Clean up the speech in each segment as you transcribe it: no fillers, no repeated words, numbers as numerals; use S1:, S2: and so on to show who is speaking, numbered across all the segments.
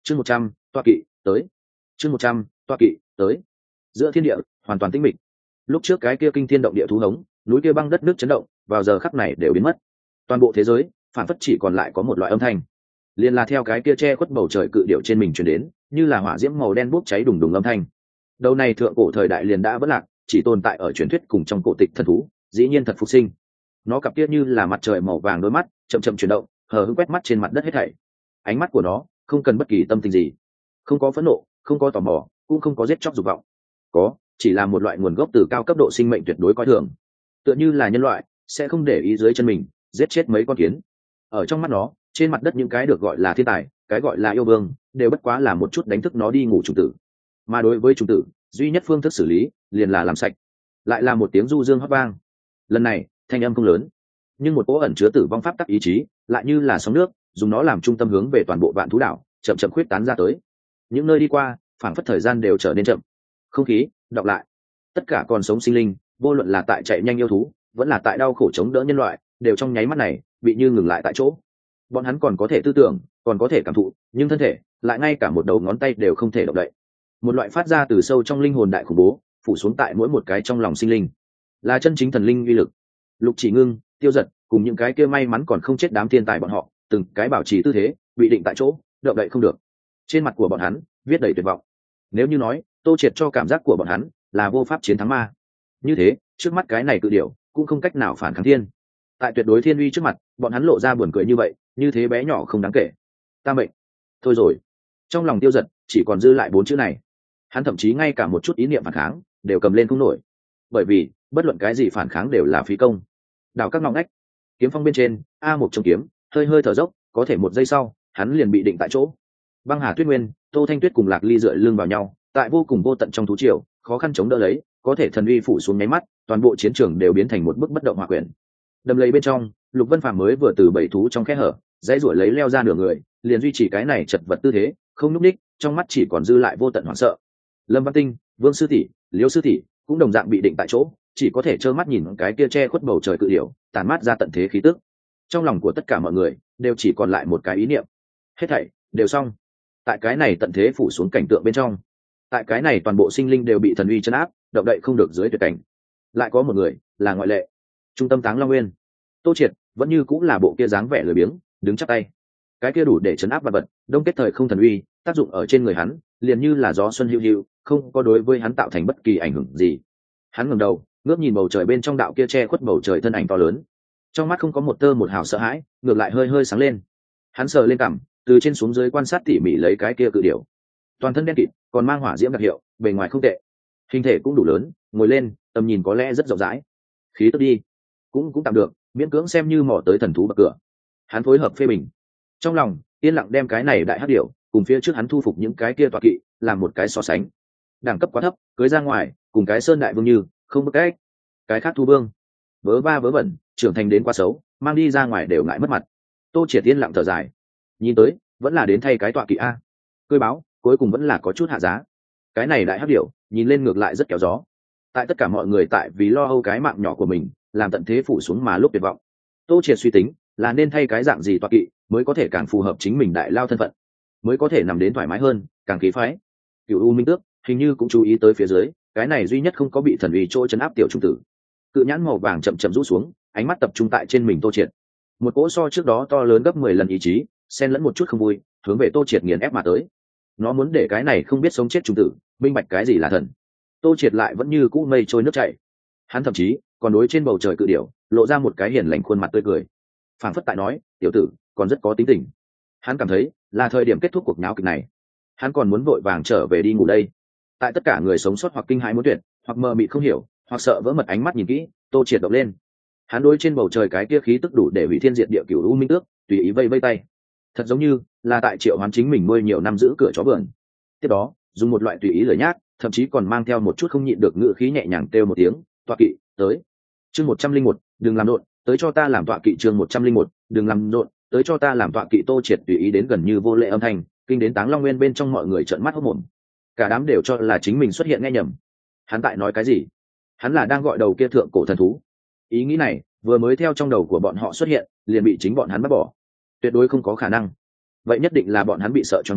S1: chương 100, toa kỵ tới. chương 100, toa kỵ tới. Giữa thiên địa hoàn toàn tĩnh mịch. Lúc trước cái kia kinh thiên động địa thú hống, núi kia băng đất nước chấn động, vào giờ khắc này đều biến mất. Toàn bộ thế giới phản phất chỉ còn lại có một loại âm thanh, liền là theo cái kia che khuất bầu trời cự điệu trên mình truyền đến, như là hỏa diễm màu đen bốc cháy đùng đùng âm thanh. Đầu này thượng cổ thời đại liền đã vỡ lạc, chỉ tồn tại ở truyền thuyết cùng trong cổ tịch thần thú, dĩ nhiên thật phục sinh. Nó cặp kia như là mặt trời màu vàng đôi mắt chậm chậm chuyển động, hờ hững quét mắt trên mặt đất hết thảy. Ánh mắt của nó không cần bất kỳ tâm tình gì, không có phẫn nộ, không có tò mò, cũng không có giết chóc dục vọng. Có, chỉ là một loại nguồn gốc từ cao cấp độ sinh mệnh tuyệt đối coi thường. Tựa như là nhân loại sẽ không để ý dưới chân mình giết chết mấy con kiến. Ở trong mắt nó, trên mặt đất những cái được gọi là thiên tài, cái gọi là yêu vương, đều bất quá là một chút đánh thức nó đi ngủ trùng tử. Mà đối với trùng tử, duy nhất phương thức xử lý liền là làm sạch. Lại là một tiếng du dương hót vang. Lần này thanh âm không lớn, nhưng một cỗ ẩn chứa tử vong pháp tắc ý chí lại như là sóng nước, dùng nó làm trung tâm hướng về toàn bộ vạn thú đảo chậm chậm khuyết tán ra tới. Những nơi đi qua phảng phất thời gian đều trở nên chậm, không khí đọc lại. Tất cả còn sống sinh linh, vô luận là tại chạy nhanh yêu thú vẫn là tại đau khổ chống đỡ nhân loại, đều trong nháy mắt này bị như ngừng lại tại chỗ. Bọn hắn còn có thể tư tưởng, còn có thể cảm thụ, nhưng thân thể lại ngay cả một đầu ngón tay đều không thể động đậy. Một loại phát ra từ sâu trong linh hồn đại khủng bố phủ xuống tại mỗi một cái trong lòng sinh linh, là chân chính thần linh uy lực. Lục Chỉ Ngưng, Tiêu Giật cùng những cái kia may mắn còn không chết đám thiên tài bọn họ, từng cái bảo trì tư thế bị định tại chỗ, động đậy không được. Trên mặt của bọn hắn viết đầy tuyệt vọng. Nếu như nói Tô Triệt cho cảm giác của bọn hắn là vô pháp chiến thắng ma, như thế trước mắt cái này cự điểu cũng không cách nào phản kháng thiên. Tại tuyệt đối thiên uy trước mặt, bọn hắn lộ ra buồn cười như vậy, như thế bé nhỏ không đáng kể. Ta mệnh. Thôi rồi. Trong lòng Tiêu Giật chỉ còn dư lại 4 chữ này. Hắn thậm chí ngay cả một chút ý niệm phản kháng đều cầm lên không nổi, bởi vì bất luận cái gì phản kháng đều là phí công. Đào các ngõ ngách, kiếm phong bên trên, a một trong kiếm hơi hơi thở dốc, có thể một giây sau hắn liền bị định tại chỗ. Băng Hà Tuyết Nguyên, Tô Thanh Tuyết cùng Lạc Ly dựa lưng vào nhau, tại vô cùng vô tận trong thú triều khó khăn chống đỡ lấy, có thể thần uy phủ xuống nháy mắt, toàn bộ chiến trường đều biến thành một bức bất động hỏa quyển. Đầm lầy bên trong, Lục Vân Phàm mới vừa từ bảy thú trong khe hở dãy ruổi lấy leo ra nửa người, liền duy trì cái này chật vật tư thế, không nhúc ních, trong mắt chỉ còn dư lại vô tận hoảng sợ. Lâm Văn Tinh, Vương sư tỷ, Liễu sư tỷ cũng đồng dạng bị định tại chỗ, chỉ có thể trơ mắt nhìn cái kia che khuất bầu trời cự điểu tàn mát ra tận thế khí tức. Trong lòng của tất cả mọi người đều chỉ còn lại một cái ý niệm: hết thảy đều xong. Tại cái này tận thế phủ xuống cảnh tượng bên trong, tại cái này toàn bộ sinh linh đều bị thần uy trấn áp, động đậy không được dưới tuyệt cảnh, lại có một người là ngoại lệ. Trung tâm Táng Long Nguyên, Tô Triệt vẫn như cũng là bộ kia dáng vẻ lười biếng, đứng chắp tay. Cái kia đủ để trấn áp vật vật, đông kết thời không thần uy, tác dụng ở trên người hắn liền như là gió xuân hữu hữu, không có đối với hắn tạo thành bất kỳ ảnh hưởng gì. Hắn ngẩng đầu, ngước nhìn bầu trời bên trong đạo kia che khuất bầu trời thân ảnh to lớn, trong mắt không có một tơ một hào sợ hãi, ngược lại hơi hơi sáng lên. Hắn sờ lên cằm, từ trên xuống dưới quan sát tỉ mỉ lấy cái kia cự điểu. Toàn thân đen kịt, còn mang hỏa diễm đặc hiệu, bề ngoài không tệ, hình thể cũng đủ lớn, ngồi lên tầm nhìn có lẽ rất rộng rãi. Khí tức đi cũng tạm được, miễn cưỡng xem như mò tới thần thú bậc cửa. Hắn phối hợp phê bình, trong lòng yên lặng đem cái này đại hắc điểu cùng phía trước hắn thu phục những cái kia tọa kỵ làm một cái so sánh. Đẳng cấp quá thấp, cưới ra ngoài cùng cái sơn đại vương như không bức cách. Cái khác thu vương vớ va vớ vẩn, trưởng thành đến quá xấu, mang đi ra ngoài đều ngại mất mặt. Tô Triệt yên lặng thở dài, nhìn tới vẫn là đến thay cái tọa kỵ a. Cưới báo cuối cùng vẫn là có chút hạ giá. Cái này đại hắc điểu nhìn lên ngược lại rất kéo gió. Tại tất cả mọi người tại vì lo âu cái mạng nhỏ của mình làm tận thế phủ xuống mà lúc tuyệt vọng, Tô Triệt suy tính là nên thay cái dạng gì tọa kỵ mới có thể càng phù hợp chính mình đại lao thân phận, mới có thể nằm đến thoải mái hơn, càng khí phái. Cửu U Minh Tước hình như cũng chú ý tới phía dưới cái này duy nhất không có bị thần uy chỗ chấn áp tiểu trung tử. Cự nhãn màu vàng chậm chậm rũ xuống, ánh mắt tập trung tại trên mình Tô Triệt. Một cỗ so trước đó to lớn gấp 10 lần ý chí, xen lẫn một chút không vui, hướng về Tô Triệt nghiền ép mà tới. Nó muốn để cái này không biết sống chết trung tử minh bạch cái gì là thần. Tô Triệt lại vẫn như cũ mây trôi nước chảy. Hắn thậm chí còn đối trên bầu trời cự điểu lộ ra một cái hiền lành khuôn mặt tươi cười, phảng phất tại nói, tiểu tử còn rất có tính tình. Hắn cảm thấy là thời điểm kết thúc cuộc náo kịch này. Hắn còn muốn vội vàng trở về đi ngủ đây. Tại tất cả người sống sót hoặc kinh hãi muốn tuyệt, hoặc mờ mịt không hiểu, hoặc sợ vỡ mật ánh mắt nhìn kỹ, Tô Triệt động lên. Hắn đối trên bầu trời cái kia khí tức đủ để hủy thiên diệt địa Cửu U Minh Tước tùy ý vây vây tay, thật giống như là tại triệu hoán chính mình nuôi nhiều năm giữ cửa chó vườn. Tiếp đó dùng một loại tùy ý lời nhác, thậm chí còn mang theo một chút không nhịn được ngữ khí nhẹ nhàng kêu một tiếng, tọa kỵ tới. Chương 101, đừng làm độn, tới cho ta làm tọa kỵ. Chương 101, đừng làm độn, tới cho ta làm tọa kỵ. Tô Triệt tùy ý đến gần như vô lệ âm thanh, kinh đến Táng Long Nguyên bên trong mọi người trợn mắt hốt mồm. Cả đám đều cho là chính mình xuất hiện nghe nhầm. Hắn tại nói cái gì? Hắn là đang gọi đầu kia thượng cổ thần thú. Ý nghĩ này vừa mới theo trong đầu của bọn họ xuất hiện, liền bị chính bọn hắn bắt bỏ. Tuyệt đối không có khả năng. Vậy nhất định là bọn hắn bị sợ choáng váng,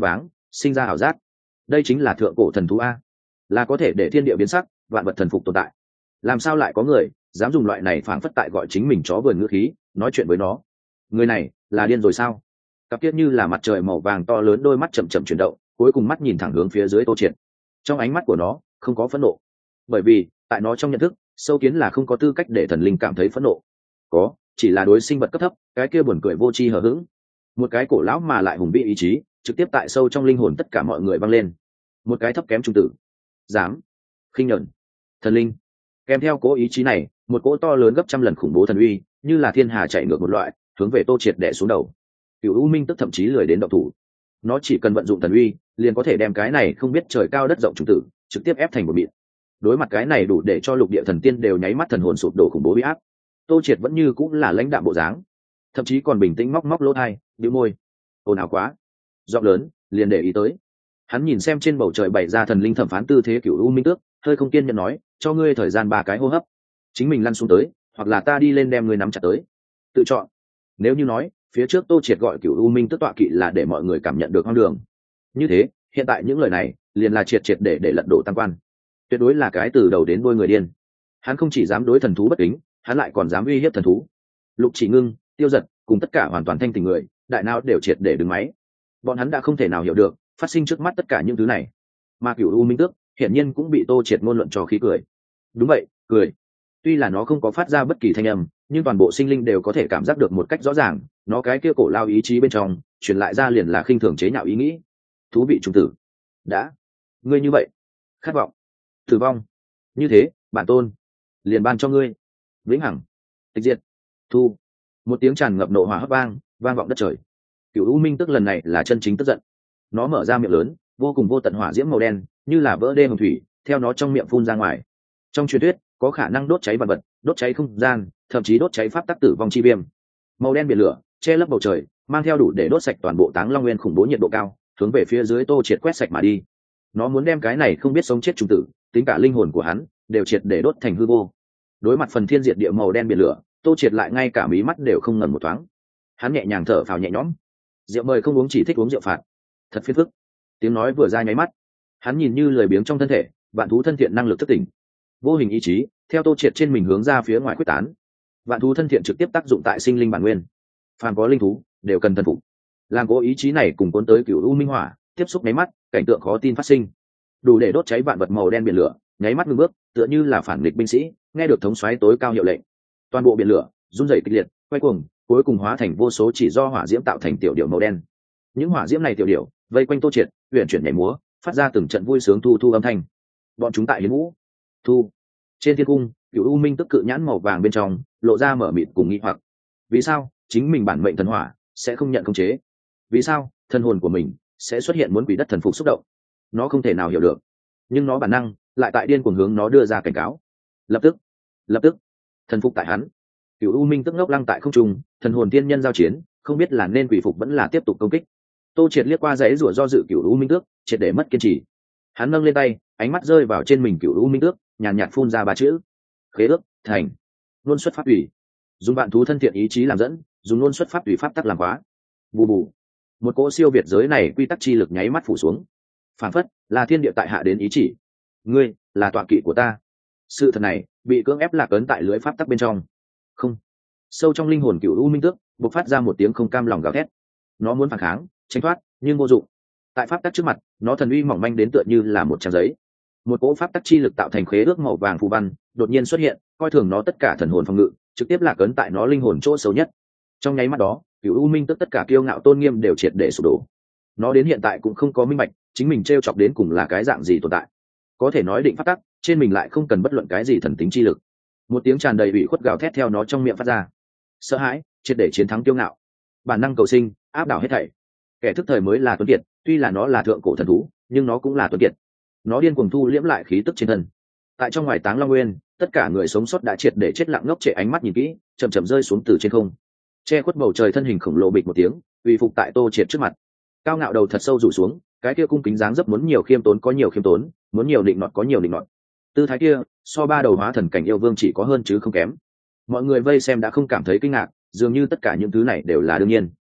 S1: sinh ra ảo giác. Đây chính là thượng cổ thần thú a, là có thể để thiên địa biến sắc, vạn vật thần phục tồn tại. Làm sao lại có người dám dùng loại này phảng phất tại gọi chính mình chó vườn ngữ khí nói chuyện với nó? Người này là điên rồi sao? Cặp kiết như là mặt trời màu vàng to lớn, đôi mắt chậm chậm chuyển động, cuối cùng mắt nhìn thẳng hướng phía dưới Tô Triệt. Trong ánh mắt của nó không có phẫn nộ, bởi vì tại nó trong nhận thức, sâu kiến là không có tư cách để thần linh cảm thấy phẫn nộ. Có, chỉ là đối sinh vật cấp thấp, cái kia buồn cười vô tri hờ hững. Một cái cổ lão mà lại hùng vĩ ý chí, trực tiếp tại sâu trong linh hồn tất cả mọi người vang lên. Một cái thấp kém trung tử, dám khinh nhẫn thần linh. Kèm theo cố ý chí này, một cỗ to lớn gấp trăm lần khủng bố thần uy, như là thiên hà chạy ngược một loại, hướng về Tô Triệt đè xuống đầu. Cửu U Minh tức thậm chí lười đến động thủ, nó chỉ cần vận dụng thần uy, liền có thể đem cái này không biết trời cao đất rộng chủng tử trực tiếp ép thành một mịn. Đối mặt cái này đủ để cho lục địa thần tiên đều nháy mắt thần hồn sụp đổ khủng bố uy áp, Tô Triệt vẫn như cũng là lãnh đạm bộ dáng, thậm chí còn bình tĩnh móc móc lỗ tai, bĩu môi. Ồn ào quá, giọng lớn, liền để ý tới. Hắn nhìn xem trên bầu trời bày ra thần linh thẩm phán tư thế Cửu U Minh tước, hơi không kiên nhẫn nói, cho ngươi thời gian 3 cái hô hấp, chính mình lăn xuống tới, hoặc là ta đi lên đem ngươi nắm chặt tới, tự chọn. Nếu như nói phía trước Tô Triệt gọi Cửu U Minh tức tọa kỵ là để mọi người cảm nhận được hoang đường, như thế hiện tại những lời này liền là triệt triệt để lật đổ tam quan. Tuyệt đối là cái từ đầu đến đuôi người điên. Hắn không chỉ dám đối thần thú bất kính, hắn lại còn dám uy hiếp thần thú. Lục Chỉ Ngưng, Tiêu Giật cùng tất cả hoàn toàn thanh tình người, đại não đều triệt để đứng máy. Bọn hắn đã không thể nào hiểu được phát sinh trước mắt tất cả những thứ này, mà Cửu U Minh tước hiển nhiên cũng bị Tô Triệt ngôn luận cho khí cười. Đúng vậy, cười. Tuy là nó không có phát ra bất kỳ thanh âm, nhưng toàn bộ sinh linh đều có thể cảm giác được một cách rõ ràng, nó cái kia cổ lao ý chí bên trong truyền lại ra liền là khinh thường chế nhạo ý nghĩ. Thú vị trung tử, đã ngươi như vậy khát vọng tử vong, như thế bản tôn liền ban cho ngươi vĩnh hằng tịch diệt thu. Một tiếng tràn ngập nộ hỏa hấp vang vọng đất trời. Cửu U Minh tức lần này là chân chính tức giận, nó mở ra miệng lớn, vô cùng vô tận hỏa diễm màu đen như là vỡ đê hồng thủy theo nó trong miệng phun ra ngoài. Trong truyền thuyết có khả năng đốt cháy vật vật, đốt cháy không gian, thậm chí đốt cháy pháp tắc tử vong chi viêm. Màu đen biển lửa che lấp bầu trời, mang theo đủ để đốt sạch toàn bộ Táng Long Nguyên khủng bố nhiệt độ cao, hướng về phía dưới Tô Triệt quét sạch mà đi. Nó muốn đem cái này không biết sống chết trùng tử, tính cả linh hồn của hắn đều triệt để đốt thành hư vô. Đối mặt phần thiên diệt địa màu đen biển lửa, Tô Triệt lại ngay cả mí mắt đều không ngẩng một thoáng. Hắn nhẹ nhàng thở phào nhẹ nhõm. Rượu mời không uống, chỉ thích uống rượu phạt. Thật phiền phức. Tiếng nói vừa ra nháy mắt, hắn nhìn như lười biếng trong thân thể, vạn thú thân thiện năng lực thức tỉnh. Vô hình ý chí theo Tô Triệt trên mình hướng ra phía ngoài quyết tán. Vạn thú thân thiện trực tiếp tác dụng tại sinh linh bản nguyên. Phàm có linh thú đều cần thần phục. Làm cố ý chí này cùng cuốn tới Cửu U Minh hỏa, tiếp xúc nháy mắt, cảnh tượng khó tin phát sinh. Đủ để đốt cháy vạn vật màu đen biển lửa, nháy mắt ngưng bước, tựa như là phản nghịch binh sĩ, nghe được thống soái tối cao hiệu lệnh. Toàn bộ biển lửa run rẩy kịch liệt, quay cuồng, cuối cùng hóa thành vô số chỉ do hỏa diễm tạo thành tiểu điểu màu đen. Những hỏa diễm này tiểu điểu vây quanh Tô Triệt, huyền chuyển nhảy múa, phát ra từng trận vui sướng thu âm thanh. Bọn chúng tại hiến vũ thu. Trên thiên cung, Cửu U Minh tức cự nhãn màu vàng bên trong lộ ra mở mịt cùng nghi hoặc. Vì sao chính mình bản mệnh thần hỏa sẽ không nhận khống chế? Vì sao thân hồn của mình sẽ xuất hiện muốn quỷ đất thần phục xúc động? Nó không thể nào hiểu được, nhưng nó bản năng lại tại điên cuồng hướng nó đưa ra cảnh cáo. Lập tức thần phục tại hắn. Cửu U Minh tức ngốc lăng tại không trung, thần hồn tiên nhân giao chiến, không biết là nên quỷ phục vẫn là tiếp tục công kích. Tô Triệt liếc qua dãy rủa do dự Cửu U Minh tước, triệt để mất kiên trì. Hắn nâng lên tay, ánh mắt rơi vào trên mình Cửu U Minh tước, nhàn nhạt phun ra 3 chữ: khế ước thành. Luôn xuất pháp ủy, dùng vạn thú thân thiện ý chí làm dẫn, dùng luôn xuất pháp ủy pháp tắc làm khóa. Bù bù, một cỗ siêu việt giới này quy tắc chi lực nháy mắt phủ xuống, phản phất là thiên địa tại hạ đến ý chỉ. Ngươi là tọa kỵ của ta. Sự thật này bị cưỡng ép lạc ấn tại lưới pháp tắc bên trong. Không. Sâu trong linh hồn Cửu U Minh tước bộc phát ra một tiếng không cam lòng gào thét. Nó muốn phản kháng, tránh thoát, nhưng vô dụng. Tại pháp tắc trước mặt, nó thần uy mỏng manh đến tựa như là một trang giấy. Một cỗ pháp tắc chi lực tạo thành khế ước màu vàng phù văn đột nhiên xuất hiện, coi thường nó tất cả thần hồn phòng ngự, trực tiếp lạc ấn tại nó linh hồn chỗ sâu nhất. Trong nháy mắt đó, Cửu U Minh tức tất cả kiêu ngạo tôn nghiêm đều triệt để sụp đổ. Nó đến hiện tại cũng không có minh bạch chính mình trêu chọc đến cùng là cái dạng gì tồn tại. Có thể nói định pháp tắc, trên mình lại không cần bất luận cái gì thần tính chi lực. Một tiếng tràn đầy ủy khuất gào thét theo nó trong miệng phát ra. Sợ hãi triệt để chiến thắng kiêu ngạo, bản năng cầu sinh áp đảo hết thảy. Kẻ thức thời mới là tuấn kiệt, tuy là nó là thượng cổ thần thú, nhưng nó cũng là tuấn kiệt. Nó điên cuồng thu liễm lại khí tức trên thân. Tại trong ngoài Táng Long Nguyên, tất cả người sống sót đã triệt để chết lặng ngốc trệ, ánh mắt nhìn kỹ, chậm chậm rơi xuống từ trên không. Che khuất bầu trời thân hình khổng lồ bịch một tiếng, uy phục tại Tô Triệt trước mặt. Cao ngạo đầu thật sâu rủ xuống, cái kia cung kính dáng dấp muốn nhiều khiêm tốn có nhiều khiêm tốn, muốn nhiều định nọt có nhiều định nọt. Tư thái kia, so 3 đầu hóa thần cảnh yêu vương chỉ có hơn chứ không kém. Mọi người vây xem đã không cảm thấy kinh ngạc, dường như tất cả những thứ này đều là đương nhiên.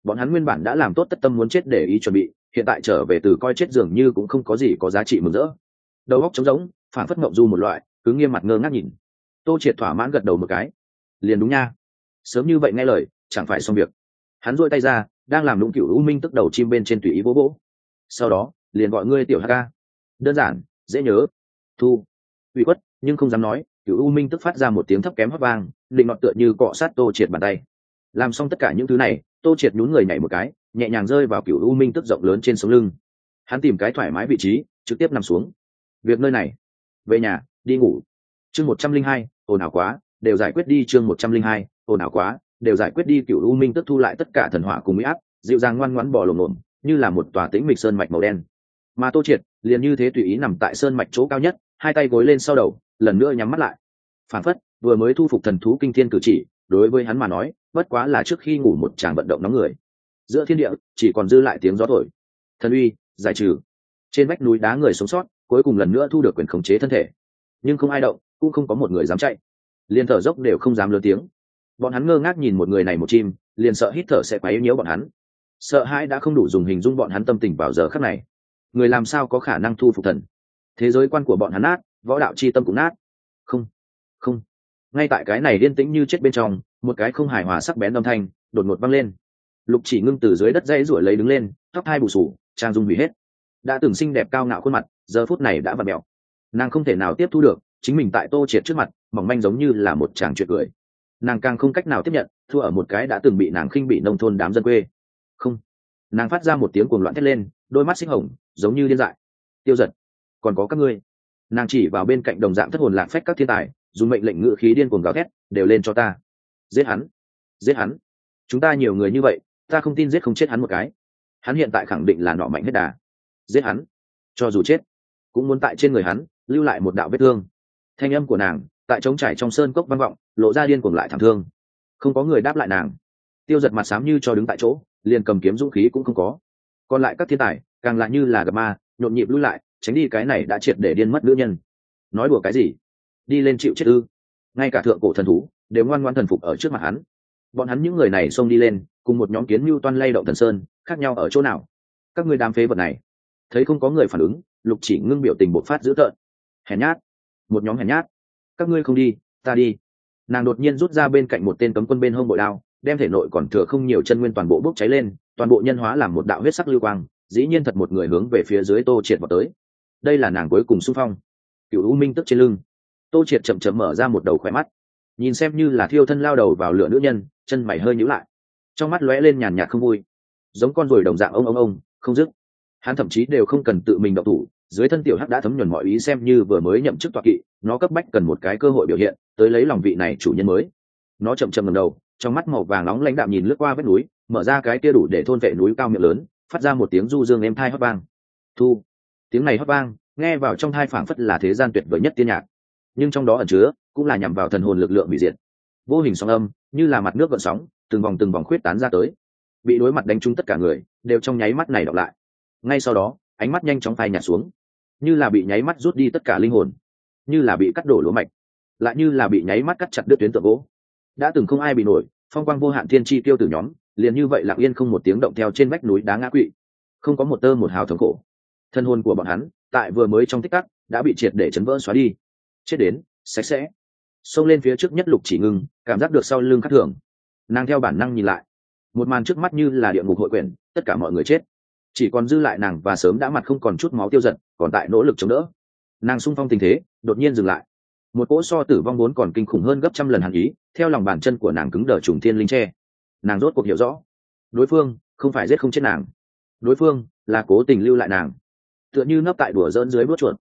S1: bọn hắn nguyên bản đã làm tốt tất tâm muốn chết để ý chuẩn bị, hiện tại trở về từ coi chết dường như cũng không có gì có giá trị mừng rỡ. Đầu óc trống rỗng, phản phất ngộng du một loại, cứ nghiêm mặt ngơ ngác nhìn. Tô Triệt thỏa mãn gật đầu một cái. Liền đúng nha, sớm như vậy nghe lời chẳng phải xong việc. Hắn duỗi tay ra, đang làm lũng Cửu U Minh tức đầu chim bên trên tùy ý vỗ vỗ. Sau đó liền gọi ngươi tiểu Hắc. Đơn giản, dễ nhớ. Thu. Ủy khuất nhưng không dám nói. Cửu U Minh tức phát ra một tiếng thấp kém hót vang, định nọt tựa như cọ sát Tô Triệt bàn tay. Làm xong tất cả những thứ này, Tô Triệt nhún người nhảy một cái, nhẹ nhàng rơi vào Cửu U Minh tức rộng lớn trên sống lưng. Hắn tìm cái thoải mái vị trí, trực tiếp nằm xuống. Việc nơi này, về nhà, đi ngủ. Chương 102, ồn ào quá, đều giải quyết đi. Chương 102, ồn ào quá, đều giải quyết đi. Cửu U Minh tức thu lại tất cả thần hỏa cùng uy áp, dịu dàng ngoan ngoãn bò lổm lổm, như là một tòa tĩnh mịch sơn mạch màu đen. Mà Tô Triệt liền như thế tùy ý nằm tại sơn mạch chỗ cao nhất, hai tay gối lên sau đầu, lần nữa nhắm mắt lại. Phản phất vừa mới thu phục thần thú kinh thiên cử chỉ, đối với hắn mà nói, bất quá là trước khi ngủ một tràng vận động nóng người. Giữa thiên địa chỉ còn dư lại tiếng gió thổi. Thần uy giải trừ. Trên vách núi đá người sống sót cuối cùng lần nữa thu được quyền khống chế thân thể, nhưng không ai động, cũng không có một người dám chạy, liền thở dốc đều không dám lớn tiếng. Bọn hắn ngơ ngác nhìn một người này một chim, liền sợ hít thở sẽ quấy nhiễu bọn hắn. Sợ hãi đã không đủ dùng hình dung bọn hắn tâm tình vào giờ khắc này. Người làm sao có khả năng thu phục thần? Thế giới quan của bọn hắn nát, võ đạo chi tâm cũng nát. Không, không. Ngay tại cái này yên tĩnh như chết bên trong, một cái không hài hòa sắc bén âm thanh đột ngột vang lên. Lục Chỉ Ngưng từ dưới đất dãy ruổi lấy đứng lên, tóc hai bù sù, trang dung hủy hết. Đã từng xinh đẹp cao ngạo khuôn mặt, giờ phút này đã vặn mèo. Nàng không thể nào tiếp thu được chính mình tại Tô Triệt trước mặt mỏng manh giống như là một chàng chuyện cười. Nàng càng không cách nào tiếp nhận thua ở một cái đã từng bị nàng khinh bị nông thôn đám dân quê. Không. Nàng phát ra một tiếng cuồng loạn thét lên, đôi mắt xích hồng giống như điên dại. Tiêu Giật, còn có các ngươi. Nàng chỉ vào bên cạnh đồng dạng thất hồn lạc phách các thiên tài, dùng mệnh lệnh ngự khí điên cuồng gào thét, đều lên cho ta. Giết hắn, giết hắn. Chúng ta nhiều người như vậy, ta không tin giết không chết hắn một cái. Hắn hiện tại khẳng định là nọ mạnh hết đà. Giết hắn, cho dù chết cũng muốn tại trên người hắn lưu lại một đạo vết thương. Thanh âm của nàng tại trống trải trong sơn cốc vang vọng, lộ ra điên cuồng lại thảm thương. Không có người đáp lại nàng. Tiêu Giật mặt xám như cho đứng tại chỗ, liền cầm kiếm dũng khí cũng không có. Còn lại các thiên tài càng lại như là gặp ma, nhộn nhịp lui lại, tránh đi cái này đã triệt để điên mất nữ nhân. Nói đùa cái gì? Đi lên chịu chết ư? Ngay cả thượng cổ thần thú đều ngoan ngoãn thần phục ở trước mặt hắn. Bọn hắn những người này xông đi lên, cùng một nhóm kiến mưu toan lay động thần sơn, khác nhau ở chỗ nào? Các ngươi đám phế vật này. Thấy không có người phản ứng, Lục Chỉ Ngưng biểu tình bộc phát dữ tợn. Hèn nhát, một nhóm hèn nhát. Các ngươi không đi, ta đi. Nàng đột nhiên rút ra bên cạnh một tên cấm quân bên hông bội đao, đem thể nội còn thừa không nhiều chân nguyên toàn bộ bốc cháy lên, toàn bộ nhân hóa làm một đạo huyết sắc lưu quang, dĩ nhiên thật một người hướng về phía dưới Tô Triệt vào tới. Đây là nàng cuối cùng xung phong. Cửu U Minh tức trên lưng. Tô Triệt chậm chậm mở ra một đầu khỏe mắt, nhìn xem như là thiêu thân lao đầu vào lửa nữ nhân, chân mày hơi nhíu lại, trong mắt lóe lên nhàn nhạt không vui, giống con ruồi đồng dạng ông không dứt. Hắn thậm chí đều không cần tự mình động thủ, dưới thân tiểu Hắc đã thấm nhuần mọi ý, xem như vừa mới nhậm chức tọa kỵ, nó cấp bách cần một cái cơ hội biểu hiện, tới lấy lòng vị này chủ nhân mới. Nó chậm chậm ngẩng đầu, trong mắt màu vàng nóng lãnh đạm nhìn lướt qua vách núi, mở ra cái kia đủ để thôn vệ núi cao miệng lớn, phát ra một tiếng du dương êm tai hót vang. Thu. Tiếng này hót vang, nghe vào trong tai phảng phất là thế gian tuyệt vời nhất tiên nhạc, nhưng trong đó ẩn chứa cũng là nhằm vào thần hồn lực lượng bị diệt. Vô hình sóng âm, như là mặt nước gợn sóng, từng vòng khuyết tán ra tới. Bị đối mặt đánh trúng tất cả người, đều trong nháy mắt này đọc lại. Ngay sau đó, ánh mắt nhanh chóng phai nhạt xuống, như là bị nháy mắt rút đi tất cả linh hồn, như là bị cắt đổ lỗ mạch, lại như là bị nháy mắt cắt chặt đứt tuyến tượng gỗ. Đã từng không ai bị nổi, phong quang vô hạn thiên chi tiêu tử nhóm, liền như vậy lặng yên không một tiếng động theo trên vách núi đá ngã quỵ, không có một tơ một hào thống khổ. Thân hồn của bọn hắn, tại vừa mới trong tích tắc, đã bị triệt để chấn vỡ xóa đi. Chết đến sạch sẽ. Xông lên phía trước nhất Lục Chỉ Ngưng, cảm giác được sau lưng khắc thường. Nàng theo bản năng nhìn lại, một màn trước mắt như là địa ngục hội quyển, tất cả mọi người chết, chỉ còn dư lại nàng và sớm đã mặt không còn chút máu Tiêu Giật, còn tại nỗ lực chống đỡ. Nàng xung phong tình thế, đột nhiên dừng lại. Một cỗ so tử vong vốn còn kinh khủng hơn gấp trăm lần hàn ý, theo lòng bàn chân của nàng cứng đờ trùng thiên linh tre. Nàng rốt cuộc hiểu rõ, đối phương không phải giết không chết nàng, đối phương là cố tình lưu lại nàng, tựa như nấp tại đùa dỡn dưới bước chuột.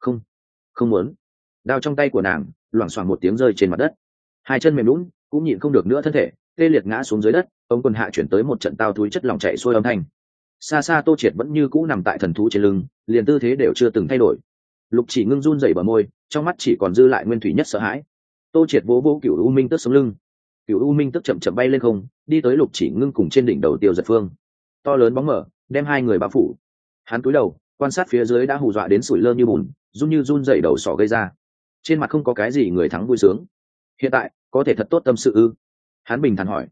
S1: Không muốn. Đao trong tay của nàng loảng xoảng một tiếng rơi trên mặt đất, hai chân mềm lún, cũng nhịn không được nữa, thân thể tê liệt ngã xuống dưới đất. Ống quần hạ chuyển tới một trận tao túi chất lỏng chảy xuôi âm thanh. Xa xa Tô Triệt vẫn như cũ nằm tại thần thú trên lưng, liền tư thế đều chưa từng thay đổi. Lục Chỉ Ngưng run rẩy bờ môi, trong mắt chỉ còn dư lại nguyên thủy nhất sợ hãi. Tô Triệt vỗ vỗ Cửu U Minh tức sống lưng. Cửu U Minh tức chậm chậm bay lên không, đi tới Lục Chỉ Ngưng cùng trên đỉnh đầu Tiêu Giật Phương. To lớn bóng mở đem hai người bao phủ. Hắn cúi đầu quan sát phía dưới đã hù dọa đến sủi lơ như bùn, run rẩy đầu sỏ gây ra. Trên mặt không có cái gì người thắng vui sướng. Hiện tại có thể thật tốt tâm sự ư? Hắn bình thản hỏi.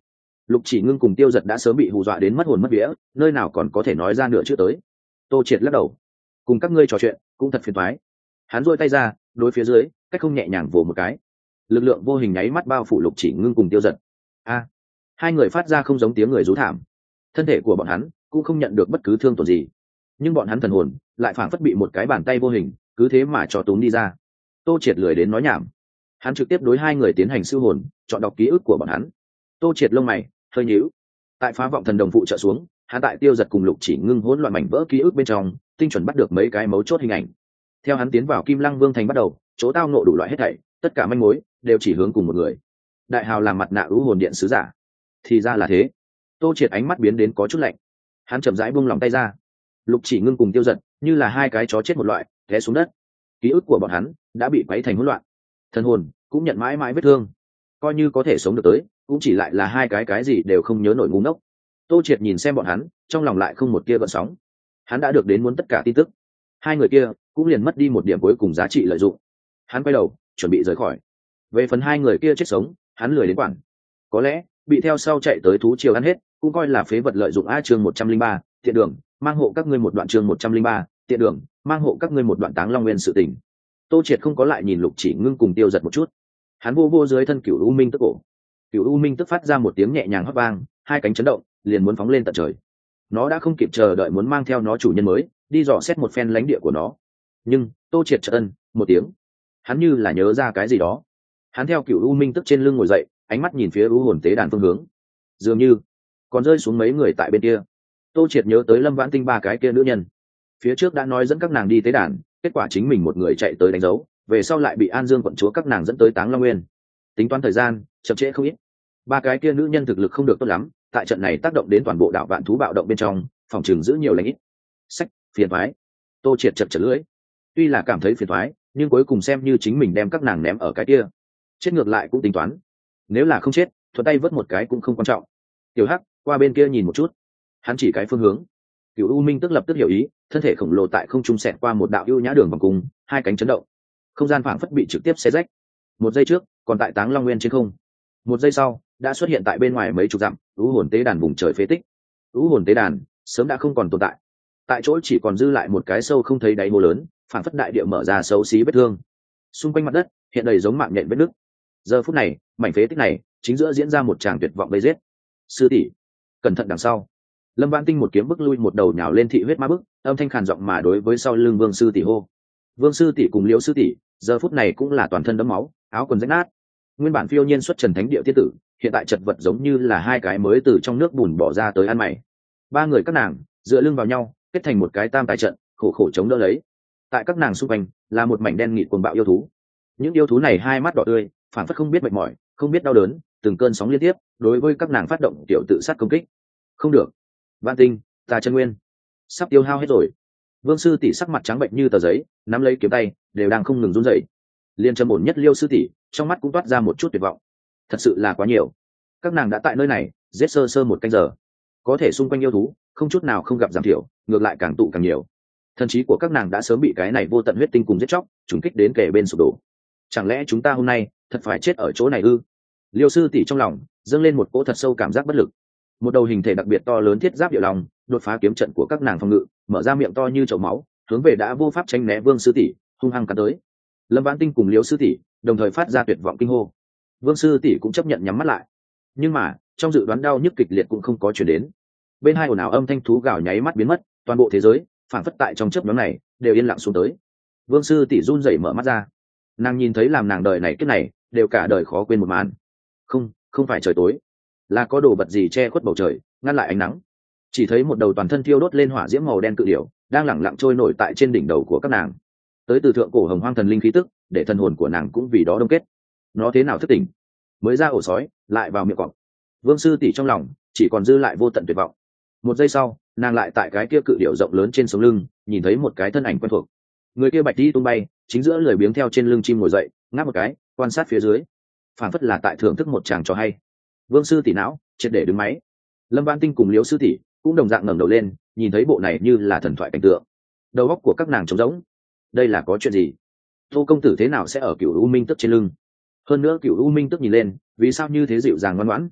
S1: Lục Chỉ Ngưng cùng Tiêu Giật đã sớm bị hù dọa đến mất hồn mất vía, nơi nào còn có thể nói ra nửa chữ tới. Tô Triệt lắc đầu, cùng các ngươi trò chuyện cũng thật phiền toái. Hắn duỗi tay ra, đối phía dưới cách không nhẹ nhàng vồ một cái, lực lượng vô hình nháy mắt bao phủ Lục Chỉ Ngưng cùng Tiêu Giật. A, hai người phát ra không giống tiếng người rú thảm. Thân thể của bọn hắn cũng không nhận được bất cứ thương tổn gì, nhưng bọn hắn thần hồn lại phảng phất bị một cái bàn tay vô hình cứ thế mà cho túm đi ra. Tô Triệt lười đến nói nhảm, hắn trực tiếp đối hai người tiến hành siêu hồn, chọn đọc ký ức của bọn hắn. Tô Triệt lông mày hơi nhíu, tại phá vọng thần đồng phụ trợ xuống, hắn tại Tiêu Giật cùng Lục Chỉ Ngưng hỗn loạn mảnh vỡ ký ức bên trong tinh chuẩn bắt được mấy cái mấu chốt hình ảnh. Theo hắn tiến vào Kim Lăng Vương thành bắt đầu, chỗ tao ngộ đủ loại hết thảy, tất cả manh mối đều chỉ hướng cùng một người. Đại hào làm mặt nạ ưu hồn điện sứ giả. Thì ra là thế. Tô Triệt ánh mắt biến đến có chút lạnh, hắn chậm rãi buông lòng tay ra. Lục Chỉ Ngưng cùng Tiêu Giật như là hai cái chó chết một loại té xuống đất, ký ức của bọn hắn đã bị quấy thành hỗn loạn, thần hồn cũng nhận mãi mãi vết thương, coi như có thể sống được tới cũng chỉ lại là hai cái gì đều không nhớ nổi ngu ngốc. Tô Triệt nhìn xem bọn hắn, trong lòng lại không một tia gợn sóng. Hắn đã được đến muốn tất cả tin tức, hai người kia cũng liền mất đi một điểm cuối cùng giá trị lợi dụng. Hắn quay đầu chuẩn bị rời khỏi. Về phần hai người kia chết sống, hắn lười đến quản. Có lẽ bị theo sau chạy tới thú triều ăn hết cũng coi là phế vật lợi dụng. Chương 103, tiện đường mang hộ các ngươi một đoạn. Chương 103, tiện đường mang hộ các ngươi một đoạn. Táng Long Nguyên sự tình. Tô Triệt không có lại nhìn Lục Chỉ Ngưng cùng Tiêu Giật một chút, hắn vô dưới thân Cửu U Minh tức cổ. Cửu U Minh tức phát ra một tiếng nhẹ nhàng hót vang, hai cánh chấn động, liền muốn phóng lên tận trời. Nó đã không kịp chờ đợi muốn mang theo nó chủ nhân mới đi dò xét một phen lãnh địa của nó. Nhưng Tô Triệt chợt ân một tiếng, hắn như là nhớ ra cái gì đó. Hắn theo Cửu U Minh tức trên lưng ngồi dậy, ánh mắt nhìn phía U hồn tế đàn phương hướng, dường như còn rơi xuống mấy người tại bên kia. Tô Triệt nhớ tới Lâm Vãn Tinh ba cái kia nữ nhân, phía trước đã nói dẫn các nàng đi tế đàn, kết quả chính mình một người chạy tới đánh dấu, về sau lại bị An Dương quận chúa các nàng dẫn tới Táng Long Nguyên. Tính toán thời gian chậm trễ không ít, ba cái kia nữ nhân thực lực không được tốt lắm, tại trận này tác động đến toàn bộ đảo Vạn Thú bạo động bên trong, phòng trường giữ nhiều lãnh ít. Sách phiền toái. Tô Triệt chật lưỡi, tuy là cảm thấy phiền toái, nhưng cuối cùng xem như chính mình đem các nàng ném ở cái kia, chết ngược lại cũng tính toán, nếu là không chết thuận tay vớt một cái cũng không quan trọng. Tiểu Hắc qua bên kia nhìn một chút, hắn chỉ cái phương hướng. Cửu U Minh tức lập tức hiểu ý, thân thể khổng lồ tại không trung xẹt qua một đạo ưu nhã đường vòng cung, hai cánh chấn động, không gian phảng phất bị trực tiếp xé rách. Một giây trước còn tại Táng Long Nguyên trên không, một giây sau đã xuất hiện tại bên ngoài mấy chục dặm U hồn tế đàn vùng trời phế tích. U hồn tế đàn sớm đã không còn tồn tại, tại chỗ chỉ còn dư lại một cái sâu không thấy đáy hố lớn, phảng phất đại địa mở ra xấu xí vết thương, xung quanh mặt đất hiện đầy giống mạng nhện vết nứt. Giờ phút này mảnh phế tích này chính giữa diễn ra một tràng tuyệt vọng vây giết. Sư tỷ cẩn thận đằng sau. Lâm Vãn Tinh một kiếm bức lui một đầu nhào lên thị huyết ma bức, âm thanh khàn giọng mà đối với sau lưng Vương sư tỷ hô. Vương sư tỷ cùng Liễu sư tỷ giờ phút này cũng là toàn thân đẫm máu, áo quần rách nát. Nguyên bản phiêu nhiên xuất trần thánh địa tiết tử, hiện tại chật vật giống như là hai cái mới từ trong nước bùn bỏ ra tới ăn mày. Ba người các nàng dựa lưng vào nhau, kết thành một cái tam tài trận, khổ khổ chống đỡ lấy. Tại các nàng xung quanh là một mảnh đen nghịt cuồng bạo yêu thú. Những yêu thú này hai mắt đỏ tươi, phản phất không biết mệt mỏi, không biết đau đớn, từng cơn sóng liên tiếp đối với các nàng phát động tiểu tự sát công kích. Không được, Vãn Tinh, ta chân nguyên sắp tiêu hao hết rồi. Vương sư tỷ sắc mặt trắng bệnh như tờ giấy, nắm lấy kiếm tay đều đang không ngừng run rẩy. Liên trầm ổn nhất Liêu sư tỷ trong mắt cũng toát ra một chút tuyệt vọng. Thật sự là quá nhiều, các nàng đã tại nơi này giết sơ sơ một canh giờ, có thể xung quanh yêu thú không chút nào không gặp giảm thiểu, ngược lại càng tụ càng nhiều. Thần trí của các nàng đã sớm bị cái này vô tận huyết tinh cùng giết chóc trùng kích đến kề bên sụp đổ. Chẳng lẽ chúng ta hôm nay thật phải chết ở chỗ này ư? Liêu sư tỷ trong lòng dâng lên một cỗ thật sâu cảm giác bất lực. Một đầu hình thể đặc biệt to lớn thiết giáp điệu lòng đột phá kiếm trận của các nàng phòng ngự, mở ra miệng to như chậu máu, hướng về đã vô pháp tránh né Vương sư tỷ hung hăng cắn tới. Lâm Vãn Tinh cùng Liễu sư tỷ đồng thời phát ra tuyệt vọng kinh hô. Vương sư tỷ cũng chấp nhận nhắm mắt lại, nhưng mà trong dự đoán đau nhức kịch liệt cũng không có chuyển đến. Bên hai ồn ào âm thanh thú gào nháy mắt biến mất, toàn bộ thế giới phản phất tại trong chớp nhoáng này đều yên lặng xuống tới. Vương sư tỷ run rẩy mở mắt ra, nàng nhìn thấy làm nàng đời này kiếp này đều cả đời khó quên một màn. Không phải trời tối, là có đồ vật gì che khuất bầu trời ngăn lại ánh nắng. Chỉ thấy một đầu toàn thân thiêu đốt lên hỏa diễm màu đen cự điểu đang lẳng lặng trôi nổi tại trên đỉnh đầu của các nàng, tới từ thượng cổ hồng hoang thần linh khí tức để thần hồn của nàng cũng vì đó đông kết. Nó thế nào thức tỉnh, mới ra ổ sói lại vào miệng cọp. Vương sư tỷ trong lòng chỉ còn dư lại vô tận tuyệt vọng. Một giây sau nàng lại tại cái kia cự điểu rộng lớn trên sống lưng nhìn thấy một cái thân ảnh quen thuộc. Người kia bạch đi tung bay chính giữa lười biếng theo trên lưng chim ngồi dậy, ngáp một cái quan sát phía dưới, phản phất là tại thưởng thức một chàng trò hay. Vương sư tỷ não triệt để đứng máy. Lâm Vãn Tinh cùng Liễu sư tỷ cũng đồng dạng ngẩng đầu lên, nhìn thấy bộ này như là thần thoại cảnh tượng. Đầu óc của các nàng trống rỗng. Đây là có chuyện gì? Tô công tử thế nào sẽ ở Cửu U Minh tức trên lưng? Hơn nữa Cửu U Minh tức nhìn lên vì sao như thế dịu dàng ngoan ngoãn?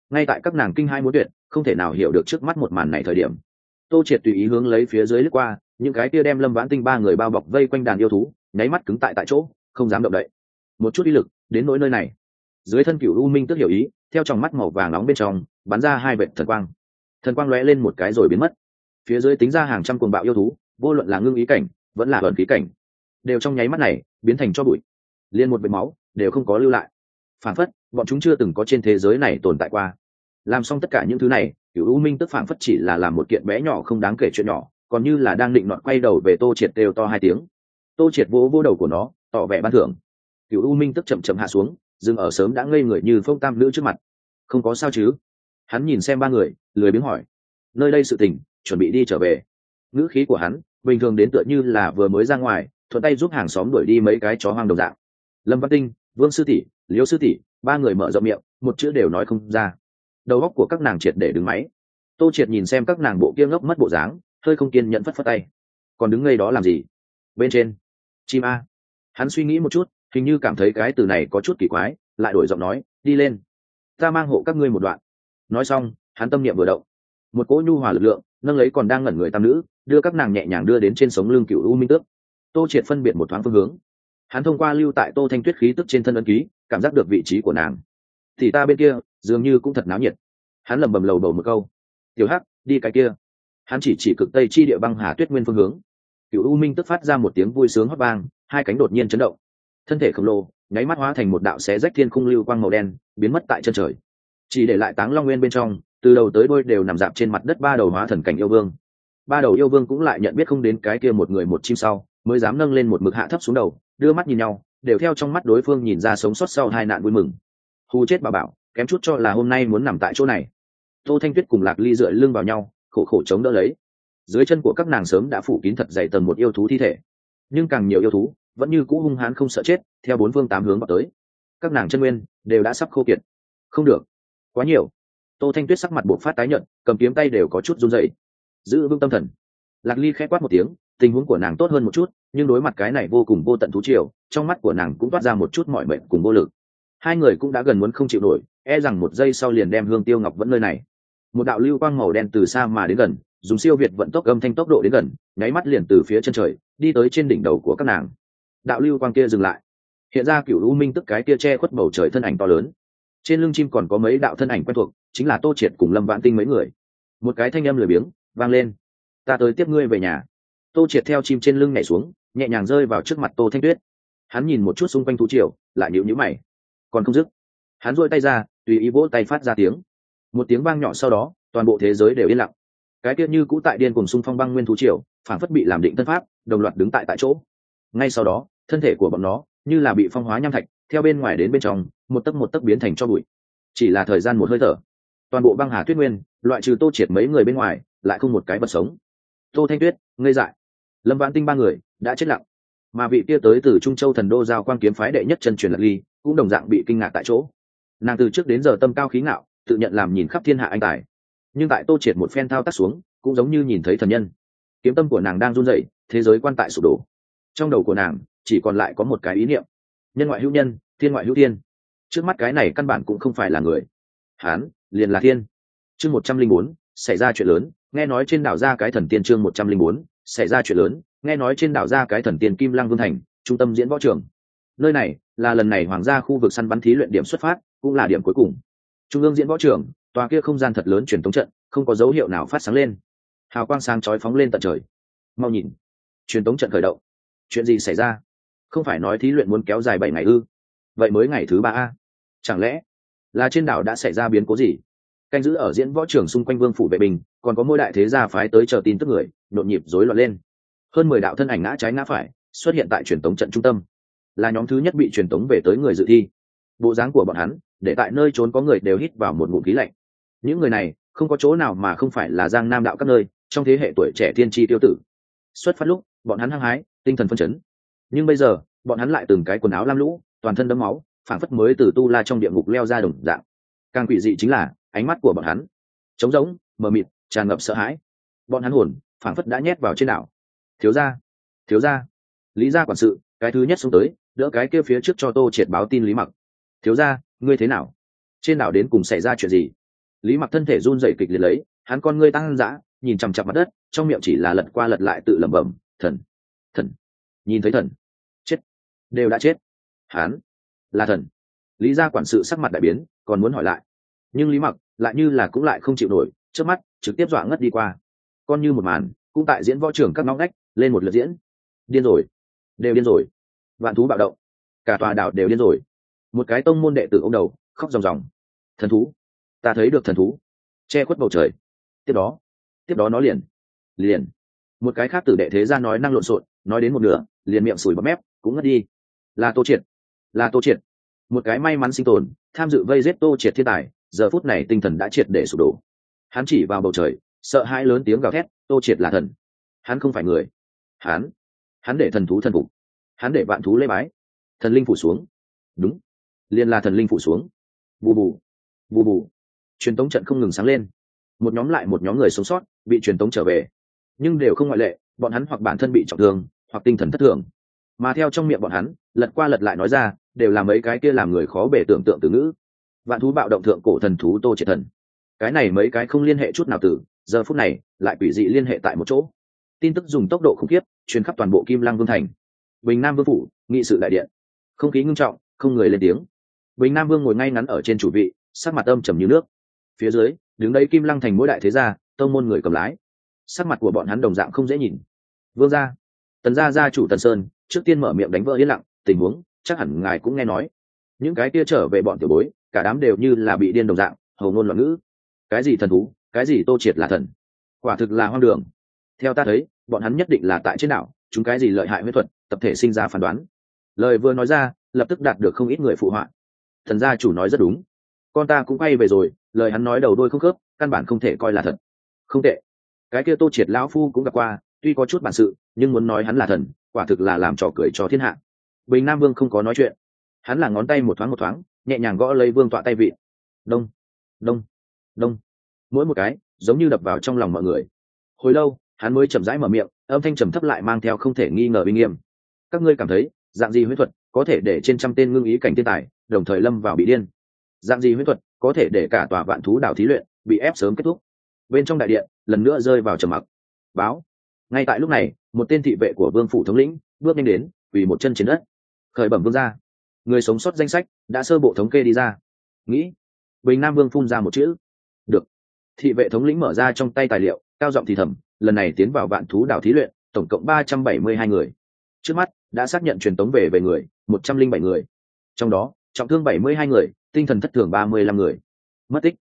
S1: ngay tại các nàng kinh hai muốn tuyệt không thể nào hiểu được trước mắt một màn này thời điểm, tô triệt tùy ý hướng lấy phía dưới lướt qua, những cái kia đem Lâm Vãn Tinh ba người bao bọc vây quanh đàn yêu thú nháy mắt cứng tại chỗ, không dám động đậy một chút. Ý lực đến nỗi nơi này, dưới thân Cửu U Minh Tức hiểu ý, theo trong mắt màu vàng nóng bên trong bắn ra hai vệt thần quang lóe lên một cái rồi biến mất. Phía dưới tính ra hàng trăm cuồng bạo yêu thú, vô luận là ngưng ý cảnh vẫn là ẩn khí cảnh, đều trong nháy mắt này biến thành cho bụi, liên một vệt máu đều không có lưu lại, phản phất bọn chúng chưa từng có trên thế giới này tồn tại qua. Làm xong tất cả những thứ này, Cửu U Minh Tức phản phất chỉ là làm một kiện bé nhỏ không đáng kể chuyện nhỏ, còn như là đang định nọt quay đầu về Tô Triệt đều to hai tiếng. Tô Triệt vỗ vỗ đầu của nó, tỏ vẻ ban thưởng. Cửu U Minh Tức chậm chậm hạ xuống, dừng ở sớm đã ngây người như phong tam nữ trước mặt. Không có sao chứ? Hắn nhìn xem ba người, lười biếng hỏi. Nơi đây sự tình, chuẩn bị đi trở về. Ngữ khí của hắn bình thường đến tựa như là vừa mới ra ngoài, thuận tay giúp hàng xóm đuổi đi mấy cái chó hoang đồng dạng. Lâm Văn Tinh, Vương sư tỷ, Liễu sư tỷ, ba người mở rộng miệng, một chữ đều nói không ra. Đầu óc của các nàng triệt để đứng máy. Tô Triệt nhìn xem các nàng bộ kia ngốc mất bộ dáng, hơi không kiên nhẫn phất phất tay. Còn đứng ngây đó làm gì? Bên trên, chim a. Hắn suy nghĩ một chút, hình như cảm thấy cái từ này có chút kỳ quái, lại đổi giọng nói, đi lên, ta mang hộ các ngươi một đoạn. Nói xong, hắn tâm niệm vừa động, một cỗ nhu hòa lực lượng nâng lấy còn đang ngẩn người tam nữ, đưa các nàng nhẹ nhàng đưa đến trên sống lưng Cửu U Minh Tước. Tô Triệt phân biệt một thoáng phương hướng, hắn thông qua lưu tại Tô Thanh Tuyết khí tức trên thân ấn ký, cảm giác được vị trí của nàng. Thì ta bên kia dường như cũng thật náo nhiệt. Hắn lẩm bẩm lầu bầu một câu. Tiểu Hắc, đi cái kia. Hắn chỉ cực tây chi địa băng hà tuyết nguyên phương hướng. Cửu U Minh Tức phát ra một tiếng vui sướng hót vang, hai cánh đột nhiên chấn động, thân thể khổng lồ nháy mắt hóa thành một đạo xé rách thiên khung lưu quang màu đen, biến mất tại chân trời, chỉ để lại Táng Long Nguyên bên trong từ đầu tới đuôi đều nằm dạp trên mặt đất ba đầu hóa thần cảnh yêu vương. Ba đầu yêu vương cũng lại nhận biết không đến cái kia một người một chim sau, mới dám nâng lên một mực hạ thấp xuống đầu, đưa mắt nhìn nhau, đều theo trong mắt đối phương nhìn ra sống sót sau hai nạn vui mừng. Hù chết bà bảo, kém chút cho là hôm nay muốn nằm tại chỗ này. Tô Thanh Tuyết cùng Lạc Ly dựa lưng vào nhau, khổ khổ chống đỡ lấy. Dưới chân của các nàng sớm đã phủ kín thật dày tầng một yêu thú thi thể, nhưng càng nhiều yêu thú vẫn như cũ hung hãn không sợ chết, theo bốn phương tám hướng vào tới. Các nàng chân nguyên đều đã sắp khô kiệt. Không được, quá nhiều. Tô Thanh Tuyết sắc mặt buộc phát tái nhợt, cầm kiếm tay đều có chút run rẩy. Giữ vững tâm thần. Lạc Ly khẽ quát một tiếng, tình huống của nàng tốt hơn một chút, nhưng đối mặt cái này vô cùng vô tận thú triều, trong mắt của nàng cũng toát ra một chút mỏi mệt cùng vô lực. Hai người cũng đã gần muốn không chịu nổi, e rằng một giây sau liền đem Hương Tiêu Ngọc vẫn nơi này. Một đạo lưu quang màu đen từ xa mà đến gần, dùng siêu việt vận tốc âm thanh tốc độ đến gần, nháy mắt liền từ phía chân trời đi tới trên đỉnh đầu của các nàng. Đạo lưu quang kia dừng lại, hiện ra Cửu U Minh Tức cái kia che khuất bầu trời thân ảnh to lớn. Trên lưng chim còn có mấy đạo thân ảnh quen thuộc, chính là Tô Triệt cùng Lâm Vãn Tinh mấy người. Một cái thanh âm lười biếng vang lên, ta tới tiếp ngươi về nhà. Tô Triệt theo chim trên lưng nhảy xuống, nhẹ nhàng rơi vào trước mặt Tô Thanh Tuyết. Hắn nhìn một chút xung quanh thú triều, lại nhíu nhíu mày. Còn không dứt. Hắn duỗi tay ra, tùy ý vỗ tay phát ra tiếng. Một tiếng vang nhỏ sau đó, toàn bộ thế giới đều yên lặng. Cái kia như cũ tại điên cùng xung phong băng nguyên thú triều, phản phất bị làm định thân pháp, đồng loạt đứng tại chỗ. Ngay sau đó, thân thể của bọn nó như là bị phong hóa nham thạch, theo bên ngoài đến bên trong, một tấc biến thành cho bụi. Chỉ là thời gian một hơi thở, toàn bộ băng hà tuyết nguyên, loại trừ Tô Triệt mấy người bên ngoài, lại không một cái vật sống. Tô Thanh Tuyết ngây dại, Lâm Vãn Tinh ba người đã chết lặng, mà vị kia tới từ Trung Châu Thần Đô Giao Quang kiếm phái đệ nhất chân truyền Lạc Ly cũng đồng dạng bị kinh ngạc tại chỗ. Nàng từ trước đến giờ tâm cao khí ngạo, tự nhận làm nhìn khắp thiên hạ anh tài, nhưng tại Tô Triệt một phen thao tác xuống, cũng giống như nhìn thấy thần nhân. Kiếm tâm của nàng đang run rẩy, thế giới quan tại sụp đổ. Trong đầu của nàng chỉ còn lại có một cái ý niệm: nhân ngoại hữu nhân, thiên ngoại hữu thiên. Trước mắt cái này căn bản cũng không phải là người, hắn liền là thiên. Chương 104, xảy ra chuyện lớn, nghe nói trên đảo ra cái thần tiên. Chương 104, xảy ra chuyện lớn, nghe nói trên đảo ra cái thần tiên Kim Lăng Vương thành, trung tâm diễn võ trường. Nơi này là lần này hoàng gia khu vực săn bắn thí luyện điểm xuất phát, cũng là điểm cuối cùng. Trung ương diễn võ trường, tòa kia không gian thật lớn truyền tống trận, không có dấu hiệu nào phát sáng lên. Hào quang sáng chói phóng lên tận trời. Mau nhìn, truyền tống trận khởi động. Chuyện gì xảy ra? Không phải nói thí luyện muốn kéo dài 7 ngày ư? Vậy mới ngày thứ 3 a? Chẳng lẽ là trên đảo đã xảy ra biến cố gì? Canh giữ ở diễn võ trường xung quanh vương phủ vệ binh, còn có mỗi đại thế gia phái tới chờ tin tức người, nhộn nhịp rối loạn lên. Hơn 10 đạo thân ảnh ngã trái ngã phải, xuất hiện tại truyền tống trận trung tâm. Là nhóm thứ nhất bị truyền tống về tới người dự thi. Bộ dáng của bọn hắn, để tại nơi trốn có người đều hít vào một ngụm khí lạnh. Những người này, không có chỗ nào mà không phải là Giang Nam đạo các nơi, trong thế hệ tuổi trẻ tiên tri tiêu tử. Xuất phát lúc, bọn hắn hăng hái, tinh thần phấn chấn. Nhưng bây giờ, bọn hắn lại từng cái quần áo lam lũ, toàn thân đẫm máu, phảng phất mới từ tu la trong địa ngục leo ra đồng dạng. Càng quỷ dị chính là ánh mắt của bọn hắn trống rỗng, mờ mịt, tràn ngập sợ hãi. Bọn hắn hồn phảng phất đã nhét vào trên đảo. Thiếu gia, thiếu gia. Lý gia quản sự cái thứ nhất xuống tới, đỡ cái kia phía trước cho Tô Triệt báo tin Lý Mặc. Thiếu gia, ngươi thế nào? Trên đảo đến cùng xảy ra chuyện gì? Lý Mặc thân thể run rẩy kịch liệt lấy, hắn con ngươi tăng dã, nhìn chằm chằm mặt đất, trong miệng chỉ là lật qua lật lại tự lẩm bẩm, thần, thần, nhìn thấy thần, chết, đều đã chết, hắn là thần. Lý gia quản sự sắc mặt đại biến, còn muốn hỏi lại, nhưng Lý Mặc lại như là cũng lại không chịu nổi, trước mắt trực tiếp dọa ngất đi qua. Con như một màn cũng tại diễn võ trường các ngõ ngách lên một lượt diễn. Điên rồi, đều điên rồi, vạn thú bạo động, cả tòa đảo đều điên rồi. Một cái tông môn đệ tử ông đầu khóc ròng ròng. Thần thú, ta thấy được thần thú, che khuất bầu trời. Tiếp đó nó liền một cái khác tử đệ thế gia nói năng lộn xộn, nói đến một nửa liền miệng sùi bọt mép cũng ngất đi. Là Tô Triệt, một cái may mắn sinh tồn tham dự vây giết Tô Triệt thiên tài, giờ phút này tinh thần đã triệt để sụp đổ. Hắn chỉ vào bầu trời, sợ hãi lớn tiếng gào thét, Tô Triệt là thần, hắn không phải người. Hắn để thần thú thần phục, hắn để vạn thú lễ bái, thần linh phủ xuống. Đúng, liền là thần linh phủ xuống. Bù bù, bù bù, truyền tống trận không ngừng sáng lên, một nhóm lại một nhóm người sống sót bị truyền tống trở về, nhưng đều không ngoại lệ, bọn hắn hoặc bản thân bị trọng thương hoặc tinh thần thất thường, mà theo trong miệng bọn hắn lật qua lật lại nói ra đều là mấy cái kia làm người khó bề tưởng tượng từ ngữ. Vạn thú bạo động, thượng cổ thần thú Tô Triệt thần. Cái này mấy cái không liên hệ chút nào từ giờ phút này lại quỷ dị liên hệ tại một chỗ. Tin tức dùng tốc độ khủng khiếp truyền khắp toàn bộ Kim Lăng Vương thành. Bình Nam Vương phủ, nghị sự đại điện, không khí ngưng trọng, không người lên tiếng. Bình Nam Vương ngồi ngay ngắn ở trên chủ vị, sắc mặt âm trầm như nước. Phía dưới đứng đấy Kim Lăng thành mỗi đại thế gia, tông môn người cầm lái, sắc mặt của bọn hắn đồng dạng không dễ nhìn. Vương gia, Tần gia gia chủ Tần Sơn trước tiên mở miệng đánh vỡ yên lặng, tình huống chắc hẳn ngài cũng nghe nói. Những cái kia trở về bọn tiểu bối, cả đám đều như là bị điên đồng dạng, hầu ngôn loạn ngữ. Cái gì thần thú, cái gì Tô Triệt là thần, quả thực là hoang đường. Theo ta thấy, bọn hắn nhất định là tại trên đảo chúng cái gì lợi hại huyết thuật, tập thể sinh ra phán đoán. Lời vừa nói ra lập tức đạt được không ít người phụ họa. Thần gia chủ nói rất đúng, con ta cũng quay về rồi, lời hắn nói đầu đôi không khớp, căn bản không thể coi là thật. Không tệ, cái kia Tô Triệt lão phu cũng gặp qua, tuy có chút bản sự nhưng muốn nói hắn là thần, quả thực là làm trò cười cho thiên hạ. Bình Nam Vương không có nói chuyện, hắn là ngón tay một thoáng nhẹ nhàng gõ lấy vương tọa tay vị. Đông đông đông, mỗi một cái giống như đập vào trong lòng mọi người. Hồi lâu hắn mới chậm rãi mở miệng, âm thanh trầm thấp lại mang theo không thể nghi ngờ uy nghiêm. Các ngươi cảm thấy dạng gì huyễn thuật có thể để trên trăm tên ngưng ý cảnh thiên tài đồng thời lâm vào bị điên? Dạng gì huyễn thuật có thể để cả tòa vạn thú đảo thí luyện bị ép sớm kết thúc? Bên trong đại điện lần nữa rơi vào trầm mặc. Báo. Ngay tại lúc này, một tên thị vệ của vương phủ thống lĩnh bước nhanh đến, quỳ một chân trên đất. Khởi bẩm vương gia, người sống sót danh sách đã sơ bộ thống kê đi ra. Nghĩ. Bình Nam Vương phun ra một chữ. Được. Thị vệ thống lĩnh mở ra trong tay tài liệu, cao giọng thì thầm, lần này tiến vào vạn thú đảo thí luyện tổng cộng 372 người. Trước mắt đã xác nhận truyền tống về người 107 người, trong đó trọng thương 72 người, tinh thần thất thường 35 người, mất tích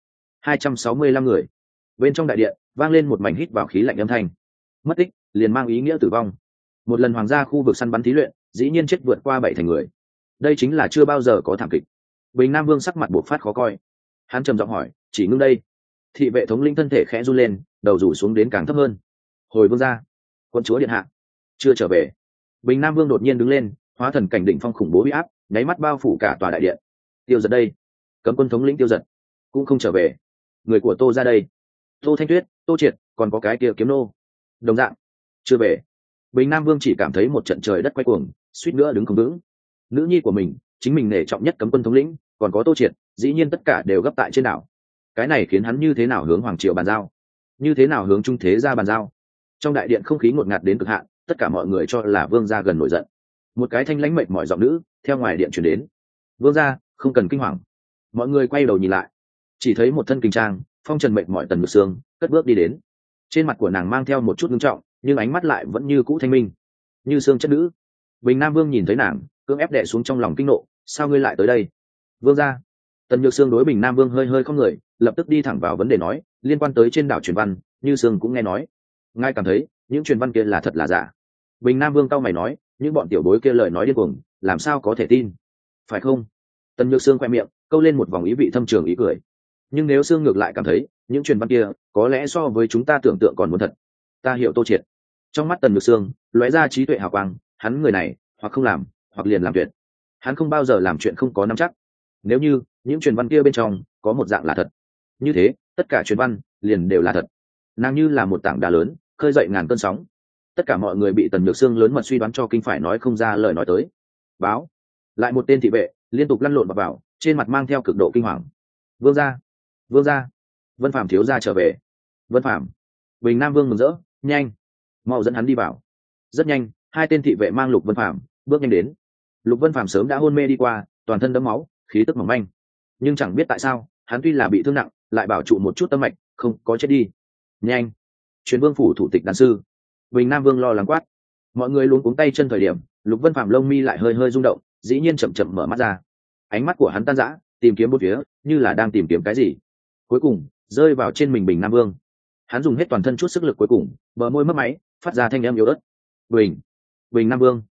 S1: 265 người. Bên trong đại điện vang lên một mảnh hít vào khí lạnh âm thanh. Mất tích liền mang ý nghĩa tử vong. Một lần hoàng gia khu vực săn bắn thí luyện dĩ nhiên chết vượt qua 7 thành người, đây chính là chưa bao giờ có thảm kịch. Bình Nam Vương sắc mặt bộc phát khó coi, hắn trầm giọng hỏi, chỉ ngưng đây? Thị vệ thống lĩnh thân thể khẽ run lên, đầu rủ xuống đến càng thấp hơn. Hồi vương gia, quân chúa điện hạ chưa trở về. Bình Nam Vương đột nhiên đứng lên, hóa thần cảnh đỉnh phong khủng bố uy áp nháy mắt bao phủ cả tòa đại điện. Tiêu Giật đây, cấm quân thống lĩnh Tiêu Giật cũng không trở về. Người của Tô ra đây, Tô Thanh Tuyết, Tô Triệt, còn có cái kia Kiếm nô đồng dạng chưa về. Bình Nam Vương chỉ cảm thấy một trận trời đất quay cuồng, suýt nữa đứng không vững. Nữ nhi của mình, chính mình nể trọng nhất cấm quân thống lĩnh, còn có Tô Triệt, dĩ nhiên tất cả đều gấp tại trên đảo. Cái này khiến hắn như thế nào hướng hoàng triều bàn giao, như thế nào hướng trung thế gia bàn giao? Trong đại điện không khí ngột ngạt đến cực hạn, tất cả mọi người cho là vương gia gần nổi giận. Một cái thanh lãnh mệt mỏi giọng nữ theo ngoài điện truyền đến. Vương gia không cần kinh hoàng. Mọi người quay đầu nhìn lại, chỉ thấy một thân kinh trang phong trần mệt mỏi Tần Nhược Sương cất bước đi đến. Trên mặt của nàng mang theo một chút nghiêm trọng, nhưng ánh mắt lại vẫn như cũ thanh minh, như xương chất nữ. Bình Nam Vương nhìn thấy nàng, cưỡng ép đè xuống trong lòng kinh nộ, sao ngươi lại tới đây? Vương gia. Tần Nhược Sương đối Bình Nam Vương hơi hơi không người, lập tức đi thẳng vào vấn đề nói, liên quan tới trên đảo truyền văn, như Sương cũng nghe nói. Ngài cảm thấy những truyền văn kia là thật là giả? Bình Nam Vương cau mày nói, những bọn tiểu bối kia lời nói điên cuồng, làm sao có thể tin? Phải không? Tần Nhược Sương khoe miệng câu lên một vòng ý vị thâm trường ý cười. Nhưng nếu Sương ngược lại cảm thấy những truyền văn kia có lẽ so với chúng ta tưởng tượng còn muốn thật. Ta hiểu Tô Triệt. Trong mắt Tần Nhược Sương lóe ra trí tuệ hào quang, hắn người này hoặc không làm hoặc liền làm tuyệt, hắn không bao giờ làm chuyện không có nắm chắc. Nếu như những truyền văn kia bên trong có một dạng là thật, như thế tất cả truyền văn liền đều là thật. Nàng như là một tảng đá lớn khơi dậy ngàn cơn sóng. Tất cả mọi người bị Tần Nhược Sương lớn mật suy đoán cho kinh phải nói không ra lời nói tới. Báo. Lại một tên thị vệ liên tục lăn lộn vào, trên mặt mang theo cực độ kinh hoàng. Vương gia, vương gia. Vân Phàm thiếu gia trở về. Vân Phàm. Bình Nam Vương mừng rỡ, nhanh, mau dẫn hắn đi vào. Rất nhanh, hai tên thị vệ mang Lục Vân Phàm bước nhanh đến. Lục Vân Phàm sớm đã hôn mê đi qua, toàn thân đẫm máu, khí tức mỏng manh, nhưng chẳng biết tại sao hắn tuy là bị thương nặng, lại bảo trụ một chút tâm mạch, không có chết đi. Nhanh, truyền vương phủ thủ tịch đan sư. Bình Nam Vương lo lắng quát. Mọi người luống cuống tay chân thời điểm, Lục Vân Phàm lông mi lại hơi hơi rung động, dĩ nhiên chậm chậm mở mắt ra. Ánh mắt của hắn tan rã, tìm kiếm bốn phía, như là đang tìm kiếm cái gì. Cuối cùng rơi vào trên mình Bình Nam Vương. Hắn dùng hết toàn thân chút sức lực cuối cùng, bờ môi mấp máy, phát ra thanh âm yếu ớt. Bình Nam Vương.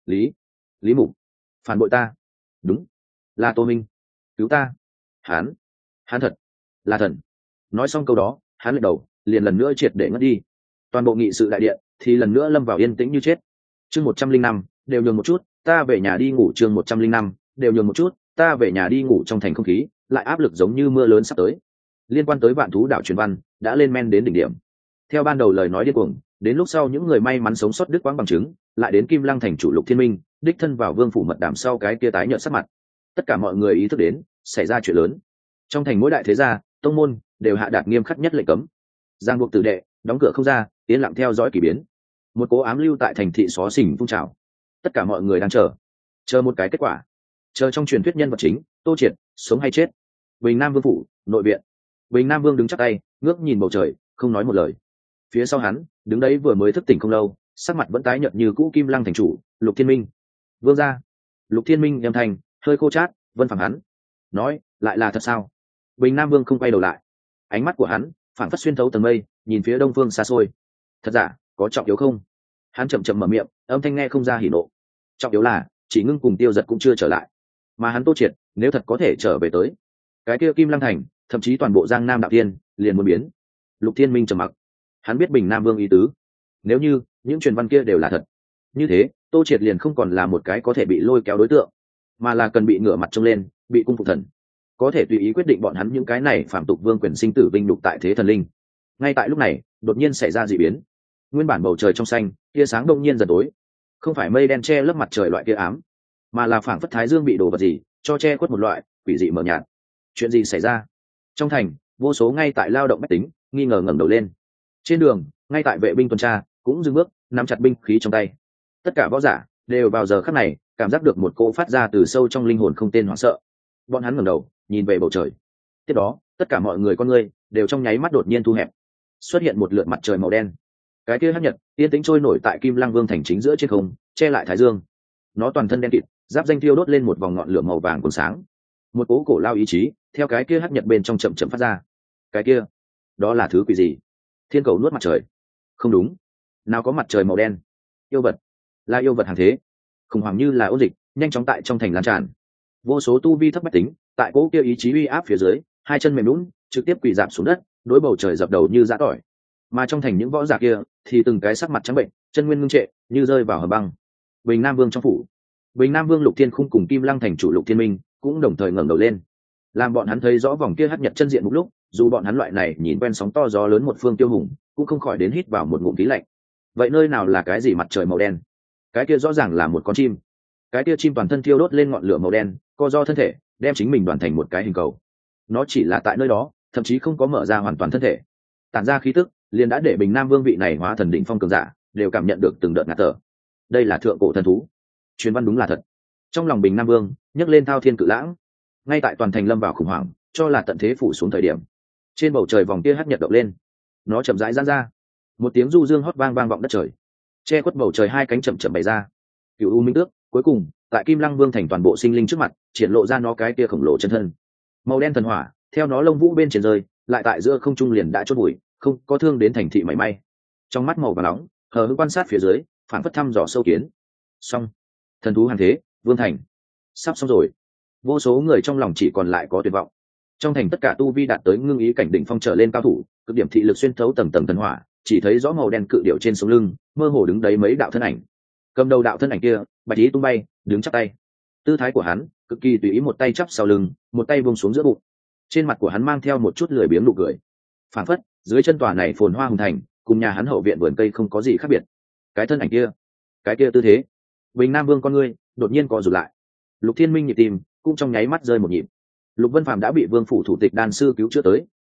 S1: Lý Mục phản bội ta. Đúng, là Tô Minh, cứu ta. Hắn thật là thần. Nói xong câu đó, hắn lật đầu, liền lần nữa triệt để ngất đi. Toàn bộ nghị sự đại điện thì lần nữa lâm vào yên tĩnh như chết. Chương 105, đều nhường một chút, ta về nhà đi ngủ. Chương 105, đều nhường một chút, ta về nhà đi ngủ. Trong thành không khí lại áp lực giống như mưa lớn sắp tới. Liên quan tới Vạn Thú đảo truyền văn đã lên men đến đỉnh điểm. Theo ban đầu lời nói điên cuồng, đến lúc sau những người may mắn sống sót đứt quãng bằng chứng, lại đến Kim Lăng thành chủ Lục Thiên Minh đích thân vào vương phủ mật đàm sau cái kia tái nhợt sắc mặt. Tất cả mọi người ý thức đến xảy ra chuyện lớn. Trong thành mỗi đại thế gia, tông môn đều hạ đạt nghiêm khắc nhất lệnh cấm, giang buộc tử đệ, đóng cửa không ra, yên lặng theo dõi kỳ biến. Một cố ám lưu tại thành thị xó xỉnh phun trào. Tất cả mọi người đang chờ một cái kết quả, chờ trong truyền thuyết nhân vật chính Tô Triệt sống hay chết. Bình Nam Vương phủ nội viện, Bình Nam Vương đứng chắp tay, ngước nhìn bầu trời, không nói một lời. Phía sau hắn đứng đấy vừa mới thức tỉnh không lâu, sắc mặt vẫn tái nhợt như cũ Kim Lăng thành chủ Lục Thiên Minh. Vương gia. Lục Thiên Minh âm thanh hơi khô chát. Vân Phàm hắn nói lại là thật sao? Bình Nam Vương không quay đầu lại, ánh mắt của hắn phảng phất xuyên thấu tầng mây, nhìn phía đông phương xa xôi. Thật giả, có trọng yếu không? Hắn chậm chậm mở miệng, âm thanh nghe không ra hỉ nộ. Trọng yếu là chỉ Ngưng cùng Tiêu Giật cũng chưa trở lại, mà hắn Tô Triệt nếu thật có thể trở về tới, cái kia Kim Lăng thành, thậm chí toàn bộ Giang Nam đạo thiên liền muốn biến. Lục Thiên Minh trầm mặc, hắn biết Bình Nam Vương ý tứ. Nếu như những truyền văn kia đều là thật, như thế Tô Triệt liền không còn là một cái có thể bị lôi kéo đối tượng, mà là cần bị ngửa mặt trông lên, bị cung phục thần, có thể tùy ý quyết định bọn hắn những cái này phạm tục vương quyền sinh tử vinh đục tại thế thần linh. Ngay tại lúc này đột nhiên xảy ra dị biến. Nguyên bản bầu trời trong xanh, tia sáng đông nhiên dần tối. Không phải mây đen che lấp mặt trời loại kia ám, mà là phảng phất thái dương bị đổ vật gì cho che khuất một loại quỷ dị mờ nhạt. Chuyện gì xảy ra? Trong thành vô số ngay tại lao động bách tính nghi ngờ ngẩng đầu lên. Trên đường ngay tại vệ binh tuần tra cũng dừng bước, nắm chặt binh khí trong tay. Tất cả võ giả đều vào giờ khắc này cảm giác được một cỗ phát ra từ sâu trong linh hồn không tên hoảng sợ. Bọn hắn ngẩng đầu nhìn về bầu trời. Tiếp đó tất cả mọi người con ngươi đều trong nháy mắt đột nhiên thu hẹp, xuất hiện một lượt mặt trời màu đen. Cái kia hắc nhật yên tĩnh trôi nổi tại Kim Lăng Vương thành chính giữa trên không, che lại thái dương. Nó toàn thân đen kịt, giáp danh thiêu đốt lên một vòng ngọn lửa màu vàng cuốn sáng. Một cố cổ lao ý chí theo cái kia hắc nhật bên trong chậm chậm phát ra. Cái kia, đó là thứ quỷ gì? Thiên cầu nuốt mặt trời? Không đúng, nào có mặt trời màu đen. Yêu vật, là yêu vật hàng thế. Khủng hoảng như là ôn dịch nhanh chóng tại trong thành lan tràn. Vô số tu vi thấp bách tính tại cố kia ý chí uy áp phía dưới, hai chân mềm lún, trực tiếp quỳ rạp xuống đất, đối bầu trời dập đầu như giã tỏi. Mà trong thành những võ giả kia thì từng cái sắc mặt trắng bệnh, chân nguyên ngưng trệ như rơi vào hầm băng. Bình Nam Vương trong phủ, Bình Nam Vương Lục Thiên Khung cùng Kim Lăng thành chủ Lục Thiên Minh cũng đồng thời ngẩng đầu lên. Làm bọn hắn thấy rõ vòng kia hắc nhật chân diện một lúc, dù bọn hắn loại này nhìn quen sóng to gió lớn một phương tiêu hùng, cũng không khỏi đến hít vào một ngụm khí lạnh. Vậy nơi nào là cái gì mặt trời màu đen? Cái kia rõ ràng là một con chim. Cái kia chim toàn thân thiêu đốt lên ngọn lửa màu đen, co do thân thể, đem chính mình đoàn thành một cái hình cầu. Nó chỉ là tại nơi đó, thậm chí không có mở ra hoàn toàn thân thể, tản ra khí tức liền đã để Bình Nam Vương vị này hóa thần đỉnh phong cường giả đều cảm nhận được từng đợt ngạt thở. Đây là thượng cổ thần thú, truyền văn đúng là thật. Trong lòng Bình Nam Vương nhấc lên thao thiên cự lãng. Ngay tại toàn thành lâm vào khủng hoảng, cho là tận thế phủ xuống thời điểm, trên bầu trời vòng kia hắt nhật động lên, nó chậm rãi giãn ra. Một tiếng du dương hót vang vang vọng đất trời, che khuất bầu trời hai cánh chậm chậm bày ra. Cửu U Minh Tước cuối cùng tại Kim Lăng Vương thành toàn bộ sinh linh trước mặt triển lộ ra nó cái kia khổng lồ chân thân. Màu đen thần hỏa theo nó lông vũ bên trên rơi, lại tại giữa không trung liền đã chốt bụi, không có thương đến thành thị mảy may. Trong mắt màu vàng nóng hờ hững quan sát phía dưới, phản phất thăm dò sâu kiến. Xong, thần thú hàng thế, Vương thành sắp xong rồi. Vô số người trong lòng chỉ còn lại có tuyệt vọng. Trong thành tất cả tu vi đạt tới ngưng ý cảnh đỉnh phong trở lên cao thủ, cực điểm thị lực xuyên thấu tầng tầng thần hỏa, chỉ thấy rõ màu đen cự điểu trên sống lưng mơ hồ đứng đấy mấy đạo thân ảnh. Cầm đầu đạo thân ảnh kia bạch ý tung bay, đứng chắp tay. Tư thái của hắn cực kỳ tùy ý, một tay chắp sau lưng, một tay buông xuống giữa bụng. Trên mặt của hắn mang theo một chút lười biếng nụ cười, phảng phất dưới chân tòa này phồn hoa hùng thành cùng nhà hắn hậu viện vườn cây không có gì khác biệt. Cái thân ảnh kia, cái kia tư thế, Bình Nam Vương con ngươi đột nhiên co rụt lại. Lục Thiên Minh nhịp tim cũng trong nháy mắt rơi một nhịp. Lục Vân Phàm đã bị Vương phủ thủ tịch đan sư cứu chữa tới,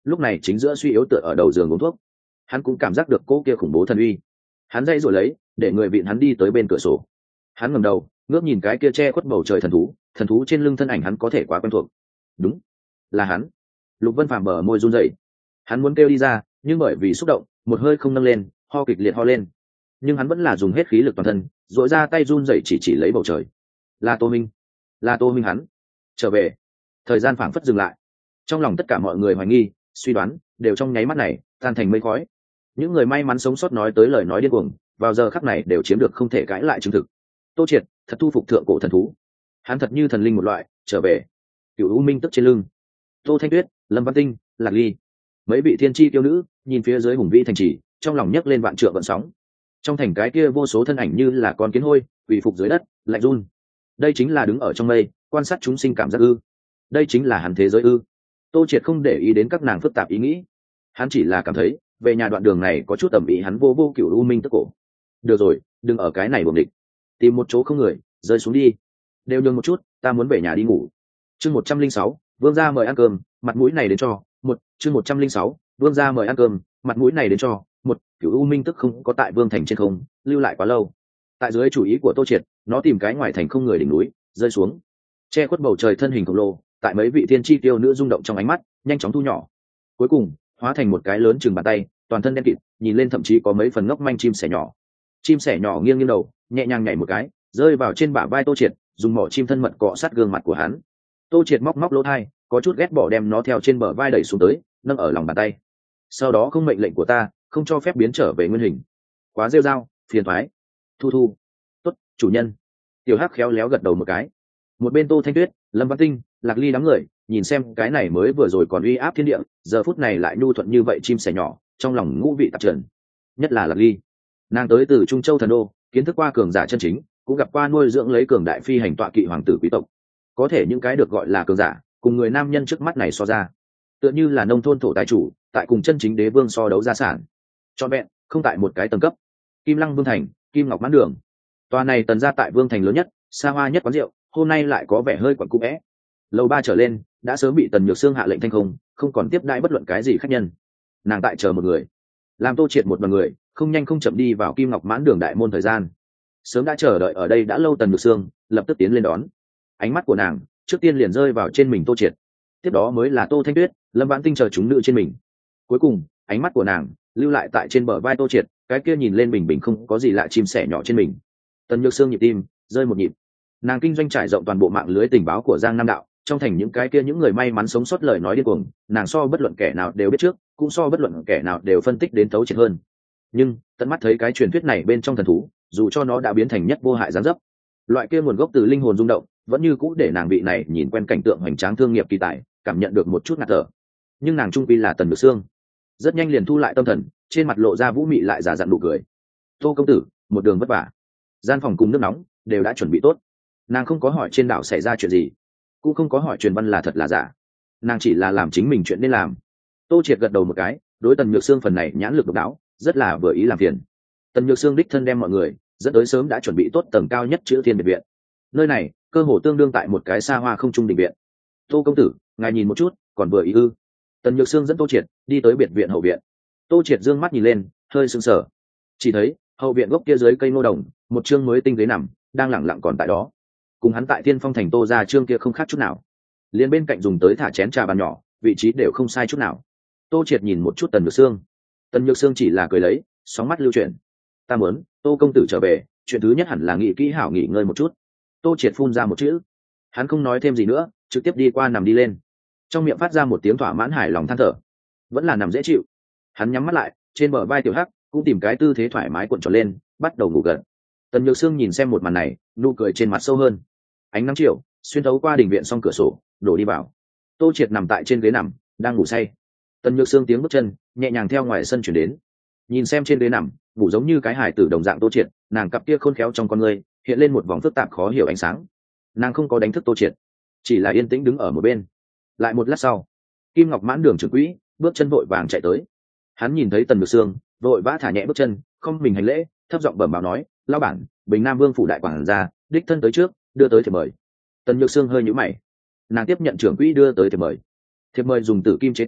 S1: lúc này chính giữa suy yếu tựa ở đầu giường uống thuốc. Hắn cũng cảm giác được cỗ kia khủng bố thần uy. Hắn dây rồi lấy để người vịn hắn đi tới bên cửa sổ. Hắn ngẩng đầu ngước nhìn cái kia che khuất bầu trời thần thú trên lưng thân ảnh hắn có thể quá quen thuộc. Đúng là hắn. Lục Vân Phàm bờ môi run rẩy. Hắn muốn kêu đi ra nhưng bởi vì xúc động một hơi không nâng lên, ho kịch liệt ho lên. Nhưng hắn vẫn là dùng hết khí lực toàn thân dội ra tay run rẩy chỉ lấy bầu trời. Là Tô Minh, là Tô Minh. Hắn trở về. Thời gian phảng phất dừng lại. Trong lòng tất cả mọi người hoài nghi suy đoán đều trong nháy mắt này tan thành mây khói. Những người may mắn sống sót nói tới lời nói điên cuồng vào giờ khắc này đều chiếm được không thể cãi lại chứng thực. Tô Triệt thật thu phục thượng cổ thần thú, hắn thật như thần linh một loại trở về. Cửu U Minh tức trên lưng, Tô Thanh Tuyết, Lâm Văn Tinh, Lạc Ly, mấy vị thiên chi tiêu nữ nhìn phía dưới hùng vĩ thành trì, trong lòng nhấc lên vạn trượng vận sóng. Trong thành cái kia vô số thân ảnh như là con kiến hôi quỳ phục dưới đất lạnh run. Đây chính là đứng ở trong mây quan sát chúng sinh cảm giác ư? Đây chính là hắn thế giới ư? Tô Triệt không để ý đến các nàng phức tạp ý nghĩ, hắn chỉ là cảm thấy về nhà đoạn đường này có chút tầm ý. Hắn vô Cửu U Minh tức cổ. Được rồi, đừng ở cái này buồng địch, tìm một chỗ không người rơi xuống đi. Đều nhường một chút, ta muốn về nhà đi ngủ. Chương 106, vương gia mời ăn cơm, mặt mũi này đến cho. Chương 106, vương gia mời ăn cơm, mặt mũi này đến cho. Cửu U Minh tức không có tại vương thành trên không lưu lại quá lâu. Tại dưới chủ ý của Tô Triệt, nó tìm cái ngoài thành không người đỉnh núi rơi xuống, che khuất bầu trời thân hình khổng lồ tại mấy vị thiên chi tiêu nữ rung động trong ánh mắt nhanh chóng thu nhỏ, cuối cùng hóa thành một cái lớn chừng bàn tay, toàn thân đen kịt, nhìn lên thậm chí có mấy phần ngốc manh chim sẻ nhỏ. Chim sẻ nhỏ nghiêng nghiêng đầu nhẹ nhàng nhảy một cái rơi vào trên bả vai Tô Triệt, dùng mỏ chim thân mật cọ sát gương mặt của hắn. Tô Triệt móc lỗ thai, có chút ghét bỏ đem nó theo trên bờ vai đẩy xuống tới, nâng ở lòng bàn tay. Sau đó không mệnh lệnh của ta, không cho phép biến trở về nguyên hình. Quá rêu rao, phiền thoái. Thu tốt, chủ nhân. Tiểu Hắc khéo léo gật đầu một cái. Một bên Tô Thanh Tuyết, Lâm Văn Tinh, Lạc Ly đám người nhìn xem cái này mới vừa rồi còn uy áp thiên địa, giờ phút này lại nhu thuận như vậy chim sẻ nhỏ, trong lòng ngũ vị tạp trần. Nhất là Lạc Ly, nàng tới từ Trung Châu thần đô, kiến thức qua cường giả chân chính, cũng gặp qua nuôi dưỡng lấy cường đại phi hành tọa kỵ hoàng tử quý tộc. Có thể những cái được gọi là cường giả cùng người nam nhân trước mắt này so ra, tựa như là nông thôn thổ tài chủ tại cùng chân chính đế vương so đấu gia sản, trọn vẹn không tại một cái tầng cấp. Kim Lăng Vương thành, Kim Ngọc Mãn Đường, tòa này tần gia tại Vương thành lớn nhất, xa hoa nhất quán rượu, hôm nay lại có vẻ hơi quẩn cũ vẽ. Lầu 3 trở lên đã sớm bị Tần Nhược Sương hạ lệnh thanh không còn tiếp đãi bất luận cái gì khách nhân. Nàng tại chờ một người, làm Tô Triệt một đoàn người không nhanh không chậm đi vào Kim Ngọc Mãn Đường đại môn. Thời gian sớm đã chờ đợi ở đây đã lâu. Tần Nhược Sương lập tức tiến lên đón, ánh mắt của nàng trước tiên liền rơi vào trên mình Tô Triệt, tiếp đó mới là Tô Thanh Tuyết, Lâm Vãn Tinh chờ chúng nữ trên mình, cuối cùng ánh mắt của nàng lưu lại tại trên bờ vai Tô Triệt, cái kia nhìn lên bình bình không có gì lạ chim sẻ nhỏ trên mình. Tần Nhược Sương nhịp tim rơi một nhịp. Nàng kinh doanh trải rộng toàn bộ mạng lưới tình báo của Giang Nam đạo, trong thành những cái kia những người may mắn sống sót lời nói điên cuồng, nàng so bất luận kẻ nào đều biết trước, cũng so bất luận kẻ nào đều phân tích đến thấu triệt hơn. Nhưng tận mắt thấy cái truyền thuyết này bên trong thần thú, dù cho nó đã biến thành nhất vô hại gián dấp, loại kia nguồn gốc từ linh hồn rung động vẫn như cũ để nàng vị này nhìn quen cảnh tượng hoành tráng thương nghiệp kỳ tài cảm nhận được một chút ngạt thở. Nhưng nàng trung quy là Tần Nhược Sương, rất nhanh liền thu lại tâm thần, trên mặt lộ ra vũ mị lại giả dặn nụ cười. Tô công tử, một đường vất vả, gian phòng cùng nước nóng đều đã chuẩn bị tốt. Nàng không có hỏi trên đảo xảy ra chuyện gì, cũng không có hỏi truyền văn là thật là giả, nàng chỉ là làm chính mình chuyện nên làm. Tô Triệt gật đầu một cái, đối Tần Nhược Sương phần này nhãn lực độc đáo, rất là vừa ý làm phiền. Tần Nhược Sương đích thân đem mọi người dẫn tới sớm đã chuẩn bị tốt tầng cao nhất chữ Thiên biệt viện. Nơi này cơ hồ tương đương tại một cái xa hoa không trung đình viện. Tô công tử, ngài nhìn một chút, còn vừa ý ư? Tần Nhược Sương dẫn Tô Triệt đi tới biệt viện hậu viện. Tô Triệt dương mắt nhìn lên, hơi sững sờ, chỉ thấy hậu viện gốc kia dưới cây ngô đồng, một chương mới tinh ghế nằm đang lẳng lặng còn tại đó, cùng hắn tại Thiên Phong thành Tô gia chương kia không khác chút nào. Liên bên cạnh dùng tới thả chén trà bàn nhỏ, vị trí đều không sai chút nào. Tô Triệt nhìn một chút Tần Nhược Sương, Tần Nhược Sương chỉ là cười lấy, sóng mắt lưu chuyển. Ta muốn Tô công tử trở về, chuyện thứ nhất hẳn là nghĩ kỹ hảo nghỉ ngơi một chút. Tô Triệt phun ra một chữ, hắn không nói thêm gì nữa, trực tiếp đi qua nằm đi lên, trong miệng phát ra một tiếng thỏa mãn hài lòng than thở. Vẫn là nằm dễ chịu. Hắn nhắm mắt lại, trên bờ vai Tiểu Hắc cũng tìm cái tư thế thoải mái cuộn tròn lên, bắt đầu ngủ gật. Tần Nhược Sương nhìn xem một màn này, nụ cười trên mặt sâu hơn. Ánh nắng chiều xuyên thấu qua đình viện song cửa sổ đổ đi vào. Tô Triệt nằm tại trên ghế nằm đang ngủ say. Tần Nhược Sương tiếng bước chân nhẹ nhàng theo ngoài sân chuyển đến, nhìn xem trên ghế nằm ngủ giống như cái hài tử đồng dạng Tô Triệt, nàng cặp kia khôn khéo trong con người hiện lên một vòng phức tạp khó hiểu ánh sáng. Nàng không có đánh thức Tô Triệt, chỉ là yên tĩnh đứng ở một bên. Lại một lát sau, Kim Ngọc Mãn Đường trưởng quỹ bước chân vội vàng chạy tới. Hắn nhìn thấy Tần Nhược Sương, vội vã thả nhẹ bước chân, không mình hành lễ, thấp giọng bẩm báo nói: "Lão bản, Bình Nam Vương phủ đại quản gia đích thân tới trước, đưa tới thiệp mời." Tần Nhược Sương hơi nhíu mày, nàng tiếp nhận trưởng quỹ đưa tới thiệp mời. Thiệp mời dùng tử kim chế tạo,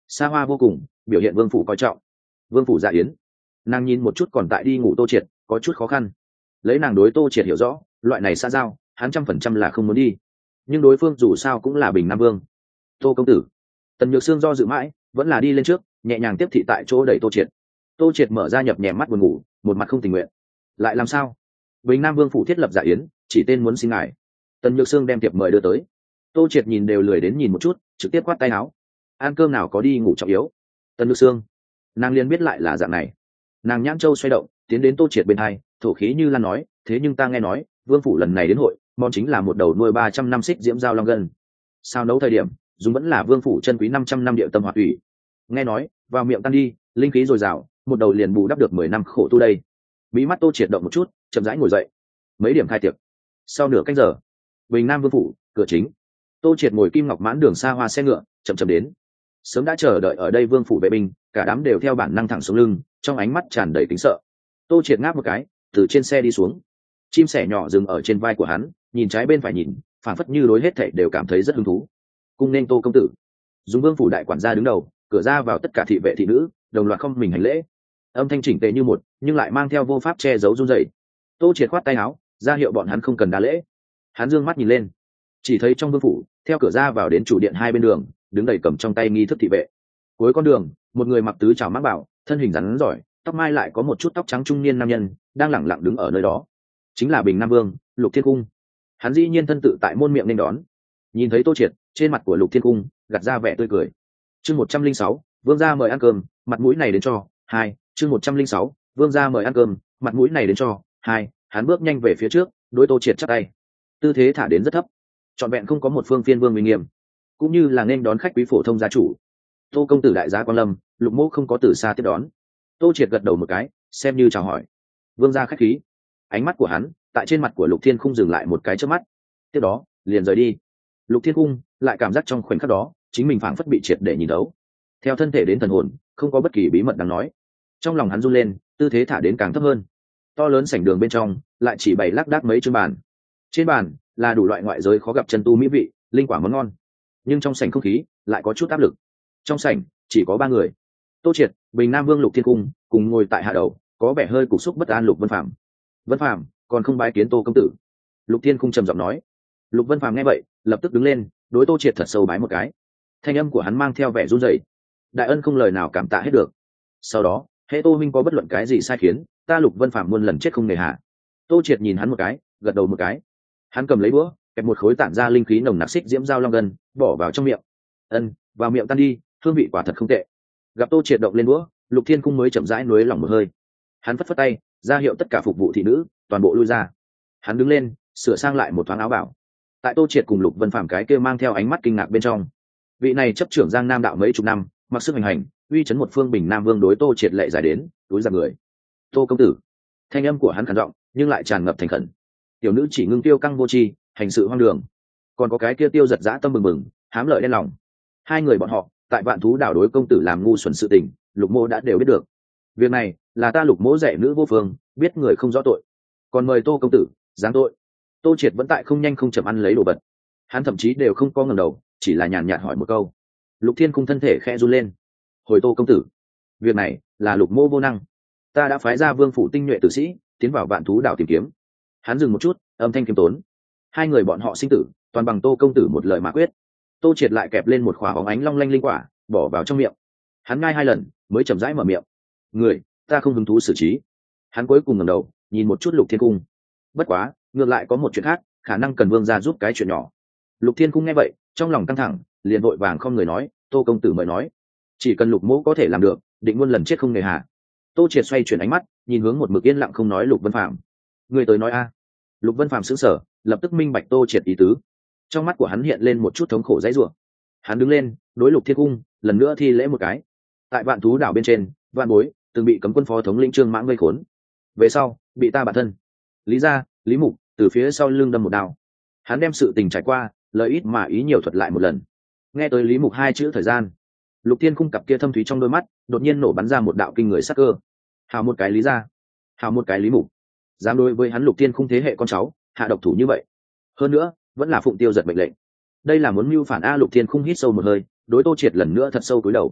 S1: xa hoa vô cùng, biểu hiện vương phủ coi trọng. Vương phủ dạ yến, nàng nhìn một chút còn tại đi ngủ Tô Triệt, có chút khó khăn. Lấy nàng đối Tô Triệt hiểu rõ, loại này xã giao hắn 100% là không muốn đi, nhưng đối phương dù sao cũng là Bình Nam Vương. Tô công tử. Tần Nhược Sương do dự mãi, vẫn là đi lên trước, nhẹ nhàng tiếp thị tại chỗ đẩy Tô Triệt. Tô Triệt mở ra nhập nhèm mắt buồn ngủ, một mặt không tình nguyện. Lại làm sao? Bình Nam Vương phủ thiết lập dạ yến, chỉ tên muốn xin ngài. Tần Nhược Sương đem tiệp mời đưa tới. Tô Triệt nhìn đều lười đến nhìn một chút, trực tiếp quát tay áo. Ăn cơm nào có đi ngủ trọng yếu. Tần Nhược Sương, nàng liền biết lại là dạng này. Nàng nhãn châu xoay động, tiến đến Tô Triệt bên hai, thổ khí như lan nói, thế nhưng ta nghe nói, Vương phủ lần này đến hội, món chính là một đầu nuôi 300 năm xích diễm giao long gân. Sao nấu thời điểm, dùng vẫn là Vương phủ chân quý 500 năm địa tâm hỏa thủy. Nghe nói, vào miệng tan đi, linh khí dồi dào, một đầu liền bù đắp được 10 năm khổ tu đây. Bí mắt Tô Triệt động một chút, chậm rãi ngồi dậy. Mấy điểm khai tiệc. Sau nửa canh giờ, Bình Nam Vương phủ, cửa chính. Tô Triệt ngồi kim ngọc mãn đường xa hoa xe ngựa, chậm chậm đến. Sớm đã chờ đợi ở đây Vương phủ vệ binh, cả đám đều theo bản năng thẳng xuống lưng, trong ánh mắt tràn đầy kính sợ. Tô Triệt ngáp một cái, từ trên xe đi xuống. Chim sẻ nhỏ dừng ở trên vai của hắn, nhìn trái bên phải nhìn, phảng phất như đối hết thảy đều cảm thấy rất hứng thú. Cung nên Tô công tử. Dùng Vương phủ đại quản gia đứng đầu, cửa ra vào tất cả thị vệ thị nữ, đồng loạt không mình hành lễ. Âm thanh chỉnh tề như một, nhưng lại mang theo vô pháp che giấu run rẩy. Tô Triệt khoát tay áo, ra hiệu bọn hắn không cần đa lễ. Hắn dương mắt nhìn lên, chỉ thấy trong Vương phủ, theo cửa ra vào đến chủ điện hai bên đường, đứng đầy cầm trong tay nghi thức thị vệ. Cuối con đường, một người mặc tứ trảo mãng bảo, thân hình rắn giỏi, tóc mai lại có một chút tóc trắng trung niên nam nhân, đang lẳng lặng đứng ở nơi đó. Chính là Bình Nam Vương, Lục Thiên Cung. Hắn dĩ nhiên thân tự tại môn miệng nên đón. Nhìn thấy Tô Triệt, trên mặt của Lục Thiên Cung gạt ra vẻ tươi cười. Chương 106, Vương gia mời ăn cơm, mặt mũi này đến cho. Hai, chương 106, Vương gia mời ăn cơm, mặt mũi này đến cho. Hai, hắn bước nhanh về phía trước, đối Tô Triệt chắp tay. Tư thế thả đến rất thấp, trọn vẹn không có một phương phiên vương uy nghiêm, cũng như là nên đón khách quý phổ thông gia chủ. Tô công tử đại gia quan lâm, Lục mỗ không có từ xa tiếp đón. Tô Triệt gật đầu một cái, xem như chào hỏi. Vương gia khách khí. Ánh mắt của hắn tại trên mặt của Lục Thiên Cung dừng lại một cái chớp mắt, tiếp đó liền rời đi. Lục Thiên Cung lại cảm giác trong khoảnh khắc đó, chính mình phảng phất bị triệt để nhìn đấu. Theo thân thể đến thần hồn, không có bất kỳ bí mật đáng nói. Trong lòng hắn run lên, tư thế thả đến càng thấp hơn. To lớn sảnh đường bên trong, lại chỉ bày lác đác mấy chương bàn. Trên bàn là đủ loại ngoại giới khó gặp chân tu mỹ vị, linh quả món ngon. Nhưng trong sảnh không khí lại có chút áp lực. Trong sảnh chỉ có ba người: Tô Triệt, Bình Nam Vương Lục Thiên Cung, cùng ngồi tại hạ đầu, có vẻ hơi cục xúc bất an Lục Vân Phàm. Vân Phàm, còn không bái kiến Tô công tử. Lục Thiên Cung trầm giọng nói. Lục Vân Phàm nghe vậy, lập tức đứng lên, đối Tô Triệt thật sâu bái một cái. Thanh âm của hắn mang theo vẻ run rẩy. Đại ân không lời nào cảm tạ hết được. Sau đó, hễ Tô minh có bất luận cái gì sai khiến, ta Lục Vân Phàm muôn lần chết không nề hà. Tô Triệt nhìn hắn một cái, gật đầu một cái. Hắn cầm lấy búa, kẹp một khối tản ra linh khí nồng nặc xích diễm giao long gân, bỏ vào trong miệng. Ân, vào miệng tan đi, hương vị quả thật không tệ. Gặp Tô Triệt động lên búa, Lục Thiên Cung mới chậm rãi nuối lòng một hơi. Hắn phất phất tay, ra hiệu tất cả phục vụ thị nữ toàn bộ lui ra. Hắn đứng lên, sửa sang lại một thoáng áo bảo. Tại Tô Triệt cùng Lục Vân Phàm cái kia mang theo ánh mắt kinh ngạc bên trong, vị này chấp trưởng Giang Nam đạo mấy chục năm, mặc sức hành hành, uy chấn một phương Bình Nam Vương đối Tô Triệt lệ giải đến, túi ra người. Tô công tử. Thanh âm của hắn khàn giọng, nhưng lại tràn ngập thành khẩn. Tiểu nữ chỉ ngưng tiêu căng vô tri, hành sự hoang đường. Còn có cái kia tiêu giật dã tâm bừng bừng, hám lợi đen lòng. Hai người bọn họ tại Vạn Thú đảo đối công tử làm ngu xuẩn sự tình, Lục mô đã đều biết được. Việc này là ta Lục mỗ dạy nữ vô phương, biết người không rõ tội, còn mời Tô công tử giáng tội. Tô Triệt vẫn tại không nhanh không chậm ăn lấy đồ vật. Hắn thậm chí đều không có ngẩng đầu, chỉ là nhàn nhạt hỏi một câu. Lục Thiên Cung thân thể khẽ run lên. Hồi Tô công tử, việc này là Lục mô vô năng, ta đã phái ra Vương phủ tinh nhuệ tử sĩ tiến vào Vạn Thú đảo tìm kiếm. Hắn dừng một chút, âm thanh kiêm tốn. Hai người bọn họ sinh tử toàn bằng Tô công tử một lời mà quyết. Tô Triệt lại kẹp lên một khỏa bóng ánh long lanh linh quả, bỏ vào trong miệng. Hắn ngai hai lần mới chậm rãi mở miệng. Người, ta không hứng thú xử trí. Hắn cuối cùng ngẩng đầu nhìn một chút Lục Thiên Cung. Bất quá, ngược lại có một chuyện khác, khả năng cần Vương gia giúp cái chuyện nhỏ. Lục Thiên Cung nghe vậy, trong lòng căng thẳng, liền vội vàng không người nói. Tô công tử mời nói. Chỉ cần Lục mỗ có thể làm được, định muôn lần chết không nề hà. Tô Triệt xoay chuyển ánh mắt, nhìn hướng một mực yên lặng không nói Lục Vân Phàm. Người tới nói a. Lục Vân Phàm sững sờ, lập tức minh bạch Tô Triệt ý tứ. Trong mắt của hắn hiện lên một chút thống khổ dãy rủa. Hắn đứng lên, đối Lục Thiên Cung lần nữa thi lễ một cái. Tại Vạn Thú đảo bên trên, Vạn Bối từng bị cấm quân phó thống lĩnh Trương Mãng gây khốn, về sau bị ta bản thân Lý gia, Lý Mục từ phía sau lưng đâm một đao. Hắn đem sự tình trải qua, lời ít mà ý nhiều thuật lại một lần. Nghe tới Lý Mục hai chữ thời gian, Lục Thiên Cung cặp kia thâm thúy trong đôi mắt đột nhiên nổ bắn ra một đạo kinh người sắc cơ. Hào một cái Lý gia, hào một cái Lý Mục, dám đối với hắn Lục Thiên Cung thế hệ con cháu hạ độc thủ như vậy, hơn nữa vẫn là phụng tiêu giật mệnh lệnh. Đây là muốn mưu phản a. Lục Thiên Cung hít sâu một hơi, đối Tô Triệt lần nữa thật sâu cúi đầu.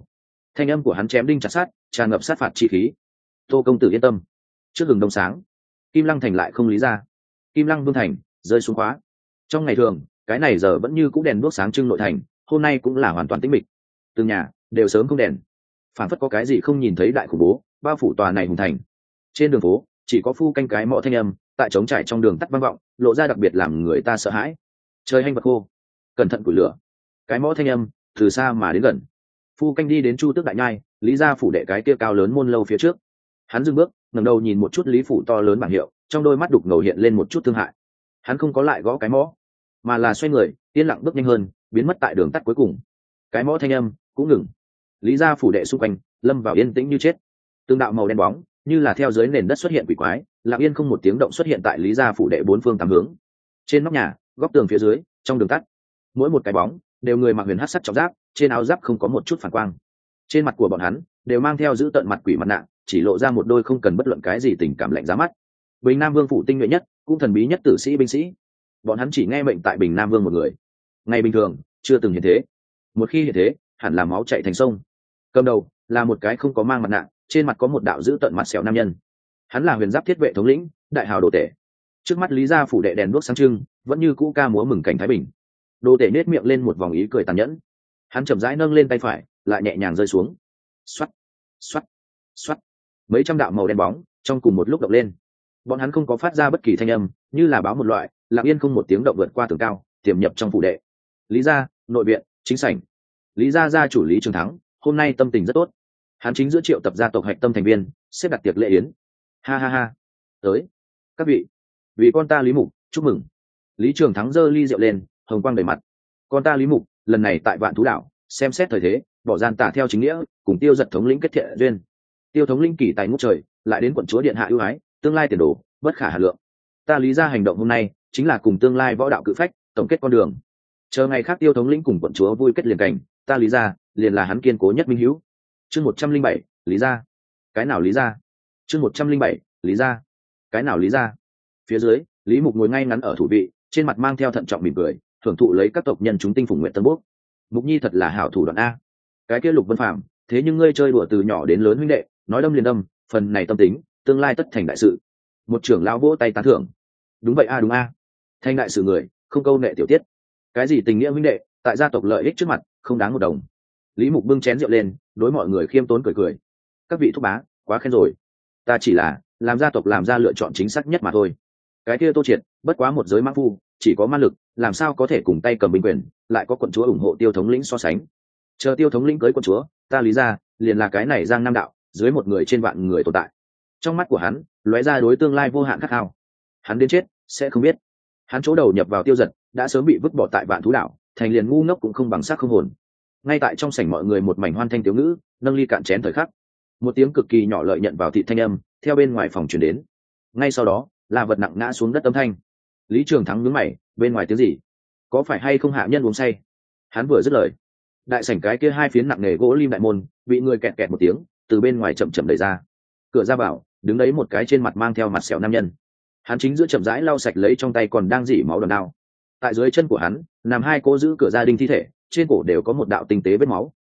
S1: Thanh âm của hắn chém đinh chặt sát, tràn ngập sát phạt chi khí. Tô công tử yên tâm, trước hừng đông sáng, Kim Lăng thành lại không lý ra. Kim Lăng vương thành rơi xuống khóa. Trong ngày thường cái này giờ vẫn như cũ đèn đuốc sáng trưng nội thành, hôm nay cũng là hoàn toàn tĩnh mịch. Từng nhà đều sớm không đèn, phản phất có cái gì không nhìn thấy đại khủng bố bao phủ tòa này hùng thành. Trên đường phố chỉ có phu canh cái mõ thanh âm tại trống trải trong đường tắt vang vọng, lộ ra đặc biệt làm người ta sợ hãi. Trời hanh vật khô, cẩn thận củi lửa. Cái mõ thanh âm từ xa mà đến gần. Phu canh đi đến Chu Tước đại nhai, Lý gia phủ đệ cái kia cao lớn môn lâu phía trước. Hắn dừng bước, ngẩng đầu nhìn một chút Lý phủ to lớn bảng hiệu, trong đôi mắt đục ngầu hiện lên một chút thương hại. Hắn không có lại gõ cái mõ, mà là xoay người, yên lặng bước nhanh hơn, biến mất tại đường tắt cuối cùng. Cái mõ thanh âm cũng ngừng. Lý gia phủ đệ xung quanh lâm vào yên tĩnh như chết. Tương đạo màu đen bóng như là theo dưới nền đất xuất hiện quỷ quái, lặng yên không một tiếng động xuất hiện tại Lý gia phủ đệ bốn phương tám hướng. Trên nóc nhà, góc tường phía dưới, trong đường tắt, mỗi một cái bóng đều người mặc huyền hắc sắc trọng giáp, trên áo giáp không có một chút phản quang. Trên mặt của bọn hắn đều mang theo giữ tận mặt quỷ mặt nạ, chỉ lộ ra một đôi không cần bất luận cái gì tình cảm lạnh giá mắt. Bình Nam Vương phủ tinh nhuệ nhất, cũng thần bí nhất tử sĩ binh sĩ, bọn hắn chỉ nghe mệnh tại Bình Nam Vương một người. Ngày bình thường chưa từng hiện thế, một khi hiện thế hẳn là máu chảy thành sông. Cầm đầu là một cái không có mang mặt nạ, trên mặt có một đạo giữ tận mặt sẹo nam nhân. Hắn là huyền giáp thiết vệ thống lĩnh đại hào Đồ Tể. Trước mắt Lý gia phủ đệ đèn đuốc sáng trưng, vẫn như cũ ca múa mừng cảnh thái bình. Đồ Tể nết miệng lên một vòng ý cười tàn nhẫn. Hắn chậm rãi nâng lên tay phải, lại nhẹ nhàng rơi xuống. Xoắt, xoắt, xoắt. Mấy trăm đạo màu đen bóng trong cùng một lúc động lên. Bọn hắn không có phát ra bất kỳ thanh âm, như là báo một loại, lặng yên không một tiếng động vượt qua tường cao, tiềm nhập trong phủ đệ. Lý gia nội viện chính sảnh. Lý gia gia chủ Lý Trường Thắng hôm nay tâm tình rất tốt. Hắn chính giữa triệu tập gia tộc hạch tâm thành viên, xếp đặt tiệc lễ yến. Ha ha ha, tới các vị, vì con ta Lý Mục chúc mừng. Lý Trường Thắng giơ ly rượu lên, hồng quang đầy mặt. Con ta Lý Mục lần này tại Vạn Thú Đảo xem xét thời thế, bỏ gian tả theo chính nghĩa, cùng Tiêu Giật thống lĩnh kết thiện duyên. Tiêu thống lĩnh kỳ tài ngút trời, lại đến quận chúa điện hạ ưu ái, tương lai tiền đồ bất khả hà lượng. Ta Lý gia hành động hôm nay chính là cùng tương lai võ đạo cự phách tổng kết con đường. Chờ ngày khác Tiêu thống lĩnh cùng quận chúa vui kết liền cảnh, ta Lý gia liền là hắn kiên cố nhất minh hữu. Chương 107, Lý gia. Cái nào Lý gia? Chương 107, Lý gia. Cái nào Lý gia? Phía dưới, Lý Mục ngồi ngay ngắn ở thủ vị, trên mặt mang theo thận trọng mỉm cười, thưởng thụ lấy các tộc nhân chúng tinh phùng nguyện tân bốc. Mục Nhi thật là hảo thủ đoạn a. Cái kia Lục Vân Phàm, thế nhưng ngươi chơi đùa từ nhỏ đến lớn huynh đệ, nói đâm liền đâm, phần này tâm tính, tương lai tất thành đại sự. Một trưởng lão vỗ tay tán thưởng. Đúng vậy a, đúng a. Thành đại sự người, không câu nệ tiểu tiết. Cái gì tình nghĩa huynh đệ, tại gia tộc lợi ích trước mặt, không đáng một đồng. Lý Mục bưng chén rượu lên, đối mọi người khiêm tốn cười cười. Các vị thúc bá, quá khen rồi. Ta chỉ là làm gia tộc làm ra lựa chọn chính xác nhất mà thôi. Cái kia Tô Triệt, bất quá một giới mãng phu, chỉ có ma lực, làm sao có thể cùng tay cầm binh quyền, lại có quận chúa ủng hộ Tiêu thống lĩnh so sánh. Chờ Tiêu thống lĩnh cưới quận chúa, ta Lý gia liền là cái này Giang Nam đạo, dưới một người trên vạn người tồn tại. Trong mắt của hắn, lóe ra đối tương lai vô hạn khát khao. Hắn đến chết sẽ không biết, hắn chỗ đầu nhập vào Tiêu Giật, đã sớm bị vứt bỏ tại Vạn Thú Đảo, thành liền ngu ngốc cũng không bằng xác không hồn. Ngay tại trong sảnh mọi người một mảnh hoan thanh tiếu ngữ, nâng ly cạn chén thời khắc, một tiếng cực kỳ nhỏ lợi nhận vào thị thanh âm theo bên ngoài phòng truyền đến. Ngay sau đó là vật nặng ngã xuống đất âm thanh. Lý Trường Thắng nhướng mày, bên ngoài tiếng gì? Có phải hay không hạ nhân uống say? Hắn vừa dứt lời, đại sảnh cái kia hai phiến nặng nề gỗ lim đại môn bị người kẹt kẹt một tiếng từ bên ngoài chậm chậm đẩy ra. Cửa ra vào đứng đấy một cái trên mặt mang theo mặt sẹo nam nhân. Hắn chính giữa chậm rãi lau sạch lấy trong tay còn đang rỉ máu đòn đao. Tại dưới chân của hắn nằm hai cô giữ cửa gia đình thi thể, trên cổ đều có một đạo tinh tế vết máu.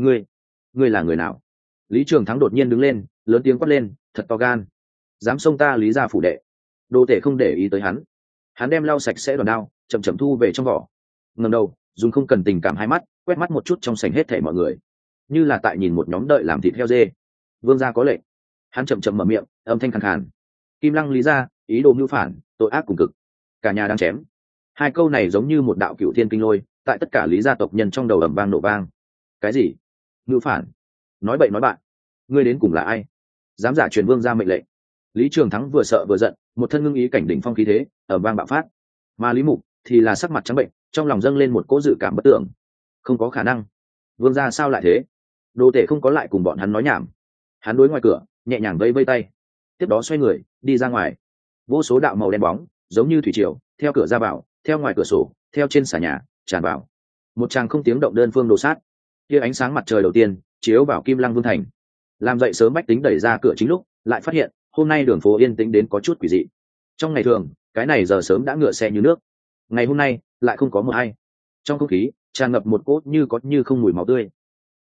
S1: Ngươi là người nào? Lý Trường Thắng đột nhiên đứng lên, lớn tiếng quát lên, thật to gan, dám xông ta Lý gia phủ đệ. Đồ Tể không để ý tới hắn, hắn đem lau sạch sẽ đòn đao chậm chậm thu về trong vỏ, ngẩng đầu dùng không cần tình cảm hai mắt quét mắt một chút trong sảnh hết thảy mọi người, như là tại nhìn một nhóm đợi làm thịt heo dê. Vương gia có lệnh. Hắn chậm chậm mở miệng, âm thanh khàn khàn. Kim Lăng Lý gia ý đồ mưu phản, tội ác cùng cực, cả nhà đang chém. Hai câu này giống như một đạo cửu thiên kinh lôi, tại tất cả Lý gia tộc nhân trong đầu ầm vang nổ vang. Cái gì? Mưu phản? Nói bậy nói bạn. Ngươi đến cùng là ai, dám giả truyền vương gia mệnh lệnh? Lý Trường Thắng vừa sợ vừa giận, một thân ngưng ý cảnh đỉnh phong khí thế ở vang bạo phát. Mà Lý Mục thì là sắc mặt trắng bệnh, trong lòng dâng lên một cỗ dự cảm bất tưởng. Không có khả năng, vương gia sao lại thế? Đồ Tể không có lại cùng bọn hắn nói nhảm, hắn đối ngoài cửa nhẹ nhàng vây vây tay, tiếp đó xoay người đi ra ngoài. Vô số đạo màu đen bóng giống như thủy triều theo cửa ra vào, theo ngoài cửa sổ, theo trên xà nhà tràn vào. Một tràng không tiếng động đơn phương đồ sát. Kia ánh sáng mặt trời đầu tiên chiếu vào Kim Lăng Vương thành. Làm dậy sớm bách tính đẩy ra cửa chính lúc, lại phát hiện hôm nay đường phố yên tĩnh đến có chút quỷ dị. Trong ngày thường cái này giờ sớm đã ngựa xe như nước, ngày hôm nay lại không có một ai. Trong không khí tràn ngập một cốt như có như không mùi máu tươi.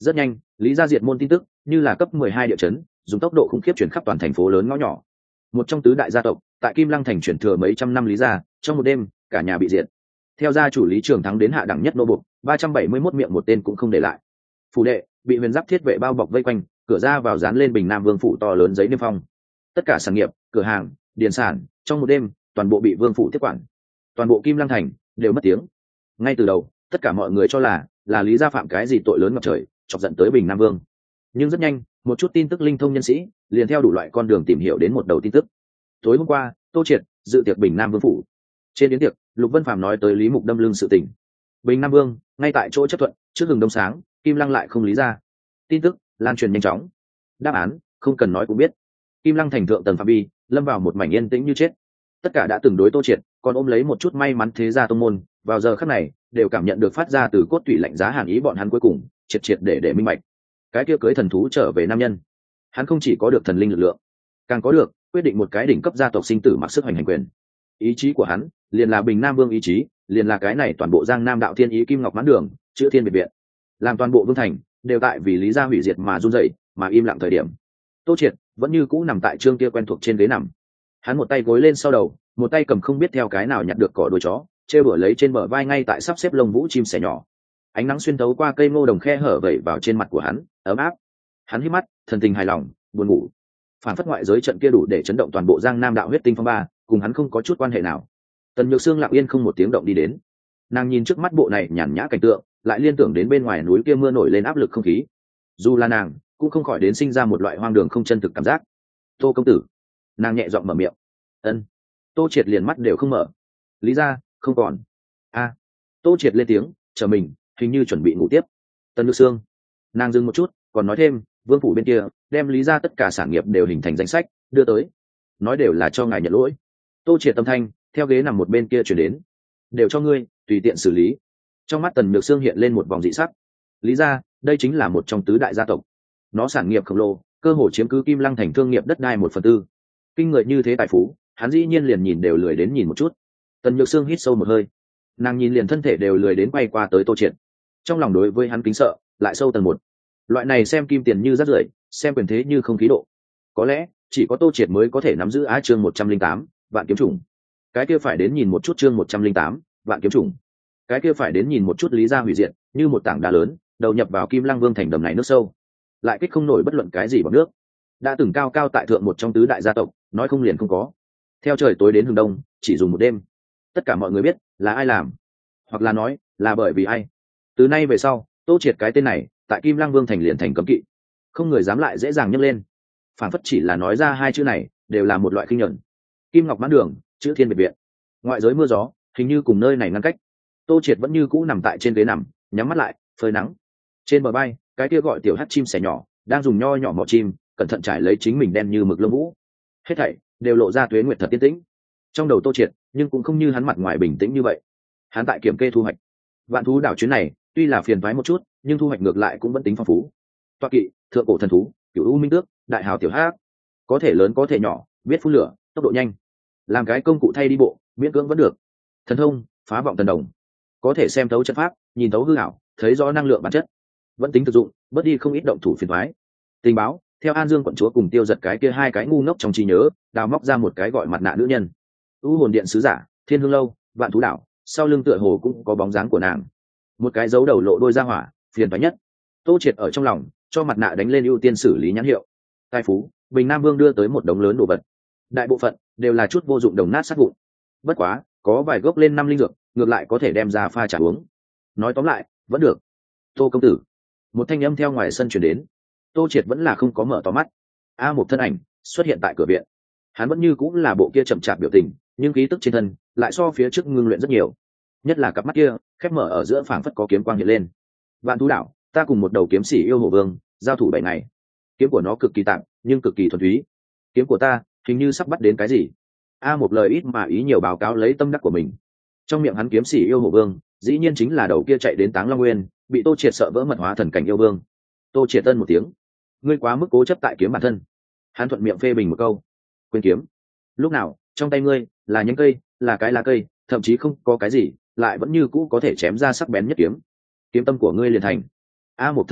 S1: Rất nhanh, lý gia diệt môn tin tức như là cấp 12 địa chấn, dùng tốc độ khủng khiếp chuyển khắp toàn thành phố lớn ngõ nhỏ. Một trong tứ đại gia tộc tại Kim Lăng thành chuyển thừa mấy trăm năm lý gia, trong một đêm cả nhà bị diệt. Theo gia chủ Lý Trường Thắng đến hạ đẳng nhất nô buộc, 371 miệng một tên cũng không để lại. Phủ đệ bị huyền giáp thiết vệ bao bọc vây quanh, cửa ra vào dán lên Bình Nam Vương phủ to lớn giấy niêm phong. Tất cả sản nghiệp, cửa hàng, điền sản, trong một đêm toàn bộ bị vương phủ tiếp quản. Toàn bộ Kim Lăng thành đều mất tiếng. Ngay từ đầu, tất cả mọi người cho là lý gia phạm cái gì tội lớn ngập trời, chọc giận tới Bình Nam Vương. Nhưng rất nhanh, một chút tin tức linh thông nhân sĩ liền theo đủ loại con đường tìm hiểu đến một đầu tin tức. Tối hôm qua, Tô Triệt dự tiệc Bình Nam Vương phủ. Trên yến tiệc, Lục Vân Phàm nói tới Lý Mục đâm lưng sự tình. Bình Nam Vương ngay tại chỗ chấp thuận, trước hừng đông sáng, Kim Lăng lại không lý ra. Tin tức lan truyền nhanh chóng. Đáp án không cần nói cũng biết. Kim Lăng thành thượng tầng phạm vi lâm vào một mảnh yên tĩnh như chết. Tất cả đã từng đối Tô Triệt, còn ôm lấy một chút may mắn thế gia tông môn, vào giờ khắc này đều cảm nhận được phát ra từ cốt tủy lạnh giá hàn ý, bọn hắn cuối cùng triệt để minh bạch. Cái kia cưới thần thú trở về nam nhân, hắn không chỉ có được thần linh lực lượng, càng có được quyết định một cái đỉnh cấp gia tộc sinh tử mặc sức hành quyền. Ý chí của hắn liền là Bình Nam Vương ý chí, liền là cái này toàn bộ Giang Nam đạo thiên ý kim ngọc mãn đường, chữ thiên biệt viện, làm toàn bộ vương thành đều tại vì lý gia hủy diệt mà run rẩy, mà im lặng thời điểm. Tô Triệt vẫn như cũ nằm tại trương kia quen thuộc trên ghế nằm, hắn một tay gối lên sau đầu, một tay cầm không biết theo cái nào nhặt được cỏ đuôi chó, treo bửa lấy trên bờ vai ngay tại sắp xếp lông vũ chim sẻ nhỏ. Ánh nắng xuyên thấu qua cây ngô đồng khe hở vẩy vào trên mặt của hắn, ấm áp. Hắn hít mắt, thần tình hài lòng, buồn ngủ. Phản phất ngoại giới trận kia đủ để chấn động toàn bộ Giang Nam đạo huyết tinh phong ba, cùng hắn không có chút quan hệ nào. Tần Nhược Sương lặng yên không một tiếng động đi đến. Nàng nhìn trước mắt bộ này nhàn nhã cảnh tượng, lại liên tưởng đến bên ngoài núi kia mưa nổi lên áp lực không khí. Dù là nàng, cũng không khỏi đến sinh ra một loại hoang đường không chân thực cảm giác. Tô công tử, nàng nhẹ giọng mở miệng. Ân. Tô Triệt liền mắt đều không mở. Lý gia không còn. A. Tô Triệt lên tiếng, chờ mình, hình như chuẩn bị ngủ tiếp. Tần Nhược Sương, nàng dừng một chút, còn nói thêm, vương phủ bên kia đem lý gia tất cả sản nghiệp đều hình thành danh sách đưa tới, nói đều là cho ngài nhận lỗi. Tô Triệt tâm thanh theo ghế nằm một bên kia chuyển đến, đều cho ngươi tùy tiện xử lý. Trong mắt Tần Nhược Sương hiện lên một vòng dị sắc. Lý gia đây chính là một trong tứ đại gia tộc, nó sản nghiệp khổng lồ, cơ hồ chiếm cứ Kim Lăng thành thương nghiệp đất đai 1/4. Kinh người như thế tài phú, hắn dĩ nhiên liền nhìn đều lười đến nhìn một chút. Tần Nhược Sương hít sâu một hơi, nàng nhìn liền thân thể đều lười đến bay qua tới Tô Triệt, trong lòng đối với hắn kính sợ lại sâu tầng một. Loại này xem kim tiền như rác rưởi, xem quyền thế như không khí độ, có lẽ chỉ có Tô Triệt mới có thể nắm giữ á chương 108, vạn kiếm trùng. Cái kia phải đến nhìn một chút chương 108, vạn kiếm trùng. Cái kia phải đến nhìn một chút lý gia hủy diệt, như một tảng đá lớn, đầu nhập vào Kim Lăng Vương thành đầm này nước sâu, lại kích không nổi bất luận cái gì bằng nước. Đã từng cao cao tại thượng một trong tứ đại gia tộc, nói không liền không có. Theo trời tối đến hừng đông, chỉ dùng một đêm. Tất cả mọi người biết là ai làm, hoặc là nói là bởi vì ai. Từ nay về sau, Tô Triệt cái tên này tại Kim Lăng Vương thành liền thành cấm kỵ, không người dám lại dễ dàng nhấc lên. Phản phất chỉ là nói ra hai chữ này đều là một loại khinh nhẫn. Kim ngọc mãn đường, chữ thiên biệt viện, ngoại giới mưa gió hình như cùng nơi này ngăn cách. Tô Triệt vẫn như cũ nằm tại trên ghế nằm, nhắm mắt lại phơi nắng. Trên bờ bay, cái kia gọi tiểu hắt chim sẻ nhỏ đang dùng nho nhỏ mỏ chim cẩn thận trải lấy chính mình đen như mực lông vũ. Hết thảy đều lộ ra tuế nguyệt thật tiên tĩnh. Trong đầu Tô Triệt nhưng cũng không như hắn mặt ngoài bình tĩnh như vậy. Hắn tại kiểm kê thu hoạch. Vạn thú đảo chuyến này tuy là phiền toái một chút, nhưng thu hoạch ngược lại cũng vẫn tính phong phú. Toa kỵ, thượng cổ thần thú, cửu u minh tước, đại hào tiểu hắc, có thể lớn có thể nhỏ, biết phun lửa, tốc độ nhanh, làm cái công cụ thay đi bộ, miễn cưỡng vẫn được. Thần thông, phá vọng thần đồng, có thể xem thấu trận pháp, nhìn thấu hư ảo, thấy rõ năng lượng bản chất, vẫn tính thực dụng, bớt đi không ít động thủ phiền toái. Tình báo, theo An Dương quận chúa cùng Tiêu Giật cái kia hai cái ngu ngốc trong trí nhớ, đào móc ra một cái gọi mặt nạ nữ nhân. U hồn điện sứ giả, Thiên Hương lâu, Vạn thú đảo, sau lưng tựa hồ cũng có bóng dáng của nàng. Một cái dấu đầu lộ đôi ra hỏa, phiền toái nhất. Tô Triệt ở trong lòng cho mặt nạ đánh lên ưu tiên xử lý nhãn hiệu. Tài phú, Bình Nam Vương đưa tới một đống lớn đồ vật, đại bộ phận đều là chút vô dụng đồng nát sát vụn. Bất quá có vài gốc lên năm linh dược, ngược lại có thể đem ra pha trà uống. Nói tóm lại vẫn được. Tô công tử, một thanh âm theo ngoài sân truyền đến. Tô Triệt vẫn là không có mở to mắt. Một thân ảnh xuất hiện tại cửa viện. Hắn vẫn như cũng là bộ kia chậm chạp biểu tình, nhưng khí tức trên thân lại so phía trước ngưng luyện rất nhiều. Nhất là cặp mắt kia khép mở ở giữa phảng phất có kiếm quang hiện lên. Vạn thú đảo, ta cùng một đầu kiếm sĩ yêu hồ vương giao thủ 7 ngày. Kiếm của nó cực kỳ tạm nhưng cực kỳ thuần túy. Kiếm của ta hình như sắp bắt đến cái gì. Một lời ít mà ý nhiều báo cáo lấy tâm đắc của mình. Trong miệng hắn kiếm sĩ yêu hồ vương dĩ nhiên chính là đầu kia chạy đến Táng Long Nguyên, bị Tô Triệt sợ vỡ mật hóa thần cảnh yêu vương. Tô Triệt tân một tiếng, ngươi quá mức cố chấp tại kiếm bản thân. Hắn thuận miệng phê bình một câu, quên kiếm. Lúc nào trong tay ngươi là nhánh cây, là cái lá cây, thậm chí không có cái gì, lại vẫn như cũ có thể chém ra sắc bén nhất kiếm. Kiếm tâm của ngươi liền thành. Một thân thể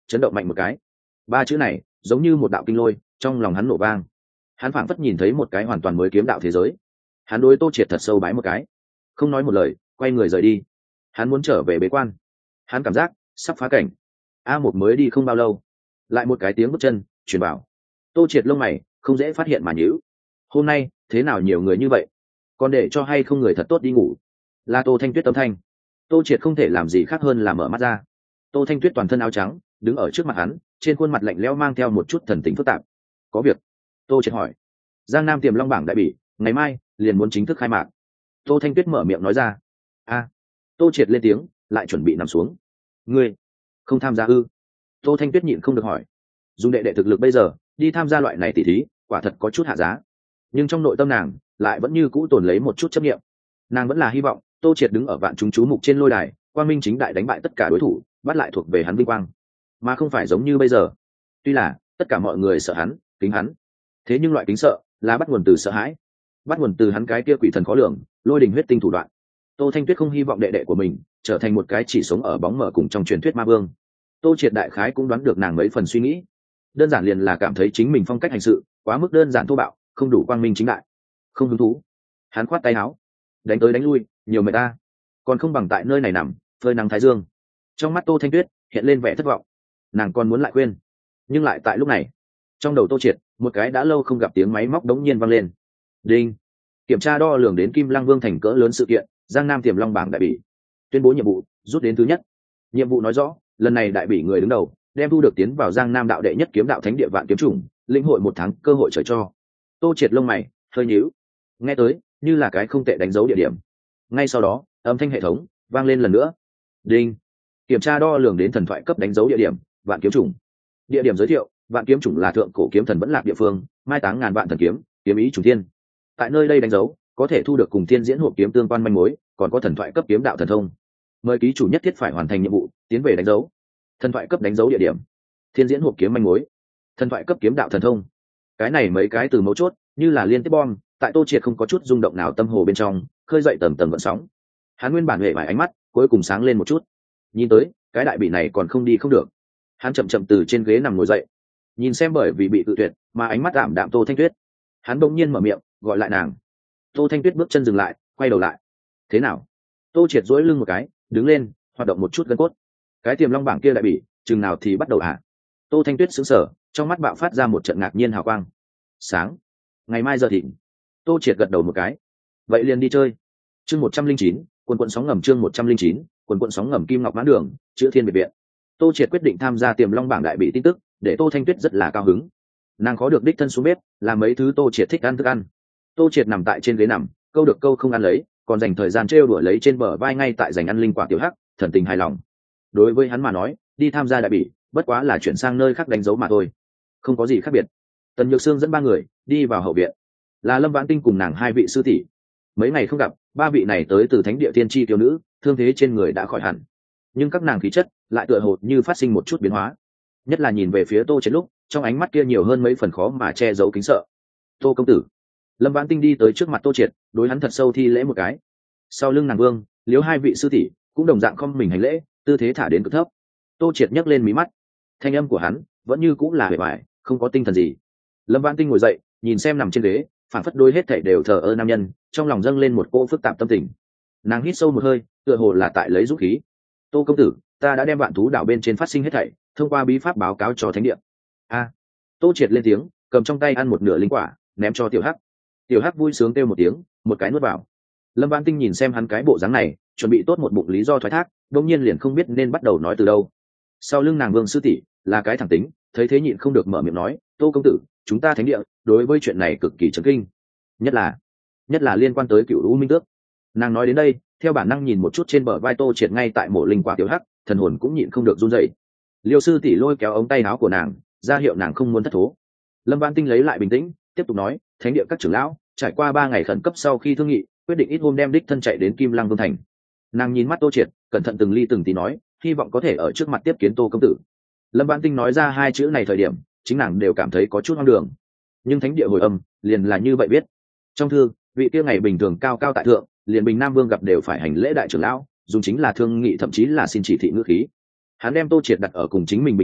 S1: chấn động mạnh một cái. Ba chữ này giống như một đạo kinh lôi, trong lòng hắn nổ vang. Hắn phảng phất nhìn thấy một cái hoàn toàn mới kiếm đạo thế giới. Hắn đối Tô Triệt thật sâu bái một cái, không nói một lời, quay người rời đi. Hắn muốn trở về bế quan. Hắn cảm giác sắp phá cảnh. A Một mới đi không bao lâu, lại một cái tiếng bước chân truyền vào. Tô Triệt lông mày không dễ phát hiện mà nhíu. Hôm nay thế nào nhiều người như vậy, còn để cho hay không người thật tốt đi ngủ. Là Tô Thanh Tuyết âm thanh. Tô Triệt không thể làm gì khác hơn là mở mắt ra. Tô Thanh Tuyết toàn thân áo trắng đứng ở trước mặt hắn, trên khuôn mặt lạnh lẽo mang theo một chút thần tình phức tạp. Có việc? Tô Triệt hỏi. Giang Nam Tiềm Long bảng đại bỉ ngày mai liền muốn chính thức khai mạc. Tô Thanh Tuyết mở miệng nói ra. Tô Triệt lên tiếng, lại chuẩn bị nằm xuống. Ngươi không tham gia ư? Tô Thanh Tuyết nhịn không được hỏi. Dùng đệ đệ thực lực bây giờ đi tham gia loại này tỷ thí quả thật có chút hạ giá, nhưng trong nội tâm nàng lại vẫn như cũ tồn lấy một chút chấp niệm. Nàng vẫn là hy vọng Tô Triệt đứng ở vạn chúng chú mục trên lôi đài, quang minh chính đại đánh bại tất cả đối thủ, bắt lại thuộc về hắn vinh quang, mà không phải giống như bây giờ. Tuy là tất cả mọi người sợ hắn, kính hắn, thế nhưng loại kính sợ là bắt nguồn từ sợ hãi, bắt nguồn từ hắn cái kia quỷ thần khó lường, lôi đình huyết tinh thủ đoạn. Tô Thanh Tuyết không hy vọng đệ đệ của mình trở thành một cái chỉ sống ở bóng mờ cùng trong truyền thuyết ma vương. Tô Triệt đại khái cũng đoán được nàng mấy phần suy nghĩ, đơn giản liền là cảm thấy chính mình phong cách hành sự quá mức đơn giản thô bạo, không đủ quang minh chính đại, không hứng thú. Hắn khoát tay áo, đánh tới đánh lui nhiều mệt ta, còn không bằng tại nơi này nằm phơi nắng thái dương. Trong mắt Tô Thanh Tuyết hiện lên vẻ thất vọng, nàng còn muốn lại khuyên, nhưng lại tại lúc này trong đầu Tô Triệt một cái đã lâu không gặp tiếng máy móc đống nhiên vang lên. Đinh, kiểm tra đo lường đến Kim Lăng Vương thành cỡ lớn sự kiện, Giang Nam Tiềm Long bảng đại bỉ tuyên bố nhiệm vụ rút đến thứ nhất. Nhiệm vụ nói rõ lần này đại bỉ người đứng đầu đem thu được tiến vào Giang Nam đạo đệ nhất kiếm đạo thánh địa Vạn Kiếm Chủng, lĩnh hội 1 tháng cơ hội trời cho. Tô Triệt lông mày hơi nhíu, nghe tới như là cái không tệ đánh dấu địa điểm. Ngay sau đó âm thanh hệ thống vang lên lần nữa. Đinh, kiểm tra đo lường đến thần thoại cấp đánh dấu địa điểm Vạn Kiếm Chủng. Địa điểm giới thiệu: Vạn Kiếm Chủng là thượng cổ kiếm thần vẫn lạc địa phương, mai táng ngàn vạn thần kiếm, kiếm ý trùng thiên. Tại nơi đây đánh dấu có thể thu được cùng thiên diễn hộp kiếm tương quan manh mối, còn có thần thoại cấp kiếm đạo thần thông. Mời ký chủ nhất thiết phải hoàn thành nhiệm vụ, tiến về đánh dấu. Thần thoại cấp đánh dấu địa điểm, thiên diễn hộp kiếm manh mối, thần thoại cấp kiếm đạo thần thông. Cái này mấy cái từ mấu chốt như là liên tiếp bom, tại Tô Triệt không có chút rung động nào tâm hồ bên trong khơi dậy tầng tầng vận sóng. Hắn nguyên bản huệ vài ánh mắt cuối cùng sáng lên một chút, nhìn tới cái đại bị này còn không đi không được. Hắn chậm chậm từ trên ghế nằm ngồi dậy, nhìn xem bởi vì bị tự tuyệt mà ánh mắt ảm đạm Tô Thanh Tuyết. Hắn bỗng nhiên mở miệng gọi lại nàng. Tô Thanh Tuyết bước chân dừng lại, quay đầu lại. Thế nào? Tô Triệt duỗi lưng một cái, đứng lên, hoạt động một chút gân cốt. Cái Tiềm Long bảng kia đại bỉ chừng nào thì bắt đầu hả? Tô Thanh Tuyết sững sờ, trong mắt bạo phát ra một trận ngạc nhiên hào quang. Sáng, ngày mai giờ thịnh. Tô Triệt gật đầu một cái. Vậy liền đi chơi. Chương 109, quần quần sóng ngầm. Chương 109, quần quần sóng ngầm. Kim Ngọc Mãn Đường, chữ Thiên biệt viện. Tô Triệt quyết định tham gia Tiềm Long bảng đại bỉ tin tức, để Tô Thanh Tuyết rất là cao hứng. Nàng khó được đích thân xuống bếp làm mấy thứ Tô Triệt thích ăn thức ăn. Tô Triệt nằm tại trên ghế nằm, câu được câu không ăn lấy, còn dành thời gian trêu đùa lấy trên bờ vai ngay tại dành ăn linh quả tiểu hắc, thần tình hài lòng. Đối với hắn mà nói, đi tham gia đại bỉ bất quá là chuyển sang nơi khác đánh dấu mà thôi, không có gì khác biệt. Tần Nhược Sương dẫn 3 người đi vào hậu viện, là Lâm Vãn Tinh cùng nàng 2 vị sư tỷ. Mấy ngày không gặp, 3 vị này tới từ thánh địa thiên chi tiểu nữ, thương thế trên người đã khỏi hẳn, nhưng các nàng khí chất lại tựa hồ như phát sinh một chút biến hóa, nhất là nhìn về phía Tô Triệt lúc, trong ánh mắt kia nhiều hơn mấy phần khó mà che giấu kính sợ. Tô công tử. Lâm Vãn Tinh đi tới trước mặt Tô Triệt, đối hắn thật sâu thi lễ một cái. Sau lưng nàng Vương, Liễu 2 vị sư tỷ cũng đồng dạng không mình hành lễ, tư thế thả đến cực thấp. Tô Triệt nhấc lên mí mắt, thanh âm của hắn vẫn như cũng là bề ngoài, không có tinh thần gì. Lâm Vãn Tinh ngồi dậy, nhìn xem nằm trên ghế, phản phất đôi hết thảy đều thờ ơ nam nhân, trong lòng dâng lên một cỗ phức tạp tâm tình. Nàng hít sâu một hơi, tựa hồ là tại lấy dũng khí. Tô công tử, ta đã đem vạn thú đảo bên trên phát sinh hết thảy thông qua bí pháp báo cáo cho thánh địa. Tô Triệt lên tiếng, cầm trong tay ăn một nửa linh quả, ném cho tiểu hắc. Tiểu hắc vui sướng kêu một tiếng, một cái nuốt vào. Lâm Vãn Tinh nhìn xem hắn cái bộ dáng này, chuẩn bị tốt một bụng lý do thoái thác, đột nhiên liền không biết nên bắt đầu nói từ đâu. Sau lưng nàng Vương sư tỷ là cái thẳng tính, thấy thế nhịn không được mở miệng nói, Tô công tử, chúng ta thánh địa đối với chuyện này cực kỳ chấn kinh, nhất là liên quan tới Cửu U Minh Tước. Nàng nói đến đây, theo bản năng nhìn một chút trên bờ vai Tô Triệt ngay tại mổ linh quả tiểu hắc, thần hồn cũng nhịn không được run rẩy. Liêu sư tỷ lôi kéo ống tay áo của nàng, ra hiệu nàng không muốn thất thố. Lâm Vãn Tinh lấy lại bình tĩnh, tiếp tục nói, thánh địa các trưởng lão trải qua 3 ngày khẩn cấp sau khi thương nghị, quyết định ít hôm đem đích thân chạy đến Kim Lăng Vương thành. Nàng nhìn mắt Tô Triệt, cẩn thận từng ly từng tí nói, hy vọng có thể ở trước mặt tiếp kiến Tô công tử. Lâm Vãn Tinh nói ra 2 chữ này thời điểm, chính nàng đều cảm thấy có chút hoang đường, nhưng thánh địa hồi âm liền là như vậy biết. Trong thư, vị kia ngày bình thường cao cao tại thượng, liền Bình Nam Vương gặp đều phải hành lễ đại trưởng lão, dùng chính là thương nghị thậm chí là xin chỉ thị ngữ khí. Hắn đem Tô Triệt đặt ở cùng chính mình bình đẳng,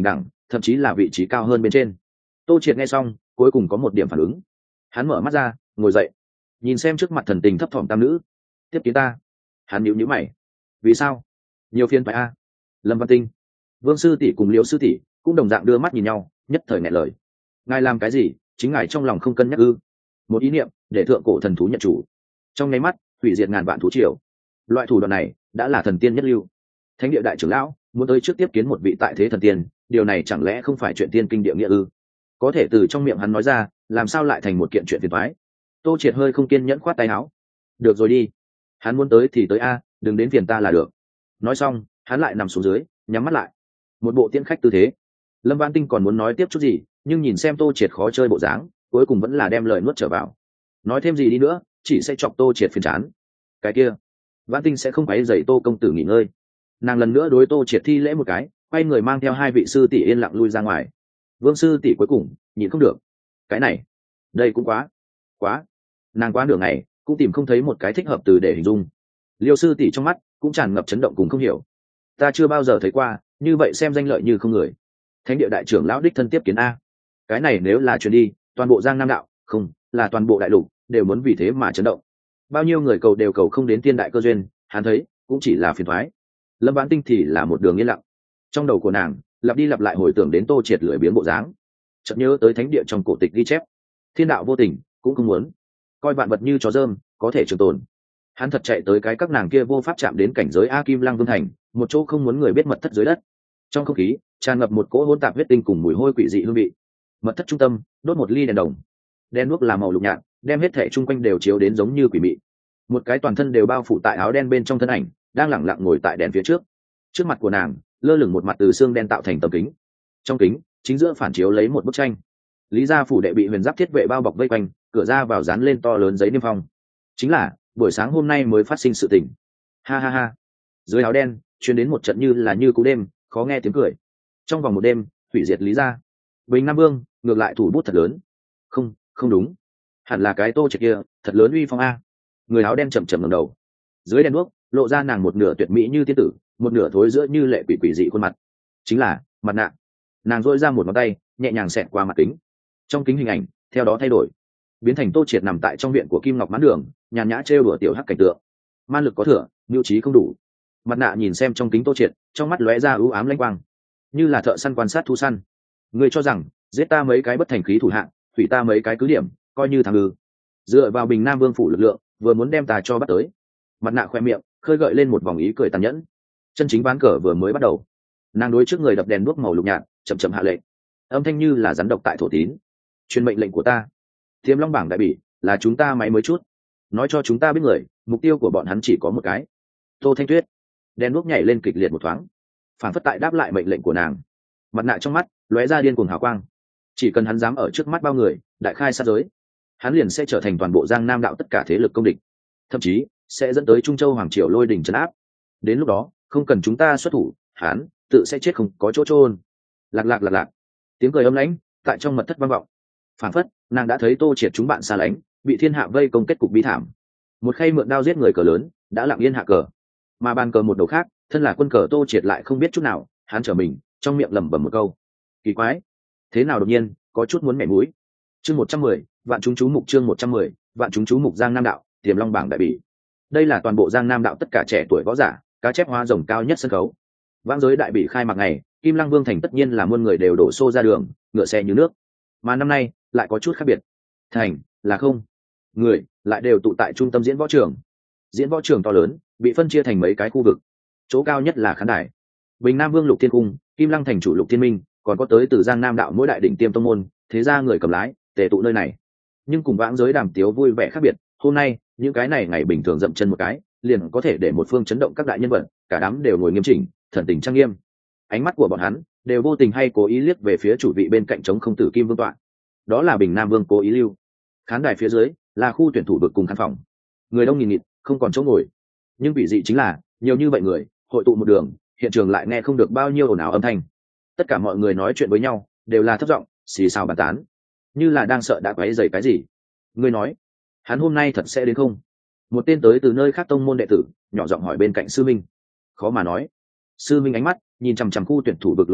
S1: thậm chí là vị trí cao hơn bên trên. Tô Triệt nghe xong cuối cùng có một điểm phản ứng, hắn mở mắt ra ngồi dậy, nhìn xem trước mặt thần tình thấp thỏm tam nữ. Tiếp kiến ta. Hắn nhíu nhíu mày. Vì sao? Nhiều phiên phải a. Lâm Văn Tinh, Vương sư tỷ cùng Liễu sư tỷ cũng đồng dạng đưa mắt nhìn nhau, nhất thời nghẹn lời. Ngài làm cái gì? Chính ngài trong lòng không cân nhắc ư? Một ý niệm để thượng cổ thần thú nhận chủ, trong nháy mắt hủy diệt ngàn vạn thú triều. Loại thủ đoạn này đã là thần tiên nhất lưu. Thánh địa đại trưởng lão muốn tới trước tiếp kiến một vị tại thế thần tiên, điều này chẳng lẽ không phải chuyện tiên kinh địa nghĩa ư? Có thể từ trong miệng hắn nói ra, làm sao lại thành một kiện chuyện phiền toái? Tô Triệt hơi không kiên nhẫn khoát tay áo. Được rồi đi, hắn muốn tới thì tới a, đừng đến phiền ta là được. Nói xong hắn lại nằm xuống dưới, nhắm mắt lại, một bộ tiễn khách tư thế. Lâm Văn Tinh còn muốn nói tiếp chút gì, nhưng nhìn xem Tô Triệt khó chơi bộ dáng, cuối cùng vẫn là đem lời nuốt trở vào. Nói thêm gì đi nữa chỉ sẽ chọc Tô Triệt phiền chán. Cái kia Văn Tinh sẽ không phải dậy Tô công tử nghỉ ngơi. Nàng lần nữa đối Tô Triệt thi lễ một cái, quay người mang theo hai vị sư tỷ yên lặng lui ra ngoài. Vương sư tỷ cuối cùng nhìn không được, cái này đây cũng quá nàng quá nửa ngày cũng tìm không thấy một cái thích hợp từ để hình dung. Liêu sư tỷ trong mắt cũng tràn ngập chấn động cùng không hiểu. Ta chưa bao giờ thấy qua như vậy, xem danh lợi như không người. Thánh địa đại trưởng lão đích thân tiếp kiến a, cái này nếu là chuyến đi toàn bộ Giang Nam đạo, không là toàn bộ đại lục đều muốn vì thế mà chấn động. Bao nhiêu người cầu đều cầu không đến tiên đại cơ duyên, hắn thấy cũng chỉ là phiền thoái. Lâm Vãn Tinh thì là một đường yên lặng, trong đầu của nàng lặp đi lặp lại hồi tưởng đến Tô Triệt lười biếng bộ dáng, chợt nhớ tới thánh địa trong cổ tịch ghi chép, thiên đạo vô tình cũng không muốn coi vạn vật như chó dơm có thể trường tồn. Hắn thật chạy tới cái các nàng kia vô pháp chạm đến cảnh giới A Kim Lăng Vương thành, một chỗ không muốn người biết mật thất dưới đất. Trong không khí tràn ngập một cỗ hỗn tạp huyết tinh cùng mùi hôi quỷ dị hương vị. Mật thất trung tâm đốt một ly đèn đồng, đen đuốc là màu lục nhạt, đem hết thảy chung quanh đều chiếu đến giống như quỷ mị. Một cái toàn thân đều bao phủ tại áo đen bên trong thân ảnh đang lẳng lặng ngồi tại đèn phía trước. Trước mặt của nàng lơ lửng một mặt từ xương đen tạo thành tấm kính, trong kính chính giữa phản chiếu lấy một bức tranh. Lý gia phủ đệ bị huyền giáp thiết vệ bao bọc vây quanh, cửa ra vào dán lên to lớn giấy niêm phong, chính là buổi sáng hôm nay mới phát sinh sự tình. Ha ha ha. Dưới áo đen truyền đến một trận như cú đêm khó nghe tiếng cười. Trong vòng một đêm hủy diệt Lý gia. Bình Nam Vương ngược lại thủ bút thật lớn. Không đúng, hẳn là cái Tô Triệt kia thật lớn uy phong a. Người áo đen chậm chậm ngẩng đầu, dưới đèn đuốc lộ ra nàng một nửa tuyệt mỹ như tiên tử, một nửa thối giữa như lệ quỷ dị khuôn mặt, chính là mặt nạ. Nàng dội ra một ngón tay nhẹ nhàng xẹt qua mặt kính, trong kính hình ảnh theo đó thay đổi, biến thành Tô Triệt nằm tại trong viện của Kim Ngọc Mãn Đường, nhàn nhã trêu đùa tiểu hắc cảnh tượng. Man lực có thừa, mưu trí không đủ. Mặt nạ nhìn xem trong kính Tô Triệt, trong mắt lóe ra ưu ám lanh quang, như là thợ săn quan sát thú săn. Ngươi cho rằng giết ta mấy cái bất thành khí thủ hạng, hủy ta mấy cái cứ điểm coi như thằng ư? Dựa vào Bình Nam Vương phủ lực lượng vừa muốn đem ta cho bắt tới. Mặt nạ khoe miệng khơi gợi lên một vòng ý cười tàn nhẫn. Chân chính ván cờ vừa mới bắt đầu, nàng đối trước người đập đèn đuốc màu lục nhạt, chậm chậm hạ lệnh, âm thanh như là rắn độc tại thổ tín. Truyền mệnh lệnh của ta, Tiềm Long bảng đại bỉ là chúng ta máy mới chút, nói cho chúng ta biết người, mục tiêu của bọn hắn chỉ có một cái. Tô Thanh Tuyết. Đèn đuốc nhảy lên kịch liệt một thoáng, phản phất tại đáp lại mệnh lệnh của nàng. Mặt nạ trong mắt lóe ra điên cuồng hào quang. Chỉ cần hắn dám ở trước mắt bao người đại khai sát giới, hắn liền sẽ trở thành toàn bộ Giang Nam đạo tất cả thế lực công địch, thậm chí sẽ dẫn tới Trung Châu hoàng triều lôi đình trấn áp. Đến lúc đó không cần chúng ta xuất thủ, hắn tự sẽ chết không có chỗ chôn. Lạc. Tiếng cười âm lãnh tại trong mật thất vang vọng, phản phất nàng đã thấy Tô Triệt chúng bạn xa lánh, bị thiên hạ vây công kết cục bi thảm. Một khay mượn đao giết người cờ lớn đã lặng yên hạ cờ, mà bàn cờ một đầu khác thân là quân cờ Tô Triệt lại không biết chút nào. Hắn trở mình trong miệng lẩm bẩm một câu: kỳ quái, thế nào đột nhiên có chút muốn mẻ mũi. Chương 110, vạn chúng chú mục. Chương 110, vạn chúng chú mục. Giang Nam đạo Tiềm Long bảng đại bỉ. Đây là toàn bộ Giang Nam đạo tất cả trẻ tuổi võ giả cá chép hóa rồng cao nhất sân khấu. Vãng giới đại bỉ khai mạc ngày, Kim Lăng Vương thành tất nhiên là muôn người đều đổ xô ra đường, ngựa xe như nước. Mà năm nay lại có chút khác biệt, thành là không người lại đều tụ tại trung tâm diễn võ trường. Diễn võ trường to lớn, bị phân chia thành mấy cái khu vực. Chỗ cao nhất là khán đài. Bình Nam Vương Lục Thiên Cung, Kim Lăng thành chủ Lục Thiên Minh, còn có tới từ Giang Nam đạo mỗi đại đỉnh tiêm tông môn, thế ra người cầm lái tề tụ nơi này. Nhưng cùng vãng giới đàm tiếu vui vẻ khác biệt, hôm nay những cái này ngày bình thường dậm chân một cái liền có thể để một phương chấn động các đại nhân vật, cả đám đều ngồi nghiêm chỉnh, thần tình trang nghiêm. Ánh mắt của bọn hắn đều vô tình hay cố ý liếc về phía chủ vị bên cạnh trống không tử kim vương tọa, đó là Bình Nam Vương cố ý lưu. Khán đài phía dưới là khu tuyển thủ vực cùng khán phòng, người đông nghìn nghịt, không còn chỗ ngồi. Nhưng vị dị chính là nhiều như vậy người hội tụ một đường, hiện trường lại nghe không được bao nhiêu ồn ào âm thanh. Tất cả mọi người nói chuyện với nhau đều là thấp giọng xì xào bàn tán, như là đang sợ đã quấy rầy cái gì. Ngươi nói hắn hôm nay thật sẽ đến không? Một tên tới từ nơi khác tông môn đệ tử nhỏ giọng hỏi bên cạnh sư minh. Khó mà nói. Sư minh ánh mắt nhìn chằm chằm khu tuyển thủ vực lối vào,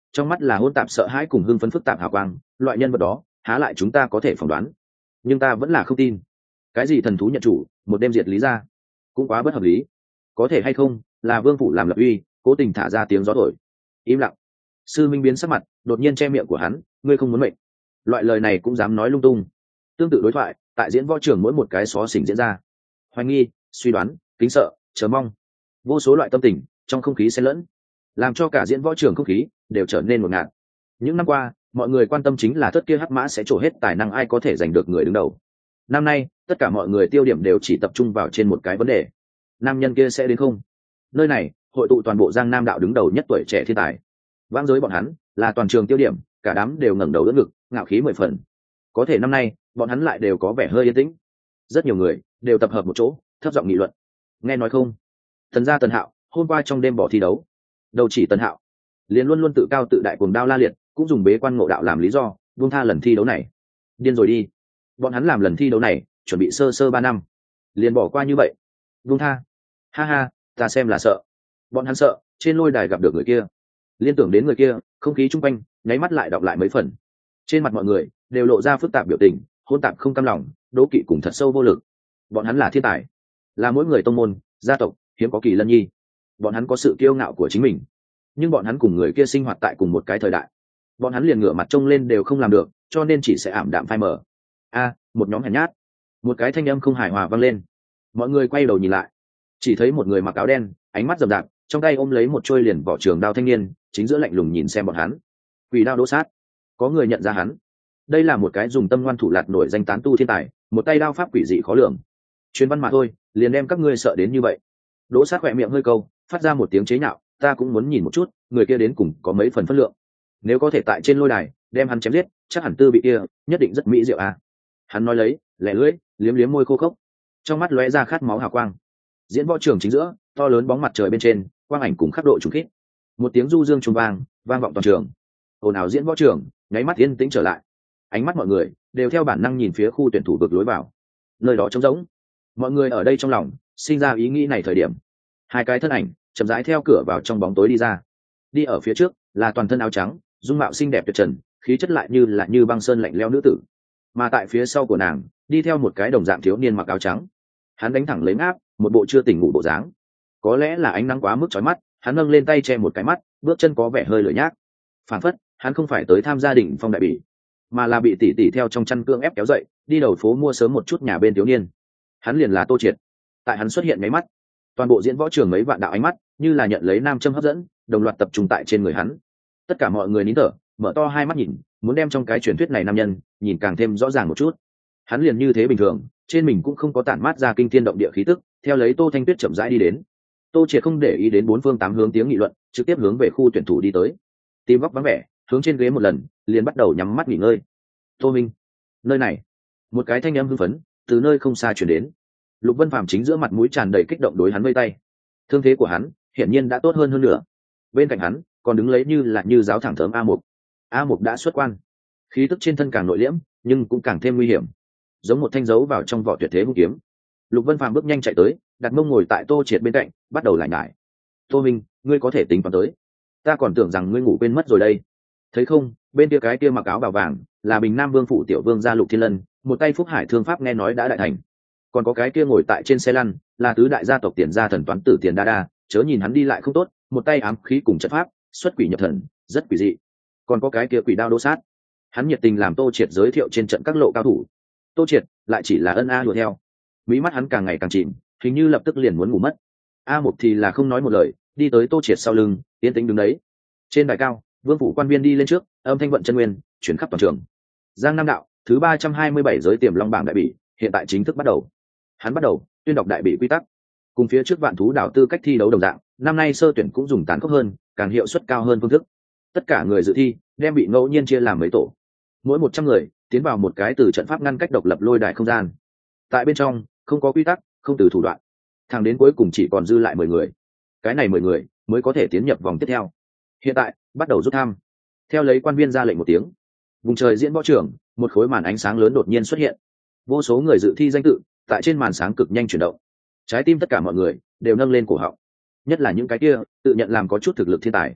S1: trong mắt là hôn tạp sợ hãi cùng hưng phấn phức tạp hào quang. Loại nhân vật đó há lại chúng ta có thể phỏng đoán, nhưng ta vẫn là không tin. Cái gì thần thú nhận chủ, một đêm diệt lý ra, cũng quá bất hợp lý. Có thể hay không là vương phủ làm lập uy, cố tình thả ra tiếng gió thổi? Im lặng. Sư Minh biến sắc mặt, đột nhiên che miệng của hắn. Ngươi không muốn mệnh? Loại lời này cũng dám nói lung tung? Tương tự đối thoại tại diễn võ trường mỗi một cái xó xỉnh diễn ra. Hoài nghi, suy đoán, kính sợ, chờ mong, vô số loại tâm tình trong không khí xen lẫn, làm cho cả diễn võ trường không khí đều trở nên ngột ngạt. Những năm qua mọi người quan tâm chính là thất kia hắc mã sẽ trổ hết tài năng ai có thể giành được người đứng đầu. Năm nay tất cả mọi người tiêu điểm đều chỉ tập trung vào trên một cái vấn đề: nam nhân kia sẽ đến không? Nơi này hội tụ toàn bộ Giang Nam đạo đứng đầu nhất tuổi trẻ thiên tài, vãng giới bọn hắn là toàn trường tiêu điểm, cả đám đều ngẩng đầu đỡ ngực, ngạo khí mười phần. Có thể năm nay bọn hắn lại đều có vẻ hơi yên tĩnh, rất nhiều người đều tập hợp một chỗ thấp giọng nghị luận. Nghe nói không, Tần gia Tần Hạo hôm qua trong đêm bỏ thi đấu. Đâu chỉ Tần Hạo, liền luôn luôn tự cao tự đại cuồng đao La Liệt cũng dùng bế quan ngộ đạo làm lý do buông tha lần thi đấu này. Điên rồi đi, bọn hắn làm lần thi đấu này chuẩn bị sơ sơ 3 năm, liền bỏ qua như vậy, buông tha? Ha ha, ta xem là sợ. Bọn hắn sợ trên lôi đài gặp được người kia, liên tưởng đến người kia, không khí chung quanh nháy mắt lại đọc lại mấy phần. Trên mặt mọi người đều lộ ra phức tạp biểu tình, hỗn tạp không cam lòng, đố kỵ cùng thật sâu vô lực. Bọn hắn là thiên tài, là mỗi người tông môn gia tộc hiếm có kỳ lân nhi, bọn hắn có sự kiêu ngạo của chính mình, nhưng bọn hắn cùng người kia sinh hoạt tại cùng một cái thời đại, bọn hắn liền ngửa mặt trông lên đều không làm được, cho nên chỉ sẽ ảm đạm phai mờ. Một nhóm hèn nhát. Một cái thanh âm không hài hòa vang lên. Mọi người quay đầu nhìn lại, chỉ thấy một người mặc áo đen, ánh mắt rậm rạp, trong tay ôm lấy một trôi liền vỏ trường đao thanh niên, chính giữa lạnh lùng nhìn xem bọn hắn. Quỷ đao Đỗ Sát. Có người nhận ra hắn, đây là một cái dùng tâm ngoan thủ lạt nổi danh tán tu thiên tài, một tay đao pháp quỷ dị khó lường. Chuyên văn mà thôi, liền đem các ngươi sợ đến như vậy. Đỗ Sát khỏe miệng hơi câu, phát ra một tiếng chế nhạo. Ta cũng muốn nhìn một chút người kia đến cùng có mấy phần phất lượng, nếu có thể tại trên lôi đài đem hắn chém giết, chắc hẳn tư bị kia nhất định rất mỹ diệu à. Hắn nói lấy, lẻ lưỡi liếm liếm môi khô khốc, trong mắt lóe ra khát máu hào quang. Diễn võ trường chính giữa, to lớn bóng mặt trời bên trên, quang ảnh cùng khắc độ trùng kích. Một tiếng du dương trùng vang vang vọng toàn trường. Ồn ào diễn võ trường nháy mắt yên tĩnh trở lại, ánh mắt mọi người đều theo bản năng nhìn phía khu tuyển thủ vực lối vào. Nơi đó trống rỗng. Mọi người ở đây trong lòng sinh ra ý nghĩ này thời điểm, hai cái thân ảnh chậm rãi theo cửa vào trong bóng tối đi ra. Đi ở phía trước là toàn thân áo trắng, dung mạo xinh đẹp tuyệt trần, khí chất lại như băng sơn lạnh lẽo nữ tử. Mà tại phía sau của nàng đi theo một cái đồng dạng thiếu niên mặc áo trắng. Hắn đánh thẳng lấy ngáp, một bộ chưa tỉnh ngủ bộ dáng. Có lẽ là ánh nắng quá mức chói mắt, hắn nâng lên tay che một cái mắt, bước chân có vẻ hơi lười nhác. Phản phất hắn không phải tới tham gia đỉnh phong đại bỉ, mà là bị tỷ tỷ theo trong chăn cưỡng ép kéo dậy, đi đầu phố mua sớm một chút nhà bên thiếu niên. Hắn liền là Tô Triệt. Tại hắn xuất hiện mấy mắt, toàn bộ diễn võ trường mấy vạn đạo ánh mắt như là nhận lấy nam châm hấp dẫn, đồng loạt tập trung tại trên người hắn. Tất cả mọi người nín thở, mở to hai mắt nhìn, muốn đem trong cái truyền thuyết này nam nhân nhìn càng thêm rõ ràng một chút. Hắn liền như thế bình thường, trên mình cũng không có tản mát ra kinh thiên động địa khí tức, theo lấy Tô Thanh Tuyết chậm rãi đi đến. Tô Triệt không để ý đến bốn phương tám hướng tiếng nghị luận, trực tiếp hướng về khu tuyển thủ đi tới. Tìm góc vắng vẻ, hướng trên ghế một lần, liền bắt đầu nhắm mắt nghỉ ngơi. Tô Minh, nơi này. Một cái thanh âm hưng phấn từ nơi không xa truyền đến. Lục Vân Phàm chính giữa mặt mũi tràn đầy kích động đối hắn vây tay. Thương thế của hắn hiển nhiên đã tốt hơn nữa. Bên cạnh hắn còn đứng lấy như giáo thẳng thớm A Mục đã xuất quan, khí tức trên thân càng nội liễm nhưng cũng càng thêm nguy hiểm, giống một thanh dấu vào trong vỏ tuyệt thế hung kiếm. Lục Vân Phàm bước nhanh chạy tới, đặt mông ngồi tại Tô Triệt bên cạnh, bắt đầu lại nhải. Tô Minh, ngươi có thể tính toán tới, ta còn tưởng rằng ngươi ngủ quên mất rồi đây. Thấy không, bên kia cái kia mặc áo bào vàng là Bình Nam Vương phủ tiểu vương gia Lục Thiên Lân, một tay phúc hải thương pháp nghe nói đã đại thành. Còn có cái kia ngồi tại trên xe lăn là tứ đại gia tộc Tiền gia thần toán tử Tiền Đa Đa, chớ nhìn hắn đi lại không tốt, một tay ám khí cùng trận pháp, xuất quỷ nhập thần, rất quỷ dị. Còn có cái kia quỷ đao Đỗ Sát, hắn nhiệt tình làm Tô Triệt giới thiệu trên trận các lộ cao thủ. Tô Triệt lại chỉ là ân a đuổi theo, mí mắt hắn càng ngày càng chìm, hình như lập tức liền muốn ngủ mất. A Mục thì là không nói một lời, đi tới Tô Triệt sau lưng, yên tĩnh đứng đấy. Trên đài cao, vương phủ quan viên đi lên trước, âm thanh vận chân nguyên chuyển khắp toàn trường. Giang Nam đạo thứ 327 giới tiềm long bảng đại bỉ hiện tại chính thức bắt đầu. Hắn bắt đầu tuyên đọc đại bỉ quy tắc, cùng phía trước vạn thú đảo tư cách thi đấu đồng dạng, năm nay sơ tuyển cũng dùng tán khốc hơn, càng hiệu suất cao hơn phương thức. Tất cả người dự thi đem bị ngẫu nhiên chia làm mấy tổ, mỗi 100 người tiến vào một cái từ trận pháp ngăn cách độc lập lôi đài không gian. Tại bên trong không có quy tắc, không từ thủ đoạn, thẳng đến cuối cùng chỉ còn dư lại 10 người. Cái này 10 người mới có thể tiến nhập vòng tiếp theo. Hiện tại bắt đầu rút thăm. Theo lấy quan viên ra lệnh một tiếng, vùng trời diễn võ trường, một khối màn ánh sáng lớn đột nhiên xuất hiện. Vô số người dự thi danh tự tại trên màn sáng cực nhanh chuyển động. Trái tim tất cả mọi người đều nâng lên cổ họng, nhất là những cái kia tự nhận làm có chút thực lực thiên tài.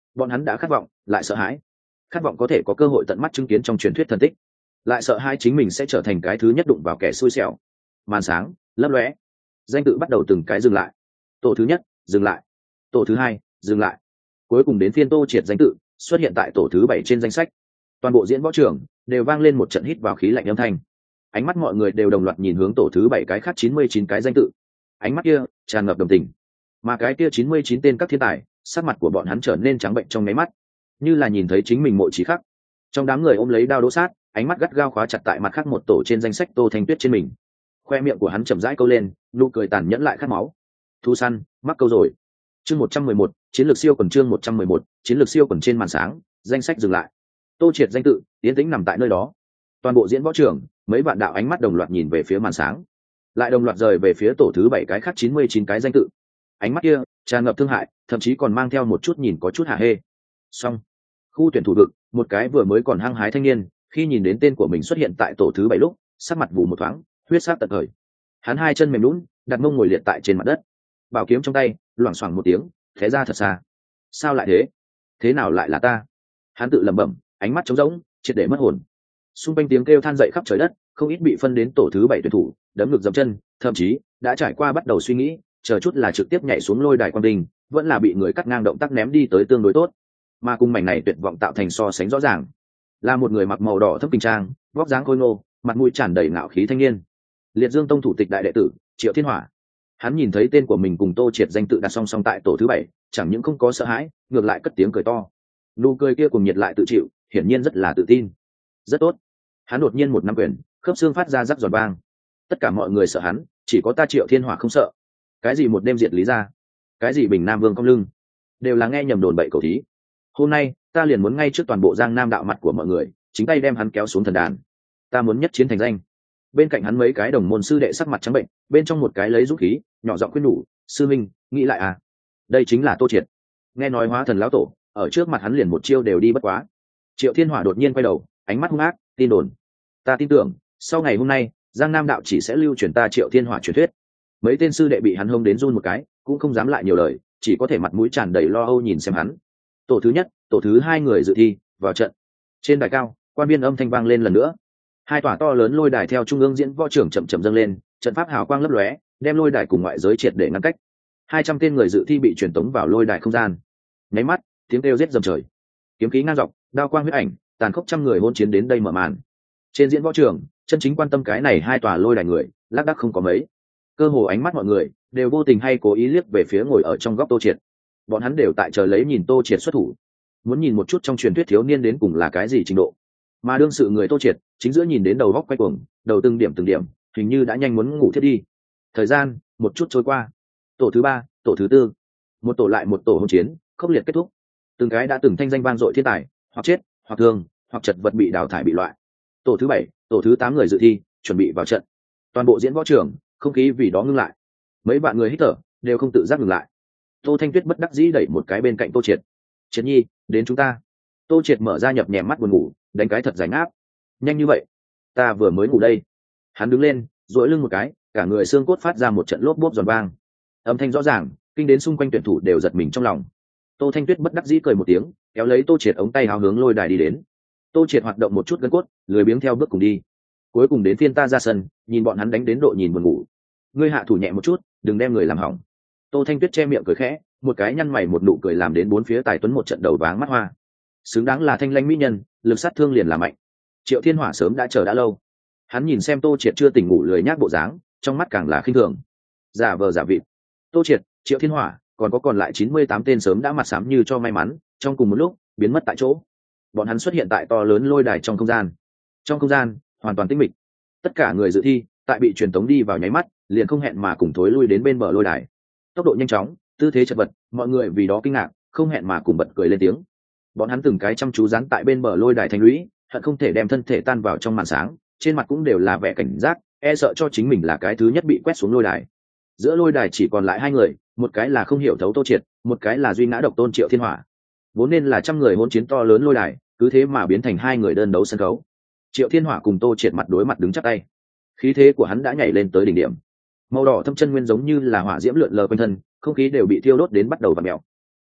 S1: Bọn hắn đã khát vọng lại sợ hãi, khát vọng có thể có cơ hội tận mắt chứng kiến trong truyền thuyết thần tích, lại sợ hai chính mình sẽ trở thành cái thứ nhất đụng vào kẻ xui xẻo. Màn sáng lấp lóe, danh tự bắt đầu từng cái dừng lại. Tổ thứ nhất dừng lại, tổ thứ hai dừng lại, cuối cùng đến phiên Tô Triệt danh tự xuất hiện tại tổ thứ 7 trên danh sách. Toàn bộ diễn võ trường đều vang lên một trận hít vào khí lạnh âm thanh, ánh mắt mọi người đều đồng loạt nhìn hướng tổ thứ 7 cái khác 99 cái danh tự, ánh mắt kia tràn ngập đồng tình. Mà cái kia 99 tên các thiên tài, sắc mặt của bọn hắn trở nên trắng bệnh trong nháy mắt, như là nhìn thấy chính mình mộ chí khắc. Trong đám người ôm lấy đao đỗ sát, ánh mắt gắt gao khóa chặt tại mặt khác một tổ trên danh sách Tô Thanh Tuyết trên mình. Khoe miệng của hắn chậm rãi câu lên, nụ cười tàn nhẫn lại khát máu. Thu săn mắc câu rồi. Chương 111, chiến lược siêu quần, chương 111, chiến lược siêu quần. Trên màn sáng, danh sách dừng lại. Tô Triệt danh tự tiến tĩnh nằm tại nơi đó. Toàn bộ diễn võ trường, mấy vạn đạo ánh mắt đồng loạt nhìn về phía màn sáng, lại đồng loạt rời về phía tổ thứ 7 cái khác 99 cái danh tự. Ánh mắt kia tràn ngập thương hại, thậm chí còn mang theo một chút nhìn có chút hả hê. Xong, khu tuyển thủ vực, một cái vừa mới còn hăng hái thanh niên, khi nhìn đến tên của mình xuất hiện tại tổ thứ 7 lúc, sắc mặt vụ một thoáng, huyết sắc tận khởi. Hắn hai chân mềm nhũn, đặt mông ngồi liệt tại trên mặt đất. Bảo kiếm trong tay loảng xoảng một tiếng, thế ra thật xa. Sao lại thế? Thế nào lại là ta? Hắn tự lẩm bẩm, ánh mắt trống rỗng, triệt để mất hồn. Xung quanh tiếng kêu than dậy khắp trời đất, không ít bị phân đến tổ thứ 7 tuyển thủ, đấm ngực dậm chân, thậm chí đã trải qua bắt đầu suy nghĩ, chờ chút là trực tiếp nhảy xuống lôi đài quan đình, vẫn là bị người cắt ngang động tác ném đi tới tương đối tốt. Mà cung mảnh này tuyệt vọng tạo thành so sánh rõ ràng, là một người mặc màu đỏ thấp kinh trang, vóc dáng khôi ngô, mặt mũi tràn đầy ngạo khí thanh niên. Liệt Dương Tông thủ tịch đại đệ tử Triệu Thiên Hỏa. Hắn nhìn thấy tên của mình cùng Tô Triệt danh tự đặt song song tại tổ thứ 7, chẳng những không có sợ hãi, ngược lại cất tiếng cười to. Nụ cười kia cùng nhiệt lại tự chịu, hiển nhiên rất là tự tin. Rất tốt. Hắn đột nhiên một năm quyền, khớp xương phát ra rắc giòn vang. Tất cả mọi người sợ hắn, chỉ có ta Triệu Thiên Hỏa không sợ. Cái gì một đêm diệt Lý gia, cái gì Bình Nam Vương cong lưng, đều là nghe nhầm đồn bậy cầu thí. Hôm nay ta liền muốn ngay trước toàn bộ Giang Nam đạo mặt của mọi người, chính tay đem hắn kéo xuống thần đàn. Ta muốn nhất chiến thành danh. Bên cạnh hắn mấy cái đồng môn sư đệ sắc mặt trắng bệnh, bên trong một cái lấy dũng khí nhỏ giọng khuyên nhủ, sư minh nghĩ lại à, đây chính là Tô Triệt. Nghe nói hóa thần lão tổ ở trước mặt hắn liền một chiêu đều đi bất quá. Triệu Thiên Hỏa đột nhiên quay đầu, ánh mắt hung ác, tin đồn. Ta tin tưởng sau ngày hôm nay Giang Nam đạo chỉ sẽ lưu truyền ta Triệu Thiên Hỏa truyền thuyết. Mấy tên sư đệ bị hắn hông đến run một cái, cũng không dám lại nhiều lời, chỉ có thể mặt mũi tràn đầy lo âu nhìn xem hắn. Tổ thứ nhất, tổ thứ hai người dự thi vào trận. Trên đài cao, quan viên âm thanh vang lên lần nữa. Hai tòa to lớn lôi đài theo trung ương diễn võ trưởng chậm chậm dâng lên, trận pháp hào quang lấp lóe, đem lôi đài cùng ngoại giới triệt để ngăn cách. 200 tên người dự thi bị truyền tống vào lôi đài không gian. Nháy mắt, tiếng kêu giết dầm trời, kiếm khí ngang dọc, đao quang huyết ảnh, tàn khốc trăm người hôn chiến đến đây mở màn. Trên diễn võ trường, chân chính quan tâm cái này hai tòa lôi đài người, lác đác không có mấy. Cơ hồ ánh mắt mọi người đều vô tình hay cố ý liếc về phía ngồi ở trong góc Tô Triệt. Bọn hắn đều tại chờ lấy nhìn Tô Triệt xuất thủ, muốn nhìn một chút trong truyền thuyết thiếu niên đến cùng là cái gì trình độ. Mà đương sự người Tô Triệt chính giữa nhìn đến đầu góc quay cuồng, đầu từng điểm, hình như đã nhanh muốn ngủ thiết đi. Thời gian một chút trôi qua, tổ thứ 3, tổ thứ 4, một tổ lại một tổ hỗn chiến khốc liệt kết thúc. Từng cái đã từng thanh danh vang dội thiên tài, hoặc chết, hoặc thương, hoặc chật vật bị đào thải bị loại. Tổ thứ 7, tổ thứ 8 người dự thi chuẩn bị vào trận. Toàn bộ diễn võ trường không khí vì đó ngưng lại, mấy bạn người hít thở đều không tự giác ngừng lại. Tô Thanh Tuyết bất đắc dĩ đẩy một cái bên cạnh Tô Triệt. Triệt nhi, đến chúng ta. Tô Triệt mở ra nhập nhèm mắt buồn ngủ, đánh cái thật giải ngáp. Nhanh như vậy? Ta vừa mới ngủ đây. Hắn đứng lên, duỗi lưng một cái, cả người xương cốt phát ra một trận lốp bốp giòn vang. Âm thanh rõ ràng, kinh đến xung quanh tuyển thủ đều giật mình trong lòng. Tô Thanh Tuyết bất đắc dĩ cười một tiếng, kéo lấy Tô Triệt ống tay háo hướng lôi đài đi đến. Tô Triệt hoạt động một chút gân cốt, lười biếng theo bước cùng đi. Cuối cùng đến phiên ta ra sân, nhìn bọn hắn đánh đến độ nhìn buồn ngủ. Ngươi hạ thủ nhẹ một chút, đừng đem người làm hỏng. Tô Thanh Tuyết che miệng cười khẽ, một cái nhăn mày một nụ cười làm đến bốn phía tài tuấn một trận đầu váng mắt hoa. Xứng đáng là thanh lãnh mỹ nhân, lực sát thương liền là mạnh. Triệu Thiên Hỏa sớm đã chờ đã lâu. Hắn nhìn xem Tô Triệt chưa tỉnh ngủ lười nhác bộ dáng, trong mắt càng là khinh thường. Giả vờ giả vịt. Tô Triệt, Triệu Thiên Hỏa, còn lại 98 tên sớm đã mặt xám như cho may mắn, trong cùng một lúc biến mất tại chỗ. Bọn hắn xuất hiện tại to lớn lôi đài trong không gian. Trong không gian hoàn toàn tĩnh mịch. Tất cả người dự thi tại bị truyền tống đi vào nháy mắt, liền không hẹn mà cùng thối lui đến bên bờ lôi đài. Tốc độ nhanh chóng, tư thế chật vật, mọi người vì đó kinh ngạc, không hẹn mà cùng bật cười lên tiếng. Bọn hắn từng cái chăm chú dán tại bên bờ lôi đài thành lũy, hận không thể đem thân thể tan vào trong màn sáng, trên mặt cũng đều là vẻ cảnh giác, e sợ cho chính mình là cái thứ nhất bị quét xuống lôi đài. Giữa lôi đài chỉ còn lại hai người, một cái là không hiểu thấu Tô Triệt, một cái là duy ngã độc tôn Triệu Thiên Hỏa. Vốn nên là trăm người hỗn chiến to lớn lôi đài, cứ thế mà biến thành hai người đơn đấu sân khấu. Triệu Thiên Hỏa cùng Tô Triệt mặt đối mặt đứng chắp tay, khí thế của hắn đã nhảy lên tới đỉnh điểm. Màu đỏ thâm chân nguyên giống như là hỏa diễm lượn lờ quanh thân, không khí đều bị thiêu đốt đến bắt đầu vặn mèo.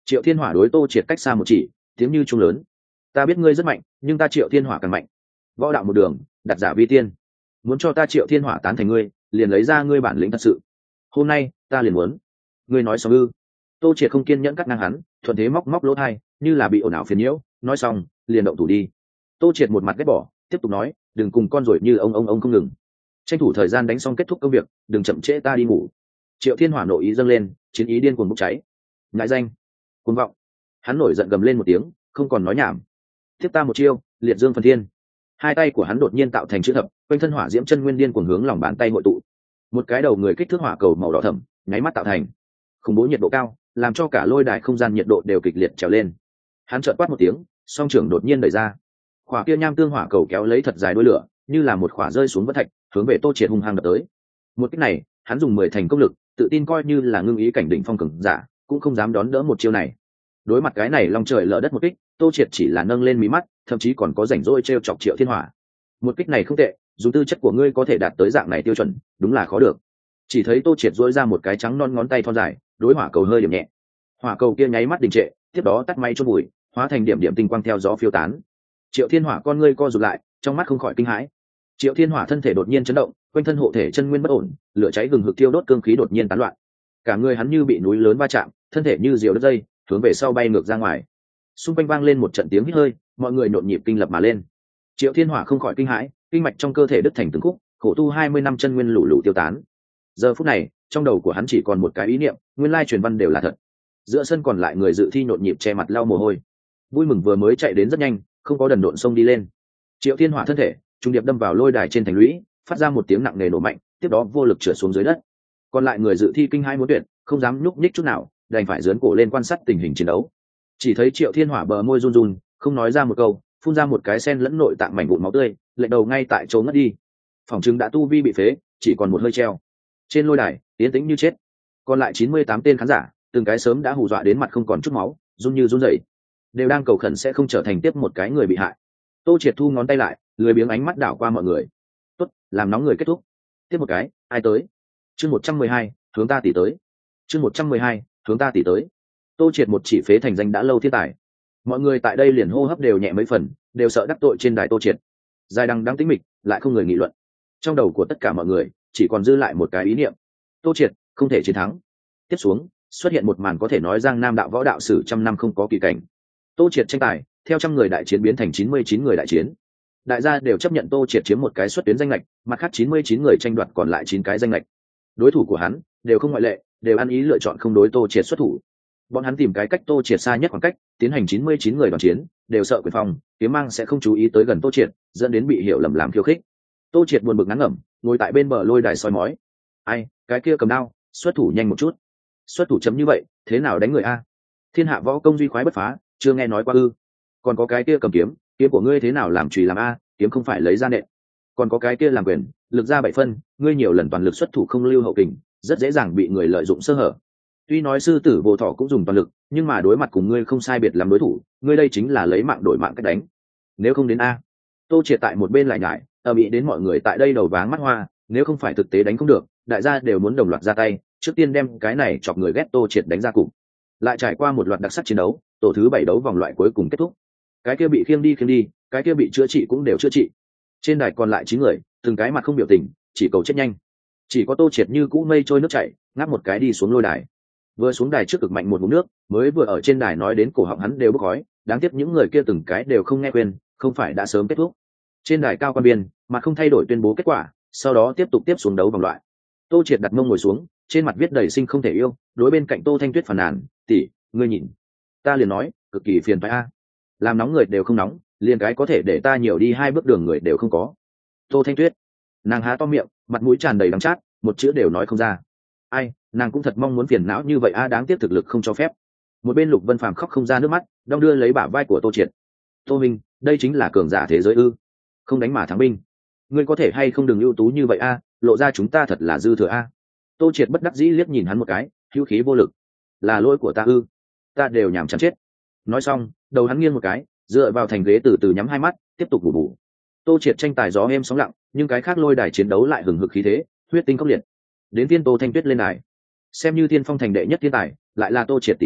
S1: Triệu Thiên Hỏa đối Tô Triệt cách xa một chỉ, tiếng như trung lớn. Ta biết ngươi rất mạnh, nhưng ta Triệu Thiên Hỏa càng mạnh. Võ đạo một đường, đặt giả vi tiên. Muốn cho ta Triệu Thiên Hỏa tán thành ngươi, liền lấy ra ngươi bản lĩnh thật sự. Hôm nay, ta liền muốn. Ngươi nói xong ư? Tô Triệt không kiên nhẫn cắt ngang hắn, thuận thế móc móc lỗ tai, như là bị ồn ào phiền nhiễu. Nói xong, liền động thủ đi. Tô Triệt một mặt ghét bỏ, tiếp tục nói, đừng cùng con ruồi như ông không ngừng. Tranh thủ thời gian đánh xong kết thúc công việc, đừng chậm trễ ta đi ngủ. Triệu Thiên Hỏa nội ý dâng lên, chiến ý điên cuồng bốc cháy. Ngại danh, cuồng vọng. Hắn nổi giận gầm lên một tiếng, không còn nói nhảm. Tiếp ta một chiêu, liệt dương phần thiên. Hai tay của hắn đột nhiên tạo thành chữ thập, quanh thân hỏa diễm chân nguyên điên cuồng hướng lòng bàn tay hội tụ. Một cái đầu người kích thước hỏa cầu màu đỏ thẫm, nháy mắt tạo thành. Khủng bố nhiệt độ cao, làm cho cả lôi đài không gian nhiệt độ đều kịch liệt trèo lên. Hắn chợt quát một tiếng, song trưởng đột nhiên đẩy ra. Khỏa kia nham tương hỏa cầu kéo lấy thật dài đuôi lửa, như là một khỏa rơi xuống vân thạch, hướng về Tô Triệt hung hăng đập tới. Một kích này, hắn dùng 10 thành công lực, tự tin coi như là ngưng ý cảnh đỉnh phong cường giả, cũng không dám đón đỡ một chiêu này. Đối mặt cái này long trời lở đất một kích, Tô Triệt chỉ là nâng lên mí mắt, thậm chí còn có rảnh rỗi trêu chọc Triệu Thiên Hỏa. Một kích này không tệ, dùng tư chất của ngươi có thể đạt tới dạng này tiêu chuẩn, đúng là khó được. Chỉ thấy Tô Triệt duỗi ra một cái trắng non ngón tay thon dài, đối hỏa cầu hơi điểm nhẹ. Hỏa cầu kia nháy mắt đình trệ, tiếp đó tắt máy chôn bụi, hóa thành điểm điểm tinh quang theo gió phiêu tán. Triệu Thiên Hỏa con ngươi co rụt lại, trong mắt không khỏi kinh hãi. Triệu Thiên Hỏa thân thể đột nhiên chấn động, quanh thân hộ thể chân nguyên bất ổn, lửa cháy gừng hực thiêu đốt cương khí đột nhiên tán loạn. Cả người hắn như bị núi lớn va chạm, thân thể như diều đứt dây, hướng về sau bay ngược ra ngoài. Xung quanh vang lên một trận tiếng hít hơi, mọi người nhộn nhịp kinh lập mà lên. Triệu Thiên Hỏa không khỏi kinh hãi, kinh mạch trong cơ thể đứt thành từng khúc, khổ tu 20 năm chân nguyên lũ lũ tiêu tán. Giờ phút này, trong đầu của hắn chỉ còn một cái ý niệm, nguyên lai truyền văn đều là thật. Giữa sân còn lại người dự thi nhộn nhịp che mặt lau mồ hôi. Vui mừng vừa mới chạy đến rất nhanh, không có đần độn xông đi lên. Triệu Thiên Hỏa thân thể trung điệp đâm vào lôi đài trên thành lũy, phát ra một tiếng nặng nề nổ mạnh, tiếp đó vô lực trượt xuống dưới đất. Còn lại người dự thi kinh hãi muốn tuyệt, không dám nhúc nhích chút nào, đành phải giương cổ lên quan sát tình hình chiến đấu. Chỉ thấy Triệu Thiên Hỏa bờ môi run run, không nói ra một câu, phun ra một cái sen lẫn nội tạng mảnh vụn máu tươi, lệch đầu ngay tại chỗ ngất đi. Phòng trưng đã tu vi bị phế, chỉ còn một hơi treo. Trên lôi đài, tiến tĩnh như chết. Còn lại 98 tên khán giả, từng cái sớm đã hù dọa đến mặt không còn chút máu, run như run rẩy, đều đang cầu khẩn sẽ không trở thành tiếp một cái người bị hại. Tô Triệt thu ngón tay lại, lười biếng ánh mắt đảo qua mọi người. Tốt, làm nóng người kết thúc. Tiếp một cái, ai tới? Chương 112, hướng ta tỷ tới. Chương 112, hướng ta tỷ tới. Tô Triệt một chỉ phế thành danh đã lâu thiên tài. Mọi người tại đây liền hô hấp đều nhẹ mấy phần, đều sợ đắc tội trên đài Tô Triệt. Dài đằng đang tĩnh mịch, lại không người nghị luận. Trong đầu của tất cả mọi người chỉ còn dư lại một cái ý niệm: Tô Triệt không thể chiến thắng. Tiếp xuống, xuất hiện một màn có thể nói Giang Nam đạo võ đạo sử trăm năm không có kỳ cảnh. Tô Triệt tranh tài, theo 100 người đại chiến biến thành 99 người đại chiến. Đại gia đều chấp nhận Tô Triệt chiếm một cái xuất tuyến danh lệch, mặt khác 99 người tranh đoạt còn lại 9 cái danh lệch. Đối thủ của hắn đều không ngoại lệ, đều ăn ý lựa chọn không đối Tô Triệt xuất thủ. Bọn hắn tìm cái cách Tô Triệt xa nhất khoảng cách, tiến hành 99 người đoàn chiến, đều sợ quyền phòng, kiếm mang sẽ không chú ý tới gần Tô Triệt, dẫn đến bị hiểu lầm làm khiêu khích. Tô Triệt buồn bực ngán ngẩm, ngồi tại bên bờ lôi đài soi mói. Ai, cái kia cầm đao, xuất thủ nhanh một chút. Xuất thủ chấm như vậy, thế nào đánh người a? Thiên hạ võ công duy khoái bất phá, chưa nghe nói qua ư? Còn có cái kia cầm kiếm, kiếm của ngươi thế nào làm chùy làm a, kiếm không phải lấy ra nện. Còn có cái kia làm quyền, lực ra 7 phân, ngươi nhiều lần toàn lực xuất thủ không lưu hậu kình, rất dễ dàng bị người lợi dụng sơ hở. Tuy nói sư tử vô thọ cũng dùng toàn lực, nhưng mà đối mặt cùng ngươi không sai biệt làm đối thủ, ngươi đây chính là lấy mạng đổi mạng cách đánh. Nếu không đến a. Tô Triệt tại một bên lại nhải, bị đến mọi người tại đây đầu váng mắt hoa, nếu không phải thực tế đánh không được, đại gia đều muốn đồng loạt ra tay, trước tiên đem cái này chọc người ghét Tô Triệt đánh ra cục. Lại trải qua một loạt đặc sắc chiến đấu, tổ thứ 7 đấu vòng loại cuối cùng kết thúc. Cái kia bị khiêng đi, cái kia bị chữa trị cũng đều chữa trị. Trên đài còn lại 9 người, từng cái mặt không biểu tình, chỉ cầu chết nhanh. Chỉ có Tô Triệt như cũ mây trôi nước chảy, ngáp một cái đi xuống lôi đài. Vừa xuống đài trước cực mạnh một ngụm nước, mới vừa ở trên đài nói đến cổ họng hắn đều bốc khói, đáng tiếc những người kia từng cái đều không nghe khuyên, không phải đã sớm kết thúc. Trên đài cao quan biên, mà không thay đổi tuyên bố kết quả, sau đó tiếp tục tiếp xuống đấu vòng loại. Tô Triệt đặt mông ngồi xuống, trên mặt viết đầy sinh không thể yêu, đối bên cạnh Tô Thanh Tuyết phàn nàn, "Tỷ, ngươi nhìn, ta liền nói, cực kỳ phiền toái a. Làm nóng người đều không nóng, liền cái có thể để ta nhiều đi 2 bước đường người đều không có." Tô Thanh Tuyết, nàng há to miệng, mặt mũi tràn đầy đắng chát, một chữ đều nói không ra. Ai, nàng cũng thật mong muốn phiền não như vậy a, đáng tiếc thực lực không cho phép. Một bên Lục Vân Phàm khóc không ra nước mắt, đong đưa lấy bả vai của Tô Triệt. "Tô Minh, đây chính là cường giả thế giới ư? Không đánh mà thắng binh. Ngươi có thể hay không đừng ưu tú như vậy a, lộ ra chúng ta thật là dư thừa a." Tô Triệt bất đắc dĩ liếc nhìn hắn một cái, hữu khí vô lực. "Là lỗi của ta ư? Ta đều nhảm chán chết." Nói xong, đầu hắn nghiêng một cái, dựa vào thành ghế từ từ nhắm hai mắt, tiếp tục bù bù. Tô Triệt tranh tài gió êm sóng lặng, nhưng cái khác lôi đài chiến đấu lại hừng hực khí thế, huyết tinh khốc liệt. Đến phiên Tô Thanh Tuyết lên đài. Xem như Thiên Phong thành đệ nhất thiên tài, lại là Tô Triệt tỷ tỷ,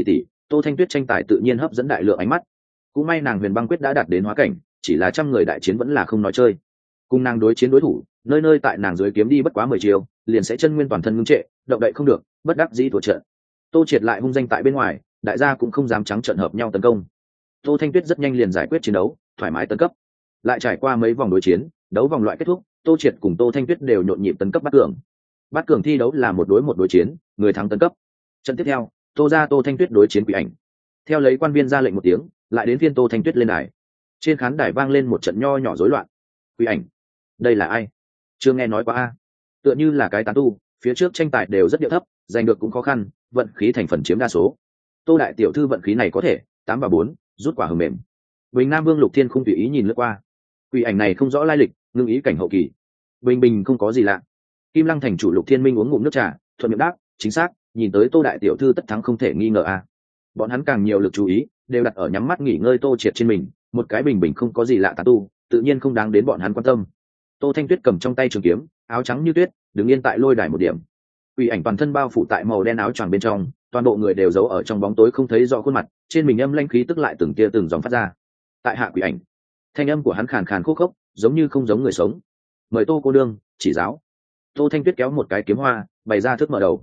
S1: Tô Thanh Tuyết tranh tài tự nhiên hấp dẫn đại lượng ánh mắt. Cũng may nàng Huyền Băng Quyết đã đạt đến hóa cảnh, chỉ là trăm người đại chiến vẫn là không nói chơi. Cùng nàng đối chiến đối thủ, nơi nơi tại nàng dưới kiếm đi bất quá 10 chiều, liền sẽ chân nguyên toàn thân ngưng trệ, động đậy không được, bất đắc dĩ thua trận. Tô Triệt lại hung danh tại bên ngoài, đại gia cũng không dám trắng trợn hợp nhau tấn công. Tô Thanh Tuyết rất nhanh liền giải quyết chiến đấu, thoải mái tấn cấp. Lại trải qua mấy vòng đối chiến, đấu vòng loại kết thúc, Tô Triệt cùng Tô Thanh Tuyết đều nhộn nhịp tấn cấp bát cường. Bát cường thi đấu là một đối chiến, người thắng tấn cấp. Trận tiếp theo, Tô Thanh Tuyết đối chiến Quỷ Ảnh. Theo lấy quan viên ra lệnh một tiếng, lại đến phiên Tô Thanh Tuyết lên đài. Trên khán đài vang lên một trận nho nhỏ rối loạn. Quỷ Ảnh, đây là ai? Chưa nghe nói qua a. Tựa như là cái tán tu, phía trước tranh tài đều rất điệu thấp, giành được cũng khó khăn, vận khí thành phần chiếm đa số. Tô đại tiểu thư vận khí này có thể 8/4, rút quả hờm mềm. Bình Nam Vương Lục Thiên không tùy ý nhìn lướt qua. Quỷ Ảnh này không rõ lai lịch, ngưng ý cảnh hậu kỳ. Bình không có gì lạ. Kim Lăng thành chủ Lục Thiên Minh uống ngụm nước trà, thuận miệng đáp, chính xác, nhìn tới Tô đại tiểu thư tất thắng không thể nghi ngờ a. Bọn hắn càng nhiều lực chú ý đều đặt ở nhắm mắt nghỉ ngơi Tô Triệt trên mình, một cái bình không có gì lạ tán tu, tự nhiên không đáng đến bọn hắn quan tâm. Tô Thanh Tuyết cầm trong tay trường kiếm, áo trắng như tuyết, đứng yên tại lôi đài một điểm. Quỷ Ảnh toàn thân bao phủ tại màu đen áo choàng bên trong, toàn bộ người đều giấu ở trong bóng tối không thấy rõ khuôn mặt, trên mình âm lãnh khí tức lại từng tia từng dòng phát ra. Tại hạ Quỷ Ảnh, thanh âm của hắn khàn khàn khô khốc, giống như không giống người sống. Mời Tô cô đương chỉ giáo. Tô Thanh Tuyết kéo một cái kiếm hoa, bày ra thước mở đầu.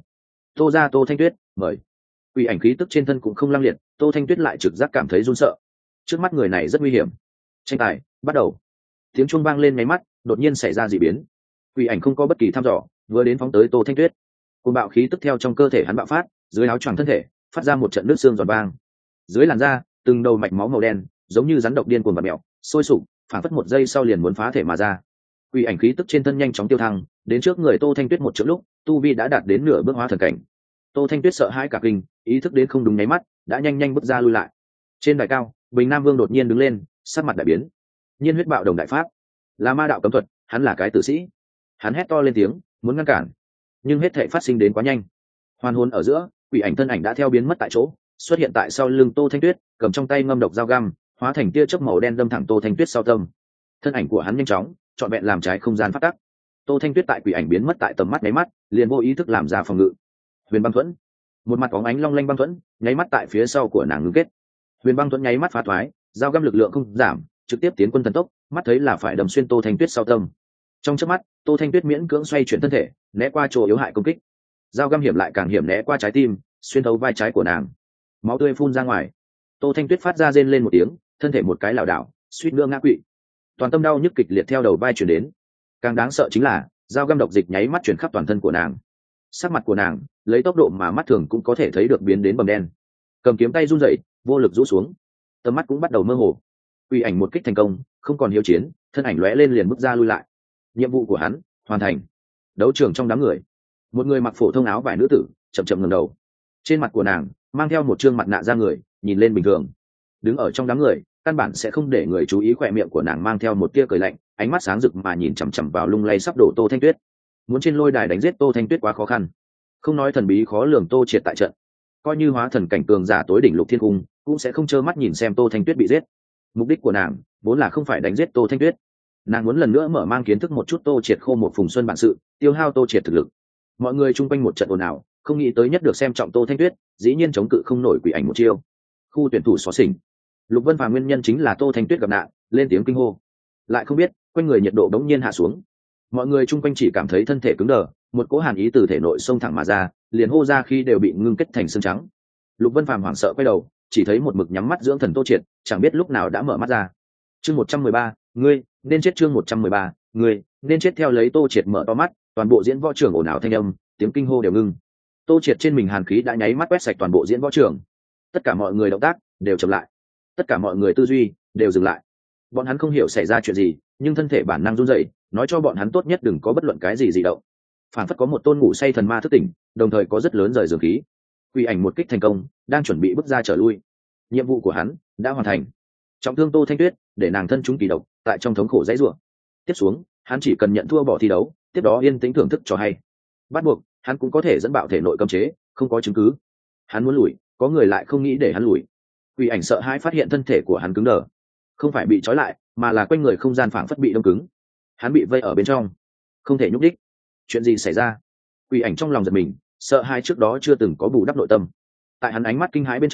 S1: Tô Thanh Tuyết, mời. Quỷ Ảnh khí tức trên thân cũng không lăng liệt, Tô Thanh Tuyết lại trực giác cảm thấy run sợ. Trước mắt người này rất nguy hiểm. Tranh tài bắt đầu. Tiếng chuông vang lên mấy mắt, đột nhiên xảy ra dị biến. Quỷ Ảnh không có bất kỳ thăm dò, vừa đến phóng tới Tô Thanh Tuyết. Cuồng bạo khí tức theo trong cơ thể hắn bạo phát, dưới áo choàng thân thể phát ra một trận nước xương giòn vang. Dưới làn da, từng đầu mạch máu màu đen, giống như rắn độc điên cuồng và mèo, sôi sục, phản phất một giây sau liền muốn phá thể mà ra. Quỷ Ảnh khí tức trên thân nhanh chóng tiêu thăng, đến trước người Tô Thanh Tuyết một chữ lúc, tu vi đã đạt đến nửa bước hóa thần cảnh. Tô Thanh Tuyết sợ hãi cả kinh, ý thức đến không đúng nháy mắt, đã nhanh bước ra lui lại. Trên đài cao, Bình Nam Vương đột nhiên đứng lên, sắc mặt đại biến. Nhiên huyết bạo đồng đại pháp, là ma đạo cấm thuật, hắn là cái tử sĩ. Hắn hét to lên tiếng, muốn ngăn cản, nhưng hết thảy phát sinh đến quá nhanh. Hoàn hồn ở giữa, Quỷ Ảnh thân ảnh đã theo biến mất tại chỗ, xuất hiện tại sau lưng Tô Thanh Tuyết, cầm trong tay ngâm độc dao găm, hóa thành tia chớp màu đen đâm thẳng Tô Thanh Tuyết sau tâm. Thân ảnh của hắn nhanh chóng, trọn vẹn làm trái không gian phát tắc. Tô Thanh Tuyết tại Quỷ Ảnh biến mất tại tầm mắt nháy mắt, liền vô ý thức làm ra phòng ngự. Huyền băng thuẫn, một mặt bóng ánh long lanh băng thuẫn, nháy mắt tại phía sau của nàng ngưng kết. Huyền băng thuẫn nháy mắt phá thoái, dao găm lực lượng không giảm, trực tiếp tiến quân thần tốc, mắt thấy là phải đâm xuyên Tô Thanh Tuyết sau tâm. Trong chớp mắt, Tô Thanh Tuyết miễn cưỡng xoay chuyển thân thể, né qua chỗ yếu hại công kích. Dao găm hiểm lại càng hiểm, né qua trái tim, xuyên thấu vai trái của nàng. Máu tươi phun ra ngoài. Tô Thanh Tuyết phát ra rên lên một tiếng, thân thể một cái lảo đảo, suýt nữa ngã quỵ. Toàn tâm đau nhức kịch liệt theo đầu vai truyền đến. Càng đáng sợ chính là, dao găm độc dịch nháy mắt truyền khắp toàn thân của nàng. Sắc mặt của nàng, lấy tốc độ mà mắt thường cũng có thể thấy được biến đến bầm đen. Cầm kiếm tay run rẩy, vô lực rũ xuống. Tầm mắt cũng bắt đầu mơ hồ. Quỷ Ảnh một kích thành công, không còn hiếu chiến, thân ảnh lóe lên liền bước ra lui lại. Nhiệm vụ của hắn hoàn thành. Đấu trường trong đám người, một người mặc phổ thông áo vải nữ tử chậm chậm ngẩng đầu. Trên mặt của nàng mang theo một trương mặt nạ da người, nhìn lên bình thường. Đứng ở trong đám người, căn bản sẽ không để người chú ý, khỏe miệng của nàng mang theo một tia cười lạnh, ánh mắt sáng rực mà nhìn chằm chằm vào lung lay sắp đổ Tô Thanh Tuyết. Muốn trên lôi đài đánh giết Tô Thanh Tuyết quá khó khăn, không nói thần bí khó lường Tô Triệt tại trận, coi như hóa thần cảnh cường giả tối đỉnh Lục Thiên Cung cũng sẽ không trơ mắt nhìn xem Tô Thanh Tuyết bị giết. Mục đích của nàng vốn là không phải đánh giết Tô Thanh Tuyết, nàng muốn lần nữa mở mang kiến thức một chút Tô Triệt khô một phùng xuân bản sự, tiêu hao Tô Triệt thực lực. Mọi người chung quanh một trận ồn ào, không nghĩ tới nhất được xem trọng Tô Thanh Tuyết, dĩ nhiên chống cự không nổi Quỷ Ảnh một chiêu. Khu tuyển thủ xóa xỉnh, Lục Vân Phàm nguyên nhân chính là Tô Thanh Tuyết gặp nạn, lên tiếng kinh hô. Lại không biết, quanh người nhiệt độ đống nhiên hạ xuống. Mọi người chung quanh chỉ cảm thấy thân thể cứng đờ, một cỗ hàn ý từ thể nội xông thẳng mà ra, liền hô ra khi đều bị ngưng kết thành xương trắng. Lục Vân Phàm hoảng sợ quay đầu, chỉ thấy một mực nhắm mắt dưỡng thần Tô Triệt, chẳng biết lúc nào đã mở mắt ra. Chương 113, ngươi nên chết. Chương 113, ngươi nên chết. Theo lấy Tô Triệt mở to mắt, toàn bộ diễn võ trường ồn ào thanh âm, tiếng kinh hô đều ngưng. Tô Triệt trên mình hàn khí đã nháy mắt quét sạch toàn bộ diễn võ trường. Tất cả mọi người động tác đều chậm lại, tất cả mọi người tư duy đều dừng lại. Bọn hắn không hiểu xảy ra chuyện gì, nhưng thân thể bản năng run rẩy, nói cho bọn hắn tốt nhất đừng có bất luận cái gì dị động. Phản phất có một tôn ngủ say thần ma thức tỉnh, đồng thời có rất lớn rời dường khí. Quỷ Ảnh một kích thành công, đang chuẩn bị bước ra trở lui. Nhiệm vụ của hắn đã hoàn thành. Trọng thương Tô Thanh Tuyết, để nàng thân chúng kỳ độc, tại trong thống khổ dãy rủa. Tiếp xuống, hắn chỉ cần nhận thua bỏ thi đấu, tiếp đó yên tĩnh thưởng thức cho hay. Bắt buộc, hắn cũng có thể dẫn bạo thể nội cấm chế, không có chứng cứ. Hắn muốn lùi, có người lại không nghĩ để hắn lùi. Quỷ Ảnh sợ hãi phát hiện thân thể của hắn cứng đờ, không phải bị trói lại, mà là quanh người không gian phảng phất bị đông cứng. Hắn bị vây ở bên trong, không thể nhúc đích. Chuyện gì xảy ra? Quỷ Ảnh trong lòng giật mình, sợ hãi trước đó chưa từng có bù đắp nội tâm. Tại hắn ánh mắt kinh hãi bên trong,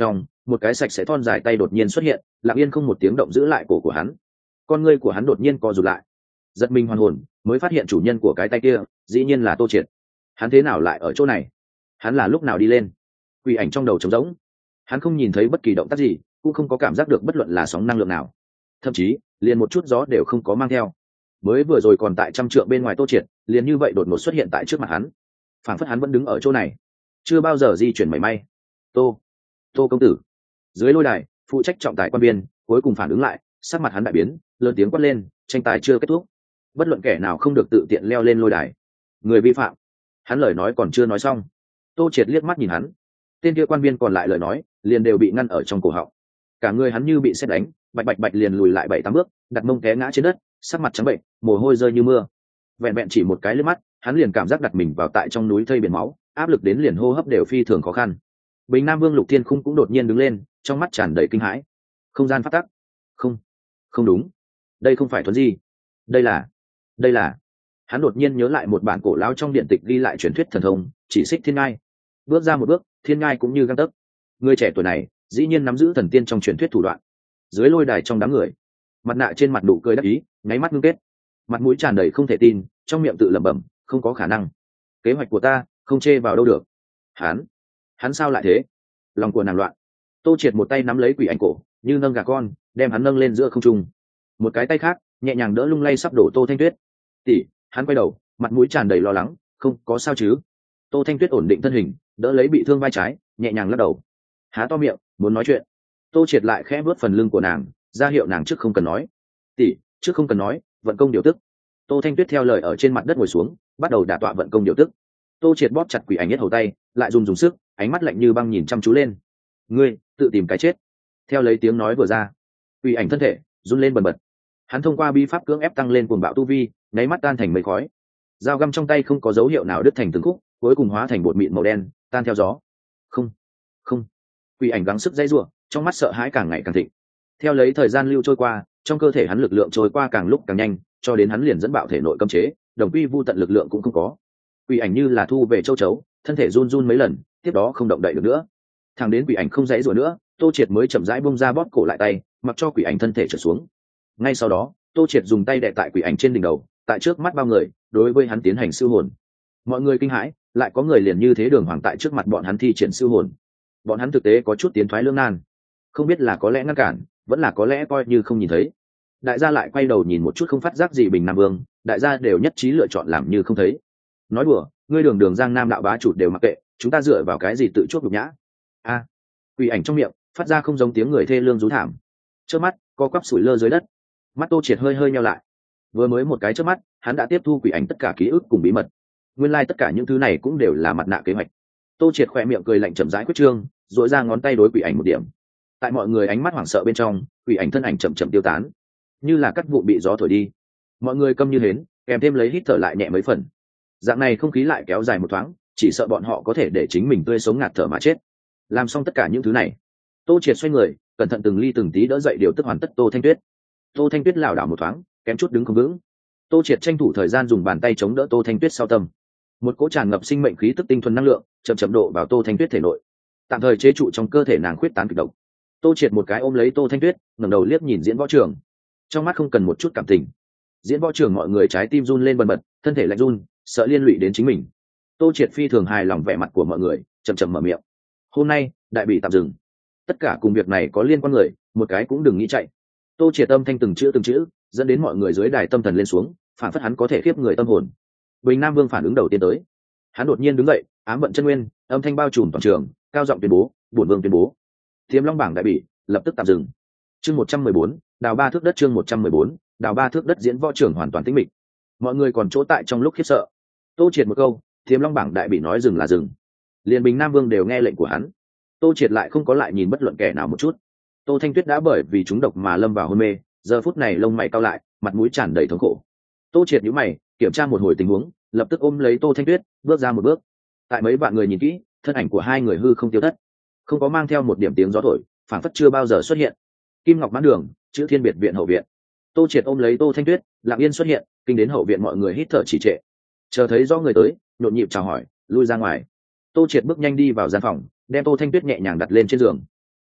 S1: một cái sạch sẽ thon dài tay đột nhiên xuất hiện, lặng yên không một tiếng động giữ lại cổ của hắn. Con ngươi của hắn đột nhiên co rụt lại, giật mình hoàn hồn, mới phát hiện chủ nhân của cái tay kia dĩ nhiên là Tô Triệt. Hắn thế nào lại ở chỗ này? Hắn là lúc nào đi lên? Quỷ ảnh trong đầu trống rỗng, hắn không nhìn thấy bất kỳ động tác gì, cũng không có cảm giác được bất luận là sóng năng lượng nào, thậm chí liền một chút gió đều không có mang theo. Mới vừa rồi còn tại trăm trượng bên ngoài Tô Triệt, liền như vậy đột ngột xuất hiện tại trước mặt hắn, phảng phất hắn vẫn đứng ở chỗ này, chưa bao giờ di chuyển mảy may. Tô công tử. Dưới lôi đài, phụ trách trọng tài quan viên cuối cùng phản ứng lại, sắc mặt hắn đại biến, lớn tiếng quát lên, tranh tài chưa kết thúc, bất luận kẻ nào không được tự tiện leo lên lôi đài. Người vi phạm. Hắn lời nói còn chưa nói xong, Tô Triệt liếc mắt nhìn hắn, tên kia quan viên còn lại lời nói liền đều bị ngăn ở trong cổ họng. Cả người hắn như bị sét đánh, bạch bạch bạch liền lùi lại 7-8 bước, đặt mông té ngã trên đất, sắc mặt trắng bệnh, mồ hôi rơi như mưa. Vẹn vẹn chỉ một cái liếc mắt, hắn liền cảm giác đặt mình vào tại trong núi thây biển máu, áp lực đến liền hô hấp đều phi thường khó khăn. Bình Nam Vương Lục Thiên Khung cũng đột nhiên đứng lên, trong mắt tràn đầy kinh hãi. Không gian phát tắc. Không đúng, đây không phải thuần gì, đây là. Hắn đột nhiên nhớ lại một bản cổ lão trong điện tịch ghi lại truyền thuyết thần thông, chỉ xích thiên ngai. Bước ra một bước, thiên ngai cũng như gang tấc. Người trẻ tuổi này dĩ nhiên nắm giữ thần tiên trong truyền thuyết thủ đoạn. Dưới lôi đài trong đám người, mặt nạ trên mặt nụ cười đắc ý, nháy mắt ngưng kết, mặt mũi tràn đầy không thể tin, trong miệng tự lẩm bẩm, không có khả năng, kế hoạch của ta không chê vào đâu được. Hắn sao lại thế? Lòng của nàng loạn. Tô Triệt một tay nắm lấy quỷ ảnh cổ, như nâng gà con, đem hắn nâng lên giữa không trung, một cái tay khác nhẹ nhàng đỡ lung lay sắp đổ Tô Thanh Tuyết. Tỷ. Hắn quay đầu, mặt mũi tràn đầy lo lắng, không có sao chứ? Tô Thanh Tuyết ổn định thân hình, đỡ lấy bị thương vai trái, nhẹ nhàng lắc đầu, há to miệng muốn nói chuyện. Tô Triệt lại khẽ vuốt phần lưng của nàng, ra hiệu nàng trước không cần nói. Tỷ, trước không cần nói, vận công điều tức. Tô Thanh Tuyết theo lời ở trên mặt đất ngồi xuống, bắt đầu đả tọa vận công điều tức. Tô Triệt bóp chặt quỷ ảnh nhất hầu tay, lại dùng sức, ánh mắt lạnh như băng nhìn chăm chú lên. Ngươi tự tìm cái chết. Theo lấy tiếng nói vừa ra, quỷ ảnh thân thể run lên bần bật. Hắn thông qua bi pháp cưỡng ép tăng lên cuồng bạo tu vi, nháy mắt tan thành mây khói. Dao găm trong tay không có dấu hiệu nào đứt thành từng khúc, cuối cùng hóa thành bột mịn màu đen, tan theo gió. Không. Quỷ ảnh gắng sức dãy rủa, trong mắt sợ hãi càng ngày càng thịnh. Theo lấy thời gian lưu trôi qua, trong cơ thể hắn lực lượng trôi qua càng lúc càng nhanh, cho đến hắn liền dẫn bạo thể nội cấm chế, đồng quy vu tận lực lượng cũng không có. Quỷ ảnh như là thu về châu chấu, thân thể run run mấy lần, tiếp đó không động đậy được nữa. Thằng đến quỷ ảnh không dãy rủa nữa, Tô Triệt mới chậm rãi bung ra bóp cổ lại tay, mặc cho quỷ ảnh thân thể trở xuống. Ngay sau đó, Tô Triệt dùng tay đè tại quỷ ảnh trên đỉnh đầu, tại trước mắt bao người, đối với hắn tiến hành siêu hồn. Mọi người kinh hãi, lại có người liền như thế đường hoàng tại trước mặt bọn hắn thi triển siêu hồn. Bọn hắn thực tế có chút tiến thoái lưỡng nan, không biết là có lẽ ngăn cản, vẫn là có lẽ coi như không nhìn thấy. Đại gia lại quay đầu nhìn một chút không phát giác gì Bình Nam Vương, đại gia đều nhất trí lựa chọn làm như không thấy. Nói đùa, ngươi đường đường Giang Nam đạo bá chủ đều mặc kệ, chúng ta dựa vào cái gì tự chuốc nhục nhã? Quỷ ảnh trong miệng phát ra không giống tiếng người thê lương rú thảm. Trước mắt co quắp sủi lơ dưới đất, mắt Tô Triệt hơi hơi nheo lại. Vừa mới một cái trước mắt, hắn đã tiếp thu quỷ ảnh tất cả ký ức cùng bí mật. Nguyên lai tất cả những thứ này cũng đều là mặt nạ kế hoạch. Tô Triệt khỏe miệng cười lạnh chậm rãi quyết trương, duỗi ra ngón tay đối quỷ ảnh một điểm. Tại mọi người ánh mắt hoảng sợ bên trong, quỷ ảnh thân ảnh chậm chậm tiêu tán, như là cắt vụ bị gió thổi đi. Mọi người câm như hến, kèm thêm lấy hít thở lại nhẹ mấy phần. Dạng này không khí lại kéo dài một thoáng, chỉ sợ bọn họ có thể để chính mình tươi sống ngạt thở mà chết. Làm xong tất cả những thứ này, Tô Triệt xoay người, cẩn thận từng ly từng tí đỡ dậy điều tức hoàn tất Tô Thanh Tuyết. Tô Thanh Tuyết lảo đảo một thoáng, kém chút đứng không vững. Tô Triệt tranh thủ thời gian dùng bàn tay chống đỡ Tô Thanh Tuyết sau tâm. Một cỗ tràn ngập sinh mệnh khí tức tinh thuần năng lượng chậm chậm độ vào Tô Thanh Tuyết thể nội, tạm thời chế trụ trong cơ thể nàng khuyết tán kịch độc. Tô Triệt một cái ôm lấy Tô Thanh Tuyết, ngẩng đầu liếc nhìn Diễn Võ Trường, trong mắt không cần một chút cảm tình. Diễn Võ Trường mọi người trái tim run lên bần bật, thân thể lạnh run, sợ liên lụy đến chính mình. Tô Triệt phi thường hài lòng vẻ mặt của mọi người, chậm chậm mở miệng. Hôm nay đại bị tạm dừng, tất cả cùng việc này có liên quan người, một cái cũng đừng nghĩ chạy. Tô Triệt âm thanh từng chữ, dẫn đến mọi người dưới đài tâm thần lên xuống, phản phất hắn có thể khiếp người tâm hồn. Bình Nam Vương phản ứng đầu tiên tới, hắn đột nhiên đứng dậy, ám vận chân nguyên, âm thanh bao trùm toàn trường, cao giọng tuyên bố, bổn vương tuyên bố, Tiềm Long bảng đại bỉ lập tức tạm dừng. Chương 114, đào 3 thước đất. Chương 114, đào 3 thước đất. Diễn Võ Trường hoàn toàn tĩnh mịch, mọi người còn chỗ tại trong lúc khiếp sợ. Tô Triệt một câu, Tiềm Long bảng đại bỉ nói dừng là dừng, liền Bình Nam Vương đều nghe lệnh của hắn. Tô Triệt lại không có lại nhìn bất luận kẻ nào một chút. Tô Thanh Tuyết đã bởi vì trúng độc mà lâm vào hôn mê, giờ phút này lông mày cau lại, mặt mũi tràn đầy thống khổ. Tô Triệt nhíu mày, kiểm tra một hồi tình huống, lập tức ôm lấy Tô Thanh Tuyết, bước ra một bước. Tại mấy bạn người nhìn kỹ, thân ảnh của hai người hư không tiêu thất, không có mang theo một điểm tiếng gió thổi, phảng phất chưa bao giờ xuất hiện. Kim Ngọc Mãn Đường, chữ Thiên Biệt viện hậu viện. Tô Triệt ôm lấy Tô Thanh Tuyết, lặng yên xuất hiện, kinh đến hậu viện mọi người hít thở trì trệ. Chờ thấy rõ người tới, nhộn nhịp chào hỏi, lui ra ngoài. Tô Triệt bước nhanh đi vào gian phòng, đem Tô Thanh Tuyết nhẹ nhàng đặt lên trên giường.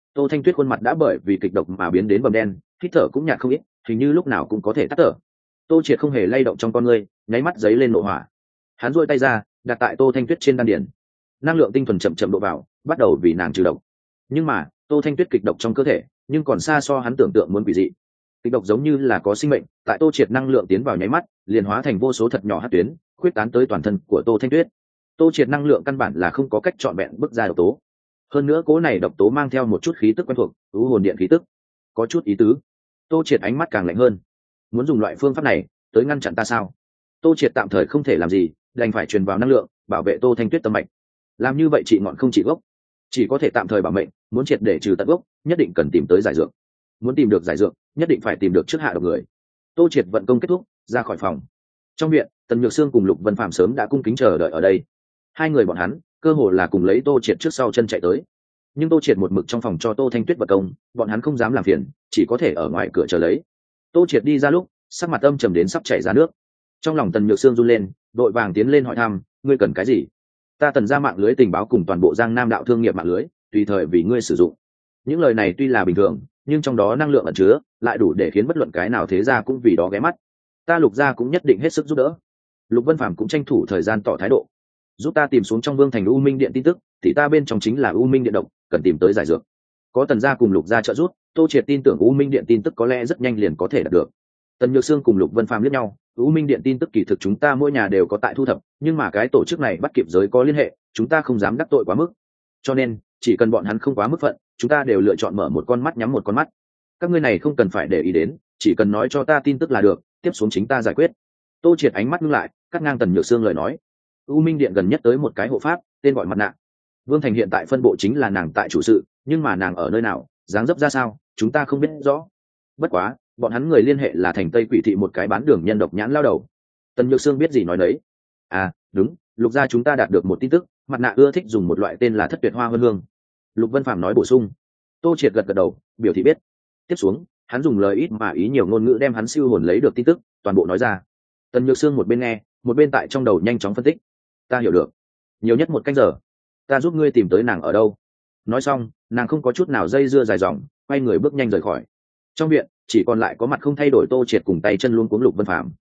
S1: Tô Thanh Tuyết khuôn mặt đã bởi vì kịch độc mà biến đến bầm đen, hít thở cũng nhạt không ít, hình như lúc nào cũng có thể tắt thở. Tô Triệt không hề lay động trong con ngươi, nháy mắt giấy lên nộ hỏa. Hắn duỗi tay ra, đặt tại Tô Thanh Tuyết trên đan điền. Năng lượng tinh thuần chậm chậm đổ vào, bắt đầu vì nàng trừ độc. Nhưng mà, Tô Thanh Tuyết kịch độc trong cơ thể, nhưng còn xa so hắn tưởng tượng muốn quỷ dị. Kịch độc giống như là có sinh mệnh, tại Tô Triệt năng lượng tiến vào nháy mắt, liền hóa thành vô số thật nhỏ hắc tuyến, khuyết tán tới toàn thân của Tô Thanh Tuyết. Tô Triệt năng lượng căn bản là không có cách trọn vẹn bức ra độc tố. Hơn nữa cố này độc tố mang theo một chút khí tức quen thuộc, u hồn điện khí tức, có chút ý tứ. Tô Triệt ánh mắt càng lạnh hơn. Muốn dùng loại phương pháp này tới ngăn chặn ta sao? Tô Triệt tạm thời không thể làm gì, đành phải truyền vào năng lượng, bảo vệ Tô Thanh Tuyết tâm mạch. Làm như vậy trị ngọn không trị gốc, chỉ có thể tạm thời bảo mệnh, muốn triệt để trừ tận gốc, nhất định cần tìm tới giải dược. Muốn tìm được giải dược, nhất định phải tìm được trước hạ độc người. Tô Triệt vận công kết thúc, ra khỏi phòng. Trong viện, Tần Nhược Sương cùng Lục Vân Phàm sớm đã cung kính chờ đợi ở đây. Hai người bọn hắn cơ hồ là cùng lấy Tô Triệt trước sau chân chạy tới. Nhưng Tô Triệt một mực trong phòng cho Tô Thanh Tuyết vật công, bọn hắn không dám làm phiền, chỉ có thể ở ngoài cửa chờ lấy. Tô Triệt đi ra lúc, sắc mặt âm trầm đến sắp chảy ra nước. Trong lòng Tần Nhược Sương run lên, đội vàng tiến lên hỏi thăm, ngươi cần cái gì? Ta Tần ra mạng lưới tình báo cùng toàn bộ Giang Nam đạo thương nghiệp mạng lưới, tùy thời vì ngươi sử dụng. Những lời này tuy là bình thường, nhưng trong đó năng lượng ẩn chứa, lại đủ để khiến bất luận cái nào thế gia cũng vì đó ghé mắt. Ta Lục gia cũng nhất định hết sức giúp đỡ. Lục Vân Phàm cũng tranh thủ thời gian tỏ thái độ, giúp ta tìm xuống trong Vương thành U Minh điện tin tức, thì ta bên trong chính là U Minh điện động, cần tìm tới giải dược. Có Tần gia cùng Lục gia trợ giúp, Tô Triệt tin tưởng U Minh điện tin tức có lẽ rất nhanh liền có thể đạt được. Tần Nhược Sương cùng Lục Vân Phàm liếc nhau, U Minh điện tin tức kỳ thực chúng ta mỗi nhà đều có tại thu thập, nhưng mà cái tổ chức này bắt kịp giới có liên hệ, chúng ta không dám đắc tội quá mức. Cho nên, chỉ cần bọn hắn không quá mức phận, chúng ta đều lựa chọn mở một con mắt nhắm một con mắt. Các ngươi này không cần phải để ý đến, chỉ cần nói cho ta tin tức là được, tiếp xuống chính ta giải quyết. Tô Triệt ánh mắt ngưng lại, cắt ngang Tần Nhược Sương lời nói. U Minh điện gần nhất tới một cái hộ pháp, tên gọi Mặt Nạ. Vương thành hiện tại phân bộ chính là nàng tại chủ sự, nhưng mà nàng ở nơi nào, dáng dấp ra sao, chúng ta không biết rõ. Bất quá, bọn hắn người liên hệ là thành Tây Quỷ thị một cái bán đường nhân độc nhãn lao đầu. Tần Nhược Sương biết gì nói đấy. À, đúng, Lục gia chúng ta đạt được một tin tức, Mặt Nạ ưa thích dùng một loại tên là Thất Tuyệt Hoa Vân Hương. Lục Vân Phàm nói bổ sung. Tô Triệt gật gật đầu, biểu thị biết. Tiếp xuống, hắn dùng lời ít mà ý nhiều ngôn ngữ đem hắn siêu hồn lấy được tin tức toàn bộ nói ra. Tần Nhược Sương một bên nghe, một bên tại trong đầu nhanh chóng phân tích. Ta hiểu được, nhiều nhất một canh giờ, ta giúp ngươi tìm tới nàng ở đâu. Nói xong, nàng không có chút nào dây dưa dài dòng, quay người bước nhanh rời khỏi. Trong viện chỉ còn lại có mặt không thay đổi Tô Triệt cùng tay chân luôn cuống Lục Vân Phàm.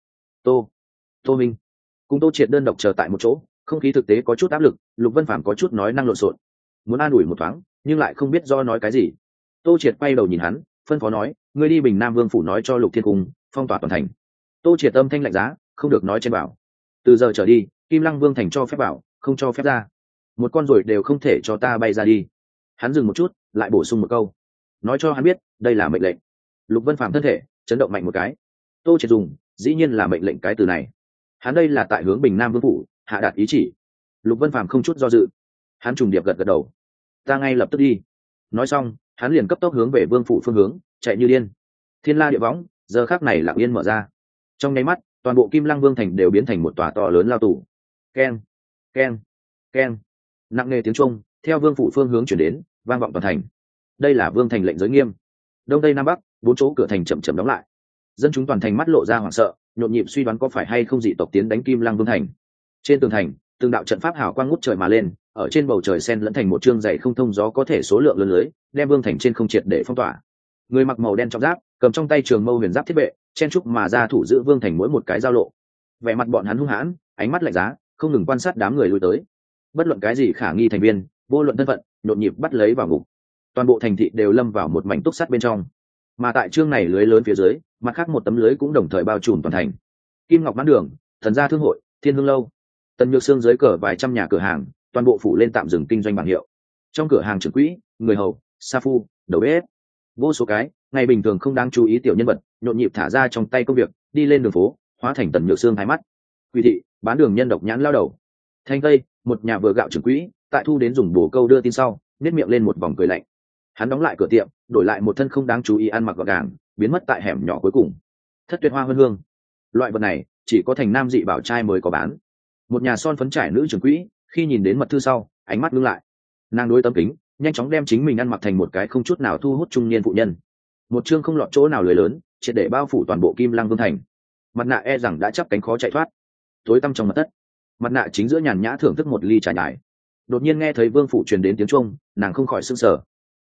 S1: Tô Minh cùng Tô Triệt đơn độc chờ tại một chỗ, không khí thực tế có chút áp lực. Lục Vân Phàm có chút nói năng lộn xộn, muốn an ủi một thoáng, nhưng lại không biết do nói cái gì. Tô Triệt quay đầu nhìn hắn, phân phó nói, ngươi đi Bình Nam Vương phủ nói cho Lục Thiên Cung phong tỏa toàn thành. Tô Triệt âm thanh lạnh giá, không được nói trên bảo. Từ giờ trở đi, Kim Lăng Vương thành cho phép vào, không cho phép ra. Một con ruồi đều không thể cho ta bay ra đi. Hắn dừng một chút, lại bổ sung một câu, nói cho hắn biết, đây là mệnh lệnh. Lục Vân Phàm thân thể chấn động mạnh một cái. Tô Triệt dùng, dĩ nhiên là mệnh lệnh cái từ này. Hắn đây là tại hướng Bình Nam Vương phủ hạ đạt ý chỉ. Lục Vân Phàm không chút do dự, hắn trùng điệp gật gật đầu. Ta ngay lập tức đi. Nói xong, hắn liền cấp tốc hướng về Vương phủ phương hướng chạy như điên. Thiên La địa võng giờ khắc này lặng yên mở ra. Trong nháy mắt, toàn bộ Kim Lăng Vương thành đều biến thành một tòa to lớn lao tù. Keng, keng, keng, nặng nề tiếng chuông theo Vương phủ phương hướng chuyển đến, vang vọng toàn thành. Đây là Vương thành lệnh giới nghiêm. Đông Tây Nam Bắc, bốn chỗ cửa thành chậm chậm đóng lại. Dân chúng toàn thành mắt lộ ra hoảng sợ, nhộn nhịp suy đoán có phải hay không dị tộc tiến đánh Kim Lăng Vương thành. Trên tường thành, từng đạo trận pháp hào quang ngút trời mà lên, ở trên bầu trời sen lẫn thành một chương dày không thông gió có thể số lượng lớn lưới, đem Vương thành trên không triệt để phong tỏa. Người mặc màu đen trọng giáp, cầm trong tay trường mâu huyền giáp thiết bệ, chen trúc mà ra thủ giữ Vương thành mỗi một cái giao lộ. Vẻ mặt bọn hắn hung hãn, ánh mắt lạnh giá, không ngừng quan sát đám người lui tới. Bất luận cái gì khả nghi thành viên, vô luận thân phận, nhộn nhịp bắt lấy vào ngục. Toàn bộ thành thị đều lâm vào một mảnh túc sắt bên trong. Mà tại chương này lưới lớn phía dưới, mặt khác một tấm lưới cũng đồng thời bao trùm toàn thành. Kim Ngọc Mãn Đường, Thần Gia Thương hội, Thiên Hương lâu, Tần Nhược Sương dưới cờ vài trăm nhà cửa hàng, toàn bộ phủ lên tạm dừng kinh doanh bảng hiệu. Trong cửa hàng trưởng quỹ, người hầu, sa phu, đầu bếp, vô số cái ngày bình thường không đáng chú ý tiểu nhân vật, nhộn nhịp thả ra trong tay công việc, đi lên đường phố, hóa thành Tần Nhược Sương hai mắt. Quỷ thị, bán đường nhân độc nhãn lao đầu. Thanh Tây, một nhà vừa gạo trưởng quỹ, tại thu đến dùng bổ câu đưa tin sau, nét miệng lên một vòng cười lạnh. Hắn đóng lại cửa tiệm, đổi lại một thân không đáng chú ý ăn mặc gọn gàng, biến mất tại hẻm nhỏ cuối cùng. Thất Tuyệt Hoa Vân Hương, loại vật này chỉ có thành nam dị bảo trai mới có bán. Một nhà son phấn trải nữ trưởng quỹ khi nhìn đến mật thư sau, ánh mắt ngưng lại. Nàng đối tấm kính, nhanh chóng đem chính mình ăn mặc thành một cái không chút nào thu hút trung niên phụ nhân. Một chương không lọt chỗ nào lưới lớn, triệt để bao phủ toàn bộ Kim Lăng Vương thành. Mặt nạ e rằng đã chắp cánh khó chạy thoát. Tối tăm trong mật thất, mặt nạ chính giữa nhàn nhã thưởng thức một ly trà nhài. Đột nhiên nghe thấy Vương phủ truyền đến tiếng chuông, nàng không khỏi sững sờ.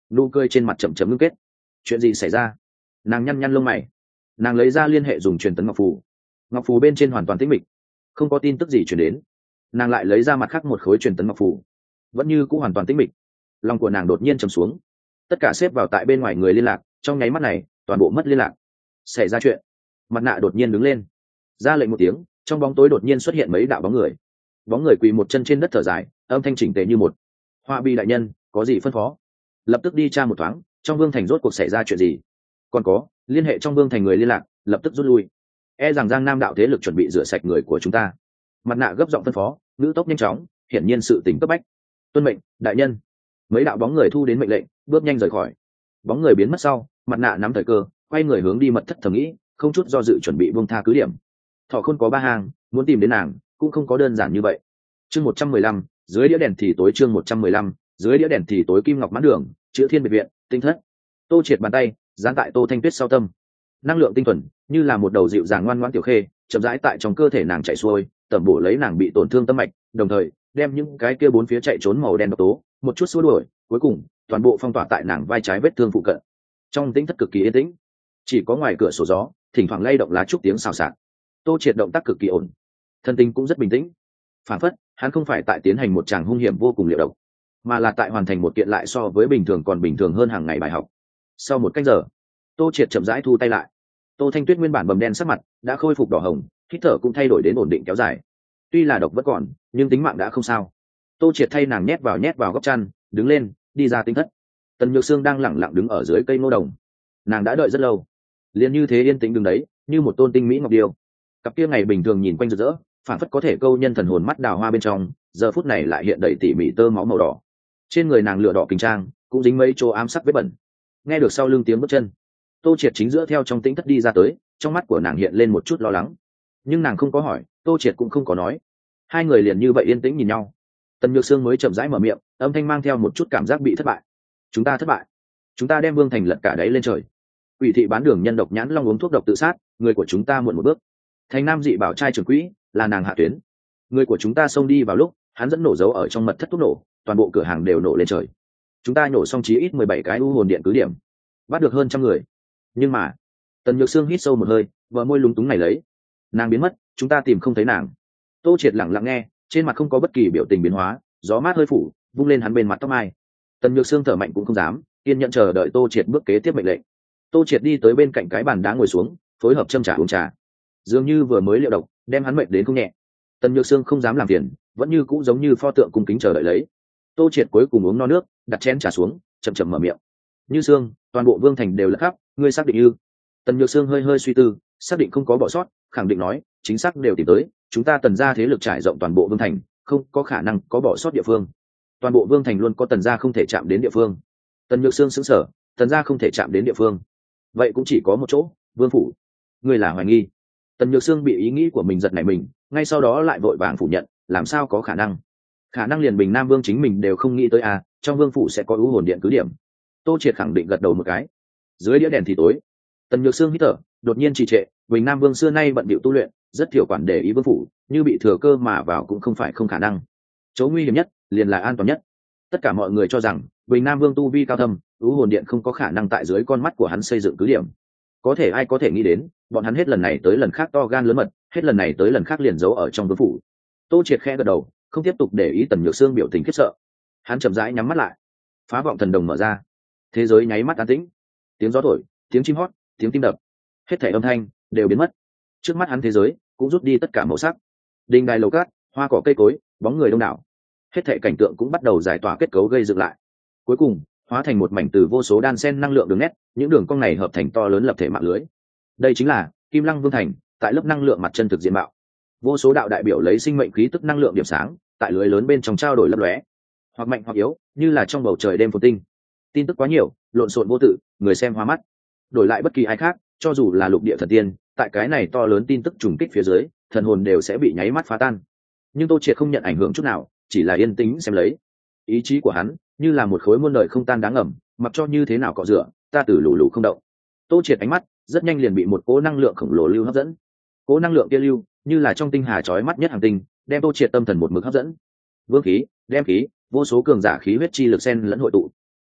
S1: nụ cười trên mặt chậm chậm ngưng kết. Chuyện gì xảy ra? Nàng nhăn nhăn lông mày. Nàng lấy ra liên hệ dùng truyền tấn ngọc phù. Ngọc phù bên trên hoàn toàn tĩnh mịch, không có tin tức gì truyền đến. Nàng lại lấy ra mặt khác một khối truyền tấn ngọc phù, vẫn như cũng hoàn toàn tĩnh mịch. Lòng của nàng đột nhiên trầm xuống. Tất cả xếp vào tại bên ngoài người liên lạc, trong nháy mắt này toàn bộ mất liên lạc. Xảy ra chuyện. Mặt nạ đột nhiên đứng lên, ra lệnh một tiếng, trong bóng tối đột nhiên xuất hiện mấy đạo bóng người. Bóng người quỳ một chân trên đất thở dài, âm thanh chỉnh tề như một. Hoa Bi đại nhân, có gì phân phó? Lập tức đi tra một thoáng, trong vương thành rốt cuộc xảy ra chuyện gì? Còn có, liên hệ trong vương thành người liên lạc, lập tức rút lui. E rằng Giang Nam đạo thế lực chuẩn bị rửa sạch người của chúng ta. Mặt nạ gấp giọng phân phó, ngữ tốc nhanh chóng, hiển nhiên sự tình cấp bách. Tuân mệnh, đại nhân. Mấy đạo bóng người thu đến mệnh lệnh, bước nhanh rời khỏi. Bóng người biến mất sau, mặt nạ nắm thời cơ, quay người hướng đi mật thất thầm nghĩ, không chút do dự chuẩn bị buông tha cứ điểm. Thọ Khôn có 3 hàng, muốn tìm đến nàng cũng không có đơn giản như vậy. Chương 115, dưới đĩa đèn thì tối. Chương 115, dưới đĩa đèn thì tối. Kim Ngọc Mãn Đường, chữ Thiên biệt viện, tinh thất. Tô Triệt bàn tay dán tại Tô Thanh Tuyết sau tâm, năng lượng tinh thuần như là một đầu dịu dàng ngoan ngoãn tiểu khê, chậm rãi tại trong cơ thể nàng chạy xuôi, tẩm bổ lấy nàng bị tổn thương tâm mạch, đồng thời đem những cái kia bốn phía chạy trốn màu đen độc tố một chút xua đuổi, cuối cùng toàn bộ phong tỏa tại nàng vai trái vết thương phụ cận. Trong tinh thất cực kỳ yên tĩnh, chỉ có ngoài cửa sổ gió thỉnh thoảng lay động lá trúc tiếng xào xạc. Tô Triệt động tác cực kỳ ổn, thân tình cũng rất bình tĩnh, phản phất hắn không phải tại tiến hành một tràng hung hiểm vô cùng liều độc, mà là tại hoàn thành một kiện lại so với bình thường còn bình thường hơn hàng ngày bài học. Sau một cách giờ, Tô Triệt chậm rãi thu tay lại. Tô Thanh Tuyết nguyên bản bầm đen sắc mặt đã khôi phục đỏ hồng, hít thở cũng thay đổi đến ổn định kéo dài. Tuy là độc vẫn còn, nhưng tính mạng đã không sao. Tô Triệt thay nàng nhét vào góc chăn, đứng lên, đi ra tinh thất. Tần Nhược Sương đang lẳng lặng đứng ở dưới cây ngô đồng. Nàng đã đợi rất lâu, liền như thế yên tĩnh đứng đấy, như một tôn tinh mỹ ngọc điêu. Cặp kia ngày bình thường nhìn quanh rực rỡ, phản phất có thể câu nhân thần hồn mắt đào hoa bên trong, giờ phút này lại hiện đầy tỉ mỉ tơ máu màu đỏ. Trên người nàng lửa đỏ kinh trang, cũng dính mấy chỗ ám sắc vết bẩn. Nghe được sau lưng tiếng bước chân, Tô Triệt chính giữa theo trong tĩnh thất đi ra tới, trong mắt của nàng hiện lên một chút lo lắng, nhưng nàng không có hỏi, Tô Triệt cũng không có nói. Hai người liền như vậy yên tĩnh nhìn nhau. Tần Nhược Sương mới chậm rãi mở miệng, âm thanh mang theo một chút cảm giác bị thất bại. Chúng ta thất bại, chúng ta đem vương thành lật cả đáy lên trời. Ủy thị bán đường nhân độc nhãn long uống thuốc độc tự sát, người của chúng ta muộn một bước. Thành Nam dị bảo trai trưởng quỹ là nàng hạ tuyến, người của chúng ta xông đi vào lúc hắn dẫn nổ dấu ở trong mật thất thuốc nổ, toàn bộ cửa hàng đều nổ lên trời. Chúng ta nổ xong chí ít 17 cái u hồn điện cứ điểm, bắt được hơn 100 người. Nhưng mà, Tần Nhược Sương hít sâu một hơi, bờ môi lúng túng này lấy. Nàng biến mất, chúng ta tìm không thấy nàng. Tô Triệt lặng lặng nghe, trên mặt không có bất kỳ biểu tình biến hóa, gió mát hơi phủ, vung lên hắn bên mặt tóc mai. Tần Nhược Sương thở mạnh cũng không dám, kiên nhẫn chờ đợi Tô Triệt bước kế tiếp mệnh lệnh. Tô Triệt đi tới bên cạnh cái bàn đá ngồi xuống, phối hợp châm trà uống trà. Dường như vừa mới liệu độc, đem hắn mệnh đến không nhẹ. Tần Nhược Sương không dám làm phiền, vẫn như cũ giống như pho tượng cung kính chờ đợi lấy. Tô Triệt cuối cùng uống no nước, đặt chén trà xuống, chậm chậm mở miệng. Như Sương, toàn bộ vương thành đều là khắp, ngươi xác định ư? Tần Nhược Sương hơi hơi suy tư, xác định không có bỏ sót, khẳng định nói, chính xác đều tìm tới, chúng ta Tần gia thế lực trải rộng toàn bộ vương thành, không có khả năng có bỏ sót địa phương. Toàn bộ vương thành luôn có Tần gia không thể chạm đến địa phương. Tần Nhược Sương sững sờ, Tần gia không thể chạm đến địa phương, vậy cũng chỉ có một chỗ, vương phủ. Ngươi là hoài nghi? Tần Nhược Sương bị ý nghĩ của mình giật nảy mình, ngay sau đó lại vội vàng phủ nhận, làm sao có khả năng? Khả năng liền Bình Nam Vương chính mình đều không nghĩ tới à, trong vương phủ sẽ có u hồn điện cứ điểm. Tô Triệt khẳng định gật đầu một cái. Dưới đĩa đèn thì tối. Tần Nhược Sương hít thở, đột nhiên trì trệ, Bình Nam Vương xưa nay bận bịu tu luyện, rất thiểu quản để ý vương phủ, như bị thừa cơ mà vào cũng không phải không khả năng. Chỗ nguy hiểm nhất liền là an toàn nhất. Tất cả mọi người cho rằng Bình Nam Vương tu vi cao thâm, u hồn điện không có khả năng tại dưới con mắt của hắn xây dựng cứ điểm. Có thể ai có thể nghĩ đến, bọn hắn hết lần này tới lần khác to gan lớn mật, hết lần này tới lần khác liền giấu ở trong vương phủ. Tô Triệt khẽ gật đầu, không tiếp tục để ý Tần Nhược Sương biểu tình khiếp sợ. Hắn chậm rãi nhắm mắt lại. Phá vọng thần đồng mở ra, thế giới nháy mắt an tĩnh. Tiếng gió thổi, tiếng chim hót, tiếng tim đập, hết thảy âm thanh đều biến mất. Trước mắt hắn thế giới cũng rút đi tất cả màu sắc. Đình đài lầu cát, hoa cỏ cây cối, bóng người đông đảo, hết thảy cảnh tượng cũng bắt đầu giải tỏa kết cấu gây dựng lại. Cuối cùng hóa thành một mảnh từ vô số đan xen năng lượng đường nét, những đường cong này hợp thành to lớn lập thể mạng lưới. Đây chính là Kim Lăng Vương thành, tại lớp năng lượng mặt chân thực diện mạo. Vô số đạo đại biểu lấy sinh mệnh khí tức năng lượng điểm sáng, tại lưới lớn bên trong trao đổi lấp lóe, hoặc mạnh hoặc yếu, như là trong bầu trời đêm phồn tinh. Tin tức quá nhiều, lộn xộn vô tự, người xem hoa mắt. Đổi lại bất kỳ ai khác, cho dù là lục địa thần tiên, tại cái này to lớn tin tức trùng kích phía dưới, thần hồn đều sẽ bị nháy mắt phá tan. Nhưng Tô Triệt không nhận ảnh hưởng chút nào, chỉ là yên tĩnh xem lấy. Ý chí của hắn như là một khối muôn đời không tan đáng ngầm, mặc cho như thế nào cọ rửa, ta từ lù lù không động. Tô Triệt ánh mắt rất nhanh liền bị một cỗ năng lượng khổng lồ lưu hấp dẫn. Cỗ năng lượng kia lưu như là trong tinh hà chói mắt nhất hành tinh, đem Tô Triệt tâm thần một mực hấp dẫn. Vương khí, đem khí, vô số cường giả khí huyết chi lực xen lẫn hội tụ.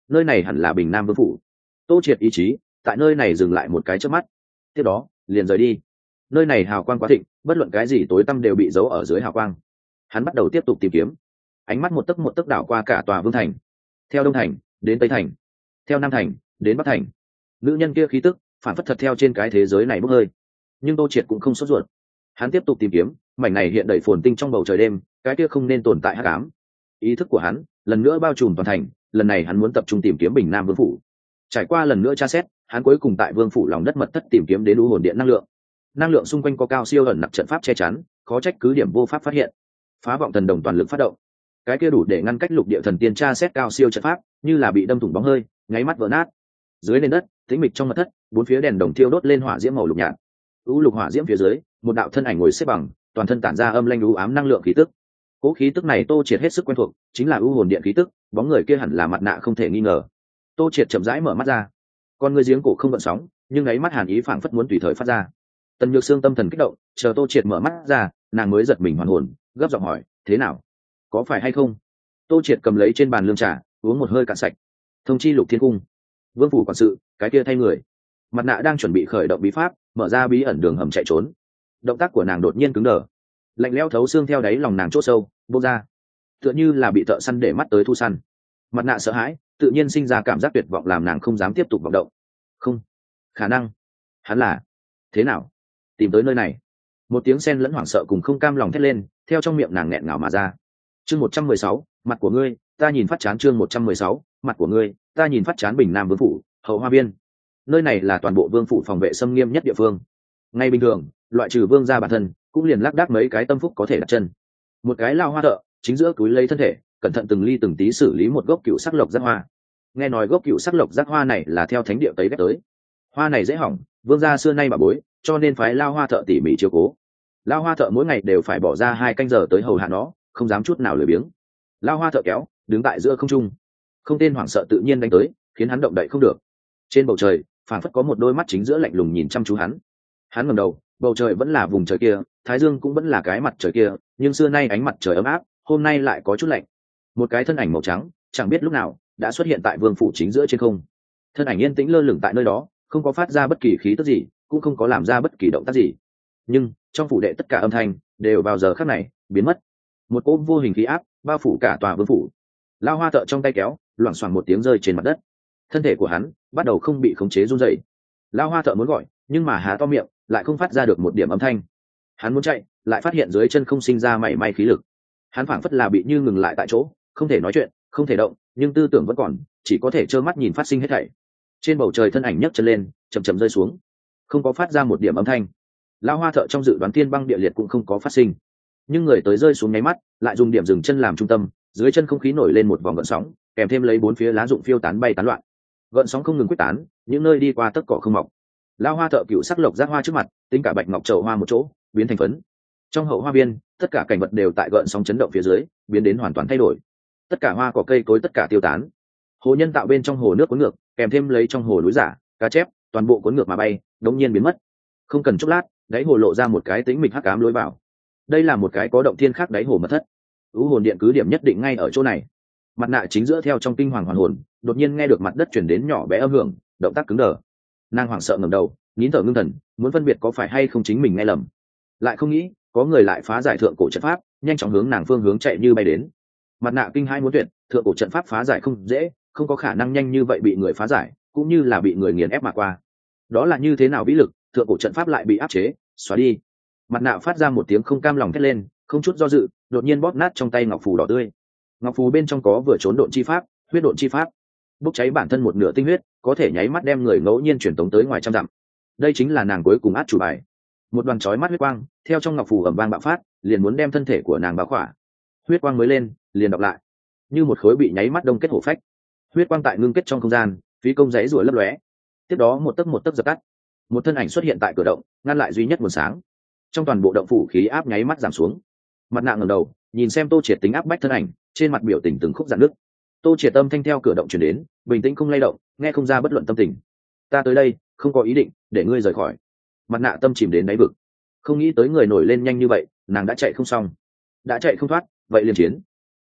S1: nơi này hẳn là Bình Nam Vương phủ. Tô Triệt ý chí tại nơi này dừng lại một cái chớp mắt, tiếp đó liền rời đi. Nơi này hào quang quá thịnh, bất luận cái gì tối tăm đều bị giấu ở dưới hào quang. Hắn bắt đầu tiếp tục tìm kiếm, ánh mắt một tấc đảo qua cả tòa vương thành, theo đông thành đến tây thành, theo nam thành đến bắc thành. Nữ nhân kia khí tức phản phất thật theo trên cái thế giới này bốc hơi. Nhưng Tô Triệt cũng không sốt ruột. Hắn tiếp tục tìm kiếm, mảnh này hiện đầy phồn tinh trong bầu trời đêm, cái kia không nên tồn tại hắc ám. Ý thức của hắn lần nữa bao trùm toàn thành, lần này hắn muốn tập trung tìm kiếm Bình Nam Vương phủ. Trải qua lần nữa tra xét, hắn cuối cùng tại Vương phủ lòng đất mật thất tìm kiếm đến u hồn điện năng lượng. Năng lượng xung quanh có cao siêu ẩn nặc trận pháp che chắn, khó trách cứ điểm vô pháp phát hiện. Phá vọng thần đồng toàn lực phát động, cái kia đủ để ngăn cách lục địa thần tiên tra xét cao siêu trận pháp, như là bị đâm thủng bóng hơi, nháy mắt vỡ nát. Dưới nền đất, tĩnh mịch trong mật thất, bốn phía đèn đồng thiêu đốt lên hỏa diễm màu lục nhạt. U lục hỏa diễm phía dưới, một đạo thân ảnh ngồi xếp bằng, toàn thân tản ra âm lanh u ám năng lượng khí tức. Cố khí tức này Tô Triệt hết sức quen thuộc, chính là u hồn điện khí tức, bóng người kia hẳn là Mặt Nạ không thể nghi ngờ. Tô Triệt chậm rãi mở mắt ra, con người giếng cổ không gợn sóng, nhưng ấy mắt hàn ý phảng phất muốn tùy thời phát ra. Tần Nhược Sương tâm thần kích động, chờ Tô Triệt mở mắt ra, nàng mới giật mình hoàn hồn, gấp giọng hỏi, thế nào, có phải hay không? Tô Triệt cầm lấy trên bàn lương trà, uống một hơi cạn sạch. Thông chi Lục Thiên cung, Vương phủ quản sự, cái kia thay người. Mặt Nạ đang chuẩn bị khởi động bí pháp, mở ra bí ẩn đường hầm chạy trốn. Động tác của nàng đột nhiên cứng đờ, lạnh lẽo thấu xương theo đáy lòng nàng chốt sâu bốc ra, tựa như là bị thợ săn để mắt tới thu săn. Mặt Nạ sợ hãi, tự nhiên sinh ra cảm giác tuyệt vọng làm nàng không dám tiếp tục vọng động. Không khả năng, hắn là thế nào tìm tới nơi này? Một tiếng sen lẫn hoảng sợ cùng không cam lòng thét lên theo trong miệng nàng nghẹn ngào mà ra. Chương 116, mặt của ngươi ta nhìn phát chán. Chương 116, mặt của ngươi ta nhìn phát chán. Bình Nam Vương phủ, Hậu Hoa Viên. Nơi này là toàn bộ vương phủ phòng vệ xâm nghiêm nhất địa phương. Ngay bình thường, loại trừ vương gia bản thân, cũng liền lác đác mấy cái tâm phúc có thể đặt chân. Một cái lao hoa thợ chính giữa túi lấy thân thể, cẩn thận từng ly từng tí xử lý một gốc cựu sắc lộc giác hoa. Nghe nói gốc cựu sắc lộc giác hoa này là theo thánh địa tấy ghép tới, hoa này dễ hỏng, vương gia xưa nay bà bối, cho nên phái lao hoa thợ tỉ mỉ chiếu cố. Lao hoa thợ mỗi ngày đều phải bỏ ra 2 canh giờ tới hầu hạ nó, không dám chút nào lười biếng. Lao hoa thợ kéo đứng tại giữa không trung, không tên hoảng sợ tự nhiên đánh tới, khiến hắn động đậy không được. Trên bầu trời phảng phất có một đôi mắt chính giữa lạnh lùng nhìn chăm chú hắn. Hắn ngẩng đầu, bầu trời vẫn là vùng trời kia, thái dương cũng vẫn là cái mặt trời kia, nhưng xưa nay ánh mặt trời ấm áp, hôm nay lại có chút lạnh. Một cái thân ảnh màu trắng chẳng biết lúc nào đã xuất hiện tại vương phủ chính giữa trên không. Thân ảnh yên tĩnh lơ lửng tại nơi đó, không có phát ra bất kỳ khí tức gì, cũng không có làm ra bất kỳ động tác gì. Nhưng trong phủ đệ tất cả âm thanh đều vào giờ khắc này biến mất. Một cỗ vô hình khí áp bao phủ cả tòa vương phủ. Lao hoa thợ trong tay kéo loảng xoảng một tiếng rơi trên mặt đất, thân thể của hắn bắt đầu không bị khống chế run rẩy. Lao hoa thợ muốn gọi, nhưng mà há to miệng lại không phát ra được một điểm âm thanh. Hắn muốn chạy, lại phát hiện dưới chân không sinh ra mảy may khí lực. Hắn phảng phất là bị như ngừng lại tại chỗ, không thể nói chuyện, không thể động, nhưng tư tưởng vẫn còn, chỉ có thể trơ mắt nhìn phát sinh hết thảy. Trên bầu trời thân ảnh nhấc chân lên, chậm chậm rơi xuống, không có phát ra một điểm âm thanh. Lao hoa thợ trong dự đoán thiên băng địa liệt cũng không có phát sinh, nhưng người tới rơi xuống nháy mắt, lại dùng điểm dừng chân làm trung tâm, dưới chân không khí nổi lên một vòng gợn sóng, kèm thêm lấy bốn phía lá rụng phiêu tán bay tán loạn. Gợn sóng không ngừng quyết tán, những nơi đi qua tất cỏ không mọc. Lao hoa thợ cựu sắc lộc giác hoa trước mặt, tính cả bạch ngọc trầu hoa một chỗ biến thành phấn. Trong hậu hoa viên, tất cả cảnh vật đều tại gợn sóng chấn động phía dưới biến đến hoàn toàn thay đổi. Tất cả hoa cỏ cây cối tất cả tiêu tán. Hồ nhân tạo bên trong hồ nước cuốn ngược, kèm thêm lấy trong hồ núi giả cá chép, toàn bộ cuốn ngược mà bay, đống nhiên biến mất. Không cần chốc lát, đáy hồ lộ ra một cái tĩnh mịch hắc ám lối vào. Đây là một cái có động thiên khác đáy hồ mật thất. U hồn điện cứ điểm nhất định ngay ở chỗ này. Mặt nạ chính giữa theo trong kinh hoàng hoàn hồn, đột nhiên nghe được mặt đất chuyển đến nhỏ bé âm hưởng, động tác cứng đờ. Nàng hoảng sợ ngẩng đầu, nín thở ngưng thần, muốn phân biệt có phải hay không chính mình nghe lầm. Lại không nghĩ có người lại phá giải thượng cổ trận pháp, nhanh chóng hướng nàng phương hướng chạy như bay đến. Mặt nạ kinh hai muốn tuyệt, thượng cổ trận pháp phá giải không dễ, không có khả năng nhanh như vậy bị người phá giải, cũng như là bị người nghiền ép mà qua. Đó là như thế nào vĩ lực, thượng cổ trận pháp lại bị áp chế, xóa đi. Mặt nạ phát ra một tiếng không cam lòng thét lên, không chút do dự, đột nhiên bóp nát trong tay ngọc phù đỏ tươi. Ngọc phù bên trong có vừa trốn độn chi pháp, huyết độn chi pháp, bốc cháy bản thân một nửa tinh huyết, có thể nháy mắt đem người ngẫu nhiên truyền tống tới ngoài trăm dặm. Đây chính là nàng cuối cùng át chủ bài. Một đoàn chói mắt huyết quang theo trong ngọc phù ầm vang bạo phát, liền muốn đem thân thể của nàng bao khỏa. Huyết quang mới lên, liền đọc lại, như một khối bị nháy mắt đông kết hổ phách. Huyết quang tại ngưng kết trong không gian, phí công giấy rủa lấp lóe. Tiếp đó một tấc dập tắt, một thân ảnh xuất hiện tại cửa động, ngăn lại duy nhất nguồn sáng. Trong toàn bộ động phủ khí áp nháy mắt giảm xuống. Mặt nạ ngẩng đầu, nhìn xem Tô Triệt tính áp bách thân ảnh, trên mặt biểu tình từng khúc giãn nước. Tô Triệt âm thanh theo cửa động truyền đến, bình tĩnh không lay động, nghe không ra bất luận tâm tình. Ta tới đây, không có ý định để ngươi rời khỏi. Mặt nạ tâm chìm đến đáy vực, không nghĩ tới người nổi lên nhanh như vậy, nàng đã chạy không xong, đã chạy không thoát, vậy liền chiến.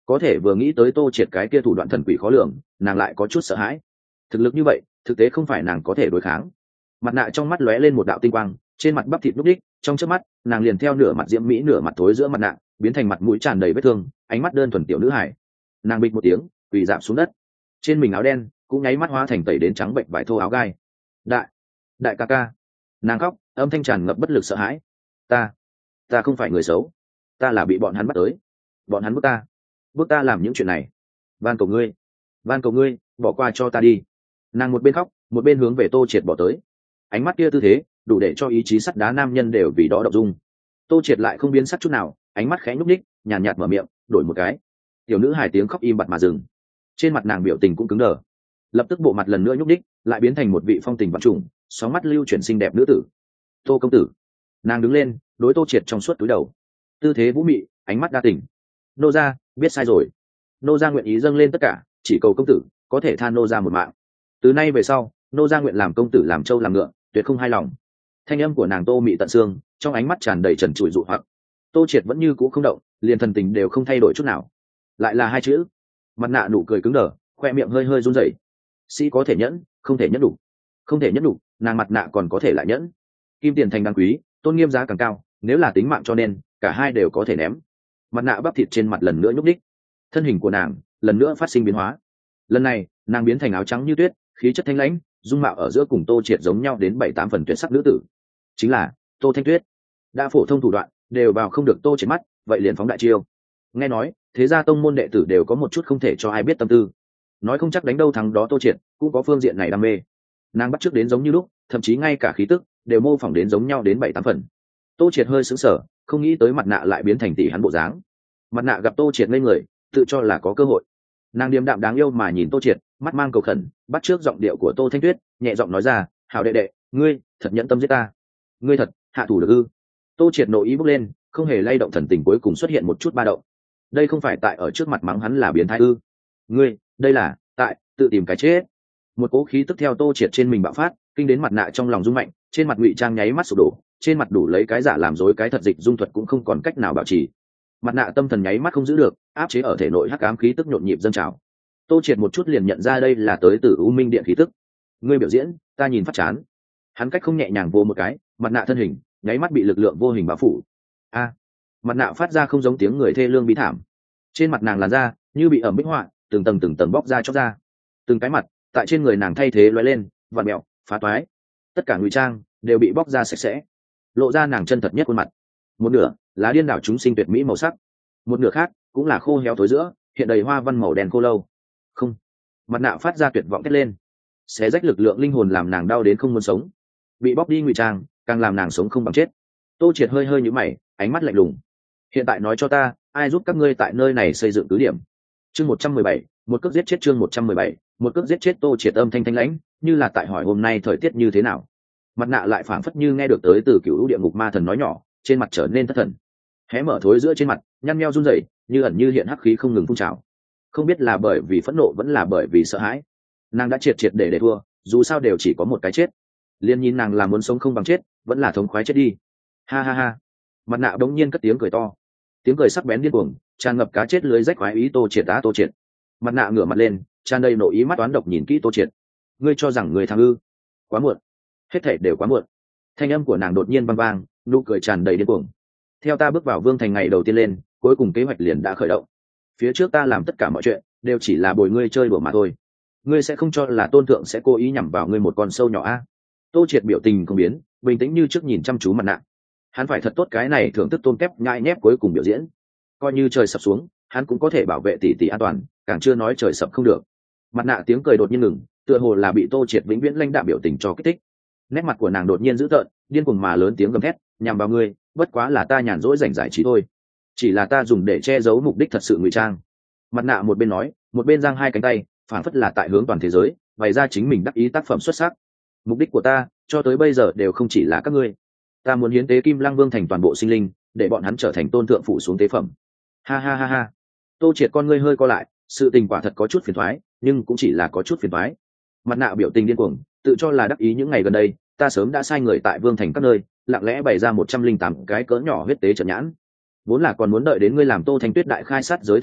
S1: có thể vừa nghĩ tới Tô Triệt cái kia thủ đoạn thần quỷ khó lường, nàng lại có chút sợ hãi. Thực lực như vậy thực tế không phải nàng có thể đối kháng. Mặt nạ trong mắt lóe lên một đạo tinh quang, trên mặt bắp thịt núc đích, trong chớp mắt nàng liền theo nửa mặt diễm mỹ nửa mặt thối giữa mặt nạ biến thành mặt mũi tràn đầy vết thương, ánh mắt đơn thuần tiểu nữ hải. Nàng bịch một tiếng quỳ dạp xuống đất, trên mình áo đen cũng nháy mắt hóa thành tẩy đến trắng bệnh vải thô áo gai. Đại ca ca. Nàng khóc, âm thanh tràn ngập bất lực sợ hãi. Ta không phải người xấu, ta là bị bọn hắn bắt tới, bọn hắn bức ta làm những chuyện này. Van cầu ngươi bỏ qua cho ta đi. Nàng một bên khóc một bên hướng về Tô Triệt bỏ tới, ánh mắt kia tư thế đủ để cho ý chí sắt đá nam nhân đều vì đó động dung. Tô Triệt lại không biến sắc chút nào, ánh mắt khẽ nhúc ních, nhàn nhạt mở miệng đổi một cái. Tiểu nữ hài tiếng khóc im bặt mà dừng, trên mặt nàng biểu tình cũng cứng đờ, lập tức bộ mặt lần nữa nhúc ních, lại biến thành một vị phong tình vạn trùng, sóng mắt lưu chuyển xinh đẹp nữ tử. Tô công tử. Nàng đứng lên đối Tô Triệt trong suốt túi đầu, tư thế vũ mị, ánh mắt đa tình. Nô gia biết sai rồi, nô gia nguyện ý dâng lên tất cả, chỉ cầu công tử có thể tha nô gia một mạng. Từ nay về sau nô gia nguyện làm công tử làm trâu làm ngựa, tuyệt không hai lòng. Thanh âm của nàng tô mị tận xương, trong ánh mắt tràn đầy trần trụi dụ hoặc. Tô Triệt vẫn như cũ không động, liền thần tình đều không thay đổi chút nào. Lại là hai chữ. Mặt nạ nụ cười cứng đờ, khoe miệng hơi hơi run rẩy. Sĩ có thể nhẫn, không thể nhẫn đủ. Không thể nhẫn đủ, nàng mặt nạ còn có thể lại nhẫn. Kim tiền thành đáng quý, tôn nghiêm giá càng cao, nếu là tính mạng cho nên cả hai đều có thể ném. Mặt nạ bắp thịt trên mặt lần nữa nhúc đích, thân hình của nàng lần nữa phát sinh biến hóa. Lần này nàng biến thành áo trắng như tuyết, khí chất thanh lãnh, dung mạo ở giữa cùng Tô Triệt giống nhau đến 7-8 phần tuyệt sắc nữ tử, chính là Tô Thanh Tuyết. Đã phổ thông thủ đoạn đều vào không được Tô Triệt mắt, vậy liền phóng đại chiêu. Nghe nói thế gia tông môn đệ tử đều có một chút không thể cho ai biết tâm tư, nói không chắc đánh đâu thắng đó Tô Triệt cũng có phương diện này đam mê. Nàng bắt chước đến giống như lúc, thậm chí ngay cả khí tức đều mô phỏng đến giống nhau đến 7-8 phần. Tô Triệt hơi sững sờ, không nghĩ tới mặt nạ lại biến thành tỷ hắn bộ dáng. Mặt nạ gặp Tô Triệt ngây người, tự cho là có cơ hội. Nàng điềm đạm đáng yêu mà nhìn Tô Triệt, mắt mang cầu khẩn, bắt chước giọng điệu của Tô Thanh Tuyết, nhẹ giọng nói ra, hảo đệ đệ, ngươi thật nhẫn tâm giết ta, ngươi thật hạ thủ được ư? Tô Triệt nội ý bốc lên, không hề lay động, thần tình cuối cùng xuất hiện một chút ba động. Đây không phải tại ở trước mặt mắng hắn là biến thái ư? Ngươi đây là tại tự tìm cái chết. Một cỗ khí tức theo Tô Triệt trên mình bạo phát, kinh đến mặt nạ trong lòng rung mạnh, trên mặt ngụy trang nháy mắt sụp đổ, trên mặt đủ lấy cái giả làm dối cái thật dịch dung thuật cũng không còn cách nào bảo trì. Mặt nạ tâm thần nháy mắt không giữ được, áp chế ở thể nội hắc ám khí tức nhộn nhịp dâng trào. Tô Triệt một chút liền nhận ra đây là tới từ U Minh Điện khí tức. Ngươi biểu diễn ta nhìn phát chán. Hắn cách không nhẹ nhàng vô một cái, mặt nạ thân hình nháy mắt bị lực lượng vô hình bao phủ. Mặt nạ phát ra không giống tiếng người thê lương bi thảm, trên mặt nàng làn da như bị ẩm bích họa, từng tầng bóc ra chóc ra, từng cái mặt tại trên người nàng thay thế lóe lên, vặn mẹo, phá toái, tất cả ngụy trang đều bị bóc ra sạch sẽ, lộ ra nàng chân thật nhất khuôn mặt. Một nửa là điên đảo chúng sinh tuyệt mỹ màu sắc, một nửa khác cũng là khô héo thối giữa, hiện đầy hoa văn màu đen khô lâu. Không. Mặt nạ phát ra tuyệt vọng thét lên, xé rách lực lượng linh hồn, làm nàng đau đến không muốn sống. Bị bóc đi ngụy trang càng làm nàng sống không bằng chết. Tô Triệt hơi hơi nhíu mày, ánh mắt lạnh lùng. Hiện tại nói cho ta, ai giúp các ngươi tại nơi này xây dựng cứ điểm? Chương 117, một cước giết chết. Chương 117, một cước giết chết. Tô Triệt âm thanh thanh lãnh, như là tại hỏi hôm nay thời tiết như thế nào. Mặt nạ lại phảng phất như nghe được tới từ cựu địa ngục ma thần nói nhỏ, trên mặt trở nên thất thần, hé mở thối giữa trên mặt nhăn nheo run rẩy, như ẩn như hiện hắc khí không ngừng phun trào. Không biết là bởi vì phẫn nộ vẫn là bởi vì sợ hãi, nàng đã triệt để thua, dù sao đều chỉ có một cái chết. Liên nhìn nàng là muốn sống không bằng chết, vẫn là thống khoái chết đi. Ha ha ha. Mặt nạ đống nhiên cất tiếng cười to, tiếng cười sắc bén điên cuồng, tràn ngập cá chết lưới rách khoái ý. Tô Triệt Tô Triệt. Mặt nạ ngửa mặt lên, tràn đầy nội ý, mắt toán độc nhìn kỹ Tô Triệt. Ngươi cho rằng người thắng ư? Quá muộn, hết thảy đều quá muộn. Thanh âm của nàng đột nhiên vang vang, nụ cười tràn đầy điên cuồng. Theo ta bước vào Vương Thành ngày đầu tiên lên, cuối cùng kế hoạch liền đã khởi động. Phía trước ta làm tất cả mọi chuyện đều chỉ là bồi ngươi chơi đùa mà thôi. Ngươi sẽ không cho là Tôn Thượng sẽ cố ý nhắm vào ngươi một con sâu nhỏ a? Tô Triệt biểu tình không biến, bình tĩnh như trước nhìn chăm chú mặt nạ. Hắn phải thật tốt cái này thưởng thức tôn kép nhai nhép cuối cùng biểu diễn. Coi như trời sập xuống, hắn cũng có thể bảo vệ tỷ tỷ an toàn, càng chưa nói trời sập không được. Mặt nạ tiếng cười đột nhiên ngừng, tựa hồ là bị Tô Triệt vĩnh viễn lãnh đạm biểu tình cho kích thích. Nét mặt của nàng đột nhiên dữ tợn, điên cuồng mà lớn tiếng gầm thét, nhằm vào ngươi, bất quá là ta nhàn rỗi rảnh giải trí thôi, chỉ là ta dùng để che giấu mục đích thật sự ngụy trang. Mặt nạ một bên nói, một bên giang hai cánh tay, phảng phất là tại hướng toàn thế giới bày ra chính mình đắc ý tác phẩm xuất sắc. Mục đích của ta cho tới bây giờ đều không chỉ là các ngươi, ta muốn hiến tế Kim Lăng Vương thành toàn bộ sinh linh, để bọn hắn trở thành Tôn Thượng phụ xuống tế phẩm. Ha ha ha ha. Tô Triệt con ngươi hơi co lại, sự tình quả thật có chút phiền toái, nhưng cũng chỉ là có chút phiền toái. Mặt nạ biểu tình điên cuồng, tự cho là đắc ý, những ngày gần đây ta sớm đã sai người tại Vương thành các nơi lặng lẽ bày ra 108 cái cỡ nhỏ huyết tế trận nhãn, vốn là còn muốn đợi đến ngươi làm Tô Thanh Tuyết đại khai sát giới thời điểm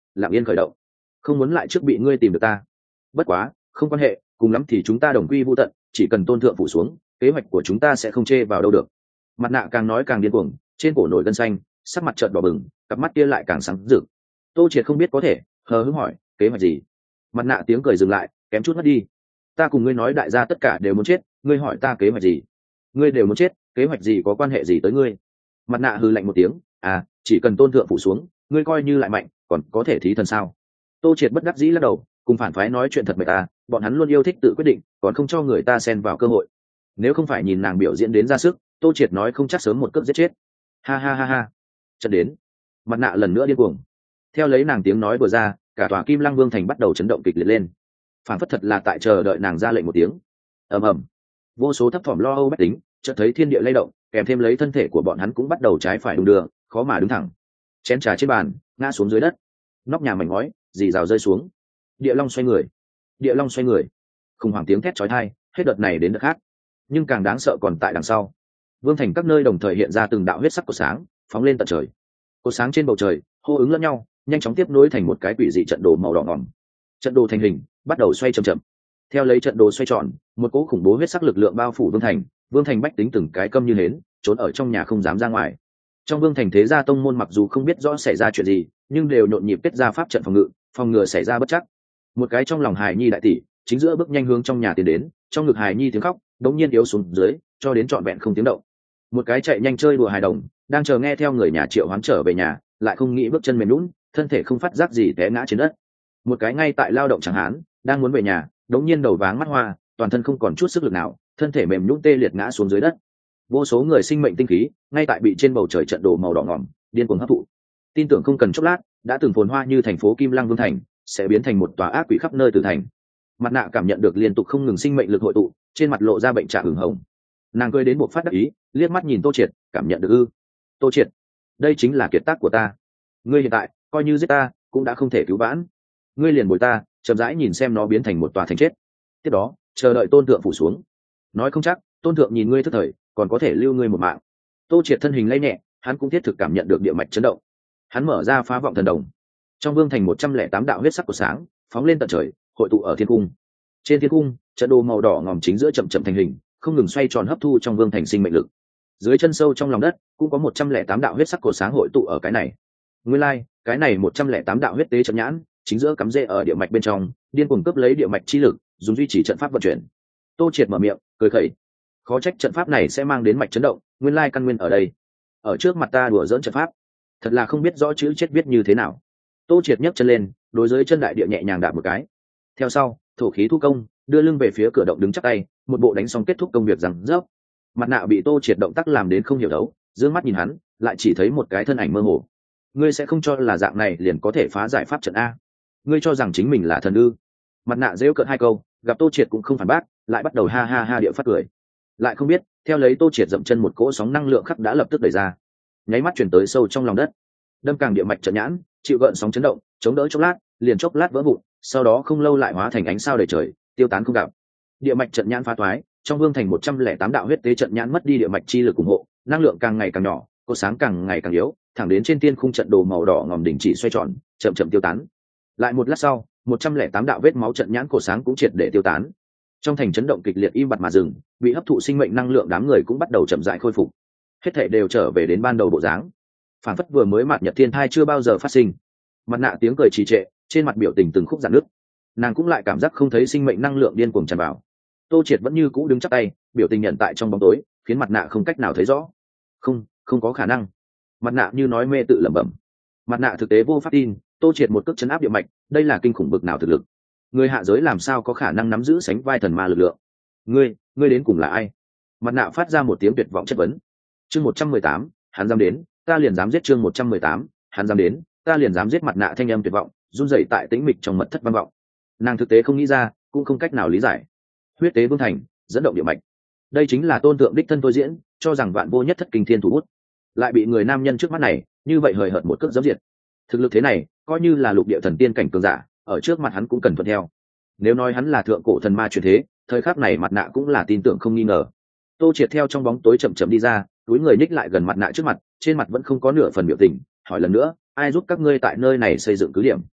S1: lặng yên khởi động, không muốn lại trước bị ngươi tìm được ta. Bất quá không quan hệ, cùng lắm thì chúng ta đồng quy vô tận, chỉ cần tôn thượng phủ xuống, kế hoạch của chúng ta sẽ không chê vào đâu được. Mặt nạ càng nói càng điên cuồng, trên cổ nổi gân xanh, sắc mặt trợn đỏ bừng, cặp mắt kia lại càng sáng rực. Tô Triệt không biết có thể, hờ hững hỏi, kế hoạch gì? Mặt nạ tiếng cười dừng lại, kém chút mất đi. Ta cùng ngươi nói đại gia tất cả đều muốn chết, ngươi hỏi ta kế hoạch gì? Ngươi đều muốn chết, kế hoạch gì có quan hệ gì tới ngươi? Mặt nạ hừ lạnh một tiếng, à, chỉ cần tôn thượng phủ xuống, ngươi coi như lại mạnh, còn có thể thí thần sao? Tô Triệt bất đắc dĩ lắc đầu, cùng phản phái nói chuyện thật mệt ta, bọn hắn luôn yêu thích tự quyết định, còn không cho người ta xen vào cơ hội. Nếu không phải nhìn nàng biểu diễn đến ra sức, Tô Triệt nói không chắc sớm một cước giết chết. Ha ha ha ha. Trận đến. Mặt nạ lần nữa điên cuồng. Theo lấy nàng tiếng nói vừa ra, cả tòa Kim Lăng Vương thành bắt đầu chấn động kịch liệt lên. Phản phất thật là tại chờ đợi nàng ra lệnh một tiếng. Ầm ầm. Vô số thấp thỏm lo âu bách tính, chợt thấy thiên địa lay động, kèm thêm lấy thân thể của bọn hắn cũng bắt đầu trái phải đung đưa, khó mà đứng thẳng. Chén trà trên bàn ngã xuống dưới đất, nóc nhà mảnh ngói rì rào rơi xuống. Địa long xoay người, địa long xoay người, khủng hoảng tiếng thét chói tai, hết đợt này đến đợt khác. Nhưng càng đáng sợ còn tại đằng sau. Vương thành các nơi đồng thời hiện ra từng đạo huyết sắc của sáng, phóng lên tận trời. Cột sáng trên bầu trời hô ứng lẫn nhau, nhanh chóng tiếp nối thành một cái quỷ dị trận đồ màu đỏ ngòm. Trận đồ thành hình, bắt đầu xoay chậm chậm. Theo lấy trận đồ xoay tròn, một cỗ khủng bố huyết sắc lực lượng bao phủ vương thành. Vương thành bách tính từng cái câm như hến, trốn ở trong nhà không dám ra ngoài. Trong vương thành thế gia tông môn mặc dù không biết rõ xảy ra chuyện gì, nhưng đều nhộn nhịp kết ra pháp trận phòng ngự, phòng ngừa xảy ra bất chắc. Một cái trong lòng hài nhi đại tỷ chính giữa bước nhanh hướng trong nhà tiến đến, trong ngực hài nhi tiếng khóc đống nhiên yếu xuống dưới, cho đến trọn vẹn không tiếng động. Một cái chạy nhanh chơi đùa hài đồng đang chờ nghe theo người nhà triệu hoán trở về nhà, lại không nghĩ bước chân mềm lún, thân thể không phát giác gì té ngã trên đất. Một cái ngay tại lao động chẳng hán đang muốn về nhà, đống nhiên đầu váng mắt hoa, toàn thân không còn chút sức lực nào, thân thể mềm nhũn tê liệt ngã xuống dưới đất. Vô số người sinh mệnh tinh khí ngay tại bị trên bầu trời trận đồ màu đỏ ngòm điên cuồng hấp thụ. Tin tưởng không cần chốc lát, đã từng phồn hoa như thành phố Kim Lăng Vương thành sẽ biến thành một tòa ác quỷ khắp nơi từ thành. Mặt nạ cảm nhận được liên tục không ngừng sinh mệnh lực hội tụ, trên mặt lộ ra bệnh trạng ửng hồng. Nàng cười đến buộc phát đắc ý, liếc mắt nhìn Tô Triệt, cảm nhận được ư? Tô Triệt, đây chính là kiệt tác của ta. Ngươi hiện tại coi như giết ta cũng đã không thể cứu vãn. Ngươi liền bồi ta chậm rãi nhìn xem nó biến thành một tòa thành chết. Tiếp đó chờ đợi tôn thượng phủ xuống. Nói không chắc tôn thượng nhìn ngươi thất thời, còn có thể lưu ngươi một mạng. Tô Triệt thân hình lay nhẹ, hắn cũng thiết thực cảm nhận được địa mạch chấn động. Hắn mở ra phá vọng thần đồng. Trong vương thành 108 đạo huyết sắc của sáng phóng lên tận trời, hội tụ ở thiên cung. Trên thiên cung, trận đồ màu đỏ ngòm chính giữa chậm chậm thành hình, không ngừng xoay tròn hấp thu trong vương thành sinh mệnh lực. Dưới chân sâu trong lòng đất cũng có 108 đạo huyết sắc của sáng hội tụ ở cái này. Nguyên lai, cái này 108 đạo huyết tế trận nhãn chính giữa cắm rễ ở địa mạch bên trong, điên cuồng cướp lấy địa mạch chi lực, dùng duy trì trận pháp vận chuyển. Tô Triệt mở miệng, cười khẩy. Khó trách trận pháp này sẽ mang đến mạch chấn động, nguyên lai căn nguyên ở đây. Ở trước mặt ta đùa dỡn trận pháp, thật là không biết rõ chữ chết viết như thế nào. Tô Triệt nhấc chân lên, đối với chân đại địa nhẹ nhàng đạp một cái. Theo sau, thổ khí thu công, đưa lưng về phía cửa động đứng chắp tay, một bộ đánh xong kết thúc công việc rằng rớp. Mặt nạ bị Tô Triệt động tác làm đến không hiểu đấu, dương mắt nhìn hắn, lại chỉ thấy một cái thân ảnh mơ hồ. Ngươi sẽ không cho là dạng này liền có thể phá giải pháp trận a? Ngươi cho rằng chính mình là thần ư? Mặt nạ giễu cợt hai câu, gặp Tô Triệt cũng không phản bác, lại bắt đầu ha ha ha địa phát cười. Lại không biết, theo lấy Tô Triệt dậm chân một cỗ sóng năng lượng khắc đã lập tức đẩy ra, nháy mắt chuyển tới sâu trong lòng đất, đâm càng địa mạch trận nhãn, chịu gợn sóng chấn động, chống đỡ chốc lát, liền chốc lát vỡ vụn, sau đó không lâu lại hóa thành ánh sao đầy trời, tiêu tán không gặp. Địa mạch trận nhãn phá thoái, trong vương thành 108 đạo huyết tế trận nhãn mất đi địa mạch chi lực ủng hộ, năng lượng càng ngày càng nhỏ, cột sáng càng ngày càng yếu, thẳng đến trên tiên khung trận đồ màu đỏ ngòm đỉnh chỉ xoay tròn, chậm chậm tiêu tán. Lại một lát sau, 108 đạo vết máu trận nhãn cột sáng cũng triệt để tiêu tán. Trong thành chấn động kịch liệt im bặt mà dừng, bị hấp thụ sinh mệnh năng lượng đám người cũng bắt đầu chậm rãi khôi phục. Hết thảy đều trở về đến ban đầu bộ dáng. Phản phất vừa mới mạt nhật thiên thai chưa bao giờ phát sinh. Mặt nạ tiếng cười trì trệ, trên mặt biểu tình từng khúc giãn nước. Nàng cũng lại cảm giác không thấy sinh mệnh năng lượng điên cuồng tràn vào. Tô Triệt vẫn như cũ đứng chắp tay, biểu tình nhận tại trong bóng tối, khiến mặt nạ không cách nào thấy rõ. Không có khả năng. Mặt nạ như nói mê tự lẩm bẩm. Mặt nạ thực tế vô pháp tin, Tô Triệt một cước chấn áp địa mạch, đây là kinh khủng bực nào thực lực. Người hạ giới làm sao có khả năng nắm giữ sánh vai thần ma lực lượng? Ngươi đến cùng là ai? Mặt nạ phát ra một tiếng tuyệt vọng chất vấn. Chương 118, hắn dám đến, ta liền dám giết. Chương 118, hắn dám đến, ta liền dám giết. Mặt nạ thanh âm tuyệt vọng, run rẩy tại tĩnh mịch trong mật thất vang vọng. Nàng thực tế không nghĩ ra, cũng không cách nào lý giải. Huyết tế vương thành, dẫn động địa mạch. Đây chính là tôn tượng đích thân tôi diễn, cho rằng vạn vô nhất thất kinh thiên thủ bút, lại bị người nam nhân trước mắt này như vậy hời hợt một cước giẫm diệt. Thực lực thế này, coi như là lục địa thần tiên cảnh cường giả, ở trước mặt hắn cũng cần thuận theo. Nếu nói hắn là thượng cổ thần ma truyền thế, thời khắc này mặt nạ cũng là tin tưởng không nghi ngờ. Tô Triệt theo trong bóng tối chậm chậm đi ra, túi người nhích lại gần mặt nạ trước mặt, trên mặt vẫn không có nửa phần biểu tình, hỏi lần nữa, ai giúp các ngươi tại nơi này xây dựng cứ điểm?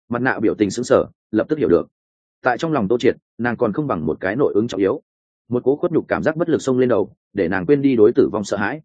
S1: Mặt nạ biểu tình sững sờ, lập tức hiểu được. Tại trong lòng Tô Triệt, nàng còn không bằng một cái nội ứng trọng yếu. Một cố khuất nhục cảm giác bất lực xông lên đầu, để nàng quên đi đối tử vong sợ hãi.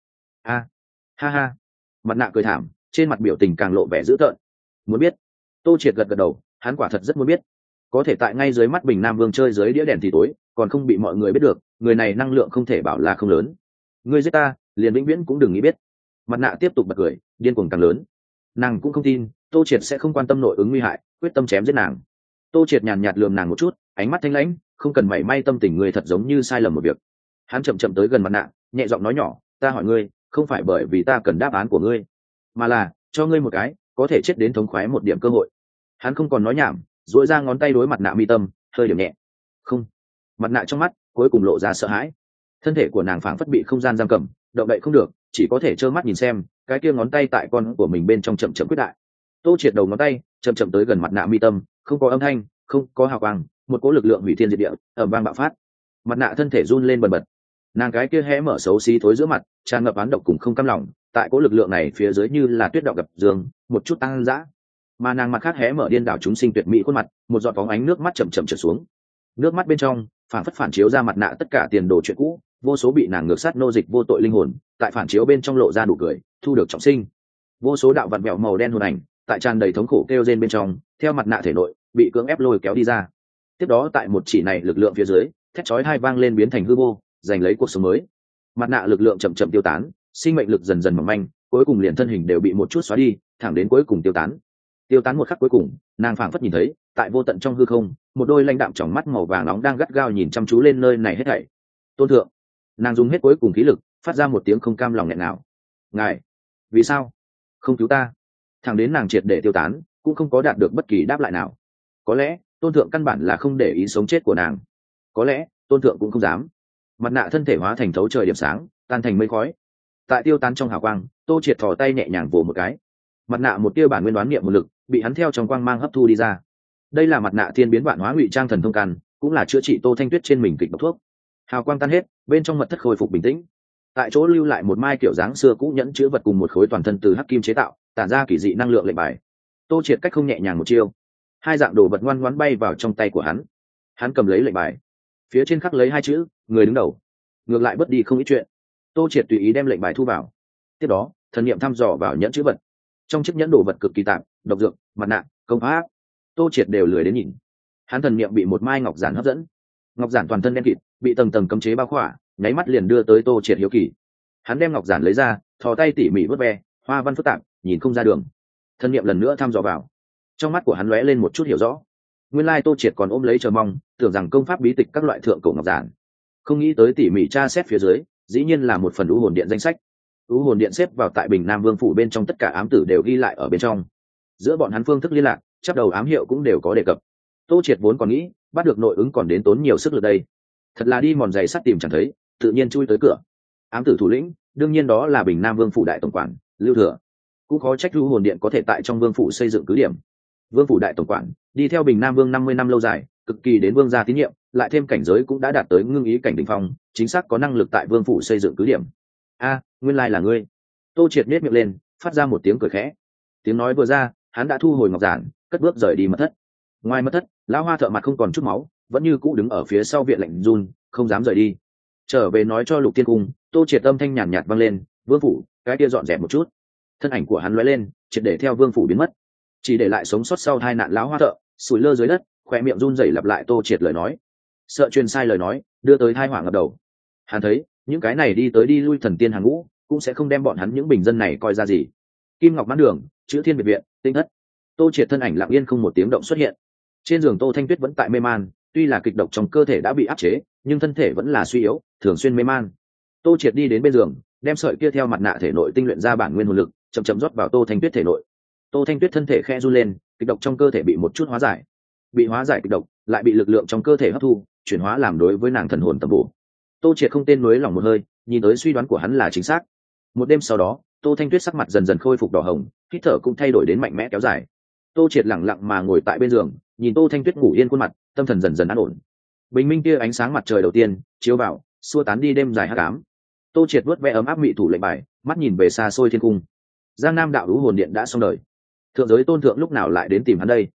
S1: Ha ha. Mặt nạ cười thảm, trên mặt biểu tình càng lộ vẻ dữ tợn. Muốn biết? Tô Triệt gật gật đầu, hắn quả thật rất muốn biết. Có thể tại ngay dưới mắt Bình Nam Vương chơi dưới đĩa đèn thì tối, còn không bị mọi người biết được, người này năng lượng không thể bảo là không lớn. Ngươi giết ta, liền vĩnh viễn cũng đừng nghĩ biết. Mặt nạ tiếp tục bật cười, điên cuồng càng lớn. Nàng cũng không tin Tô Triệt sẽ không quan tâm nội ứng nguy hại, quyết tâm chém giết nàng. Tô Triệt nhàn nhạt lườm nàng một chút, ánh mắt thanh lãnh, không cần mảy may tâm tình người thật giống như sai lầm một việc. Hắn chậm chậm tới gần mặt nạ, nhẹ giọng nói nhỏ, ta hỏi ngươi, không phải bởi vì ta cần đáp án của ngươi, mà là cho ngươi một cái có thể chết đến thống khoái một điểm cơ hội. Hắn không còn nói nhảm, duỗi ra ngón tay đối mặt nạ mi tâm, hơi điểm nhẹ. Không. Mặt nạ trong mắt cuối cùng lộ ra sợ hãi. Thân thể của nàng phảng phất bị không gian giam cầm, động đậy không được, chỉ có thể trơ mắt nhìn xem cái kia ngón tay tại con của mình bên trong chậm chậm quyết đại. Tô Triệt đầu ngón tay chậm chậm tới gần mặt nạ mi tâm, không có âm thanh, không có hào quang, một cỗ lực lượng hủy thiên diệt địa ầm vang bạo phát. Mặt nạ thân thể run lên bần bật, nàng cái kia hé mở xấu xí thối giữa mặt tràn ngập oán độc cùng không cam lòng, tại cỗ lực lượng này phía dưới như là tuyết đọng gặp dương, một chút tăng dã. Mà nàng mặt khác hé mở điên đảo chúng sinh tuyệt mỹ khuôn mặt, một giọt bóng ánh nước mắt chậm chậm trượt xuống. Nước mắt bên trong phản phất phản chiếu ra mặt nạ tất cả tiền đồ chuyện cũ, vô số bị nàng ngược sát nô dịch vô tội linh hồn, tại phản chiếu bên trong lộ ra nụ cười, thu được trọng sinh. Vô số đạo vật mèo màu đen hồn ảnh, tại tràn đầy thống khổ kêu rên bên trong, theo mặt nạ thể nội bị cưỡng ép lôi kéo đi ra. Tiếp đó tại một chỉ này lực lượng phía dưới, thét chói hai vang lên biến thành hư vô, giành lấy cuộc sống mới. Mặt nạ lực lượng chậm chậm tiêu tán, sinh mệnh lực dần dần mỏng manh, cuối cùng liền thân hình đều bị một chút xóa đi, thẳng đến cuối cùng tiêu tán. Tiêu tán một khắc cuối cùng, nàng phảng phất nhìn thấy, tại vô tận trong hư không, một đôi lãnh đạm tròng mắt màu vàng nóng đang gắt gao nhìn chăm chú lên nơi này hết thảy. Tôn thượng, nàng dùng hết cuối cùng khí lực, phát ra một tiếng không cam lòng nghẹn nào. Ngài, vì sao không cứu ta? Thẳng đến nàng triệt để tiêu tán, cũng không có đạt được bất kỳ đáp lại nào. Có lẽ tôn thượng căn bản là không để ý sống chết của nàng, có lẽ tôn thượng cũng không dám. Mặt nạ thân thể hóa thành thấu trời điểm sáng, tan thành mây khói. Tại tiêu tán trong hào quang, Tô Triệt thò tay nhẹ nhàng vồ một cái, mặt nạ một tia bản nguyên đoán niệm một lực bị hắn theo trong quang mang hấp thu đi ra. Đây là mặt nạ thiên biến vạn hóa ngụy trang thần thông can, cũng là chữa trị Tô Thanh Tuyết trên mình kịch độc thuốc. Hào quang tan hết, bên trong mật thất khôi phục bình tĩnh. Tại chỗ lưu lại một mai kiểu dáng xưa cũ nhẫn chứa vật cùng một khối toàn thân từ hắc kim chế tạo, tản ra kỳ dị năng lượng lệnh bài. Tô Triệt cách không nhẹ nhàng một chiêu, hai dạng đồ vật ngoan ngoãn bay vào trong tay của hắn. Hắn cầm lấy lệnh bài, phía trên khắc lấy hai chữ người đứng đầu, ngược lại bất đi không ít chuyện. Tô Triệt tùy ý đem lệnh bài thu vào. Tiếp đó thần niệm thăm dò vào nhẫn chữ vật. Trong chiếc nhẫn đồ vật cực kỳ tạm, độc dược, mặt nạ, công pháp, Tô Triệt đều lười đến nhìn. Hắn thần niệm bị một mai ngọc giản hấp dẫn. Ngọc giản toàn thân đen kịt, bị tầng tầng cấm chế bao khỏa, nháy mắt liền đưa tới Tô Triệt hiếu kỳ. Hắn đem ngọc giản lấy ra, thò tay tỉ mỉ vớt ve, hoa văn phức tạp, nhìn không ra đường. Thần niệm lần nữa thăm dò vào. Trong mắt của hắn lóe lên một chút hiểu rõ. Nguyên lai Tô Triệt còn ôm lấy chờ mong, tưởng rằng công pháp bí tịch các loại thượng cổ ngọc giản. Không nghĩ tới tỉ mỉ tra xét phía dưới, dĩ nhiên là một phần u hồn điện danh sách. U hồn điện xếp vào tại Bình Nam Vương phủ bên trong, tất cả ám tử đều ghi lại ở bên trong. Giữa bọn hắn phương thức liên lạc, chắc đầu ám hiệu cũng đều có đề cập. Tô Triệt vốn còn nghĩ, bắt được nội ứng còn đến tốn nhiều sức lực đây. Thật là đi mòn giày sắt tìm chẳng thấy, tự nhiên chui tới cửa. Ám tử thủ lĩnh, đương nhiên đó là Bình Nam Vương phủ đại tổng quản, Lưu Thừa. Cũng khó trách U hồn điện có thể tại trong vương phủ xây dựng cứ điểm. Vương phủ đại tổng quản, đi theo Bình Nam Vương 50 năm lâu dài, cực kỳ đến vương gia tín nhiệm, lại thêm cảnh giới cũng đã đạt tới ngưng ý cảnh đỉnh phong, chính xác có năng lực tại vương phủ xây dựng cứ điểm. Nguyên lai là ngươi. Tô Triệt nhếch miệng lên, phát ra một tiếng cười khẽ. Tiếng nói vừa ra, hắn đã thu hồi ngọc giản, cất bước rời đi mật thất. Ngoài mật thất, lão hoa thợ mặt không còn chút máu, vẫn như cũ đứng ở phía sau viện lạnh run, không dám rời đi. Trở về nói cho Lục Tiên Cung, Tô Triệt âm thanh nhàn nhạt vang lên, vương phủ, cái kia dọn dẹp một chút. Thân ảnh của hắn lóe lên, triệt để theo vương phủ biến mất, chỉ để lại sống sót sau tai nạn lão hoa thợ, sủi lơ dưới đất, khóe miệng run rẩy lặp lại Tô Triệt lời nói. Sợ truyền sai lời nói, đưa tới tai họa ngập đầu. Hắn thấy, những cái này đi tới đi lui thần tiên hàng ngũ, cũng sẽ không đem bọn hắn những bình dân này coi ra gì. Kim Ngọc mãn đường, chữ Thiên biệt viện, tinh thất. Tô Triệt thân ảnh lặng yên không một tiếng động xuất hiện. Trên giường Tô Thanh Tuyết vẫn tại mê man, tuy là kịch độc trong cơ thể đã bị áp chế, nhưng thân thể vẫn là suy yếu, thường xuyên mê man. Tô Triệt đi đến bên giường, đem sợi kia theo mặt nạ thể nội tinh luyện ra bản nguyên hồn lực, chậm chậm rót vào Tô Thanh Tuyết thể nội. Tô Thanh Tuyết thân thể khẽ run lên, kịch độc trong cơ thể bị một chút hóa giải. Bị hóa giải kịch độc, lại bị lực lượng trong cơ thể hấp thu, chuyển hóa làm đối với nàng thần hồn tầm bổ. Tô Triệt không tên nối lòng một hơi, nhìn tới suy đoán của hắn là chính xác. Một đêm sau đó, Tô Thanh Tuyết sắc mặt dần dần khôi phục đỏ hồng, hít thở cũng thay đổi đến mạnh mẽ kéo dài. Tô Triệt lặng lặng mà ngồi tại bên giường, nhìn Tô Thanh Tuyết ngủ yên khuôn mặt, tâm thần dần dần an ổn. Bình minh kia ánh sáng mặt trời đầu tiên chiếu vào, xua tán đi đêm dài hắc ám. Tô Triệt vuốt ve ấm áp mị thủ lệnh bài, mắt nhìn về xa xôi thiên cung. Giang Nam đạo hữu hồn điện đã xong đời, thượng giới tôn thượng lúc nào lại đến tìm hắn đây?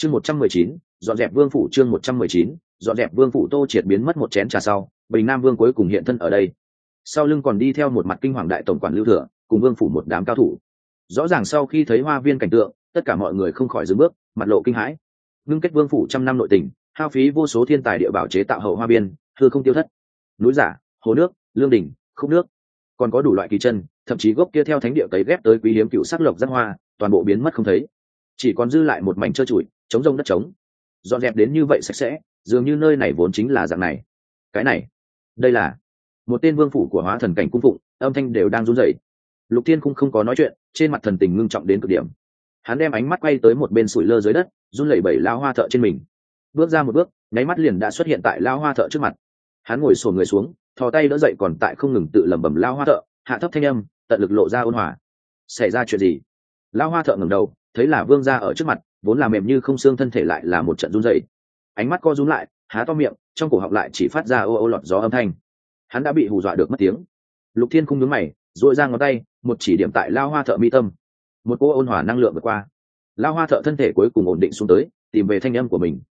S1: Chương 119, dọn dẹp vương phủ. Chương 119, dọn dẹp vương phủ. Tô Triệt biến mất một chén trà sau, Bình Nam Vương cuối cùng hiện thân ở đây. Sau lưng còn đi theo một mặt kinh hoàng đại tổng quản Lưu Thừa, cùng vương phủ một đám cao thủ. Rõ ràng sau khi thấy hoa viên cảnh tượng, tất cả mọi người không khỏi dừng bước, mặt lộ kinh hãi. Ngưng kết vương phủ trăm năm nội tình, hao phí vô số thiên tài địa bảo chế tạo hậu hoa viên, hư không tiêu thất. Núi giả, hồ nước, lương đỉnh, khúc nước, còn có đủ loại kỳ chân, thậm chí gốc kia theo thánh địa cấy ghép tới quý hiếm cựu sắc lộc giác hoa, toàn bộ biến mất không thấy, chỉ còn dư lại một mảnh trơ trụi, trống rông đất trống. Dọn dẹp đến như vậy sạch sẽ, dường như nơi này vốn chính là dạng này. Cái này, đây là một tên vương phủ của hóa thần cảnh cung phụng, âm thanh đều đang run rẩy. Lục Thiên cũng không có nói chuyện, trên mặt thần tình ngưng trọng đến cực điểm. Hắn đem ánh mắt quay tới một bên sủi lơ dưới đất, run lẩy bẩy lao hoa thợ trên mình. Bước ra một bước, nháy mắt liền đã xuất hiện tại lao hoa thợ trước mặt. Hắn ngồi xổm người xuống, thò tay đỡ dậy còn tại không ngừng tự lẩm bẩm lao hoa thợ, hạ thấp thanh âm, tận lực lộ ra ôn hòa. Xảy ra chuyện gì? Lao hoa thợ ngẩng đầu, thấy là vương gia ở trước mặt, vốn là mềm như không xương thân thể lại là một trận run rẩy. Ánh mắt co rúm lại, há to miệng, trong cổ họng lại chỉ phát ra ô ô lọt gió âm thanh. Hắn đã bị hù dọa được mất tiếng. Lục Thiên khung nhướng mày, duỗi ra ngón tay, một chỉ điểm tại lao hoa thợ mi tâm. Một cô ôn hòa năng lượng vượt qua. Lao hoa thợ thân thể cuối cùng ổn định xuống tới, tìm về thanh âm của mình.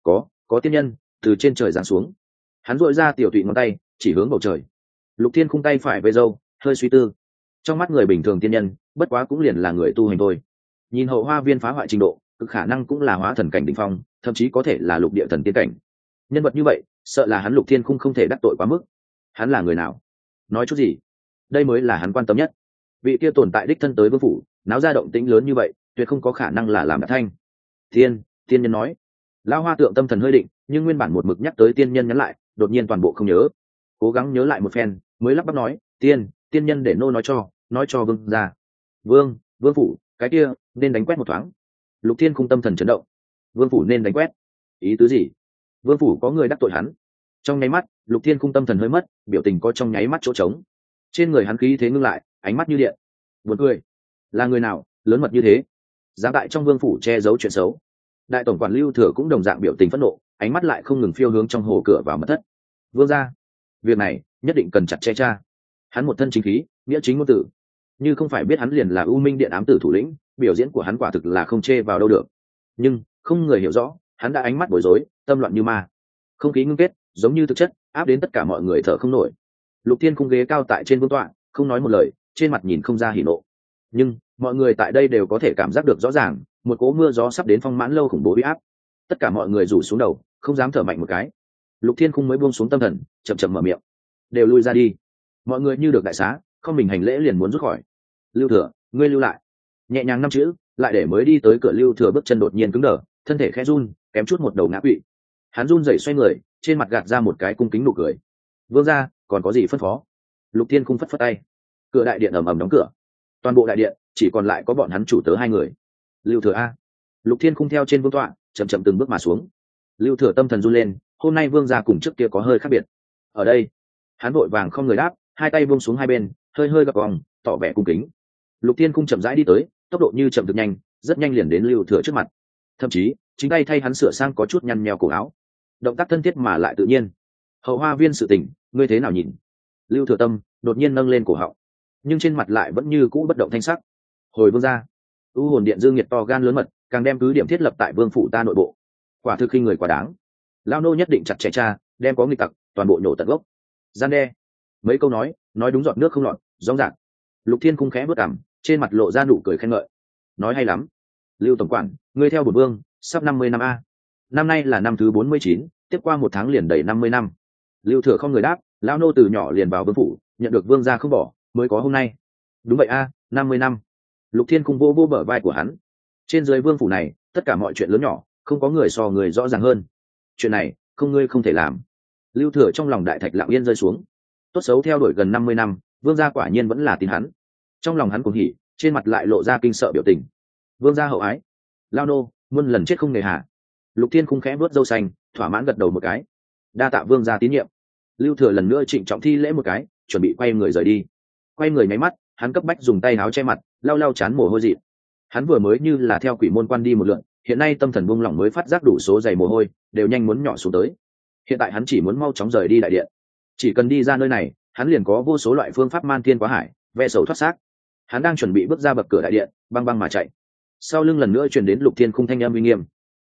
S1: Có tiên nhân từ trên trời giáng xuống. Hắn duỗi ra tiểu tụy ngón tay, chỉ hướng bầu trời. Lục Thiên khung tay phải về râu, hơi suy tư. Trong mắt người bình thường tiên nhân, bất quá cũng liền là người tu hành thôi. Nhìn hậu hoa viên phá hoại trình độ, cực khả năng cũng là hóa thần cảnh đỉnh phong, thậm chí có thể là lục địa thần tiên cảnh. Nhân vật như vậy, sợ là hắn Lục Thiên khung không thể đắc tội quá mức. Hắn là người nào? Nói chút gì? Đây mới là hắn quan tâm nhất. Vị kia tồn tại đích thân tới vương phủ, náo ra động tĩnh lớn như vậy, tuyệt không có khả năng là làm đã thanh. Tiên nhân nói. Lao hoa tượng tâm thần hơi định, nhưng nguyên bản một mực nhắc tới tiên nhân nhắn lại, đột nhiên toàn bộ không nhớ. Cố gắng nhớ lại một phen, mới lắp bắp nói, tiên nhân để nô nói cho vương ra. Vương phủ, cái kia nên đánh quét một thoáng. Lục Thiên khung tâm thần chấn động. Vương phủ nên đánh quét? Ý tứ gì? Vương phủ có người đắc tội hắn? Trong nháy mắt, Lục Thiên khung tâm thần hơi mất, biểu tình có trong nháy mắt chỗ trống. Trên người hắn khí thế ngưng lại, ánh mắt như điện. Buồn cười, là người nào lớn mật như thế, dám tại trong vương phủ che giấu chuyện xấu? Đại tổng quản Lưu Thừa cũng đồng dạng biểu tình phẫn nộ, ánh mắt lại không ngừng phiêu hướng trong hồ cửa vào mật thất. Vương gia, việc này nhất định cần chặt che cha. Hắn một thân chính khí, nghĩa chính ngôn tử, như không phải biết hắn liền là U Minh Điện ám tử thủ lĩnh, biểu diễn của hắn quả thực là không chê vào đâu được. Nhưng không người hiểu rõ, hắn đã ánh mắt bối rối, tâm loạn như ma. Không khí ngưng kết, giống như thực chất, áp đến tất cả mọi người thở không nổi. Lục Thiên khung ghế cao tại trên vương tọa, không nói một lời, trên mặt nhìn không ra hỉ nộ. Nhưng mọi người tại đây đều có thể cảm giác được rõ ràng, một cỗ mưa gió sắp đến phong mãn lâu khủng bố uy áp. Tất cả mọi người rủ xuống đầu, không dám thở mạnh một cái. Lục Thiên khung mới buông xuống tâm thần, chậm chậm mở miệng. Đều lui ra đi. Mọi người như được đại xá, không mình hành lễ liền muốn rút khỏi. Lưu Thừa, ngươi lưu lại. Nhẹ nhàng năm chữ, lại để mới đi tới cửa Lưu Thừa bước chân đột nhiên cứng đờ, thân thể khẽ run, kém chút một đầu ngã quỵ. Hắn run rẩy xoay người, trên mặt gạt ra một cái cung kính nụ cười. Vương gia, còn có gì phân phó? Lục Thiên khung phất phất tay. Cửa đại điện ầm ầm đóng cửa. Toàn bộ đại điện chỉ còn lại có bọn hắn chủ tớ hai người. Lưu Thừa a. Lục Thiên khung theo trên vương tọa, chậm chậm từng bước mà xuống. Lưu Thừa tâm thần run lên, hôm nay vương gia cùng trước kia có hơi khác biệt. Ở đây, hắn vội vàng không người đáp, hai tay buông xuống hai bên, hơi hơi gập vòng, tỏ vẻ cung kính. Lục Thiên khung chậm rãi đi tới, tốc độ như chậm thực nhanh, rất nhanh liền đến Lưu Thừa trước mặt. Thậm chí, chính tay thay hắn sửa sang có chút nhăn nheo cổ áo. Động tác thân thiết mà lại tự nhiên. Hậu hoa viên sự tình, ngươi thế nào nhìn? Lưu Thừa tâm đột nhiên nâng lên cổ họng, nhưng trên mặt lại vẫn như cũ bất động thanh sắc. Hồi vương gia, u hồn điện dương nhiệt to gan lớn mật, càng đem cứ điểm thiết lập tại vương phủ ta nội bộ, quả thực khinh người quá đáng. Lao nô nhất định chặt chẽ cha, đem có nghịch tặc toàn bộ nhổ tận gốc. Gian đe. Mấy câu nói đúng giọt nước không lọt, rõ ràng. Lục Thiên khung khẽ bước cằm, trên mặt lộ ra nụ cười khen ngợi. Nói hay lắm. Lưu tổng quản, ngươi theo bổn vương sắp 50 năm a. Năm nay là năm thứ 49, tiếp qua một tháng liền đầy 50 năm. Lưu Thừa không người đáp, lão nô từ nhỏ liền vào vương phủ, nhận được vương gia không bỏ, mới có hôm nay. Đúng vậy a, 50 năm. Lục Thiên khung vô bờ vai của hắn. Trên dưới vương phủ này, tất cả mọi chuyện lớn nhỏ, không có người so người rõ ràng hơn. Chuyện này, không ngươi không thể làm. Lưu Thừa trong lòng đại thạch lặng yên rơi xuống. Tốt xấu theo đuổi gần 50 năm, vương gia quả nhiên vẫn là tin hắn. Trong lòng hắn cuồng hỉ, trên mặt lại lộ ra kinh sợ biểu tình. Vương gia hậu ái, lao nô muôn lần chết không nề hà. Lục Thiên khung khẽ vuốt râu xanh, thỏa mãn gật đầu một cái. Đa tạ vương gia tín nhiệm. Lưu Thừa lần nữa trịnh trọng thi lễ một cái, chuẩn bị quay người rời đi. Quay người nháy mắt, hắn cấp bách dùng tay áo che mặt, lau lau chán mồ hôi dị. Hắn vừa mới như là theo quỷ môn quan đi một lượt, hiện nay tâm thần buông lỏng mới phát giác đủ số dày mồ hôi, đều nhanh muốn nhỏ xuống tới. Hiện tại hắn chỉ muốn mau chóng rời đi đại điện. Chỉ cần đi ra nơi này, hắn liền có vô số loại phương pháp man thiên quá hải, ve sầu thoát xác. Hắn đang chuẩn bị bước ra bậc cửa đại điện, băng băng mà chạy. Sau lưng lần nữa truyền đến Lục Thiên khung thanh âm uy nghiêm.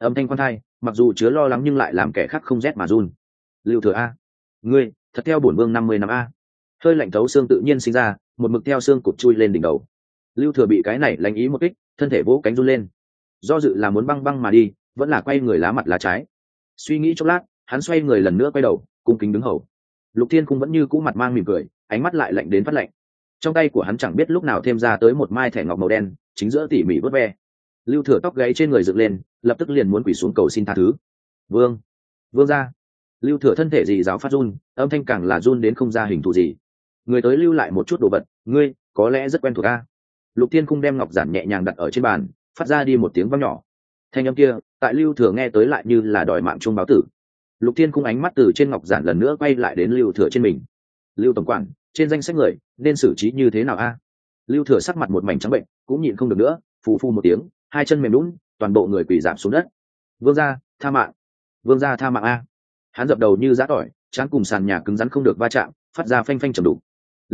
S1: âm thanh khoan thai mặc dù chứa lo lắng nhưng lại làm kẻ khác không rét mà run. Lưu Thừa a, ngươi thật theo bổn vương 50 năm a. Hơi lạnh thấu xương tự nhiên sinh ra, một mực theo xương cụt chui lên đỉnh đầu. Lưu Thừa bị cái này lạnh ý một kích, thân thể vỗ cánh run lên, do dự là muốn băng băng mà đi vẫn là quay người lá mặt lá trái. Suy nghĩ chốc lát, hắn xoay người lần nữa quay đầu, cung kính đứng hầu. Lục Thiên Cung vẫn như cũ mặt mang mỉm cười, ánh mắt lại lạnh đến phát lạnh. Trong tay của hắn chẳng biết lúc nào thêm ra tới một mai thẻ ngọc màu đen, chính giữa tỉ mỉ vớt ve. Lưu Thừa tóc gáy trên người dựng lên, lập tức liền muốn quỳ xuống cầu xin tha thứ. Vương, vương gia. Lưu Thừa thân thể gì giáo phát run, âm thanh càng là run đến không ra hình thù gì. Người tới lưu lại một chút đồ vật, ngươi có lẽ rất quen thuộc a. Lục Thiên Cung đem ngọc giản nhẹ nhàng đặt ở trên bàn, phát ra đi một tiếng vang nhỏ. Thanh âm kia tại Lưu Thừa nghe tới lại như là đòi mạng chuông báo tử. Lục Thiên Cung ánh mắt từ trên ngọc giản lần nữa quay lại đến Lưu Thừa trên mình. Lưu tổng quản, trên danh sách người nên xử trí như thế nào a? Lưu Thừa sắc mặt một mảnh trắng bệnh, cũng nhịn không được nữa, phù phù một tiếng, hai chân mềm nhũn, toàn bộ người quỳ rạp xuống đất. Vương gia, tha mạng. Vương gia tha mạng a. Hắn dập đầu như giã tỏi, trán cùng sàn nhà cứng rắn không được va chạm, phát ra phanh phanh trầm đục.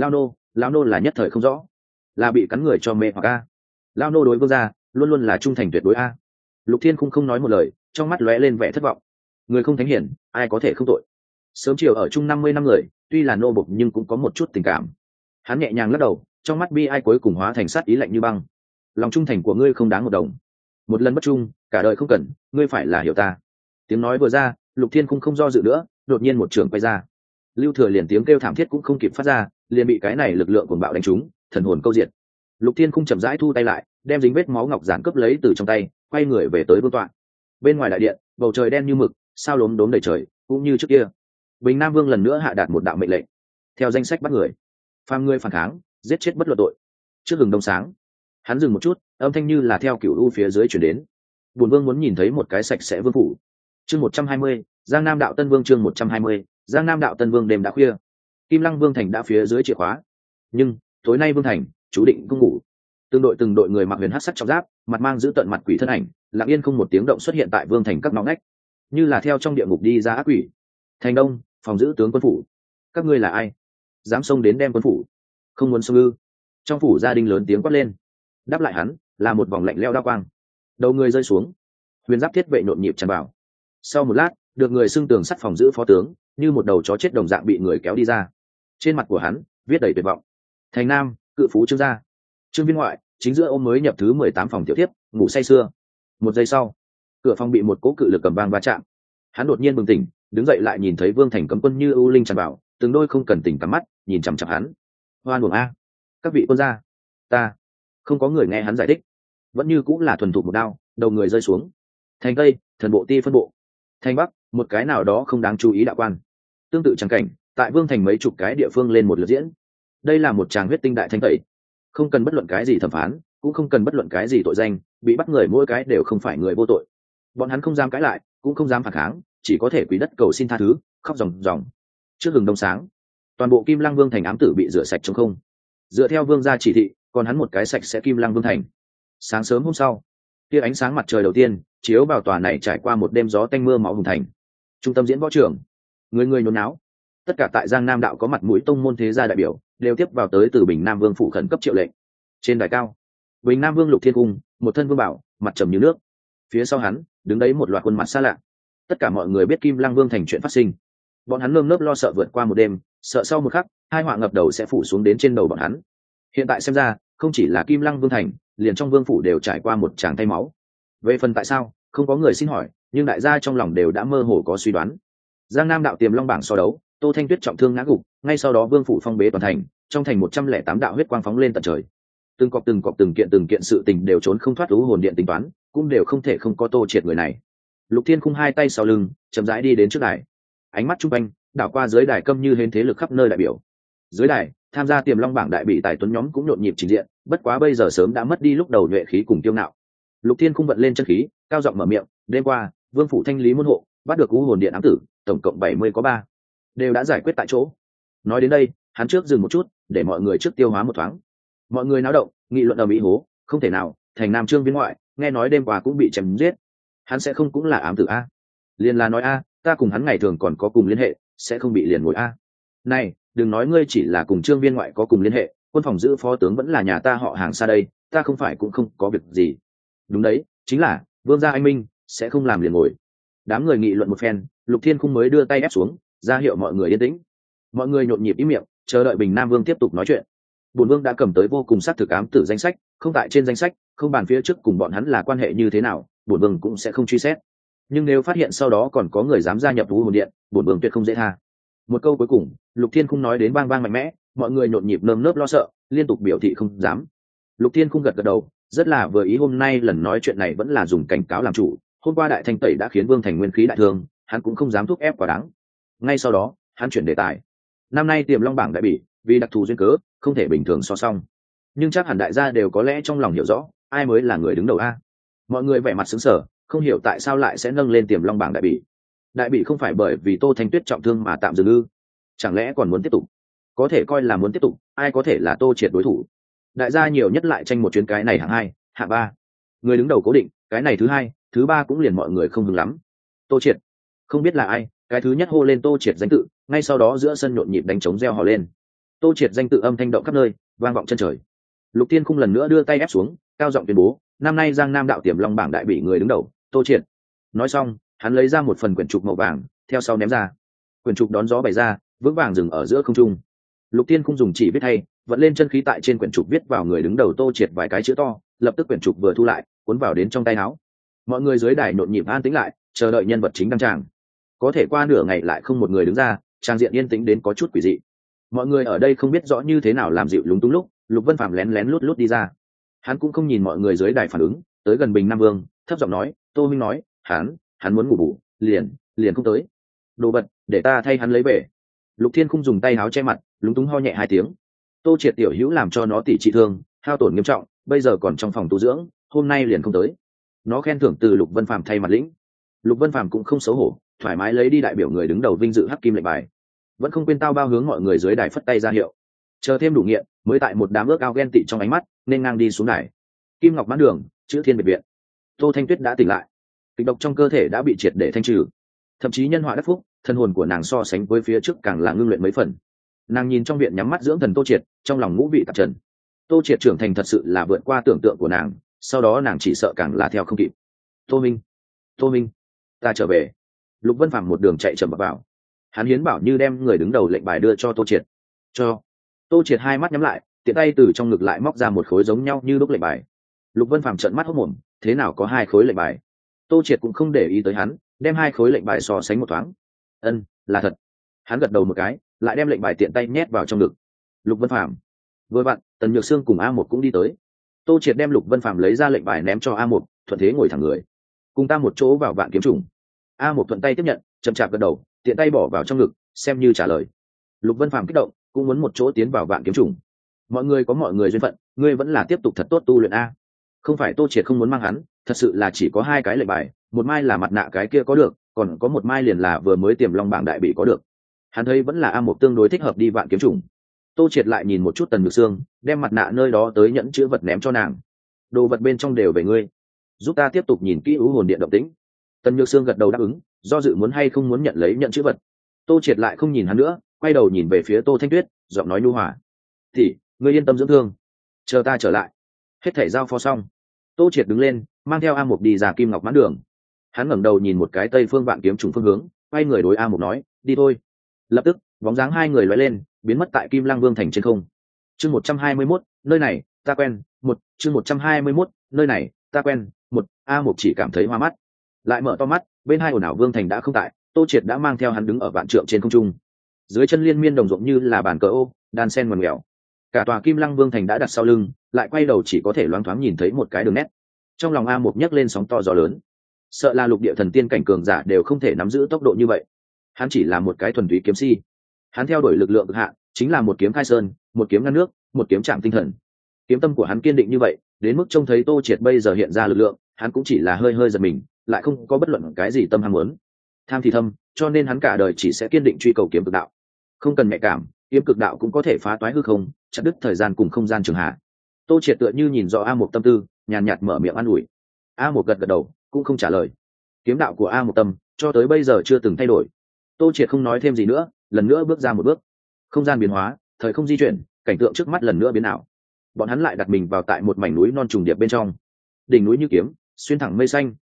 S1: Lao nô là nhất thời không rõ, là bị cắn người cho mê hoặc a. Lao nô đối vương gia luôn luôn là trung thành tuyệt đối a. Lục Thiên cũng không nói một lời, trong mắt lóe lên vẻ thất vọng. Người không thánh hiển, ai có thể không tội. Sớm chiều ở chung 50 năm người, tuy là nô bộc nhưng cũng có một chút tình cảm. Hắn nhẹ nhàng lắc đầu, trong mắt bi ai cuối cùng hóa thành sát ý lạnh như băng. Lòng trung thành của ngươi không đáng một đồng, một lần bất trung, cả đời không cần, ngươi phải là hiểu ta. Tiếng nói vừa ra, Lục Thiên cũng không do dự nữa, đột nhiên một trường quay ra. Lưu Thừa liền tiếng kêu thảm thiết cũng không kịp phát ra, liền bị cái này lực lượng cuồng bạo đánh trúng, thần hồn câu diệt. Lục Thiên cũng chậm rãi thu tay lại, đem dính vết máu ngọc giản cướp lấy từ trong tay, quay người về tới vương tọa. Bên ngoài đại điện, bầu trời đen như mực, sao lốm đốm đầy trời, cũng như trước kia. Bình Nam Vương lần nữa hạ đạt một đạo mệnh lệnh, theo danh sách bắt người, phàm người phản kháng, giết chết bất luận tội. Trước hừng đông sáng, hắn dừng một chút, âm thanh như là theo cửu u phía dưới chuyển đến. Bổn vương muốn nhìn thấy một cái sạch sẽ vương phủ. Chương 120, Giang Nam đạo Tân Vương. Chương 120, Giang Nam đạo Tân Vương. Đêm đã khuya, Kim Lăng Vương thành đã phía dưới chìa khóa, nhưng tối nay Vương thành chú định cũng ngủ. Từng đội người mặc huyền hắc sắc trọng giáp, mặt mang giữ tận mặt quỷ thân ảnh, lặng yên không một tiếng động xuất hiện tại Vương thành các ngõ ngách, như là theo trong địa ngục đi ra ác quỷ. Thành Đông, phòng giữ tướng quân phủ, các ngươi là ai, dám xông đến đem quân phủ? Không muốn xông ư? Trong phủ gia đình lớn tiếng quát lên. Đáp lại hắn là một vòng lạnh lẽo đao quang. Đầu người rơi xuống, huyền giáp thiết vệ nhộn nhịp tràn vào. Sau một lát, được người xưng tường sắt phòng giữ phó tướng như một đầu chó chết đồng dạng bị người kéo đi ra. Trên mặt của hắn viết đầy tuyệt vọng. Thành Nam, cự phú Trương gia. Trương Viên ngoại chính giữa ôm mới nhập thứ 18 phòng tiểu tiếp, ngủ say sưa. Một giây sau, cửa phòng bị một cỗ cự lực cầm vang va chạm. Hắn đột nhiên bừng tỉnh, đứng dậy lại nhìn thấy Vương thành cấm quân như ưu linh tràn vào, từng đôi không cần tỉnh cắm mắt nhìn chằm chằm hắn. Hoan uổng a, các vị quân gia, ta không có người nghe hắn giải thích, vẫn như cũng là thuần thục một đao, đầu người rơi xuống. Thành Tây, thần bộ ti phân bộ. Thành Bắc, một cái nào đó không đáng chú ý đạo quan. Tương tự tràng cảnh tại Vương thành mấy chục cái địa phương lên một lượt diễn. Đây là một tràng huyết tinh đại thanh tẩy, không cần bất luận cái gì thẩm phán, cũng không cần bất luận cái gì tội danh, bị bắt người mỗi cái đều không phải người vô tội. Bọn hắn không dám cãi lại, cũng không dám phản kháng, chỉ có thể quỳ đất cầu xin tha thứ, khóc ròng ròng. Trước hừng đông sáng, toàn bộ Kim Lăng Vương thành ám tử bị rửa sạch trong không. Dựa theo vương gia chỉ thị, còn hắn một cái sạch sẽ Kim Lăng Vương thành. Sáng sớm hôm sau, tia ánh sáng mặt trời đầu tiên chiếu vào tòa này trải qua một đêm gió tanh mưa máu hùng thành. Trung tâm diễn võ trường, người người nhốn náo. Tất cả tại Giang Nam đạo có mặt mũi tông môn thế gia đại biểu đều tiếp vào tới từ Bình Nam Vương phủ khẩn cấp triệu lệnh. Trên đài cao, Bình Nam Vương Lục Thiên Cung, một thân vương bảo, mặt trầm như nước. Phía sau hắn đứng đấy một loạt khuôn mặt xa lạ. Tất cả mọi người biết Kim Lăng Vương thành chuyện phát sinh. Bọn hắn nơm nớp lo sợ vượt qua một đêm, sợ sau một khắc hai họa ngập đầu sẽ phủ xuống đến trên đầu bọn hắn. Hiện tại xem ra, không chỉ là Kim Lăng Vương thành, liền trong vương phủ đều trải qua một tràng thay máu. Về phần tại sao, không có người xin hỏi, nhưng đại gia trong lòng đều đã mơ hồ có suy đoán. Giang Nam đạo Tiềm Long bảng so đấu, Tô Thanh Tuyết trọng thương ngã gục, ngay sau đó vương phủ phong bế toàn thành, trong thành 108 đạo huyết quang phóng lên tận trời. Từng cọp từng kiện sự tình đều trốn không thoát lũ hồn điện tính toán, cũng đều không thể không có Tô Triệt người này. Lục Thiên Khung hai tay sau lưng, chậm rãi đi đến trước đài. Ánh mắt trung quanh đảo qua dưới đài câm như hến thế lực khắp nơi đại biểu. Dưới đài, tham gia Tiềm Long bảng đại bị tài tuấn nhóm cũng nhộn nhịp trình diện, bất quá bây giờ sớm đã mất đi lúc đầu nhuệ khí cùng kiêu ngạo. Lục Thiên Khung vận lên chân khí, cao giọng mở miệng, đêm qua, vương phủ thanh lý môn hộ, bắt được lũ hồn điện ám tử, tổng cộng 70 có 3, đều đã giải quyết tại chỗ. Nói đến đây, hắn trước dừng một chút, để mọi người trước tiêu hóa một thoáng. Mọi người náo động, nghị luận ở mỹ hố, không thể nào, thành Nam Trương Viên ngoại, nghe nói đêm qua cũng bị chém giết, hắn sẽ không cũng là ám tử a? Liền là nói a, ta cùng hắn ngày thường còn có cùng liên hệ, sẽ không bị liền ngồi a. Này, đừng nói ngươi chỉ là cùng Trương Viên ngoại có cùng liên hệ, quân phòng giữ phó tướng vẫn là nhà ta họ hàng xa đây, ta không phải cũng không có việc gì. Đúng đấy, chính là vương gia anh minh, sẽ không làm liền ngồi. Đám người nghị luận một phen, Lục Thiên Khung mới đưa tay ép xuống, ra hiệu mọi người yên tĩnh. Mọi người nhộn nhịp im miệng, chờ đợi Bình Nam Vương tiếp tục nói chuyện. Bổn Vương đã cầm tới vô cùng xác thực ám tử danh sách, không tại trên danh sách, không bàn phía trước cùng bọn hắn là quan hệ như thế nào, Bổn Vương cũng sẽ không truy xét. Nhưng nếu phát hiện sau đó còn có người dám gia nhập Vũ Hồn Điện, Bổn Vương tuyệt không dễ tha. Một câu cuối cùng, Lục Thiên Khung nói đến bang bang mạnh mẽ, mọi người nhộn nhịp nơm nớp lo sợ, liên tục biểu thị không dám. Lục Thiên Khung gật gật đầu, rất là vừa ý, hôm nay lần nói chuyện này vẫn là dùng cảnh cáo làm chủ. Hôm qua đại thanh tẩy đã khiến Vương Thành nguyên khí đại thương, hắn cũng không dám thúc ép quá đáng. Ngay sau đó, hắn chuyển đề tài. Năm nay Tiềm Long bảng đại bỉ, vì đặc thù duyên cớ, không thể bình thường so song. Nhưng chắc hẳn đại gia đều có lẽ trong lòng hiểu rõ, ai mới là người đứng đầu a. Mọi người vẻ mặt sững sờ, không hiểu tại sao lại sẽ nâng lên Tiềm Long bảng đại bỉ. Đại bỉ không phải bởi vì Tô Thanh Tuyết trọng thương mà tạm dừng ư? Chẳng lẽ còn muốn tiếp tục? Có thể coi là muốn tiếp tục, ai có thể là Tô Triệt đối thủ? Đại gia nhiều nhất lại tranh một chuyến, cái này hạng 2, hạng 3. Người đứng đầu cố định, cái này thứ 2, thứ 3 cũng liền mọi người không hứng lắm. Tô Triệt, không biết là ai, cái thứ nhất hô lên Tô Triệt danh tự, ngay sau đó giữa sân nhộn nhịp đánh trống reo hò lên. Tô Triệt danh tự âm thanh động khắp nơi, vang vọng chân trời. Lục Tiên Khung lần nữa đưa tay ép xuống, cao giọng tuyên bố, năm nay Giang Nam đạo Tiềm Long bảng đại bỉ người đứng đầu, Tô Triệt. Nói xong, hắn lấy ra một phần quyển trục màu vàng, theo sau ném ra. Quyển trục đón gió bày ra, vững vàng dừng ở giữa không trung. Lục Tiên Khung dùng chỉ viết thay, vận lên chân khí tại trên quyển trục viết vào người đứng đầu Tô Triệt vài cái chữ to, lập tức quyển trục vừa thu lại, cuốn vào đến trong tay áo. Mọi người dưới đài nhộn nhịp an tĩnh lại, chờ đợi nhân vật chính đăng tràng. Có thể qua nửa ngày lại không một người đứng ra, trang diện yên tĩnh đến có chút quỷ dị. Mọi người ở đây không biết rõ như thế nào làm dịu lúng túng lúc, Lục Vân Phàm lén lén lút lút đi ra. Hắn cũng không nhìn mọi người dưới đài phản ứng, tới gần Bình Nam Vương, thấp giọng nói, Tô huynh nói, hắn muốn ngủ bù, liền không tới. Đồ vật, để ta thay hắn lấy về. Lục Thiên Khung dùng tay áo che mặt, lúng túng ho nhẹ 2 tiếng. Tô Triệt tiểu hữu làm cho nó tỉ trị thương, hao tổn nghiêm trọng, bây giờ còn trong phòng tu dưỡng, hôm nay liền không tới. Nó khen thưởng từ Lục Vân Phàm thay mặt lĩnh. Lục Vân Phàm cũng không xấu hổ, thoải mái lấy đi đại biểu người đứng đầu vinh dự hắc kim lệnh bài, vẫn không quên tao bao hướng mọi người dưới đài phất tay ra hiệu. Chờ thêm đủ nghiện, mới tại một đám ước ao ghen tị trong ánh mắt, nên ngang đi xuống đài. Kim Ngọc mãn đường, chữ Thiên biệt viện. Tô Thanh Tuyết đã tỉnh lại, kịch độc trong cơ thể đã bị triệt để thanh trừ, thậm chí nhân họa đắc phúc, thân hồn của nàng so sánh với phía trước càng là ngưng luyện mấy phần. Nàng nhìn trong viện nhắm mắt dưỡng thần Tô Triệt, trong lòng ngũ vị tạp trần. Tô Triệt trưởng thành thật sự là vượt qua tưởng tượng của nàng, sau đó nàng chỉ sợ càng là theo không kịp. Tô Minh, ta trở về. Lục Vân Phàm một đường chạy chậm vào. Hắn hiến bảo như đem người đứng đầu lệnh bài đưa cho Tô Triệt. Tô Triệt hai mắt nhắm lại, tiện tay từ trong ngực lại móc ra một khối giống nhau như đúc lệnh bài. Lục Vân Phàm trợn mắt hốt mồm, thế nào có 2 khối lệnh bài? Tô Triệt cũng không để ý tới hắn, đem 2 khối lệnh bài so sánh một thoáng. Là thật. Hắn gật đầu một cái, lại đem lệnh bài tiện tay nhét vào trong ngực. Lục Vân Phàm. Vừa vặn, Tần Nhược Sương cùng A1 cũng đi tới. Tô Triệt đem Lục Vân Phàm lấy ra lệnh bài ném cho A1, thuận thế ngồi thẳng người. Cùng ta một chỗ vào Vạn Kiếm Trùng. A1 thuận tay tiếp nhận, chậm chạp gật đầu, tiện tay bỏ vào trong ngực, xem như trả lời. Lục Vân Phàm kích động, cũng muốn một chỗ tiến vào Vạn Kiếm Trùng. Mọi người có mọi người duyên phận, ngươi vẫn là tiếp tục thật tốt tu luyện a. Không phải Tô Triệt không muốn mang hắn, thật sự là chỉ có 2 cái lệnh bài, một mai là mặt nạ cái kia có được, còn có một mai liền là vừa mới Tiềm Long bảng đại bị có được. Hắn thấy vẫn là A1 tương đối thích hợp đi Vạn Kiếm Trùng. Tô Triệt lại nhìn một chút Tần Nhược Sương, đem mặt nạ nơi đó tới nhẫn chữ vật ném cho nàng. Đồ vật bên trong đều về ngươi, giúp ta tiếp tục nhìn kỹ U Hồn Điện động tĩnh. Tần Nhược Sương gật đầu đáp ứng, do dự muốn hay không muốn nhận lấy nhận chữ vật. Tô Triệt lại không nhìn hắn nữa, quay đầu nhìn về phía Tô Thanh Tuyết, giọng nói nhu hòa, thì ngươi yên tâm dưỡng thương, chờ ta trở lại. Hết thảy giao phó xong, Tô Triệt đứng lên, mang theo A1 đi ra Kim Ngọc mãn đường. Hắn ngẩng đầu nhìn một cái Tây Phương Vạn Kiếm Trùng phương hướng, quay người đối A1 nói, đi thôi. Lập tức, bóng dáng 2 người lóe lên, biến mất tại Kim Lang Vương thành trên không. Chương 121, nơi này ta quen. Chương 121, nơi này ta quen. A1 chỉ cảm thấy hoa mắt, lại mở to mắt, bên hai ồn ào Vương thành đã không tại, Tô Triệt đã mang theo hắn đứng ở vạn trượng trên không trung. Dưới chân liên miên đồng ruộng như là bàn cờ ô, đan sen ngoằn ngoèo. Cả tòa Kim Lăng Vương thành đã đặt sau lưng, lại quay đầu chỉ có thể loáng thoáng nhìn thấy một cái đường nét. Trong lòng A1 nhấc lên sóng to gió lớn, sợ là lục địa thần tiên cảnh cường giả đều không thể nắm giữ tốc độ như vậy. Hắn chỉ là một cái thuần túy kiếm si, hắn theo đuổi lực lượng cực hạn, chính là một kiếm khai sơn, một kiếm ngăn nước, một kiếm chạm tinh thần. Kiếm tâm của hắn kiên định như vậy, đến mức trông thấy Tô Triệt bây giờ hiện ra lực lượng, hắn cũng chỉ là hơi hơi giật mình, lại không có bất luận cái gì tâm ham muốn. Tham thì thâm, cho nên hắn cả đời chỉ sẽ kiên định truy cầu kiếm cực đạo. Không cần nhạy cảm, kiếm cực đạo cũng có thể phá toái hư không, chặt đứt thời gian cùng không gian trường hạ. Tô Triệt tựa như nhìn rõ A1 tâm tư, nhàn nhạt mở miệng an ủi. A1 gật gật đầu, cũng không trả lời. Kiếm đạo của A1 tâm cho tới bây giờ chưa từng thay đổi. Tô Triệt không nói thêm gì nữa, lần nữa bước ra một bước. Không gian biến hóa, thời không di chuyển, cảnh tượng trước mắt lần nữa biến ảo. Bọn hắn lại đặt mình vào tại một mảnh núi non trùng điệp bên trong. Đỉnh núi như kiếm, xuyên thẳng mây xanh,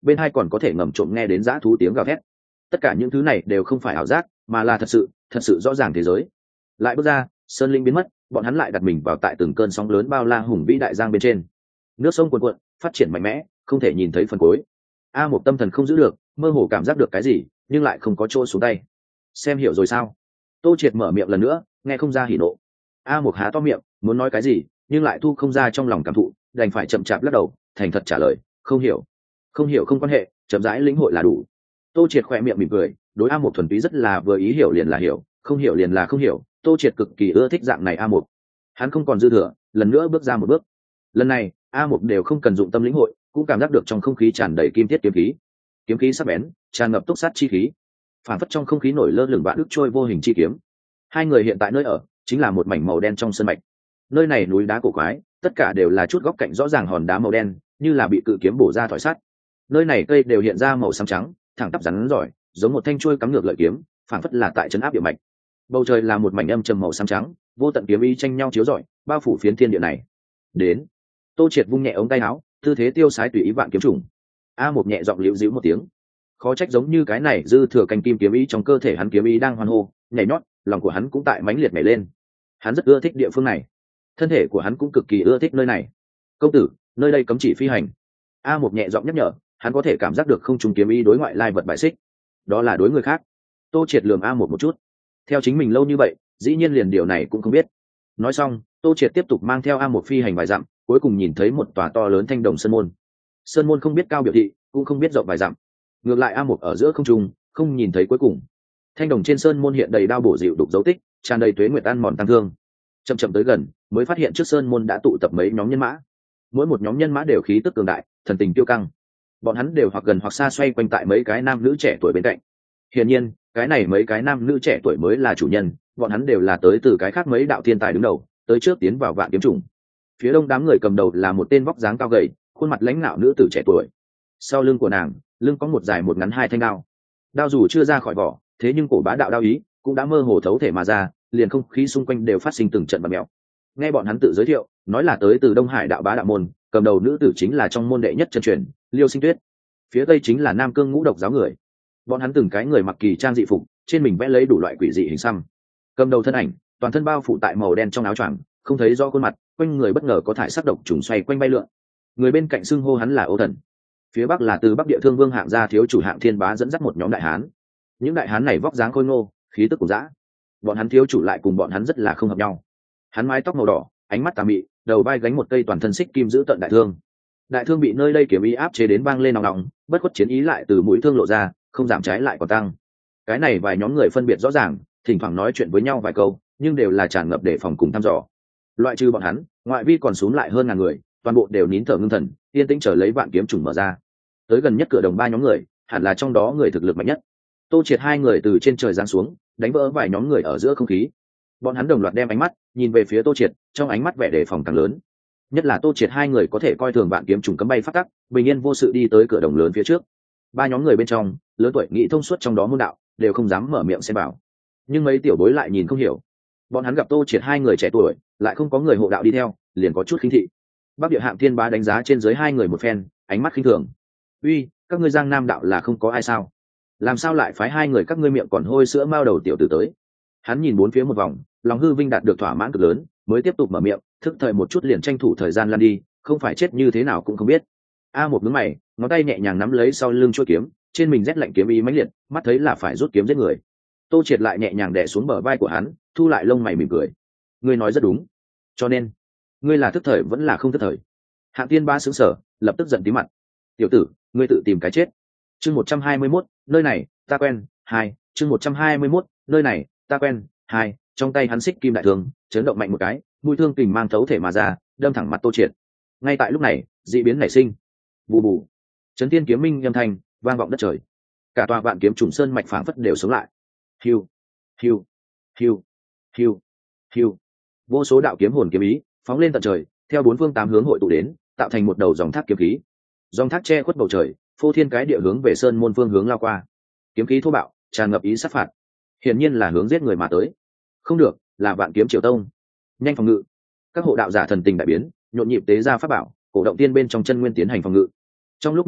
S1: bên hai còn có thể ngầm trộm nghe đến dã thú tiếng gào thét. Tất cả những thứ này đều không phải ảo giác, mà là thật sự rõ ràng thế giới. Lại bước ra, sơn linh biến mất, bọn hắn lại đặt mình vào tại từng cơn sóng lớn bao la hùng vĩ đại giang bên trên. Nước sông cuồn cuộn, phát triển mạnh mẽ, không thể nhìn thấy phần cuối. A một tâm thần không giữ được, mơ hồ cảm giác được cái gì, nhưng lại không có chỗ xuống tay. Xem hiểu rồi sao? Tô Triệt mở miệng lần nữa, nghe không ra hỉ nộ. A một há to miệng, muốn nói cái gì, nhưng lại thu không ra trong lòng cảm thụ, đành phải chậm chạp lắc đầu, thành thật trả lời, không hiểu. Không hiểu không quan hệ, chậm rãi lĩnh hội là đủ. Tô Triệt khỏe miệng mỉm cười, đối A một thuần túy rất là vừa ý, hiểu liền là hiểu, không hiểu liền là không hiểu. Tô Triệt cực kỳ ưa thích dạng này A một. Hắn không còn dư thừa, lần nữa bước ra một bước. Lần này A một đều không cần dụng tâm lĩnh hội, cũng cảm giác được trong không khí tràn đầy kim thiết kiếm khí sắc bén, tràn ngập túc sát chi khí, phản phất trong không khí nổi lơ lửng vạn ức trôi vô hình chi kiếm. Hai người hiện tại nơi ở chính là một mảnh màu đen trong sơn mạch. Nơi này núi đá cổ quái, tất cả đều là chút góc cạnh rõ ràng hòn đá màu đen, như là bị cự kiếm bổ ra thỏi sắt. Nơi này cây đều hiện ra màu xám trắng, thẳng tắp rắn giỏi, giống một thanh chuôi cắm ngược lợi kiếm, phản phất là tại trấn áp địa mạch. Bầu trời là một mảnh âm trầm màu xám trắng, vô tận kiếm ý tranh nhau chiếu rọi, bao phủ phiến thiên địa này. Đến. Tô Triệt vung nhẹ ống tay áo, tư thế tiêu sái tùy ý vạn kiếm trùng. A một nhẹ giọng liễu dĩu một tiếng. Khó trách giống như cái này dư thừa canh kim kiếm ý trong cơ thể hắn, kiếm ý đang hoan hô, nhảy nhót, lòng của hắn cũng tại mãnh liệt nhảy lên. Hắn rất ưa thích địa phương này, thân thể của hắn cũng cực kỳ ưa thích nơi này. Công tử, nơi đây cấm chỉ phi hành. A một nhẹ giọng nhắc nhở, hắn có thể cảm giác được không trung kiếm ý đối ngoại lai vật bại xích. Đó là đối người khác. Tô Triệt lườm A một chút. Theo chính mình lâu như vậy, dĩ nhiên liền điều này cũng không biết. Nói xong, Tô Triệt tiếp tục mang theo A một phi hành vài dặm, cuối cùng nhìn thấy một tòa to lớn thanh đồng sơn môn. Sơn môn không biết cao biểu thị, cũng không biết rộng vài dặm. Ngược lại A một ở giữa không trung, không nhìn thấy cuối cùng. Thanh đồng trên sơn môn hiện đầy đao bổ dịu đục dấu tích, tràn đầy tuế nguyệt ăn mòn tăng thương. Chậm chậm tới gần, mới phát hiện trước sơn môn đã tụ tập mấy nhóm nhân mã. Mỗi một nhóm nhân mã đều khí tức cường đại, thần tình tiêu căng. Bọn hắn đều hoặc gần hoặc xa xoay quanh tại mấy cái nam nữ trẻ tuổi bên cạnh. Hiển nhiên, cái này mấy cái nam nữ trẻ tuổi mới là chủ nhân, bọn hắn đều là tới từ cái khác mấy đạo thiên tài đứng đầu, tới trước tiến vào vạn kiếm trùng. Phía đông đám người cầm đầu là một tên vóc dáng cao gầy, khuôn mặt lãnh nạo nữ tử trẻ tuổi. Sau lưng của nàng, lưng có một dài một ngắn hai thanh đao. Đao dù chưa ra khỏi vỏ, thế nhưng cổ bá đạo đao ý cũng đã mơ hồ thấu thể mà ra, liền không khí xung quanh đều phát sinh từng trận bạt mèo. Nghe bọn hắn tự giới thiệu, nói là tới từ Đông Hải đạo bá đạo môn, cầm đầu nữ tử chính là trong môn đệ nhất chân truyền, Liêu Sinh Tuyết. Phía tây chính là Nam Cương Ngũ Độc giáo người. Bọn hắn từng cái người mặc kỳ trang dị phục, trên mình vẽ lấy đủ loại quỷ dị hình xăm. Cầm đầu thân ảnh, toàn thân bao phủ tại màu đen trong áo choàng, không thấy rõ khuôn mặt, quanh người bất ngờ có thải sắc độc trùng xoay quanh bay lượn. Người bên cạnh xưng hô hắn là Ô Thần. Phía bắc là từ Bắc Địa Thương Vương hạng gia thiếu chủ Hạng Thiên Bá dẫn dắt một nhóm đại hán. Những đại hán này vóc dáng khôi ngô, khí tức cùng dã. Bọn hắn thiếu chủ lại cùng bọn hắn rất là không hợp nhau. Hắn mái tóc màu đỏ, ánh mắt tà mị, đầu vai gánh một cây toàn thân xích kim giữ tận đại thương. Đại thương bị nơi đây kiếm ý áp chế đến vang lên nòng nòng, bất khuất chiến ý lại từ mũi thương lộ ra, không giảm trái lại còn tăng. Cái này vài nhóm người phân biệt rõ ràng, thỉnh thoảng nói chuyện với nhau vài câu, nhưng đều là tràn ngập để phòng cùng thăm dò. Loại trừ bọn hắn, ngoại vi còn xuống lại hơn ngàn người, toàn bộ đều nín thở ngưng thần, yên tĩnh chờ lấy vạn kiếm trùng mở ra. Tới gần nhất cửa đồng ba nhóm người, hẳn là trong đó người thực lực mạnh nhất. Tô Triệt hai người từ trên trời giáng xuống, đánh vỡ vài nhóm người ở giữa không khí. Bọn hắn đồng loạt đem ánh mắt nhìn về phía Tô Triệt, trong ánh mắt vẻ đề phòng càng lớn. Nhất là Tô Triệt hai người có thể coi thường vạn kiếm trùng cấm bay phát tắc, bình yên vô sự đi tới cửa đồng lớn phía trước. Ba nhóm người bên trong, lớn tuổi nghĩ thông suốt trong đó môn đạo, đều không dám mở miệng xem bảo. Nhưng mấy tiểu bối lại nhìn không hiểu. Bọn hắn gặp Tô Triệt hai người trẻ tuổi, lại không có người hộ đạo đi theo, liền có chút khinh thị. Bắc Địa Hạng Thiên Bá đánh giá trên dưới hai người một phen, ánh mắt khinh thường. Uy, các ngươi Giang Nam đạo là không có ai sao? Làm sao lại phái hai người các ngươi miệng còn hôi sữa mao đầu tiểu tử tới? Hắn nhìn bốn phía một vòng, lòng hư vinh đạt được thỏa mãn cực lớn, mới tiếp tục mở miệng, thức thời một chút liền tranh thủ thời gian lăn đi, không phải chết như thế nào cũng không biết. A một nhướng mày, ngón tay nhẹ nhàng nắm lấy sau lưng chuôi kiếm, trên mình rét lạnh kiếm ý mãnh liệt, mắt thấy là phải rút kiếm giết người. Tô Triệt lại nhẹ nhàng đè xuống bờ vai của hắn, thu lại lông mày mỉm cười. Ngươi nói rất đúng, cho nên ngươi là thức thời vẫn là không thức thời? Hạng Tiên Ba sững sờ, lập tức giận tí mặt. Tiểu tử, ngươi tự tìm cái chết. Chương 121, nơi này ta quen. 2, chương 121, nơi này ta quen. 2, trong tay hắn xích kim đại thương, chấn động mạnh một cái, mũi thương kình mang thấu thể mà ra, đâm thẳng mặt Tô Triệt. Ngay tại lúc này, dị biến nảy sinh. Bù bù. Chấn thiên kiếm minh âm thanh vang vọng đất trời. Cả tòa vạn kiếm trùng sơn mạch phảng phất đều sống lại. Hiu, hiu, hiu, hiu, hiu. Vô số đạo kiếm hồn kiếm ý phóng lên tận trời, theo bốn phương tám hướng hội tụ đến, tạo thành một đầu dòng thác kiếm khí. Dòng thác che khuất bầu trời, phô thiên cái địa hướng về sơn môn phương hướng lao qua. Kiếm khí thô bạo, tràn ngập ý sát phạt, hiển nhiên là hướng giết người mà tới. Không được, là vạn kiếm triều tông. Nhanh phòng ngự. Các hộ đạo giả thần tình đại biến, nhộn nhịp tế ra pháp bảo, cổ động tiên bên trong chân nguyên tiến hành phòng ngự. Trong lúc nhất thời,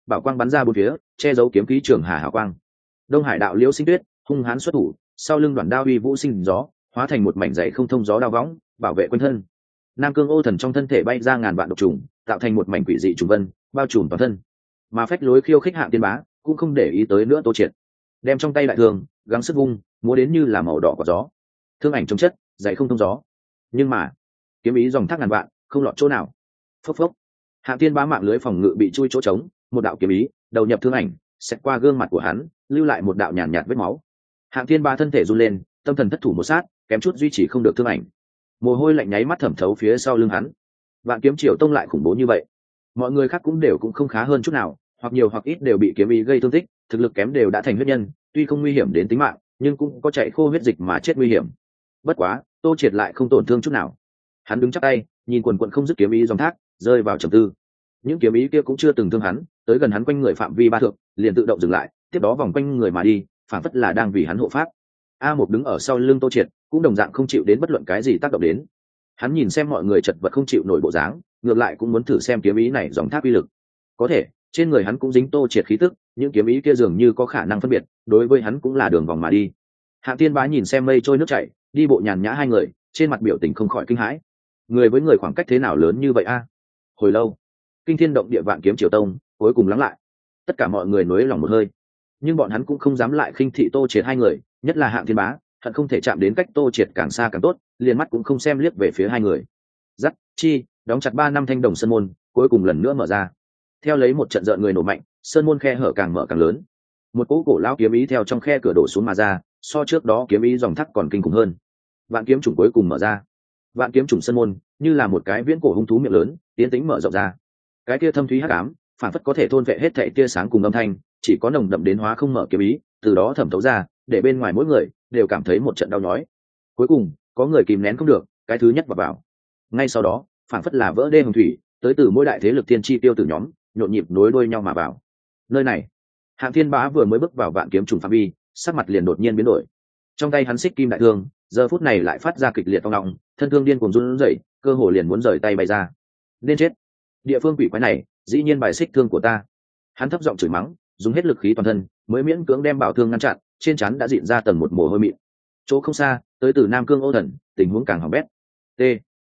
S1: bảo quang bắn ra bốn phía, che giấu kiếm khí trường hà hào quang. Đông Hải đạo Liễu Sinh Tuyết hung hãn xuất thủ, sau lưng đoạn đao uy vũ sinh gió, hóa thành một mảnh dày không thông gió đao võng, bảo vệ quanh thân. Nam Cương Ô Thần trong thân thể bay ra ngàn vạn độc trùng, tạo thành một mảnh quỷ dị trùng vân, bao trùm toàn thân. Mà phách lối khiêu khích Hạng Tiên Bá cũng không để ý tới nữa Tô Triệt, đem trong tay đại thương gắng sức vung, múa đến như là màu đỏ của gió. Thương ảnh chống chất, dày không thông gió. Nhưng mà kiếm ý dòng thác ngàn vạn, không lọt chỗ nào. Phốc phốc. Hạng Tiên Bá mạng lưới phòng ngự bị chui chỗ trống, một đạo kiếm ý đầu nhập thương ảnh, xẹt qua gương mặt của hắn, lưu lại một đạo nhàn nhạt vết máu. Hạng Tiên Bá thân thể run lên, tâm thần thất thủ một sát, kém chút duy trì không được thương ảnh. Mồ hôi lạnh nháy mắt thẩm thấu phía sau lưng hắn. Vạn Kiếm Triều Tông lại khủng bố như vậy, mọi người khác cũng đều cũng không khá hơn chút nào, hoặc nhiều hoặc ít đều bị kiếm ý gây thương tích, thực lực kém đều đã thành huyết nhân, tuy không nguy hiểm đến tính mạng, nhưng cũng có chạy khô huyết dịch mà chết nguy hiểm. Bất quá, Tô Triệt lại không tổn thương chút nào. Hắn đứng chắp tay, nhìn quần quần không dứt kiếm ý dòng thác, rơi vào trầm tư. Những kiếm ý kia cũng chưa từng thương hắn, tới gần hắn quanh người phạm vi ba thước, liền tự động dừng lại, tiếp đó vòng quanh người mà đi, phản phất là đang vì hắn hộ pháp. A Mộc đứng ở sau lưng Tô Triệt, cũng đồng dạng không chịu đến bất luận cái gì tác động đến. Hắn nhìn xem mọi người chật vật không chịu nổi bộ dáng, ngược lại cũng muốn thử xem kiếm ý này dòng thác uy lực. Có thể, trên người hắn cũng dính Tô Triệt khí tức, những kiếm ý kia dường như có khả năng phân biệt, đối với hắn cũng là đường vòng mà đi. Hạng Tiên Bá nhìn xem mây trôi nước chảy, đi bộ nhàn nhã hai người, trên mặt biểu tình không khỏi kinh hãi. Người với người khoảng cách thế nào lớn như vậy a? Hồi lâu, kinh thiên động địa Vạn Kiếm Triều Tông cuối cùng lắng lại. Tất cả mọi người nuối lòng một hơi, nhưng bọn hắn cũng không dám lại khinh thị Tô Triệt hai người, nhất là Hạng Thiên Bá, hận không thể chạm đến cách Tô Triệt càng xa càng tốt, liền mắt cũng không xem liếc về phía hai người. Dắt chi đóng chặt 3 năm Thanh Đồng Sơn môn, cuối cùng lần nữa mở ra. Theo lấy một trận rợn người nổ mạnh, sơn môn khe hở càng mở càng lớn. Một cỗ cổ lão kiếm ý theo trong khe cửa đổ xuống mà ra, so trước đó kiếm ý dòng thác còn kinh khủng hơn. Vạn kiếm chủng cuối cùng mở ra. Vạn kiếm chủng sơn môn như là một cái viễn cổ hung thú miệng lớn, tiến tính mở rộng ra. Cái kia thâm thúy hắc ám, phản phất có thể thôn vệ hết thảy tia sáng cùng âm thanh, chỉ có nồng đậm đến hóa không mở kiếm ý, từ đó thẩm thấu ra, để bên ngoài mỗi người đều cảm thấy một trận đau nhói. Cuối cùng, có người kìm nén không được, cái thứ nhất vào. Ngay sau đó, phản phất là vỡ đê hồng thủy, tới từ mỗi đại thế lực tiên chi tiêu tử nhóm, nhộn nhịp nối đuôi nhau mà vào. Nơi này, Hạng Thiên Bá vừa mới bước vào Vạn Kiếm chủng phạm vi, sắc mặt liền đột nhiên biến đổi. Trong tay hắn xích kim đại thương, giờ phút này lại phát ra kịch liệt phong long, thân thương điên cuồng run rẩy, cơ hồ liền muốn rời tay bay ra. Nên chết! Địa phương quỷ quái này, dĩ nhiên bài xích thương của ta. Hắn thấp giọng chửi mắng, dùng hết lực khí toàn thân, mới miễn cưỡng đem bảo thương ngăn chặn, trên trán đã dịn ra tầng một mồ hôi mịn. Chỗ không xa, tới từ Nam Cương Ô Thần, tình huống càng hỏng bét. T,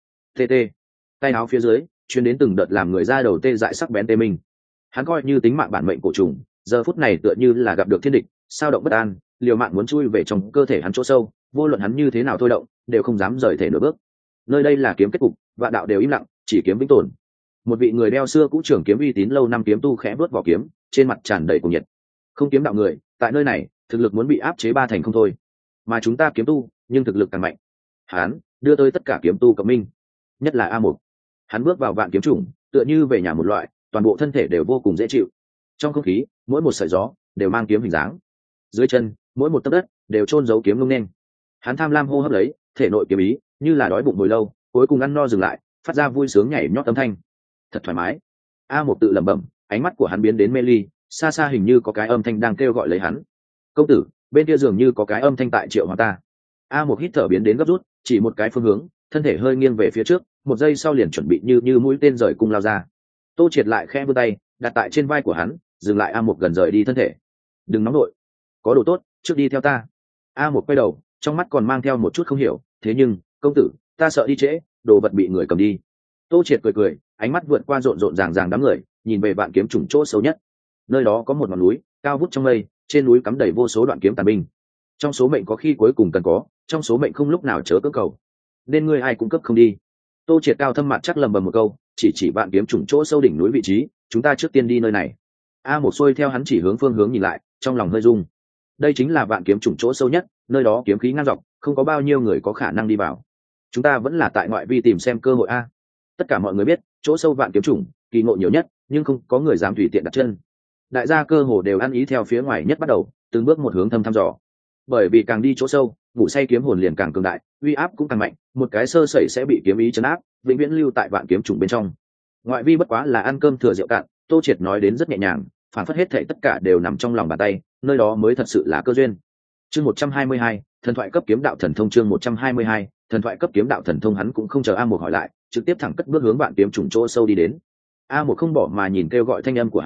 S1: t, tay áo phía dưới, truyền đến từng đợt làm người ra đầu tê dại sắc bén tê mình. Hắn coi như tính mạng bản mệnh cổ trùng, giờ phút này tựa như là gặp được thiên địch, sao động bất an, liều mạng muốn chui về trong cơ thể hắn chỗ sâu, vô luận hắn như thế nào thôi động, đều không dám rời thể nửa bước. Nơi đây là kiếm kết cục, vạn đạo đều im lặng, chỉ kiếm vĩnh tồn. Một vị người đeo xưa cũ trưởng kiếm uy tín lâu năm kiếm tu khẽ vớt vỏ kiếm, trên mặt tràn đầy cuồng nhiệt. Không kiếm đạo người, tại nơi này, thực lực muốn bị áp chế 3 thành không thôi. Mà chúng ta kiếm tu, nhưng thực lực càng mạnh. Hắn đưa tới tất cả kiếm tu cộng minh, nhất là A Mộc. Hắn bước vào Vạn Kiếm chủng, tựa như về nhà một loại, toàn bộ thân thể đều vô cùng dễ chịu. Trong không khí, mỗi một sợi gió đều mang kiếm hình dáng. Dưới chân, mỗi một tấc đất đều chôn giấu kiếm ngông nên. Hắn tham lam hô hấp lấy, thể nội kiếm ý, như là đói bụng hồi lâu, cuối cùng ăn no dừng lại, phát ra vui sướng nhảy nhót âm thanh. Thật thoải mái. A Mộc tự lẩm bẩm, ánh mắt của hắn biến đến mê ly, xa xa hình như có cái âm thanh đang kêu gọi lấy hắn. Công tử, bên kia dường như có cái âm thanh tại triệu hoàng ta. A Mộc hít thở biến đến gấp rút, chỉ một cái phương hướng, thân thể hơi nghiêng về phía trước, một giây sau liền chuẩn bị như mũi tên rời cung lao ra. Tô Triệt lại khẽ vươn tay, đặt tại trên vai của hắn, dừng lại A Mộc gần rời đi thân thể. Đừng nóng nổi, có đồ tốt, trước đi theo ta. A Mộc quay đầu, trong mắt còn mang theo một chút không hiểu, thế nhưng, công tử, ta sợ đi trễ, đồ vật bị người cầm đi. Tô Triệt cười cười, ánh mắt vượt qua rộn rộn ràng ràng đám người, nhìn về Vạn Kiếm chủng chỗ sâu nhất. Nơi đó có một ngọn núi, cao vút trong mây, trên núi cắm đầy vô số đoạn kiếm tàn binh. Trong số mệnh có khi cuối cùng cần có, trong số mệnh không lúc nào chớ cưỡng cầu. Nên ngươi ai cũng cấp không đi. Tô Triệt cao thâm mặt chắc lầm bầm một câu, chỉ Vạn Kiếm chủng chỗ sâu đỉnh núi vị trí, chúng ta trước tiên đi nơi này. A Mộc xuôi theo hắn chỉ hướng phương hướng nhìn lại, trong lòng hơi rung. Đây chính là Vạn Kiếm chủng chỗ sâu nhất, nơi đó kiếm khí ngang dọc, không có bao nhiêu người có khả năng đi vào. Chúng ta vẫn là tại ngoại vi tìm xem cơ hội a. Tất cả mọi người biết, chỗ sâu Vạn Kiếm chủng, kỳ ngộ nhiều nhất, nhưng không có người dám tùy tiện đặt chân. Đại gia cơ hồ đều ăn ý theo phía ngoài nhất bắt đầu, từng bước một hướng thăm dò. Bởi vì càng đi chỗ sâu, ngủ say kiếm hồn liền càng cường đại, uy áp cũng càng mạnh, một cái sơ sẩy sẽ bị kiếm ý chấn áp, vĩnh viễn lưu tại Vạn Kiếm chủng bên trong. Ngoại vi bất quá là ăn cơm thừa rượu cạn, Tô Triệt nói đến rất nhẹ nhàng, phản phất hết thảy tất cả đều nằm trong lòng bàn tay, nơi đó mới thật sự là cơ duyên. Chương 122, thần thoại cấp kiếm đạo thần thông. Chương 122, thần thoại cấp kiếm đạo thần thông. Hắn cũng không chờ A Mộc hỏi lại, trực tiếp thẳng cất bước hướng Vạn Kiếm chủng chỗ sâu đi đến. A Mộc không bỏ mà nhìn kêu gọi thanh âm của hắn,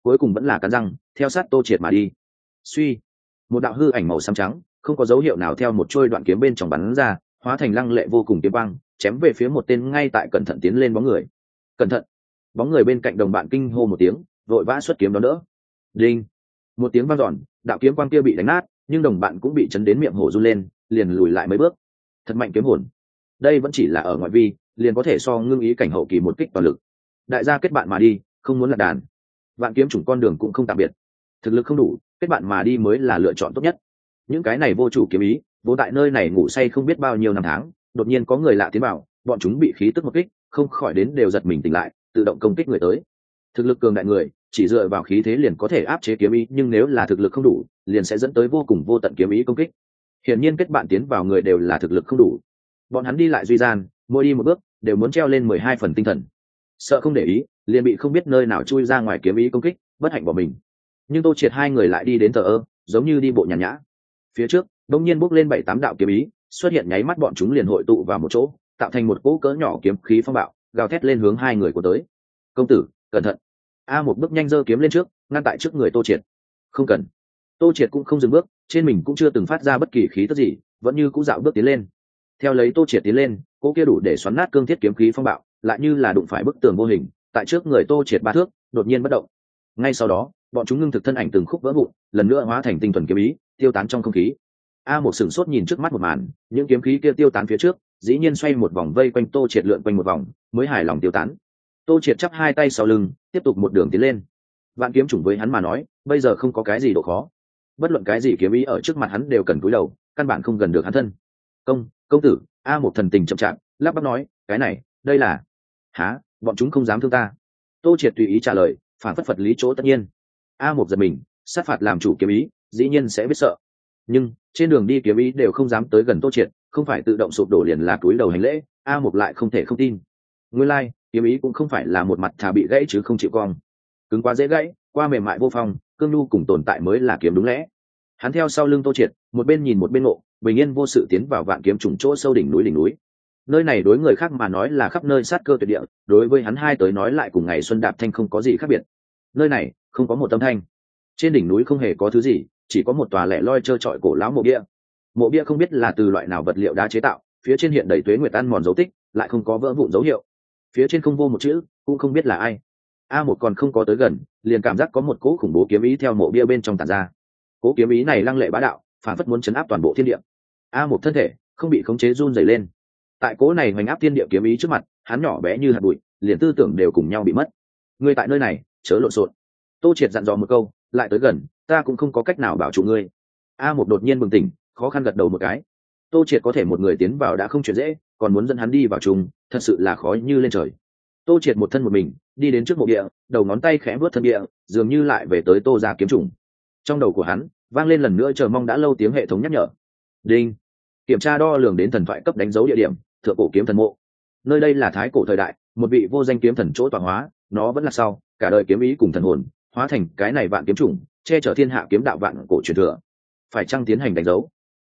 S1: cuối cùng vẫn là cắn răng theo sát Tô Triệt mà đi. Suy, một đạo hư ảnh màu xám trắng không có dấu hiệu nào theo một trôi đoạn kiếm bên trong bắn ra, hóa thành lăng lệ vô cùng kiếm băng, chém về phía một tên ngay tại cẩn thận tiến lên bóng người. Cẩn thận! Bóng người bên cạnh đồng bạn kinh hô một tiếng, vội vã xuất kiếm đón đỡ. Đinh! Một tiếng vang dọn, đạo kiếm quang kia bị đánh nát, nhưng đồng bạn cũng bị chấn đến miệng hổ run lên, liền lùi lại mấy bước. Thật mạnh kiếm hồn! Đây vẫn chỉ là ở ngoại vi, liền có thể so ngưng ý cảnh hậu kỳ một kích toàn lực. Đại gia kết bạn mà đi, không muốn là đàn. Vạn kiếm chủng con đường cũng không tạm biệt. Thực lực không đủ, kết bạn mà đi mới là lựa chọn tốt nhất. Những cái này vô chủ kiếm ý, vô tại nơi này ngủ say không biết bao nhiêu năm tháng, đột nhiên có người lạ tiến vào, bọn chúng bị khí tức một kích, không khỏi đến đều giật mình tỉnh lại, tự động công kích người tới. Thực lực cường đại người, chỉ dựa vào khí thế liền có thể áp chế kiếm ý, nhưng nếu là thực lực không đủ, liền sẽ dẫn tới vô cùng vô tận kiếm ý công kích. Hiển nhiên kết bạn tiến vào người đều là thực lực không đủ. Bọn hắn đi lại duy gian, mỗi đi một bước, đều muốn treo lên 12 phần tinh thần. Sợ không để ý, liền bị không biết nơi nào chui ra ngoài kiếm ý công kích, bất hạnh bỏ mình. Nhưng Tô Triệt hai người lại đi đến thờ ơ, giống như đi bộ nhàn nhã. Phía trước đông nhiên bốc lên 7-8 đạo kiếm ý, xuất hiện nháy mắt bọn chúng liền hội tụ vào một chỗ, tạo thành một cỗ cỡ nhỏ kiếm khí phong bạo, gào thét lên hướng hai người của tới. Công tử, cẩn thận! A một bước nhanh giơ kiếm lên trước, ngăn tại trước người Tô Triệt. Không cần. Tô Triệt cũng không dừng bước, trên mình cũng chưa từng phát ra bất kỳ khí tức gì, vẫn như cũ dạo bước tiến lên. Theo lấy Tô Triệt tiến lên, cỗ kia đủ để xoắn nát cương thiết kiếm khí phong bạo, lại như là đụng phải bức tường vô hình, tại trước người Tô Triệt 3 thước, đột nhiên bất động. Ngay sau đó, bọn chúng ngưng thực thân ảnh từng khúc vỡ vụn, lần nữa hóa thành tinh thuần kiếm ý, tiêu tán trong không khí. A một sửng sốt nhìn trước mắt một màn, những kiếm khí kia tiêu tán phía trước, dĩ nhiên xoay một vòng vây quanh Tô Triệt lượn quanh một vòng, mới hài lòng tiêu tán. Tô Triệt chắp hai tay sau lưng, tiếp tục một đường tiến lên. Vạn kiếm chủng với hắn mà nói, bây giờ không có cái gì độ khó. Bất luận cái gì kiếm ý ở trước mặt hắn đều cần cúi đầu, căn bản không gần được hắn thân. Công tử, A một thần tình chậm chạp, lắp bắp nói, cái này, đây là... Hả, bọn chúng không dám thương ta. Tô Triệt tùy ý trả lời, phản phất phật lý chỗ tất nhiên. A một giật mình, sát phạt làm chủ kiếm ý, dĩ nhiên sẽ biết sợ. Nhưng trên đường đi kiếm ý đều không dám tới gần Tô Triệt, không phải tự động sụp đổ liền là cúi đầu hành lễ. A một lại không thể không tin. Nguyên lai, kiếm ý cũng không phải là một mặt thà bị gãy chứ không chịu cong. Cứng quá dễ gãy, qua mềm mại vô phong, cương nhu cùng tồn tại mới là kiếm đúng lẽ. Hắn theo sau lưng Tô Triệt, một bên nhìn một bên ngộ, bình yên vô sự tiến vào vạn kiếm trùng chỗ sâu đỉnh núi. Nơi này đối người khác mà nói là khắp nơi sát cơ tuyệt địa, đối với hắn hai tới nói lại cùng ngày xuân đạp thanh không có gì khác biệt. Nơi này không có một âm thanh, trên đỉnh núi không hề có thứ gì, chỉ có một tòa lẻ loi trơ trọi cổ lão mộ bia. Mộ bia không biết là từ loại nào vật liệu đá chế tạo, phía trên hiện đầy tuế nguyệt ăn mòn dấu tích, lại không có vỡ vụn dấu hiệu. Phía trên không vô một chữ, cũng không biết là ai. A một còn không có tới gần, liền cảm giác có một cỗ khủng bố kiếm ý theo mộ bia bên trong tản ra. Cỗ kiếm ý này lăng lệ bá đạo, phản phất muốn chấn áp toàn bộ thiên địa. A một thân thể không bị khống chế run rẩy lên. Tại cỗ này hoành áp thiên địa kiếm ý trước mặt, hắn nhỏ bé như hạt bụi, liền tư tưởng đều cùng nhau bị mất. Ngươi tại nơi này, chớ lộn xộn. Tô Triệt dặn dò một câu, lại tới gần, ta cũng không có cách nào bảo trụ ngươi. A một đột nhiên bừng tỉnh, khó khăn gật đầu một cái. Tô Triệt có thể một người tiến vào đã không chuyện dễ, còn muốn dẫn hắn đi vào chung, thật sự là khó như lên trời. Tô Triệt một thân một mình đi đến trước mộ địa, đầu ngón tay khẽ vuốt thân địa, dường như lại về tới Tô gia kiếm trùng. Trong đầu của hắn vang lên lần nữa chờ mong đã lâu tiếng hệ thống nhắc nhở. Đinh, kiểm tra đo lường đến thần thoại cấp đánh dấu địa điểm, thượng cổ kiếm thần mộ. Nơi đây là thái cổ thời đại, một vị vô danh kiếm thần chỗ tọa hóa, nó vẫn là sau cả đời kiếm ý cùng thần hồn hóa thành cái này vạn kiếm trùng, che chở thiên hạ kiếm đạo vạn cổ truyền thừa. Phải chăng tiến hành đánh dấu?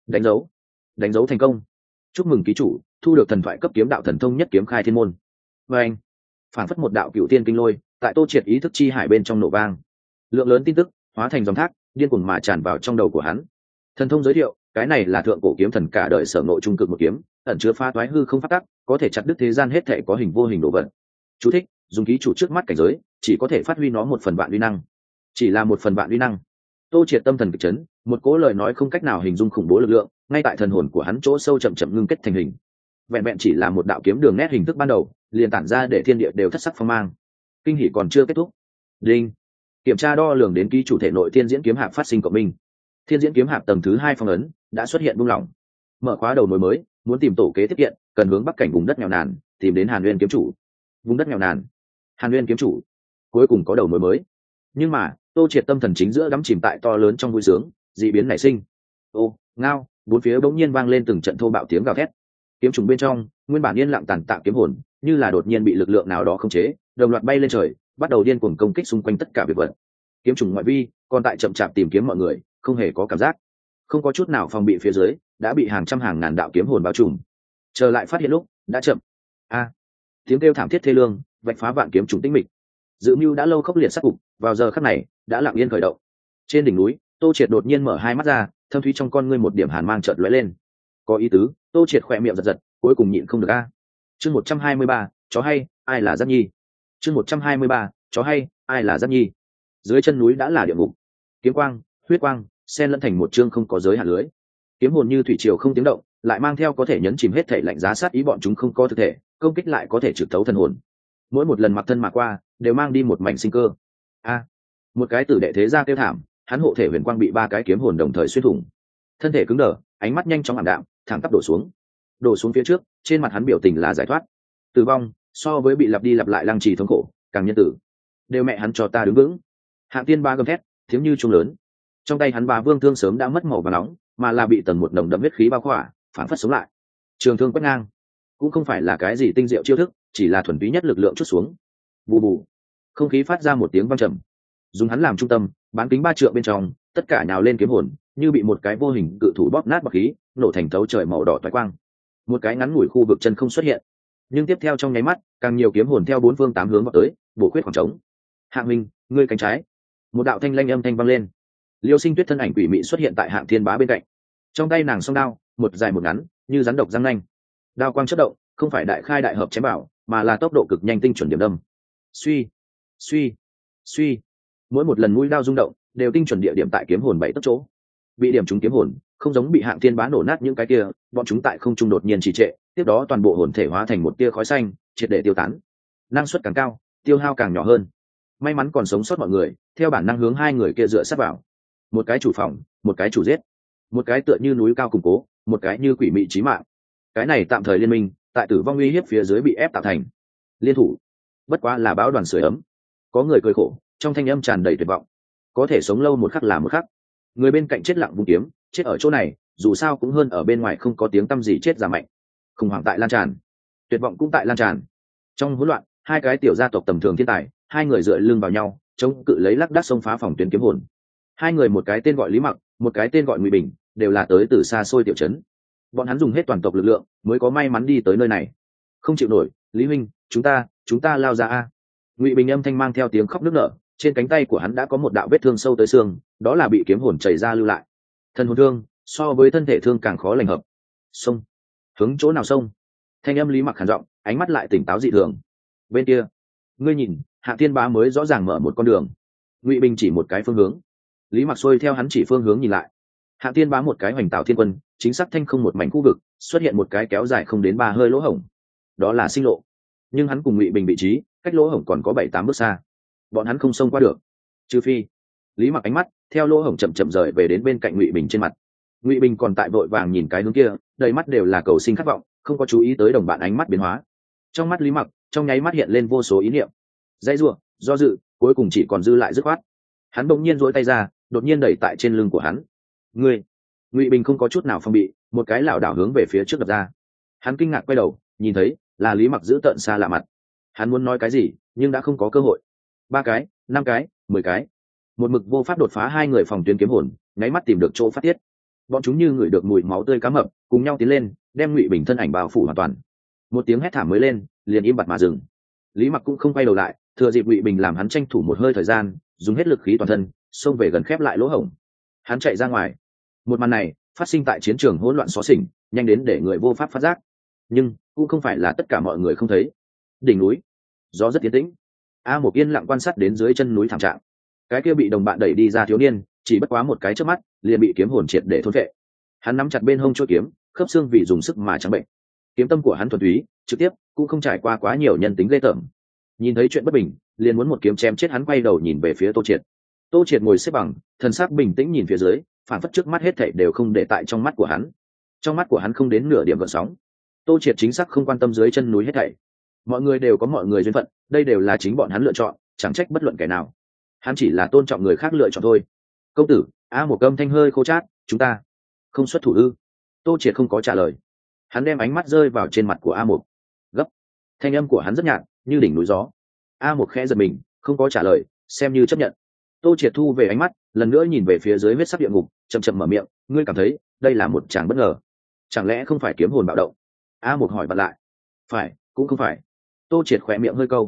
S1: Đánh dấu thành công. Chúc mừng ký chủ thu được thần thoại cấp kiếm đạo thần thông nhất kiếm khai thiên môn. Và anh phản phất một đạo cựu tiên kinh lôi tại Tô Triệt ý thức chi hải bên trong nổ vang, lượng lớn tin tức hóa thành dòng thác điên cuồng mà tràn vào trong đầu của hắn. Thần thông giới thiệu, cái này là thượng cổ kiếm thần cả đời sở ngộ trung cực một kiếm, ẩn chứa phá toái hư không phát tắc, có thể chặt đứt thế gian hết thể có hình vô hình đồ vật. Chú thích: dùng ký chủ trước mắt cảnh giới, chỉ có thể phát huy nó 1/1000 uy năng. Chỉ là 1/1000 uy năng. Tô Triệt tâm thần kịch chấn, một cỗ lời nói không cách nào hình dung khủng bố lực lượng, ngay tại thần hồn của hắn chỗ sâu chậm chậm ngưng kết thành hình. Vẹn vẹn chỉ là một đạo kiếm đường nét hình thức ban đầu, liền tản ra để thiên địa đều thất sắc phong mang. Kinh hỉ còn chưa kết thúc. Đinh, kiểm tra đo lường đến ký chủ thể nội thiên diễn kiếm hạp phát sinh cộng minh. Thiên diễn kiếm hạp tầng thứ 2 phong ấn đã xuất hiện buông lỏng. Mở khóa đầu mối mới, muốn tìm tổ kế tiếp kiện, cần hướng bắc cảnh vùng đất nghèo nàn, tìm đến Hàn Nguyên kiếm chủ. Vùng đất nghèo nàn, Hàn Nguyên kiếm chủ, cuối cùng có đầu mối mới. Nhưng mà Tô Triệt tâm thần chính giữa đắm chìm tại to lớn trong vui sướng, dị biến nảy sinh. Ô, ngao, bốn phía bỗng nhiên vang lên từng trận thô bạo tiếng gào thét. Kiếm trùng bên trong, nguyên bản yên lặng tàn tạ kiếm hồn, như là đột nhiên bị lực lượng nào đó khống chế, đồng loạt bay lên trời, bắt đầu điên cuồng công kích xung quanh tất cả việc vật. Kiếm trùng ngoại vi, còn tại chậm chạp tìm kiếm mọi người, không hề có cảm giác, không có chút nào phòng bị, phía dưới đã bị hàng trăm hàng ngàn đạo kiếm hồn bao trùm. Chờ lại phát hiện lúc, đã chậm. A, tiếng kêu thảm thiết thê lương, vạch phá vạn kiếm trùng tĩnh mịch. Dự mưu đã lâu khốc liệt sát cục, vào giờ khắc này đã lặng yên khởi động. Trên đỉnh núi, Tô Triệt đột nhiên mở hai mắt ra, thâm thúy trong con ngươi một điểm hàn mang chợt lóe lên. Có ý tứ. Tô Triệt khỏe miệng giật giật, cuối cùng nhịn không được a. Chương 123, chó hay, ai là Giác Nhi. Chương 123, chó hay, ai là Giác Nhi. Dưới chân núi đã là địa ngục. Kiếm quang, huyết quang, xen lẫn thành một chương không có giới hạn lưới. Kiếm hồn như thủy triều không tiếng động, lại mang theo có thể nhấn chìm hết thể lạnh giá sát ý, bọn chúng không có thực thể, công kích lại có thể trực thấu thần hồn. Mỗi một lần mặc thân mà qua, đều mang đi một mảnh sinh cơ. A, một cái tử đệ thế gia kêu thảm, hắn hộ thể huyền quang bị ba cái kiếm hồn đồng thời xuyên thủng, thân thể cứng đờ, ánh mắt nhanh chóng ảm đạm, thẳng tắp đổ xuống phía trước, trên mặt hắn biểu tình là giải thoát. Tử vong so với bị lặp đi lặp lại lăng trì thống khổ càng nhân tử. Đều mẹ hắn cho ta đứng vững. Hạng Tiên Ba gầm thét, tiếng như trung lớn. Trong tay hắn Ba vương thương sớm đã mất màu và nóng, mà là bị tầng một nồng đậm huyết khí bao khỏa, phản phất sống lại. Trường thương quét ngang, cũng không phải là cái gì tinh diệu chiêu thức, chỉ là thuần túy nhất lực lượng chút xuống. Bù bù, không khí phát ra một tiếng vang trầm. Dùng hắn làm trung tâm, bán kính 3 trượng bên trong, tất cả nhào lên kiếm hồn, như bị một cái vô hình cự thủ bóp nát bọt khí, nổ thành thấu trời màu đỏ toái quang. Một cái ngắn ngủi khu vực chân không xuất hiện, nhưng tiếp theo trong nháy mắt, càng nhiều kiếm hồn theo bốn phương tám hướng vào tới, bổ khuyết khoảng trống. Hạng Minh, ngươi cánh trái. Một đạo thanh lanh âm thanh vang lên. Liêu Sinh Tuyết thân ảnh quỷ mị xuất hiện tại Hạng Thiên Bá bên cạnh. Trong tay nàng song đao, một dài một ngắn, như rắn độc răng nanh. Đao quang chớp động, không phải đại khai đại hợp chém bảo, mà là tốc độ cực nhanh tinh chuẩn điểm đâm. Suy, suy, suy. Mỗi một lần mũi đao rung động, đều tinh chuẩn địa điểm tại kiếm hồn 7 tấc chỗ. Bị điểm trúng kiếm hồn, không giống bị Hạng Thiên Bá nổ nát những cái kia, bọn chúng tại không trung đột nhiên trì trệ, tiếp đó toàn bộ hồn thể hóa thành một tia khói xanh, triệt để tiêu tán. Năng suất càng cao, tiêu hao càng nhỏ hơn. May mắn còn sống sót mọi người, theo bản năng hướng hai người kia dựa sát vào. Một cái chủ phòng, một cái chủ giết. Một cái tựa như núi cao củng cố, một cái như quỷ mị chí mạng. Cái này tạm thời liên minh, tại tử vong uy hiếp phía dưới bị ép tạo thành. Liên thủ, bất quá là báo đoàn sưởi ấm. Có người cười khổ, trong thanh âm tràn đầy tuyệt vọng. Có thể sống lâu một khắc là một khắc. Người bên cạnh chết lặng vung kiếm, chết ở chỗ này, dù sao cũng hơn ở bên ngoài không có tiếng tăm gì chết giả mạnh. Khủng hoảng tại lan tràn, tuyệt vọng cũng tại lan tràn. Trong hỗn loạn, hai cái tiểu gia tộc tầm thường thiên tài, hai người dựa lưng vào nhau, chống cự lấy lắc đắc xông phá phòng tuyến kiếm hồn. Hai người một cái tên gọi Lý Mặc, một cái tên gọi Ngụy Bình, đều là tới từ xa xôi tiểu trấn. Bọn hắn dùng hết toàn tộc lực lượng mới có may mắn đi tới nơi này. Không chịu nổi, Lý huynh, chúng ta lao ra a. Ngụy Bình âm thanh mang theo tiếng khóc nức nở, trên cánh tay của hắn đã có một đạo vết thương sâu tới xương, đó là bị kiếm hồn chảy ra lưu lại. Thân hồn thương so với thân thể thương càng khó lành hợp. Xông, hướng chỗ nào xông? Thanh âm Lý Mặc khàn giọng, ánh mắt lại tỉnh táo dị thường. Bên kia, ngươi nhìn, Hạ Thiên Bá mới rõ ràng mở một con đường. Ngụy Bình chỉ một cái phương hướng. Lý Mặc xuôi theo hắn chỉ phương hướng nhìn lại. Hạ Thiên Bá một cái hoành tạo thiên quân, chính xác thanh không một mảnh khu vực, xuất hiện một cái kéo dài không đến 3 hơi lỗ hổng. Đó là sinh lộ. Nhưng hắn cùng Ngụy Bình vị trí, cách lỗ hổng còn có 7-8 bước xa. Bọn hắn không xông qua được. Trừ phi, Lý Mặc ánh mắt theo lỗ hổng chậm chậm rời về đến bên cạnh Ngụy Bình trên mặt. Ngụy Bình còn tại vội vàng nhìn cái hướng kia, đầy mắt đều là cầu sinh khát vọng, không có chú ý tới đồng bạn ánh mắt biến hóa. Trong mắt Lý Mặc, trong nháy mắt hiện lên vô số ý niệm. Dãy rủa, do dự, cuối cùng chỉ còn dư lại dứt khoát. Hắn bỗng nhiên duỗi tay ra, đột nhiên đẩy tại trên lưng của hắn. Ngươi! Ngụy Bình không có chút nào phòng bị, một cái lảo đảo hướng về phía trước đập ra. Hắn kinh ngạc quay đầu, nhìn thấy là Lý Mặc giữ tợn xa lạ mặt. Hắn muốn nói cái gì, nhưng đã không có cơ hội. 3 cái, 5 cái, 10 cái. Một mực vô pháp đột phá hai người phòng tuyến kiếm hồn, nháy mắt tìm được chỗ phát tiết. Bọn chúng như ngửi được mùi máu tươi cá mập, cùng nhau tiến lên, đem Ngụy Bình thân ảnh bao phủ hoàn toàn. Một tiếng hét thảm mới lên, liền im bặt mà dừng. Lý Mặc cũng không quay đầu lại, thừa dịp Ngụy Bình làm hắn tranh thủ một hơi thời gian, dùng hết lực khí toàn thân, xông về gần khép lại lỗ hổng. Hắn chạy ra ngoài. Một màn này phát sinh tại chiến trường hỗn loạn xó xỉnh, nhanh đến để người vô pháp phát giác. Nhưng cũng không phải là tất cả mọi người không thấy. Đỉnh núi, gió rất tiến tĩnh. A Một yên lặng quan sát đến dưới chân núi thảm trạng. Cái kia bị đồng bạn đẩy đi ra thiếu niên, chỉ bất quá một cái chớp mắt, liền bị kiếm hồn triệt để thôn phệ. Hắn nắm chặt bên hông chuôi kiếm, khớp xương vì dùng sức mà trắng bệnh. Kiếm tâm của hắn thuần túy, trực tiếp, cũng không trải qua quá nhiều nhân tính ghê tởm. Nhìn thấy chuyện bất bình, liền muốn một kiếm chém chết hắn, quay đầu nhìn về phía Tô Triệt. Tô Triệt ngồi xếp bằng, thần sắc bình tĩnh nhìn phía dưới, phản phất trước mắt hết thảy đều không để tại trong mắt của hắn. Trong mắt của hắn không đến nửa điểm gợn sóng. Tô Triệt chính xác không quan tâm dưới chân núi hết thảy. Mọi người đều có mọi người duyên phận, đây đều là chính bọn hắn lựa chọn, chẳng trách bất luận kẻ nào. Hắn chỉ là tôn trọng người khác lựa chọn thôi. Công tử, Một âm thanh hơi khô chát, chúng ta không xuất thủ ư? Tô Triệt không có trả lời. Hắn đem ánh mắt rơi vào trên mặt của Một. Gấp. Thanh âm của hắn rất nhạt, như đỉnh núi gió. Một khẽ giật mình, không có trả lời, xem như chấp nhận. Tô Triệt thu về ánh mắt, lần nữa nhìn về phía dưới huyết sắc địa ngục, chậm chậm mở miệng, ngươi cảm thấy đây là một tràng bất ngờ, chẳng lẽ không phải kiếm hồn bạo động? Một hỏi bật lại. Phải, cũng không phải. Tô Triệt khỏe miệng hơi câu.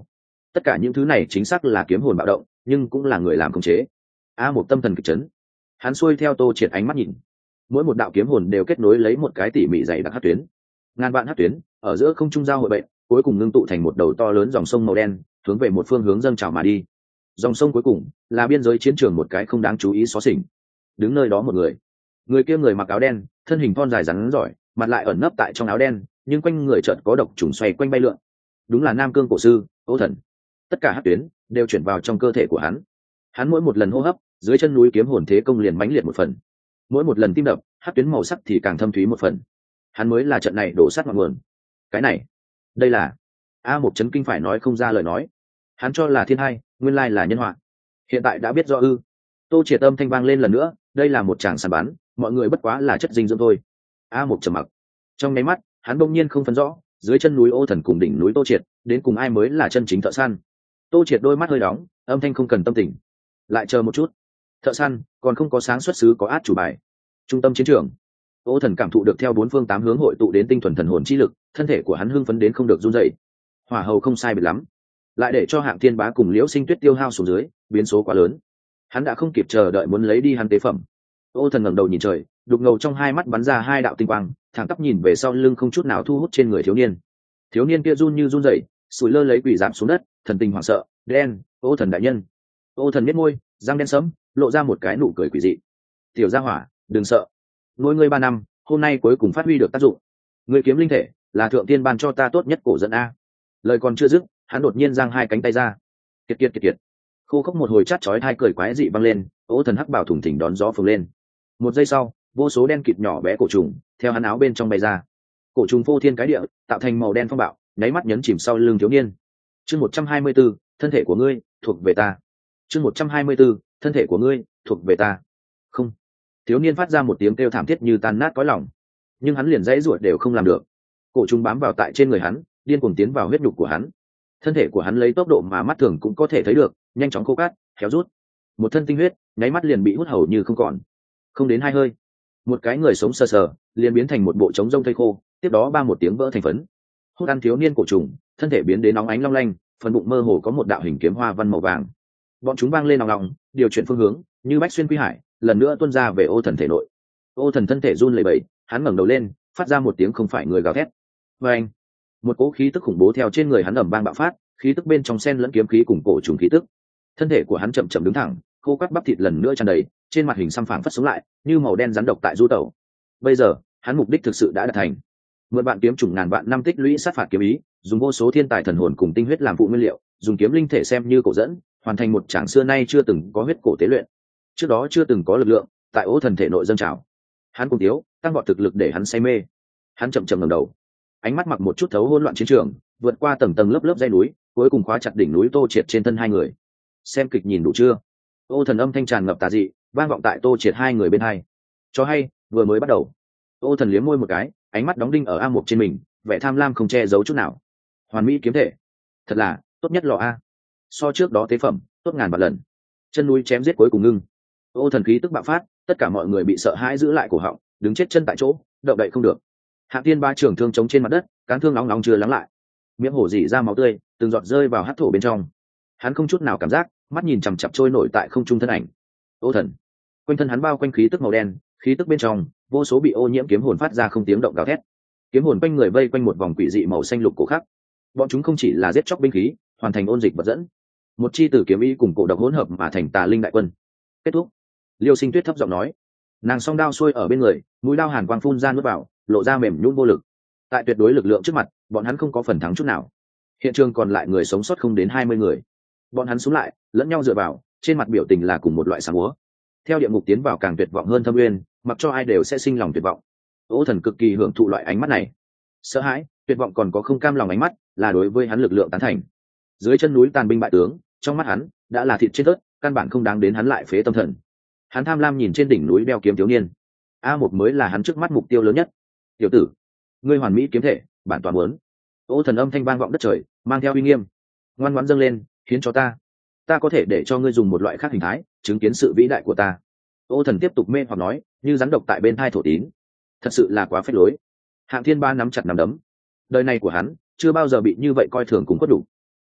S1: tất cả những thứ này chính xác là kiếm hồn bạo động, nhưng cũng là người làm khống chế. Một tâm thần kịch chấn, hắn xuôi theo Tô Triệt ánh mắt nhìn, mỗi một đạo kiếm hồn đều kết nối lấy một cái tỉ mỉ dày đặc hắc tuyến, ngàn vạn hắc tuyến ở giữa không trung giao hội bệnh, cuối cùng ngưng tụ thành một đầu to lớn dòng sông màu đen, hướng về một phương hướng dâng trào mà đi. Dòng sông cuối cùng là biên giới chiến trường, một cái không đáng chú ý xó xỉnh. Đứng nơi đó một người kia người mặc áo đen, thân hình thon dài rắn giỏi, mặt lại ẩn nấp tại trong áo đen, nhưng quanh người chợt có độc trùng xoay quanh bay lượn. Đúng là Nam Cương cổ sư Ô Thần. Tất cả hắc tuyến đều chuyển vào trong cơ thể của hắn. Hắn mỗi một lần hô hấp, dưới chân núi kiếm hồn thế công liền mãnh liệt một phần. Mỗi một lần tim đập, hắc tuyến màu sắc thì càng thâm thúy một phần. Hắn mới là trận này đổ sát ngọn nguồn. Cái này, đây là một chấn kinh phải nói không ra lời nói. Hắn cho là thiên hai, nguyên lai là nhân họa. Hiện tại đã biết rõ ư? Tô Triệt âm thanh vang lên lần nữa, đây là một tràng săn bắn, mọi người bất quá là chất dinh dưỡng thôi. Một trầm mặc. Trong nháy mắt, hắn bỗng nhiên không phân rõ, dưới chân núi Ô Thần cùng đỉnh núi Tô Triệt, đến cùng ai mới là chân chính thợ săn. Tô Triệt đôi mắt hơi đóng, âm thanh không cần tâm tình. Lại chờ một chút. Thợ săn còn không có sáng xuất xứ có át chủ bài. Trung tâm chiến trường, Ô Thần cảm thụ được theo bốn phương tám hướng hội tụ đến tinh thuần thần hồn chi lực, thân thể của hắn hưng phấn đến không được run rẩy. Hỏa hầu không sai biệt lắm, lại để cho Hạng Thiên Bá cùng Liễu Sinh Tuyết tiêu hao xuống dưới, biến số quá lớn. Hắn đã không kịp chờ đợi muốn lấy đi hắn tế phẩm. Ô Thần ngẩng đầu nhìn trời, đục ngầu trong hai mắt bắn ra hai đạo tinh quang, thẳng tắp nhìn về sau lưng không chút nào thu hút trên người thiếu niên. Thiếu niên kia run như run rẩy, sủi lơ lấy quỷ giảm xuống đất, thần tình hoảng sợ. Đen, Ô Thần đại nhân. Ô Thần nhếch môi, răng đen sẫm, lộ ra một cái nụ cười quỷ dị. Tiểu gia hỏa, đừng sợ. Nuôi ngươi 3 năm, hôm nay cuối cùng phát huy được tác dụng. Ngươi kiếm linh thể là thượng tiên ban cho ta tốt nhất cổ dẫn a. Lời còn chưa dứt, hắn đột nhiên giang hai cánh tay ra. Kiệt. Khô khốc một hồi chát chói tai cười quái dị vang lên, Ô Thần hắc bảo thủng thỉnh đón gió phồng lên. Một giây sau, vô số đen kịt nhỏ bé cổ trùng theo hắn áo bên trong bay ra. Cổ trùng phô thiên cái địa, tạo thành màu đen phong bạo, nháy mắt nhấn chìm sau lưng thiếu niên. Chương 124, thân thể của ngươi thuộc về ta. Chương 124, thân thể của ngươi thuộc về ta. Không. Thiếu niên phát ra một tiếng kêu thảm thiết như tan nát cõi lòng, nhưng hắn liền dãy ruột đều không làm được. Cổ trùng bám vào tại trên người hắn, điên cuồng tiến vào huyết nhục của hắn. Thân thể của hắn lấy tốc độ mà mắt thường cũng có thể thấy được, nhanh chóng khô cát, kéo rút. Một thân tinh huyết, nháy mắt liền bị hút hầu như không còn. Không đến 2 hơi, một cái người sống sờ sờ liền biến thành một bộ trống rông thây khô, tiếp đó ba một tiếng vỡ thành phấn. Hút ăn thiếu niên cổ trùng, thân thể biến đến nóng ánh long lanh, phần bụng mơ hồ có một đạo hình kiếm hoa văn màu vàng. Bọn chúng vang lên nòng nòng, điều chuyển phương hướng, như bách xuyên quy hải, lần nữa tuôn ra về Ô Thần thể nội. Ô Thần thân thể run lẩy bẩy, hắn ngẩng đầu lên, phát ra một tiếng không phải người gào thét. Và anh, một cỗ khí tức khủng bố theo trên người hắn ầm vang bạo phát, khí tức bên trong xen lẫn kiếm khí cùng cổ trùng khí tức. Thân thể của hắn chậm chậm đứng thẳng, khô quắt bắp thịt lần nữa tràn đầy, trên mặt hình xăm phảng phất sống lại, như màu đen rắn độc tại du tẩu. Bây giờ, hắn mục đích thực sự đã đạt thành. Mượn bạn kiếm trùng ngàn vạn năm tích lũy sát phạt kiếm ý, dùng vô số thiên tài thần hồn cùng tinh huyết làm phụ nguyên liệu, dùng kiếm linh thể xem như cổ dẫn, hoàn thành một tràng xưa nay chưa từng có huyết cổ tế luyện. Trước đó chưa từng có lực lượng tại Ô Thần thể nội dâng trào. Hắn cùng thiếu tăng vọt thực lực để hắn say mê. Hắn chậm chậm ngẩng đầu, ánh mắt mặc một chút thấu hỗn loạn chiến trường, vượt qua tầng tầng lớp lớp dãy núi, cuối cùng khóa chặt đỉnh núi Tô Triệt trên thân hai người. Xem kịch nhìn đủ chưa? Ô Thần âm thanh tràn ngập tà dị, vang vọng tại Tô Triệt hai người bên hai. Cho hay, vừa mới bắt đầu. Ô Thần liếm môi một cái, ánh mắt đóng đinh ở A Mộc trên mình, vẻ tham lam không che giấu chút nào. Hoàn mỹ kiếm thể, thật là tốt nhất lò a. So trước đó tế phẩm tốt ngàn vạn lần. Chân núi chém giết cuối cùng ngưng. Ô Thần khí tức bạo phát, tất cả mọi người bị sợ hãi giữ lại cổ họng, đứng chết chân tại chỗ, động đậy không được. Hạng Thiên Ba trường thương chống trên mặt đất, cán thương nóng nóng chưa lắng lại, miệng hổ dỉ ra máu tươi, từng giọt rơi vào hắc thổ bên trong. Hắn không chút nào cảm giác, mắt nhìn chằm chằm trôi nổi tại không trung thân ảnh. Ô Thần, quanh thân hắn bao quanh khí tức màu đen, khí tức bên trong vô số bị ô nhiễm kiếm hồn phát ra không tiếng động gào thét. Kiếm hồn quanh người vây quanh một vòng quỷ dị màu xanh lục cổ khắc. Bọn chúng không chỉ là giết chóc binh khí, hoàn thành ôn dịch vật dẫn. Một chi tử kiếm ý cùng cổ độc hỗn hợp mà thành tà linh đại quân. Kết thúc. Liêu Sinh Tuyết thấp giọng nói. Nàng song đao xuôi ở bên người, mũi đao hàn quang phun ra nuốt vào, lộ ra mềm nhũn vô lực. Tại tuyệt đối lực lượng trước mặt, bọn hắn không có phần thắng chút nào. Hiện trường còn lại người sống sót không đến 20 người. Bọn hắn xuống lại, lẫn nhau dựa vào, trên mặt biểu tình là cùng một loại sáng múa. Theo địa ngục tiến vào càng tuyệt vọng hơn thâm uyên, mặc cho ai đều sẽ sinh lòng tuyệt vọng. Ô Thần cực kỳ hưởng thụ loại ánh mắt này. Sợ hãi, tuyệt vọng còn có không cam lòng ánh mắt, là đối với hắn lực lượng tán thành. Dưới chân núi tàn binh bại tướng, trong mắt hắn đã là thịt trên thớt, căn bản không đáng đến hắn lại phế tâm thần. Hắn tham lam nhìn trên đỉnh núi đeo kiếm thiếu niên. A1 mới là hắn trước mắt mục tiêu lớn nhất. Tiểu tử, ngươi hoàn mỹ kiếm thể, bản toàn muốn. Ô Thần âm thanh vang vọng đất trời, mang theo uy nghiêm. Ngoan ngoãn dâng lên, hiến cho ta. Ta có thể để cho ngươi dùng một loại khác hình thái, chứng kiến sự vĩ đại của ta. Ô Thần tiếp tục mê hoặc nói, như rắn độc tại bên thai thổ tín. Thật sự là quá phết lối. Hạng Thiên Ba nắm chặt nắm đấm. Đời này của hắn chưa bao giờ bị như vậy coi thường cùng quất đủ. Nhưng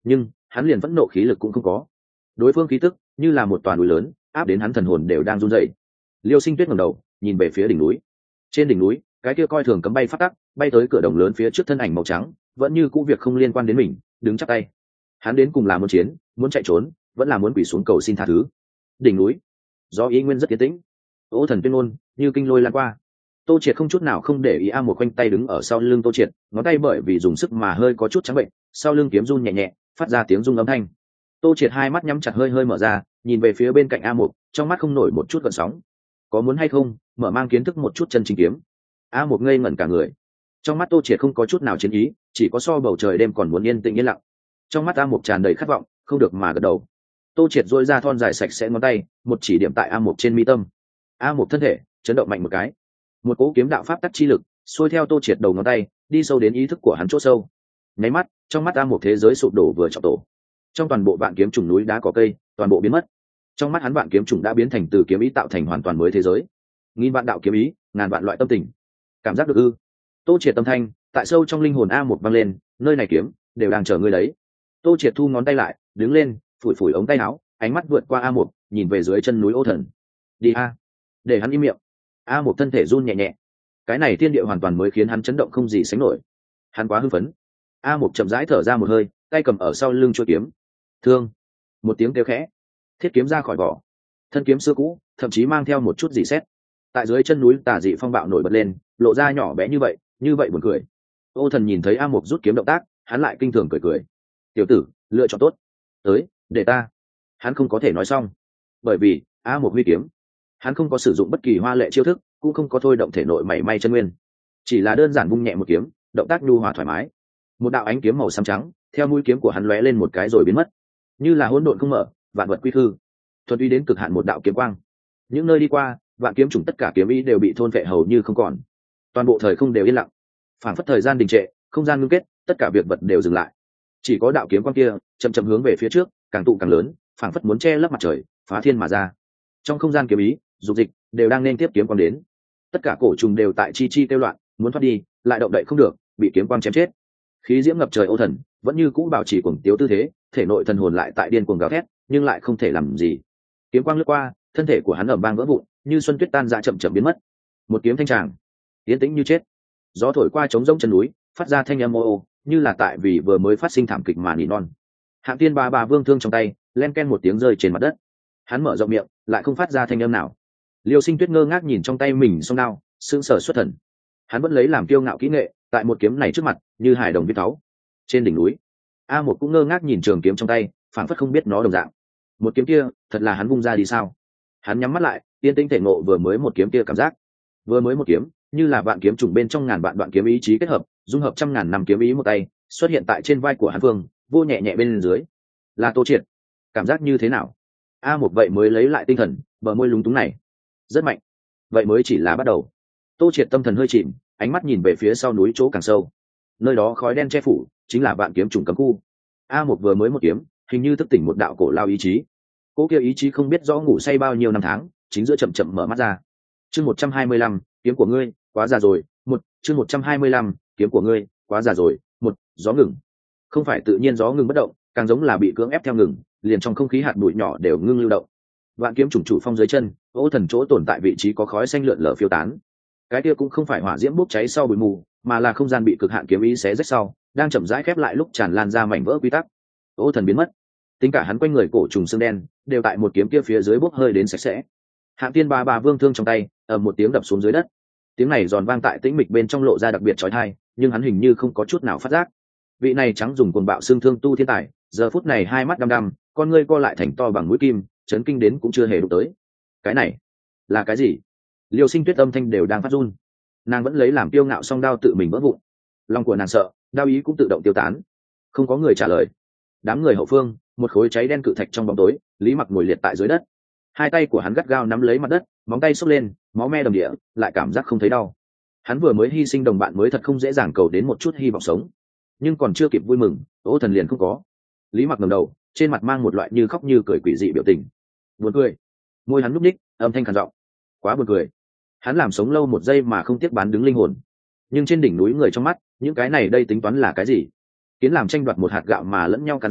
S1: hắn liền vẫn nộ khí lực cũng không có. Đối phương khí tức như là một toàn núi lớn, áp đến hắn thần hồn đều đang run rẩy. Liêu Sinh Tuyết ngẩng đầu nhìn về phía đỉnh núi. Trên đỉnh núi, cái kia coi thường cấm bay phát tắc bay tới cửa đồng lớn phía trước, thân ảnh màu trắng vẫn như cũ việc không liên quan đến mình, đứng chắp tay. Hắn đến cùng là muốn chiến, muốn chạy trốn, vẫn là muốn quỳ xuống cầu xin tha thứ. Đỉnh núi, gió ý nguyên rất tiến tĩnh. Ô thần tuyên ngôn như kinh lôi lan qua. Tô Triệt không chút nào không để ý, một khoanh tay đứng ở sau lưng Tô Triệt, ngón tay bởi vì dùng sức mà hơi có chút trắng bệnh, sau lưng kiếm run nhẹ nhẹ, phát ra tiếng rung âm thanh. Tô Triệt hai mắt nhắm chặt hơi hơi mở ra, nhìn về phía bên cạnh A Mục, trong mắt không nổi một chút gợn sóng. Có muốn hay không mở mang kiến thức một chút chân chính kiếm? A Mục ngây ngẩn cả người. Trong mắt Tô Triệt không có chút nào chiến ý, chỉ có so bầu trời đêm còn muốn yên tĩnh yên lặng. Trong mắt A Mục tràn đầy khát vọng, không được mà gật đầu. Tô Triệt duỗi ra thon dài sạch sẽ ngón tay, một chỉ điểm tại A Mục trên mi tâm. A Mục thân thể chấn động mạnh một cái, một cỗ kiếm đạo pháp tắc chi lực xuôi theo Tô Triệt đầu ngón tay đi sâu đến ý thức của hắn chỗ sâu. Nháy mắt, trong mắt A Mục thế giới sụp đổ vừa trọng tổ. Trong toàn bộ vạn kiếm trùng núi đá cỏ cây toàn bộ biến mất. Trong mắt hắn vạn kiếm trùng đã biến thành từ kiếm ý tạo thành hoàn toàn mới thế giới. Nghìn vạn đạo kiếm ý, ngàn vạn loại tâm tình. Cảm giác được ư? Tô Triệt tâm thanh tại sâu trong linh hồn A Mục vang lên, nơi này kiếm đều đang chờ ngươi đấy. Tô Triệt thu ngón tay lại, đứng lên, phủi phủi ống tay áo, ánh mắt vượt qua A Mục, nhìn về dưới chân núi Ô Thần. Đi a! Để hắn im miệng. A Mục thân thể run nhẹ nhẹ. Cái này thiên địa hoàn toàn mới khiến hắn chấn động không gì sánh nổi. Hắn quá hưng phấn. A Mục chậm rãi thở ra một hơi, tay cầm ở sau lưng chuôi kiếm. Thương! Một tiếng kêu khẽ, thiết kiếm ra khỏi vỏ. Thân kiếm xưa cũ, thậm chí mang theo một chút dị sét. Tại dưới chân núi tà dị phong bạo nổi bật lên, lộ ra nhỏ bé như vậy buồn cười. Ô Thần nhìn thấy A Mục rút kiếm động tác, hắn lại kinh thường cười cười. Tiểu tử, lựa chọn tốt. Tới, để ta. Hắn không có thể nói xong, bởi vì A Mục huy kiếm. Hắn không có sử dụng bất kỳ hoa lệ chiêu thức, cũng không có thôi động thể nội mảy may chân nguyên, chỉ là đơn giản vung nhẹ một kiếm, động tác nhu hòa thoải mái. Một đạo ánh kiếm màu xám trắng theo mũi kiếm của hắn lóe lên một cái rồi biến mất, như là hỗn độn không mở, vạn vật quy hư, thuần túy đến cực hạn một đạo kiếm quang. Những nơi đi qua, vạn kiếm trùng tất cả kiếm ý đều bị thôn phệ hầu như không còn. Toàn bộ thời không đều yên lặng, phảng phất thời gian đình trệ, không gian ngưng kết, tất cả việc vật đều dừng lại. Chỉ có đạo kiếm quang kia chậm chậm hướng về phía trước, càng tụ càng lớn, phảng phất muốn che lấp mặt trời, phá thiên mà ra. Trong không gian kiếm ý, dục dịch đều đang nên tiếp kiếm quang đến. Tất cả cổ trùng đều tại chi chi kêu loạn, muốn thoát đi, lại động đậy không được, bị kiếm quang chém chết. Khí diễm ngập trời Ô Thần vẫn như cũ bảo trì cuồng tiếu tư thế, thể nội thần hồn lại tại điên cuồng gào thét, nhưng lại không thể làm gì. Kiếm quang lướt qua, thân thể của hắn ầm vang vỡ vụn, như xuân tuyết tan ra chậm chậm biến mất. Một kiếm thanh tràng, yên tĩnh như chết. Gió thổi qua trống rỗng chân núi, phát ra thanh âm ô ô, như là tại vì vừa mới phát sinh thảm kịch mà nỉ non. Hạng Tiên bà vương thương trong tay, len ken một tiếng rơi trên mặt đất. Hắn mở rộng miệng, lại không phát ra thanh âm nào. Liêu Sinh Tuyết ngơ ngác nhìn trong tay mình song đao, sững sờ xuất thần. Hắn vẫn lấy làm kiêu ngạo kỹ nghệ, tại một kiếm này trước mặt, như hài đồng viết cáu. Trên đỉnh núi, A Một cũng ngơ ngác nhìn trường kiếm trong tay, phảng phất không biết nó đồng dạng. Một kiếm kia, thật là hắn vung ra đi sao? Hắn nhắm mắt lại, yên tĩnh thể ngộ vừa mới một kiếm kia cảm giác. Vừa mới một kiếm, như là vạn kiếm trùng bên trong ngàn vạn đoạn kiếm ý chí kết hợp, dung hợp trăm ngàn năm kiếm ý một tay, xuất hiện tại trên vai của hắn vương, vô nhẹ nhẹ bên dưới. Là Tô Triệt. Cảm giác như thế nào? A Một vậy mới lấy lại tinh thần, bờ môi lúng túng này. Rất mạnh. Vậy mới chỉ là bắt đầu. Tô Triệt tâm thần hơi chìm, ánh mắt nhìn về phía sau núi chỗ càng sâu. Nơi đó khói đen che phủ, chính là vạn kiếm trùng cấm khu. A Một vừa mới một kiếm, hình như thức tỉnh một đạo cổ lao ý chí. Cô kia ý chí không biết rõ ngủ say bao nhiêu năm tháng, chính giữa chậm chậm mở mắt ra. Chương 125, kiếm của ngươi quá già rồi. Chương 125, kiếm của ngươi quá già rồi. Gió ngừng. Không phải tự nhiên gió ngừng bất động, càng giống là bị cưỡng ép theo ngừng, liền trong không khí hạt bụi nhỏ đều ngưng lưu động. Vạn kiếm trùng chủ phong dưới chân, Ô Thần chỗ tồn tại vị trí có khói xanh lượn lờ phiêu tán. Cái kia cũng không phải hỏa diễm bốc cháy sau bụi mù, mà là không gian bị cực hạn kiếm ý xé rách sau, đang chậm rãi khép lại lúc tràn lan ra mảnh vỡ quy tắc. Ô Thần biến mất, tính cả hắn quanh người cổ trùng xương đen đều tại một kiếm kia phía dưới bốc hơi đến sạch sẽ. Hạng Tiên bà vương thương trong tay, ầm một tiếng đập xuống dưới đất. Tiếng này giòn vang tại tĩnh mịch bên trong lộ ra đặc biệt chói tai, nhưng hắn hình như không có chút nào phát giác. Vị này trắng dùng cuồng bạo xương thương tu thiên tài, giờ phút này hai mắt đăm đăm, con ngươi co lại thành to bằng mũi kim, chấn kinh đến cũng chưa hề đụng tới. Cái này là cái gì? Liêu Sinh Tuyết âm thanh đều đang phát run. Nàng vẫn lấy làm kiêu ngạo song đao tự mình vỡ vụn, lòng của nàng sợ, đao ý cũng tự động tiêu tán. Không có người trả lời. Đám người hậu phương, một khối cháy đen cự thạch trong bóng tối, Lý Mặc ngồi liệt tại dưới đất. Hai tay của hắn gắt gao nắm lấy mặt đất, móng tay xốc lên, máu me đầm địa, lại cảm giác không thấy đau. Hắn vừa mới hy sinh đồng bạn mới thật không dễ dàng cầu đến một chút hy vọng sống, nhưng còn chưa kịp vui mừng, Ô Thần liền không có. Lý Mặc ngẩng đầu, trên mặt mang một loại như khóc như cười quỷ dị biểu tình. Buồn cười. Môi hắn nhúc nhích, âm thanh khàn giọng. Quá buồn cười. Hắn làm sống lâu một giây mà không tiếc bán đứng linh hồn. Nhưng trên đỉnh núi người trong mắt, những cái này đây tính toán là cái gì? Kiến làm tranh đoạt một hạt gạo mà lẫn nhau cắn xé,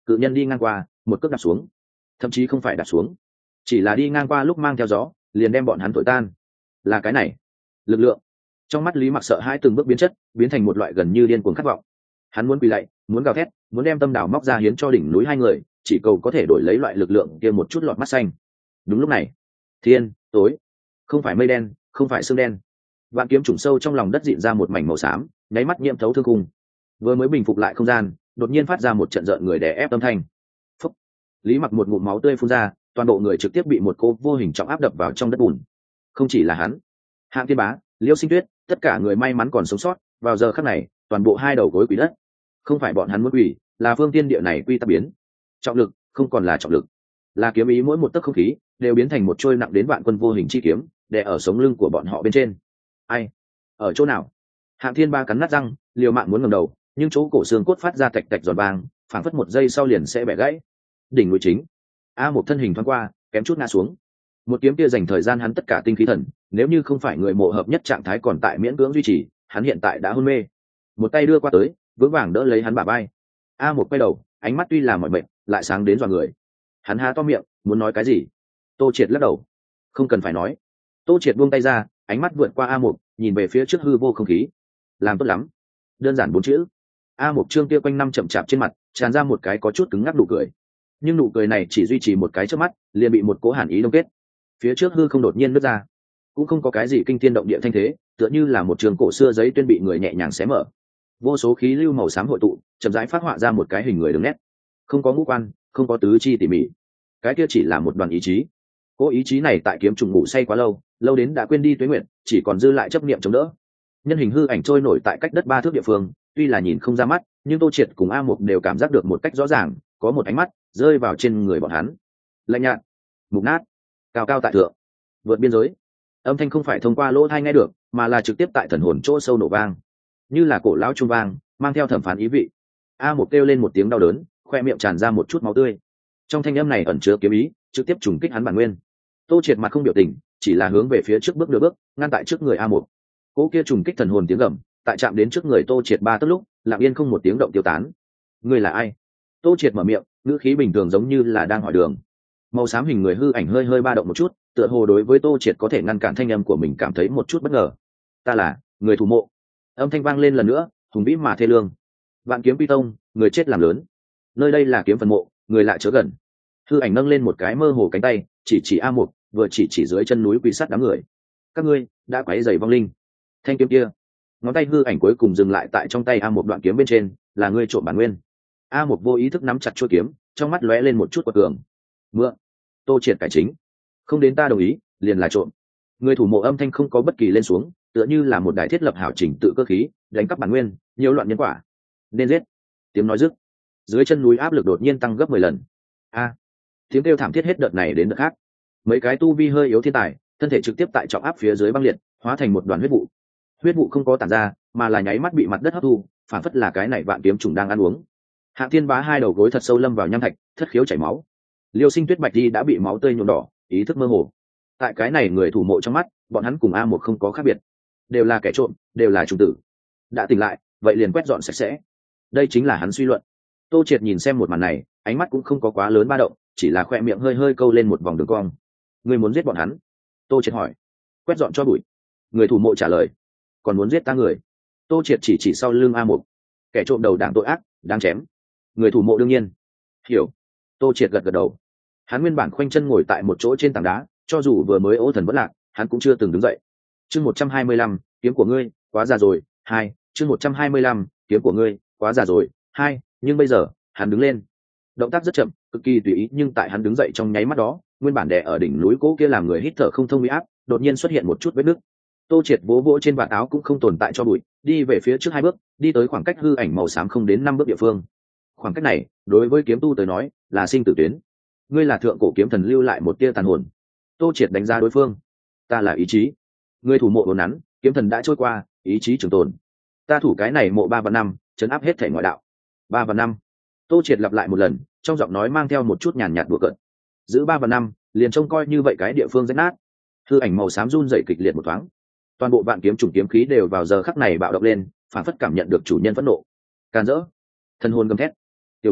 S1: cự nhân đi ngang qua một cước đạp xuống, thậm chí không phải đạp xuống, chỉ là đi ngang qua lúc mang theo gió liền đem bọn hắn thổi tan. Là cái này lực lượng. Trong mắt Lý Mặc sợ hãi từng bước biến chất, biến thành một loại gần như điên cuồng khát vọng. Hắn muốn quỳ lạy, muốn gào thét, muốn đem tâm đảo móc ra hiến cho đỉnh núi hai người, chỉ cầu có thể đổi lấy loại lực lượng kia một chút lọt mắt xanh. Đúng lúc này, thiên tối, không phải mây đen, không phải sương đen, vạn kiếm trùng sâu trong lòng đất dịn ra một mảnh màu xám, nháy mắt nhiễm thấu thương khung. Vừa mới bình phục lại không gian, đột nhiên phát ra một trận rợn người đè ép âm thanh. Phúc. Lý Mặc một ngụm máu tươi phun ra, toàn bộ người trực tiếp bị một cô vô hình trọng áp đập vào trong đất bùn. Không chỉ là hắn, Hạng Thiên Bá, Liêu Sinh Tuyết, tất cả người may mắn còn sống sót, vào giờ khắc này, toàn bộ hai đầu gối quỳ đất. Không phải bọn hắn muốn quỳ, là phương tiên địa này quy tắc biến. Trọng lực không còn là trọng lực, là kiếm ý, mỗi một tấc không khí đều biến thành một trôi nặng đến vạn quân vô hình chi kiếm, đè ở sống lưng của bọn họ bên trên. Ai? Ở chỗ nào? Hạng Thiên Ba cắn nát răng, liều mạng muốn ngẩng đầu, nhưng chỗ cổ xương cốt phát ra tạch tạch giòn vang, phảng phất một giây sau liền sẽ bẻ gãy. Đỉnh núi chính, một thân hình thoáng qua, kém chút ngã xuống. Một kiếm kia dành thời gian hắn tất cả tinh khí thần, nếu như không phải người mộ hợp nhất trạng thái còn tại miễn cưỡng duy trì, hắn hiện tại đã hôn mê. Một tay đưa qua tới, vững vàng đỡ lấy hắn bả vai. Một quay đầu, ánh mắt tuy là mỏi mệt, lại sáng đến dọa người. Hắn há to miệng, muốn nói cái gì? Tô Triệt lắc đầu. Không cần phải nói. Tô Triệt buông tay ra, ánh mắt vượt qua một, nhìn về phía trước hư vô không khí. Làm tốt lắm. Đơn giản 4 chữ. Một trương kia quanh năm chậm chạp trên mặt, tràn ra một cái có chút cứng ngắc nụ cười. Nhưng nụ cười này chỉ duy trì một cái chớp mắt, liền bị một cỗ hàn ý đông kết. Phía trước hư không đột nhiên nứt ra, cũng không có cái gì kinh thiên động địa thanh thế, tựa như là một trường cổ xưa giấy tuyên bị người nhẹ nhàng xé mở. Vô số khí lưu màu xám hội tụ, chậm rãi phát họa ra một cái hình người đường nét. Không có ngũ quan, không có tứ chi tỉ mỉ, cái kia chỉ là một đoàn ý chí. Cố ý chí này tại kiếm trùng ngủ say quá lâu, lâu đến đã quên đi tuế nguyện, chỉ còn dư lại chấp niệm chống đỡ. Nhân hình hư ảnh trôi nổi tại cách đất 3 thước địa phương, tuy là nhìn không ra mắt, nhưng Tô Triệt cùng Mục đều cảm giác được một cách rõ ràng, có một ánh mắt rơi vào trên người bọn hắn. Lạnh nhạt, mục nát, cao cao tại thượng, vượt biên giới. Âm thanh không phải thông qua lỗ tai nghe được, mà là trực tiếp tại thần hồn chỗ sâu nổ vang, như là cổ lão trung vang, mang theo thẩm phán ý vị. Mục kêu lên một tiếng đau đớn, khoe miệng tràn ra một chút máu tươi. Trong thanh âm này ẩn chứa kiếm ý, trực tiếp trùng kích hắn bản nguyên. Tô Triệt mặt không biểu tình, chỉ là hướng về phía trước bước nửa bước, ngăn tại trước người Mục. Cỗ kia trùng kích thần hồn tiếng gầm, tại chạm đến trước người Tô Triệt 3 tấc lúc, lặng yên không một tiếng động tiêu tán. Ngươi là ai? Tô Triệt mở miệng, ngữ khí bình thường giống như là đang hỏi đường. Màu xám hình người hư ảnh hơi hơi ba động một chút, tựa hồ đối với Tô Triệt có thể ngăn cản thanh âm của mình cảm thấy một chút bất ngờ. Ta là người thủ mộ. Âm thanh vang lên lần nữa, hùng vĩ mà thê lương. Vạn kiếm quy tông, người chết làm lớn. Nơi đây là kiếm phần mộ, người lại chớ gần. Hư ảnh nâng lên một cái mơ hồ cánh tay, chỉ Mục, vừa chỉ dưới chân núi quỷ sắt đám người. Các ngươi đã quấy rầy vong linh. Thanh kiếm kia, ngón tay hư ảnh cuối cùng dừng lại tại trong tay Mục đoạn kiếm bên trên, là ngươi trộm bản nguyên. Mục vô ý thức nắm chặt chuôi kiếm, trong mắt lóe lên một chút quật cường. Mượn. Tô Triệt cải chính. Không đến ta đồng ý, liền là trộm. Người thủ mộ âm thanh không có bất kỳ lên xuống, tựa như là một đại thiết lập hảo chỉnh tự cơ khí, đánh cắp bản nguyên, nhiều loạn nhân quả. Nên giết. Tiếng nói dứt, dưới chân núi áp lực đột nhiên tăng gấp 10 lần. Tiếng kêu thảm thiết hết đợt này đến đợt khác. Mấy cái tu vi hơi yếu thiên tài, thân thể trực tiếp tại trọng áp phía dưới băng liệt, hóa thành một đoàn huyết vụ. Huyết vụ không có tản ra, mà là nháy mắt bị mặt đất hấp thu, phản phất là cái này vạn kiếm trùng đang ăn uống. Hạng Thiên Bá hai đầu gối thật sâu lâm vào nham thạch, thất khiếu chảy máu. Liêu Sinh Tuyết bạch đi đã bị máu tươi nhuộm đỏ, ý thức mơ hồ. Tại cái này người thủ mộ trong mắt, bọn hắn cùng Mục không có khác biệt, đều là kẻ trộm, đều là trùng tử. Đã tỉnh lại, vậy liền quét dọn sạch sẽ. Đây chính là hắn suy luận. Tô Triệt nhìn xem một màn này, ánh mắt cũng không có quá lớn ba động, chỉ là khoe miệng hơi hơi câu lên một vòng đường cong. Ngươi muốn giết bọn hắn? Tô Triệt hỏi. Quét dọn cho bụi. Người thủ mộ trả lời. Còn muốn giết ta người? Tô Triệt chỉ sau lưng Mục. Kẻ trộm đầu đảng tội ác, đáng chém. Người thủ mộ đương nhiên hiểu. Tô Triệt gật gật đầu. Hắn nguyên bản khoanh chân ngồi tại một chỗ trên tảng đá, cho dù vừa mới ố thần vẫn lạc, hắn cũng chưa từng đứng dậy. Chương 125, kiếm của ngươi quá già rồi. 2, chương 125, kiếm của ngươi quá già rồi. 2, nhưng bây giờ, hắn đứng lên. Động tác rất chậm, cực kỳ tùy ý, nhưng tại hắn đứng dậy trong nháy mắt đó, nguyên bản đè ở đỉnh núi cố kia làm người hít thở không thông uy áp, đột nhiên xuất hiện một chút vết nứt. Tô Triệt vỗ vỗ trên vạt áo cũng không tồn tại cho bụi, đi về phía trước 2 bước, đi tới khoảng cách hư ảnh màu xám không đến 5 bước địa phương. Khoảng cách này, đối với kiếm tu tới nói, là sinh tử tuyến. Ngươi là thượng cổ kiếm thần lưu lại một tia tàn hồn. Tô Triệt đánh giá đối phương. Ta là ý chí. Ngươi thủ mộ đốn nắn, kiếm thần đã trôi qua, ý chí trường tồn. Ta thủ cái này mộ 3 và 5, trấn áp hết thể ngoại đạo. 3 và 5. Tô Triệt lặp lại một lần, trong giọng nói mang theo một chút nhàn nhạt đùa cợt. Giữ 3 và 5, liền trông coi như vậy cái địa phương rách nát. Hư ảnh màu xám run rẩy kịch liệt một thoáng. Toàn bộ vạn kiếm trùng kiếm khí đều vào giờ khắc này bạo động lên, phản phất cảm nhận được chủ nhân phẫn nộ. Càn rỡ. Thần hồn gầm thét. Tiểu bối,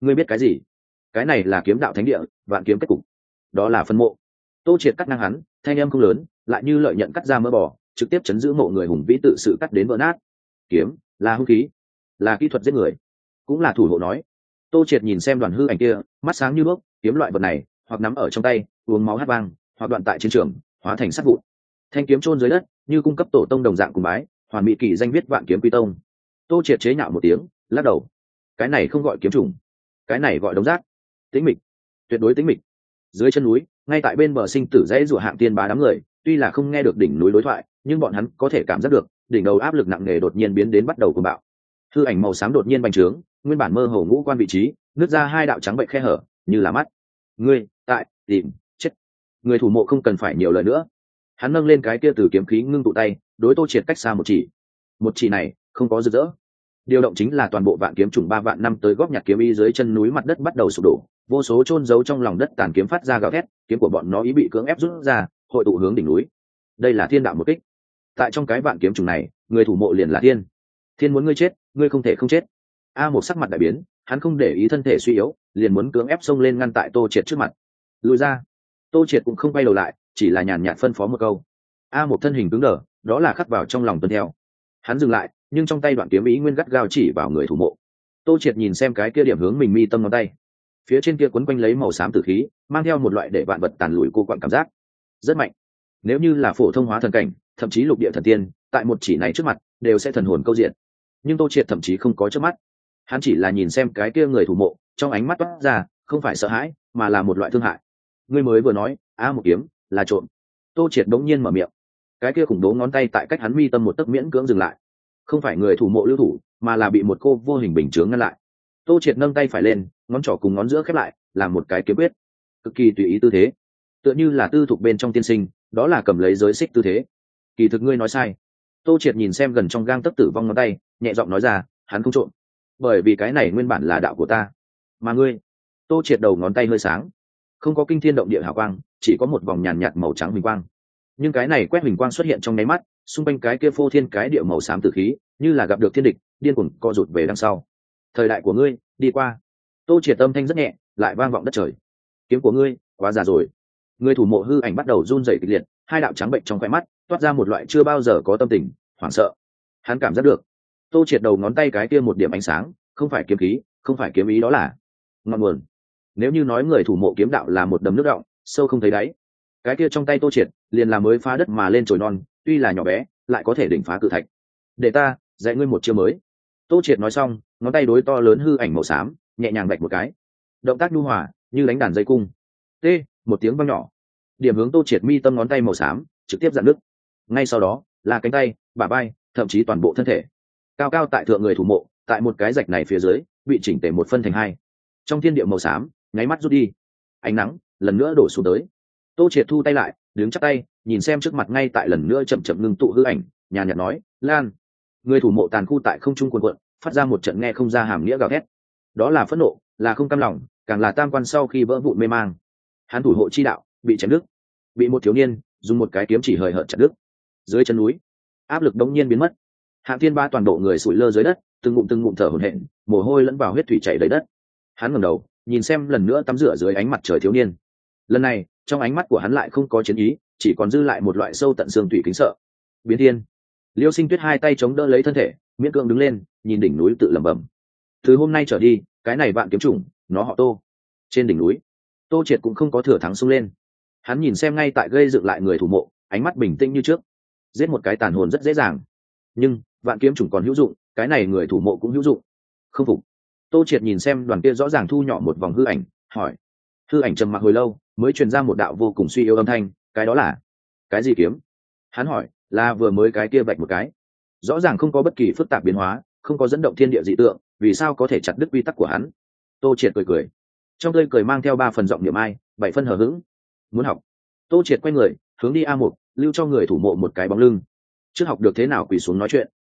S1: ngươi biết cái gì? Cái này là kiếm đạo thánh địa, vạn kiếm kết cục, đó là phân mộ. Tô Triệt cắt ngang hắn, thanh âm không lớn, lại như lợi nhận cắt ra mỡ bò, trực tiếp chấn giữ mộ người hùng vĩ tự sự cắt đến vỡ nát. Kiếm là hung khí, là kỹ thuật giết người, cũng là thủ hộ nói. Tô Triệt nhìn xem đoàn hư ảnh kia, mắt sáng như đuốc, kiếm loại vật này, hoặc nắm ở trong tay, uống máu hát vang, hoặc đoạn tại chiến trường, hóa thành sắt vụn. Thanh kiếm chôn dưới đất, như cung cấp tổ tông đồng dạng cùng bái, hoàn mỹ kỳ danh viết vạn kiếm quy tông. Tô Triệt chế nhạo một tiếng, lắc đầu. Cái này không gọi kiếm trùng, cái này gọi đống rác. Tĩnh mịch, tuyệt đối tĩnh mịch. Dưới chân núi, ngay tại bên bờ sinh tử dãy rủa hạng tiên bá đám người, tuy là không nghe được đỉnh núi đối thoại, nhưng bọn hắn có thể cảm giác được, đỉnh đầu áp lực nặng nề đột nhiên biến đến bắt đầu cuồng bạo. Hư ảnh màu xám đột nhiên bành trướng, nguyên bản mơ hồ ngũ quan vị trí, nứt ra hai đạo trắng bệnh khe hở, như là mắt. Ngươi, tại tìm chết. Người thủ mộ không cần phải nhiều lời nữa. Hắn nâng lên cái kia từ kiếm khí ngưng tụ tay, đối Tô Triệt cách xa một chỉ. Một chỉ này, không có rực rỡ. Điều động chính là toàn bộ vạn kiếm trùng 3 vạn năm tới góp nhặt kiếm ý dưới chân núi mặt đất bắt đầu sụp đổ, vô số chôn giấu trong lòng đất tàn kiếm phát ra gào thét, kiếm của bọn nó ý bị cưỡng ép rút ra, hội tụ hướng đỉnh núi. Đây là thiên đạo một kích. Tại trong cái vạn kiếm trùng này, người thủ mộ liền là thiên. Thiên muốn ngươi chết, ngươi không thể không chết. A một sắc mặt đại biến, hắn không để ý thân thể suy yếu, liền muốn cưỡng ép xông lên ngăn tại Tô Triệt trước mặt. Lùi ra. Tô Triệt cũng không quay đầu lại, chỉ là nhàn nhạt phân phó một câu. A một thân hình cứng đờ, đó là khắc vào trong lòng tuân theo. Hắn dừng lại, nhưng trong tay đoạn kiếm ý nguyên gắt gao chỉ vào người thủ mộ. Tô Triệt nhìn xem cái kia điểm hướng mình mi tâm ngón tay, phía trên kia quấn quanh lấy màu xám tử khí, mang theo một loại để vạn vật tàn lùi cô quặn cảm giác, rất mạnh. Nếu như là phổ thông hóa thần cảnh, thậm chí lục địa thần tiên, tại một chỉ này trước mặt đều sẽ thần hồn câu diện. Nhưng Tô Triệt thậm chí không có trước mắt, hắn chỉ là nhìn xem cái kia người thủ mộ, trong ánh mắt toát ra không phải sợ hãi, mà là một loại thương hại. Ngươi mới vừa nói, một kiếm là trộm. Tô Triệt đống nhiên mở miệng, cái kia khủng bố ngón tay tại cách hắn mi tâm một tấc miễn cưỡng dừng lại. Không phải người thủ mộ lưu thủ, mà là bị một cô vô hình bình chướng ngăn lại. Tô Triệt nâng tay phải lên, ngón trỏ cùng ngón giữa khép lại, làm một cái kiếm quyết, cực kỳ tùy ý tư thế, tựa như là tư thục bên trong tiên sinh, đó là cầm lấy giới xích tư thế. Kỳ thực ngươi nói sai. Tô Triệt nhìn xem gần trong gang tấc tử vong ngón tay, nhẹ giọng nói ra, hắn không trộm, bởi vì cái này nguyên bản là đạo của ta. Mà ngươi? Tô Triệt đầu ngón tay hơi sáng, không có kinh thiên động địa hào quang, chỉ có một vòng nhàn nhạt màu trắng huỳnh quang. Nhưng cái này quét huỳnh quang xuất hiện trong nháy mắt, xung quanh cái kia phô thiên cái địa màu xám tử khí, như là gặp được thiên địch, điên cuồng co rụt về đằng sau. Thời đại của ngươi đi qua. Tô Triệt âm thanh rất nhẹ, lại vang vọng đất trời. Kiếm của ngươi quá già rồi. Người thủ mộ hư ảnh bắt đầu run rẩy kịch liệt, hai đạo trắng bệnh trong khóe mắt toát ra một loại chưa bao giờ có tâm tình hoảng sợ. Hắn cảm giác được Tô Triệt đầu ngón tay cái kia một điểm ánh sáng, không phải kiếm khí, không phải kiếm ý, đó là ngọn nguồn. Nếu như nói người thủ mộ kiếm đạo là một đầm nước đọng sâu không thấy đáy, cái kia trong tay Tô Triệt liền là mới phá đất mà lên chồi non, tuy là nhỏ bé lại có thể đỉnh phá cự thạch. Để ta dạy ngươi một chiêu mới. Tô Triệt nói xong, ngón tay đối to lớn hư ảnh màu xám nhẹ nhàng vạch một cái, động tác nhu hòa như đánh đàn dây cung. T một tiếng vang nhỏ, điểm hướng Tô Triệt mi tâm ngón tay màu xám trực tiếp dạn nứt. Ngay sau đó là cánh tay, bả vai, thậm chí toàn bộ thân thể, cao cao tại thượng người thủ mộ, tại một cái rạch này phía dưới bị chỉnh tề một phân thành hai. Trong thiên địa màu xám nháy mắt rút đi, ánh nắng lần nữa đổ xuống tới. Tô Triệt thu tay lại, đứng chắp tay, nhìn xem trước mặt ngay tại lần nữa chậm chậm ngưng tụ hư ảnh, nhàn nhạt nói, Lan. Người thủ mộ tàn khu tại không trung cuồn cuộn, phát ra một trận nghe không ra hàm nghĩa gào thét. Đó là phẫn nộ, là không cam lòng, càng là tam quan sau khi vỡ vụn mê mang. Hắn thủ hộ chi đạo bị chém đứt, bị một thiếu niên dùng một cái kiếm chỉ hời hợt chặt đứt. Dưới chân núi, áp lực đống nhiên biến mất. Hạng Thiên Ba toàn bộ người sủi lơ dưới đất, từng ngụm thở hổn hển, mồ hôi lẫn vào huyết thủy chảy đầy đất. Hắn ngẩng đầu, nhìn xem lần nữa tắm rửa dưới ánh mặt trời thiếu niên. Lần này, trong ánh mắt của hắn lại không có chiến ý, chỉ còn dư lại một loại sâu tận xương tủy kính sợ. Biến thiên. Liêu Sinh Tuyết hai tay chống đỡ lấy thân thể, miễn cưỡng đứng lên, nhìn đỉnh núi tự lẩm bẩm. Từ hôm nay trở đi, cái này vạn kiếm trùng, nó họ Tô. Trên đỉnh núi, Tô Triệt cũng không có thừa thắng xông lên. Hắn nhìn xem ngay tại gây dựng lại người thủ mộ, ánh mắt bình tĩnh như trước. Giết một cái tàn hồn rất dễ dàng, nhưng vạn kiếm trùng còn hữu dụng, cái này người thủ mộ cũng hữu dụng. Không phục. Tô Triệt nhìn xem đoàn kia rõ ràng thu nhỏ một vòng hư ảnh, hỏi. Hư ảnh trầm mặc hồi lâu, mới truyền ra một đạo vô cùng suy yếu âm thanh, cái đó là cái gì kiếm? Hắn hỏi. Là vừa mới cái kia vạch một cái, rõ ràng không có bất kỳ phức tạp biến hóa, không có dẫn động thiên địa dị tượng, vì sao có thể chặt đứt quy tắc của hắn? Tô Triệt cười, trong tươi cười mang theo 3 phần giọng niệm ai, 7 phân hờ hững. Muốn học? Tô Triệt quay người hướng đi A1, lưu cho người thủ mộ một cái bóng lưng. Trước học được thế nào quỳ xuống nói chuyện.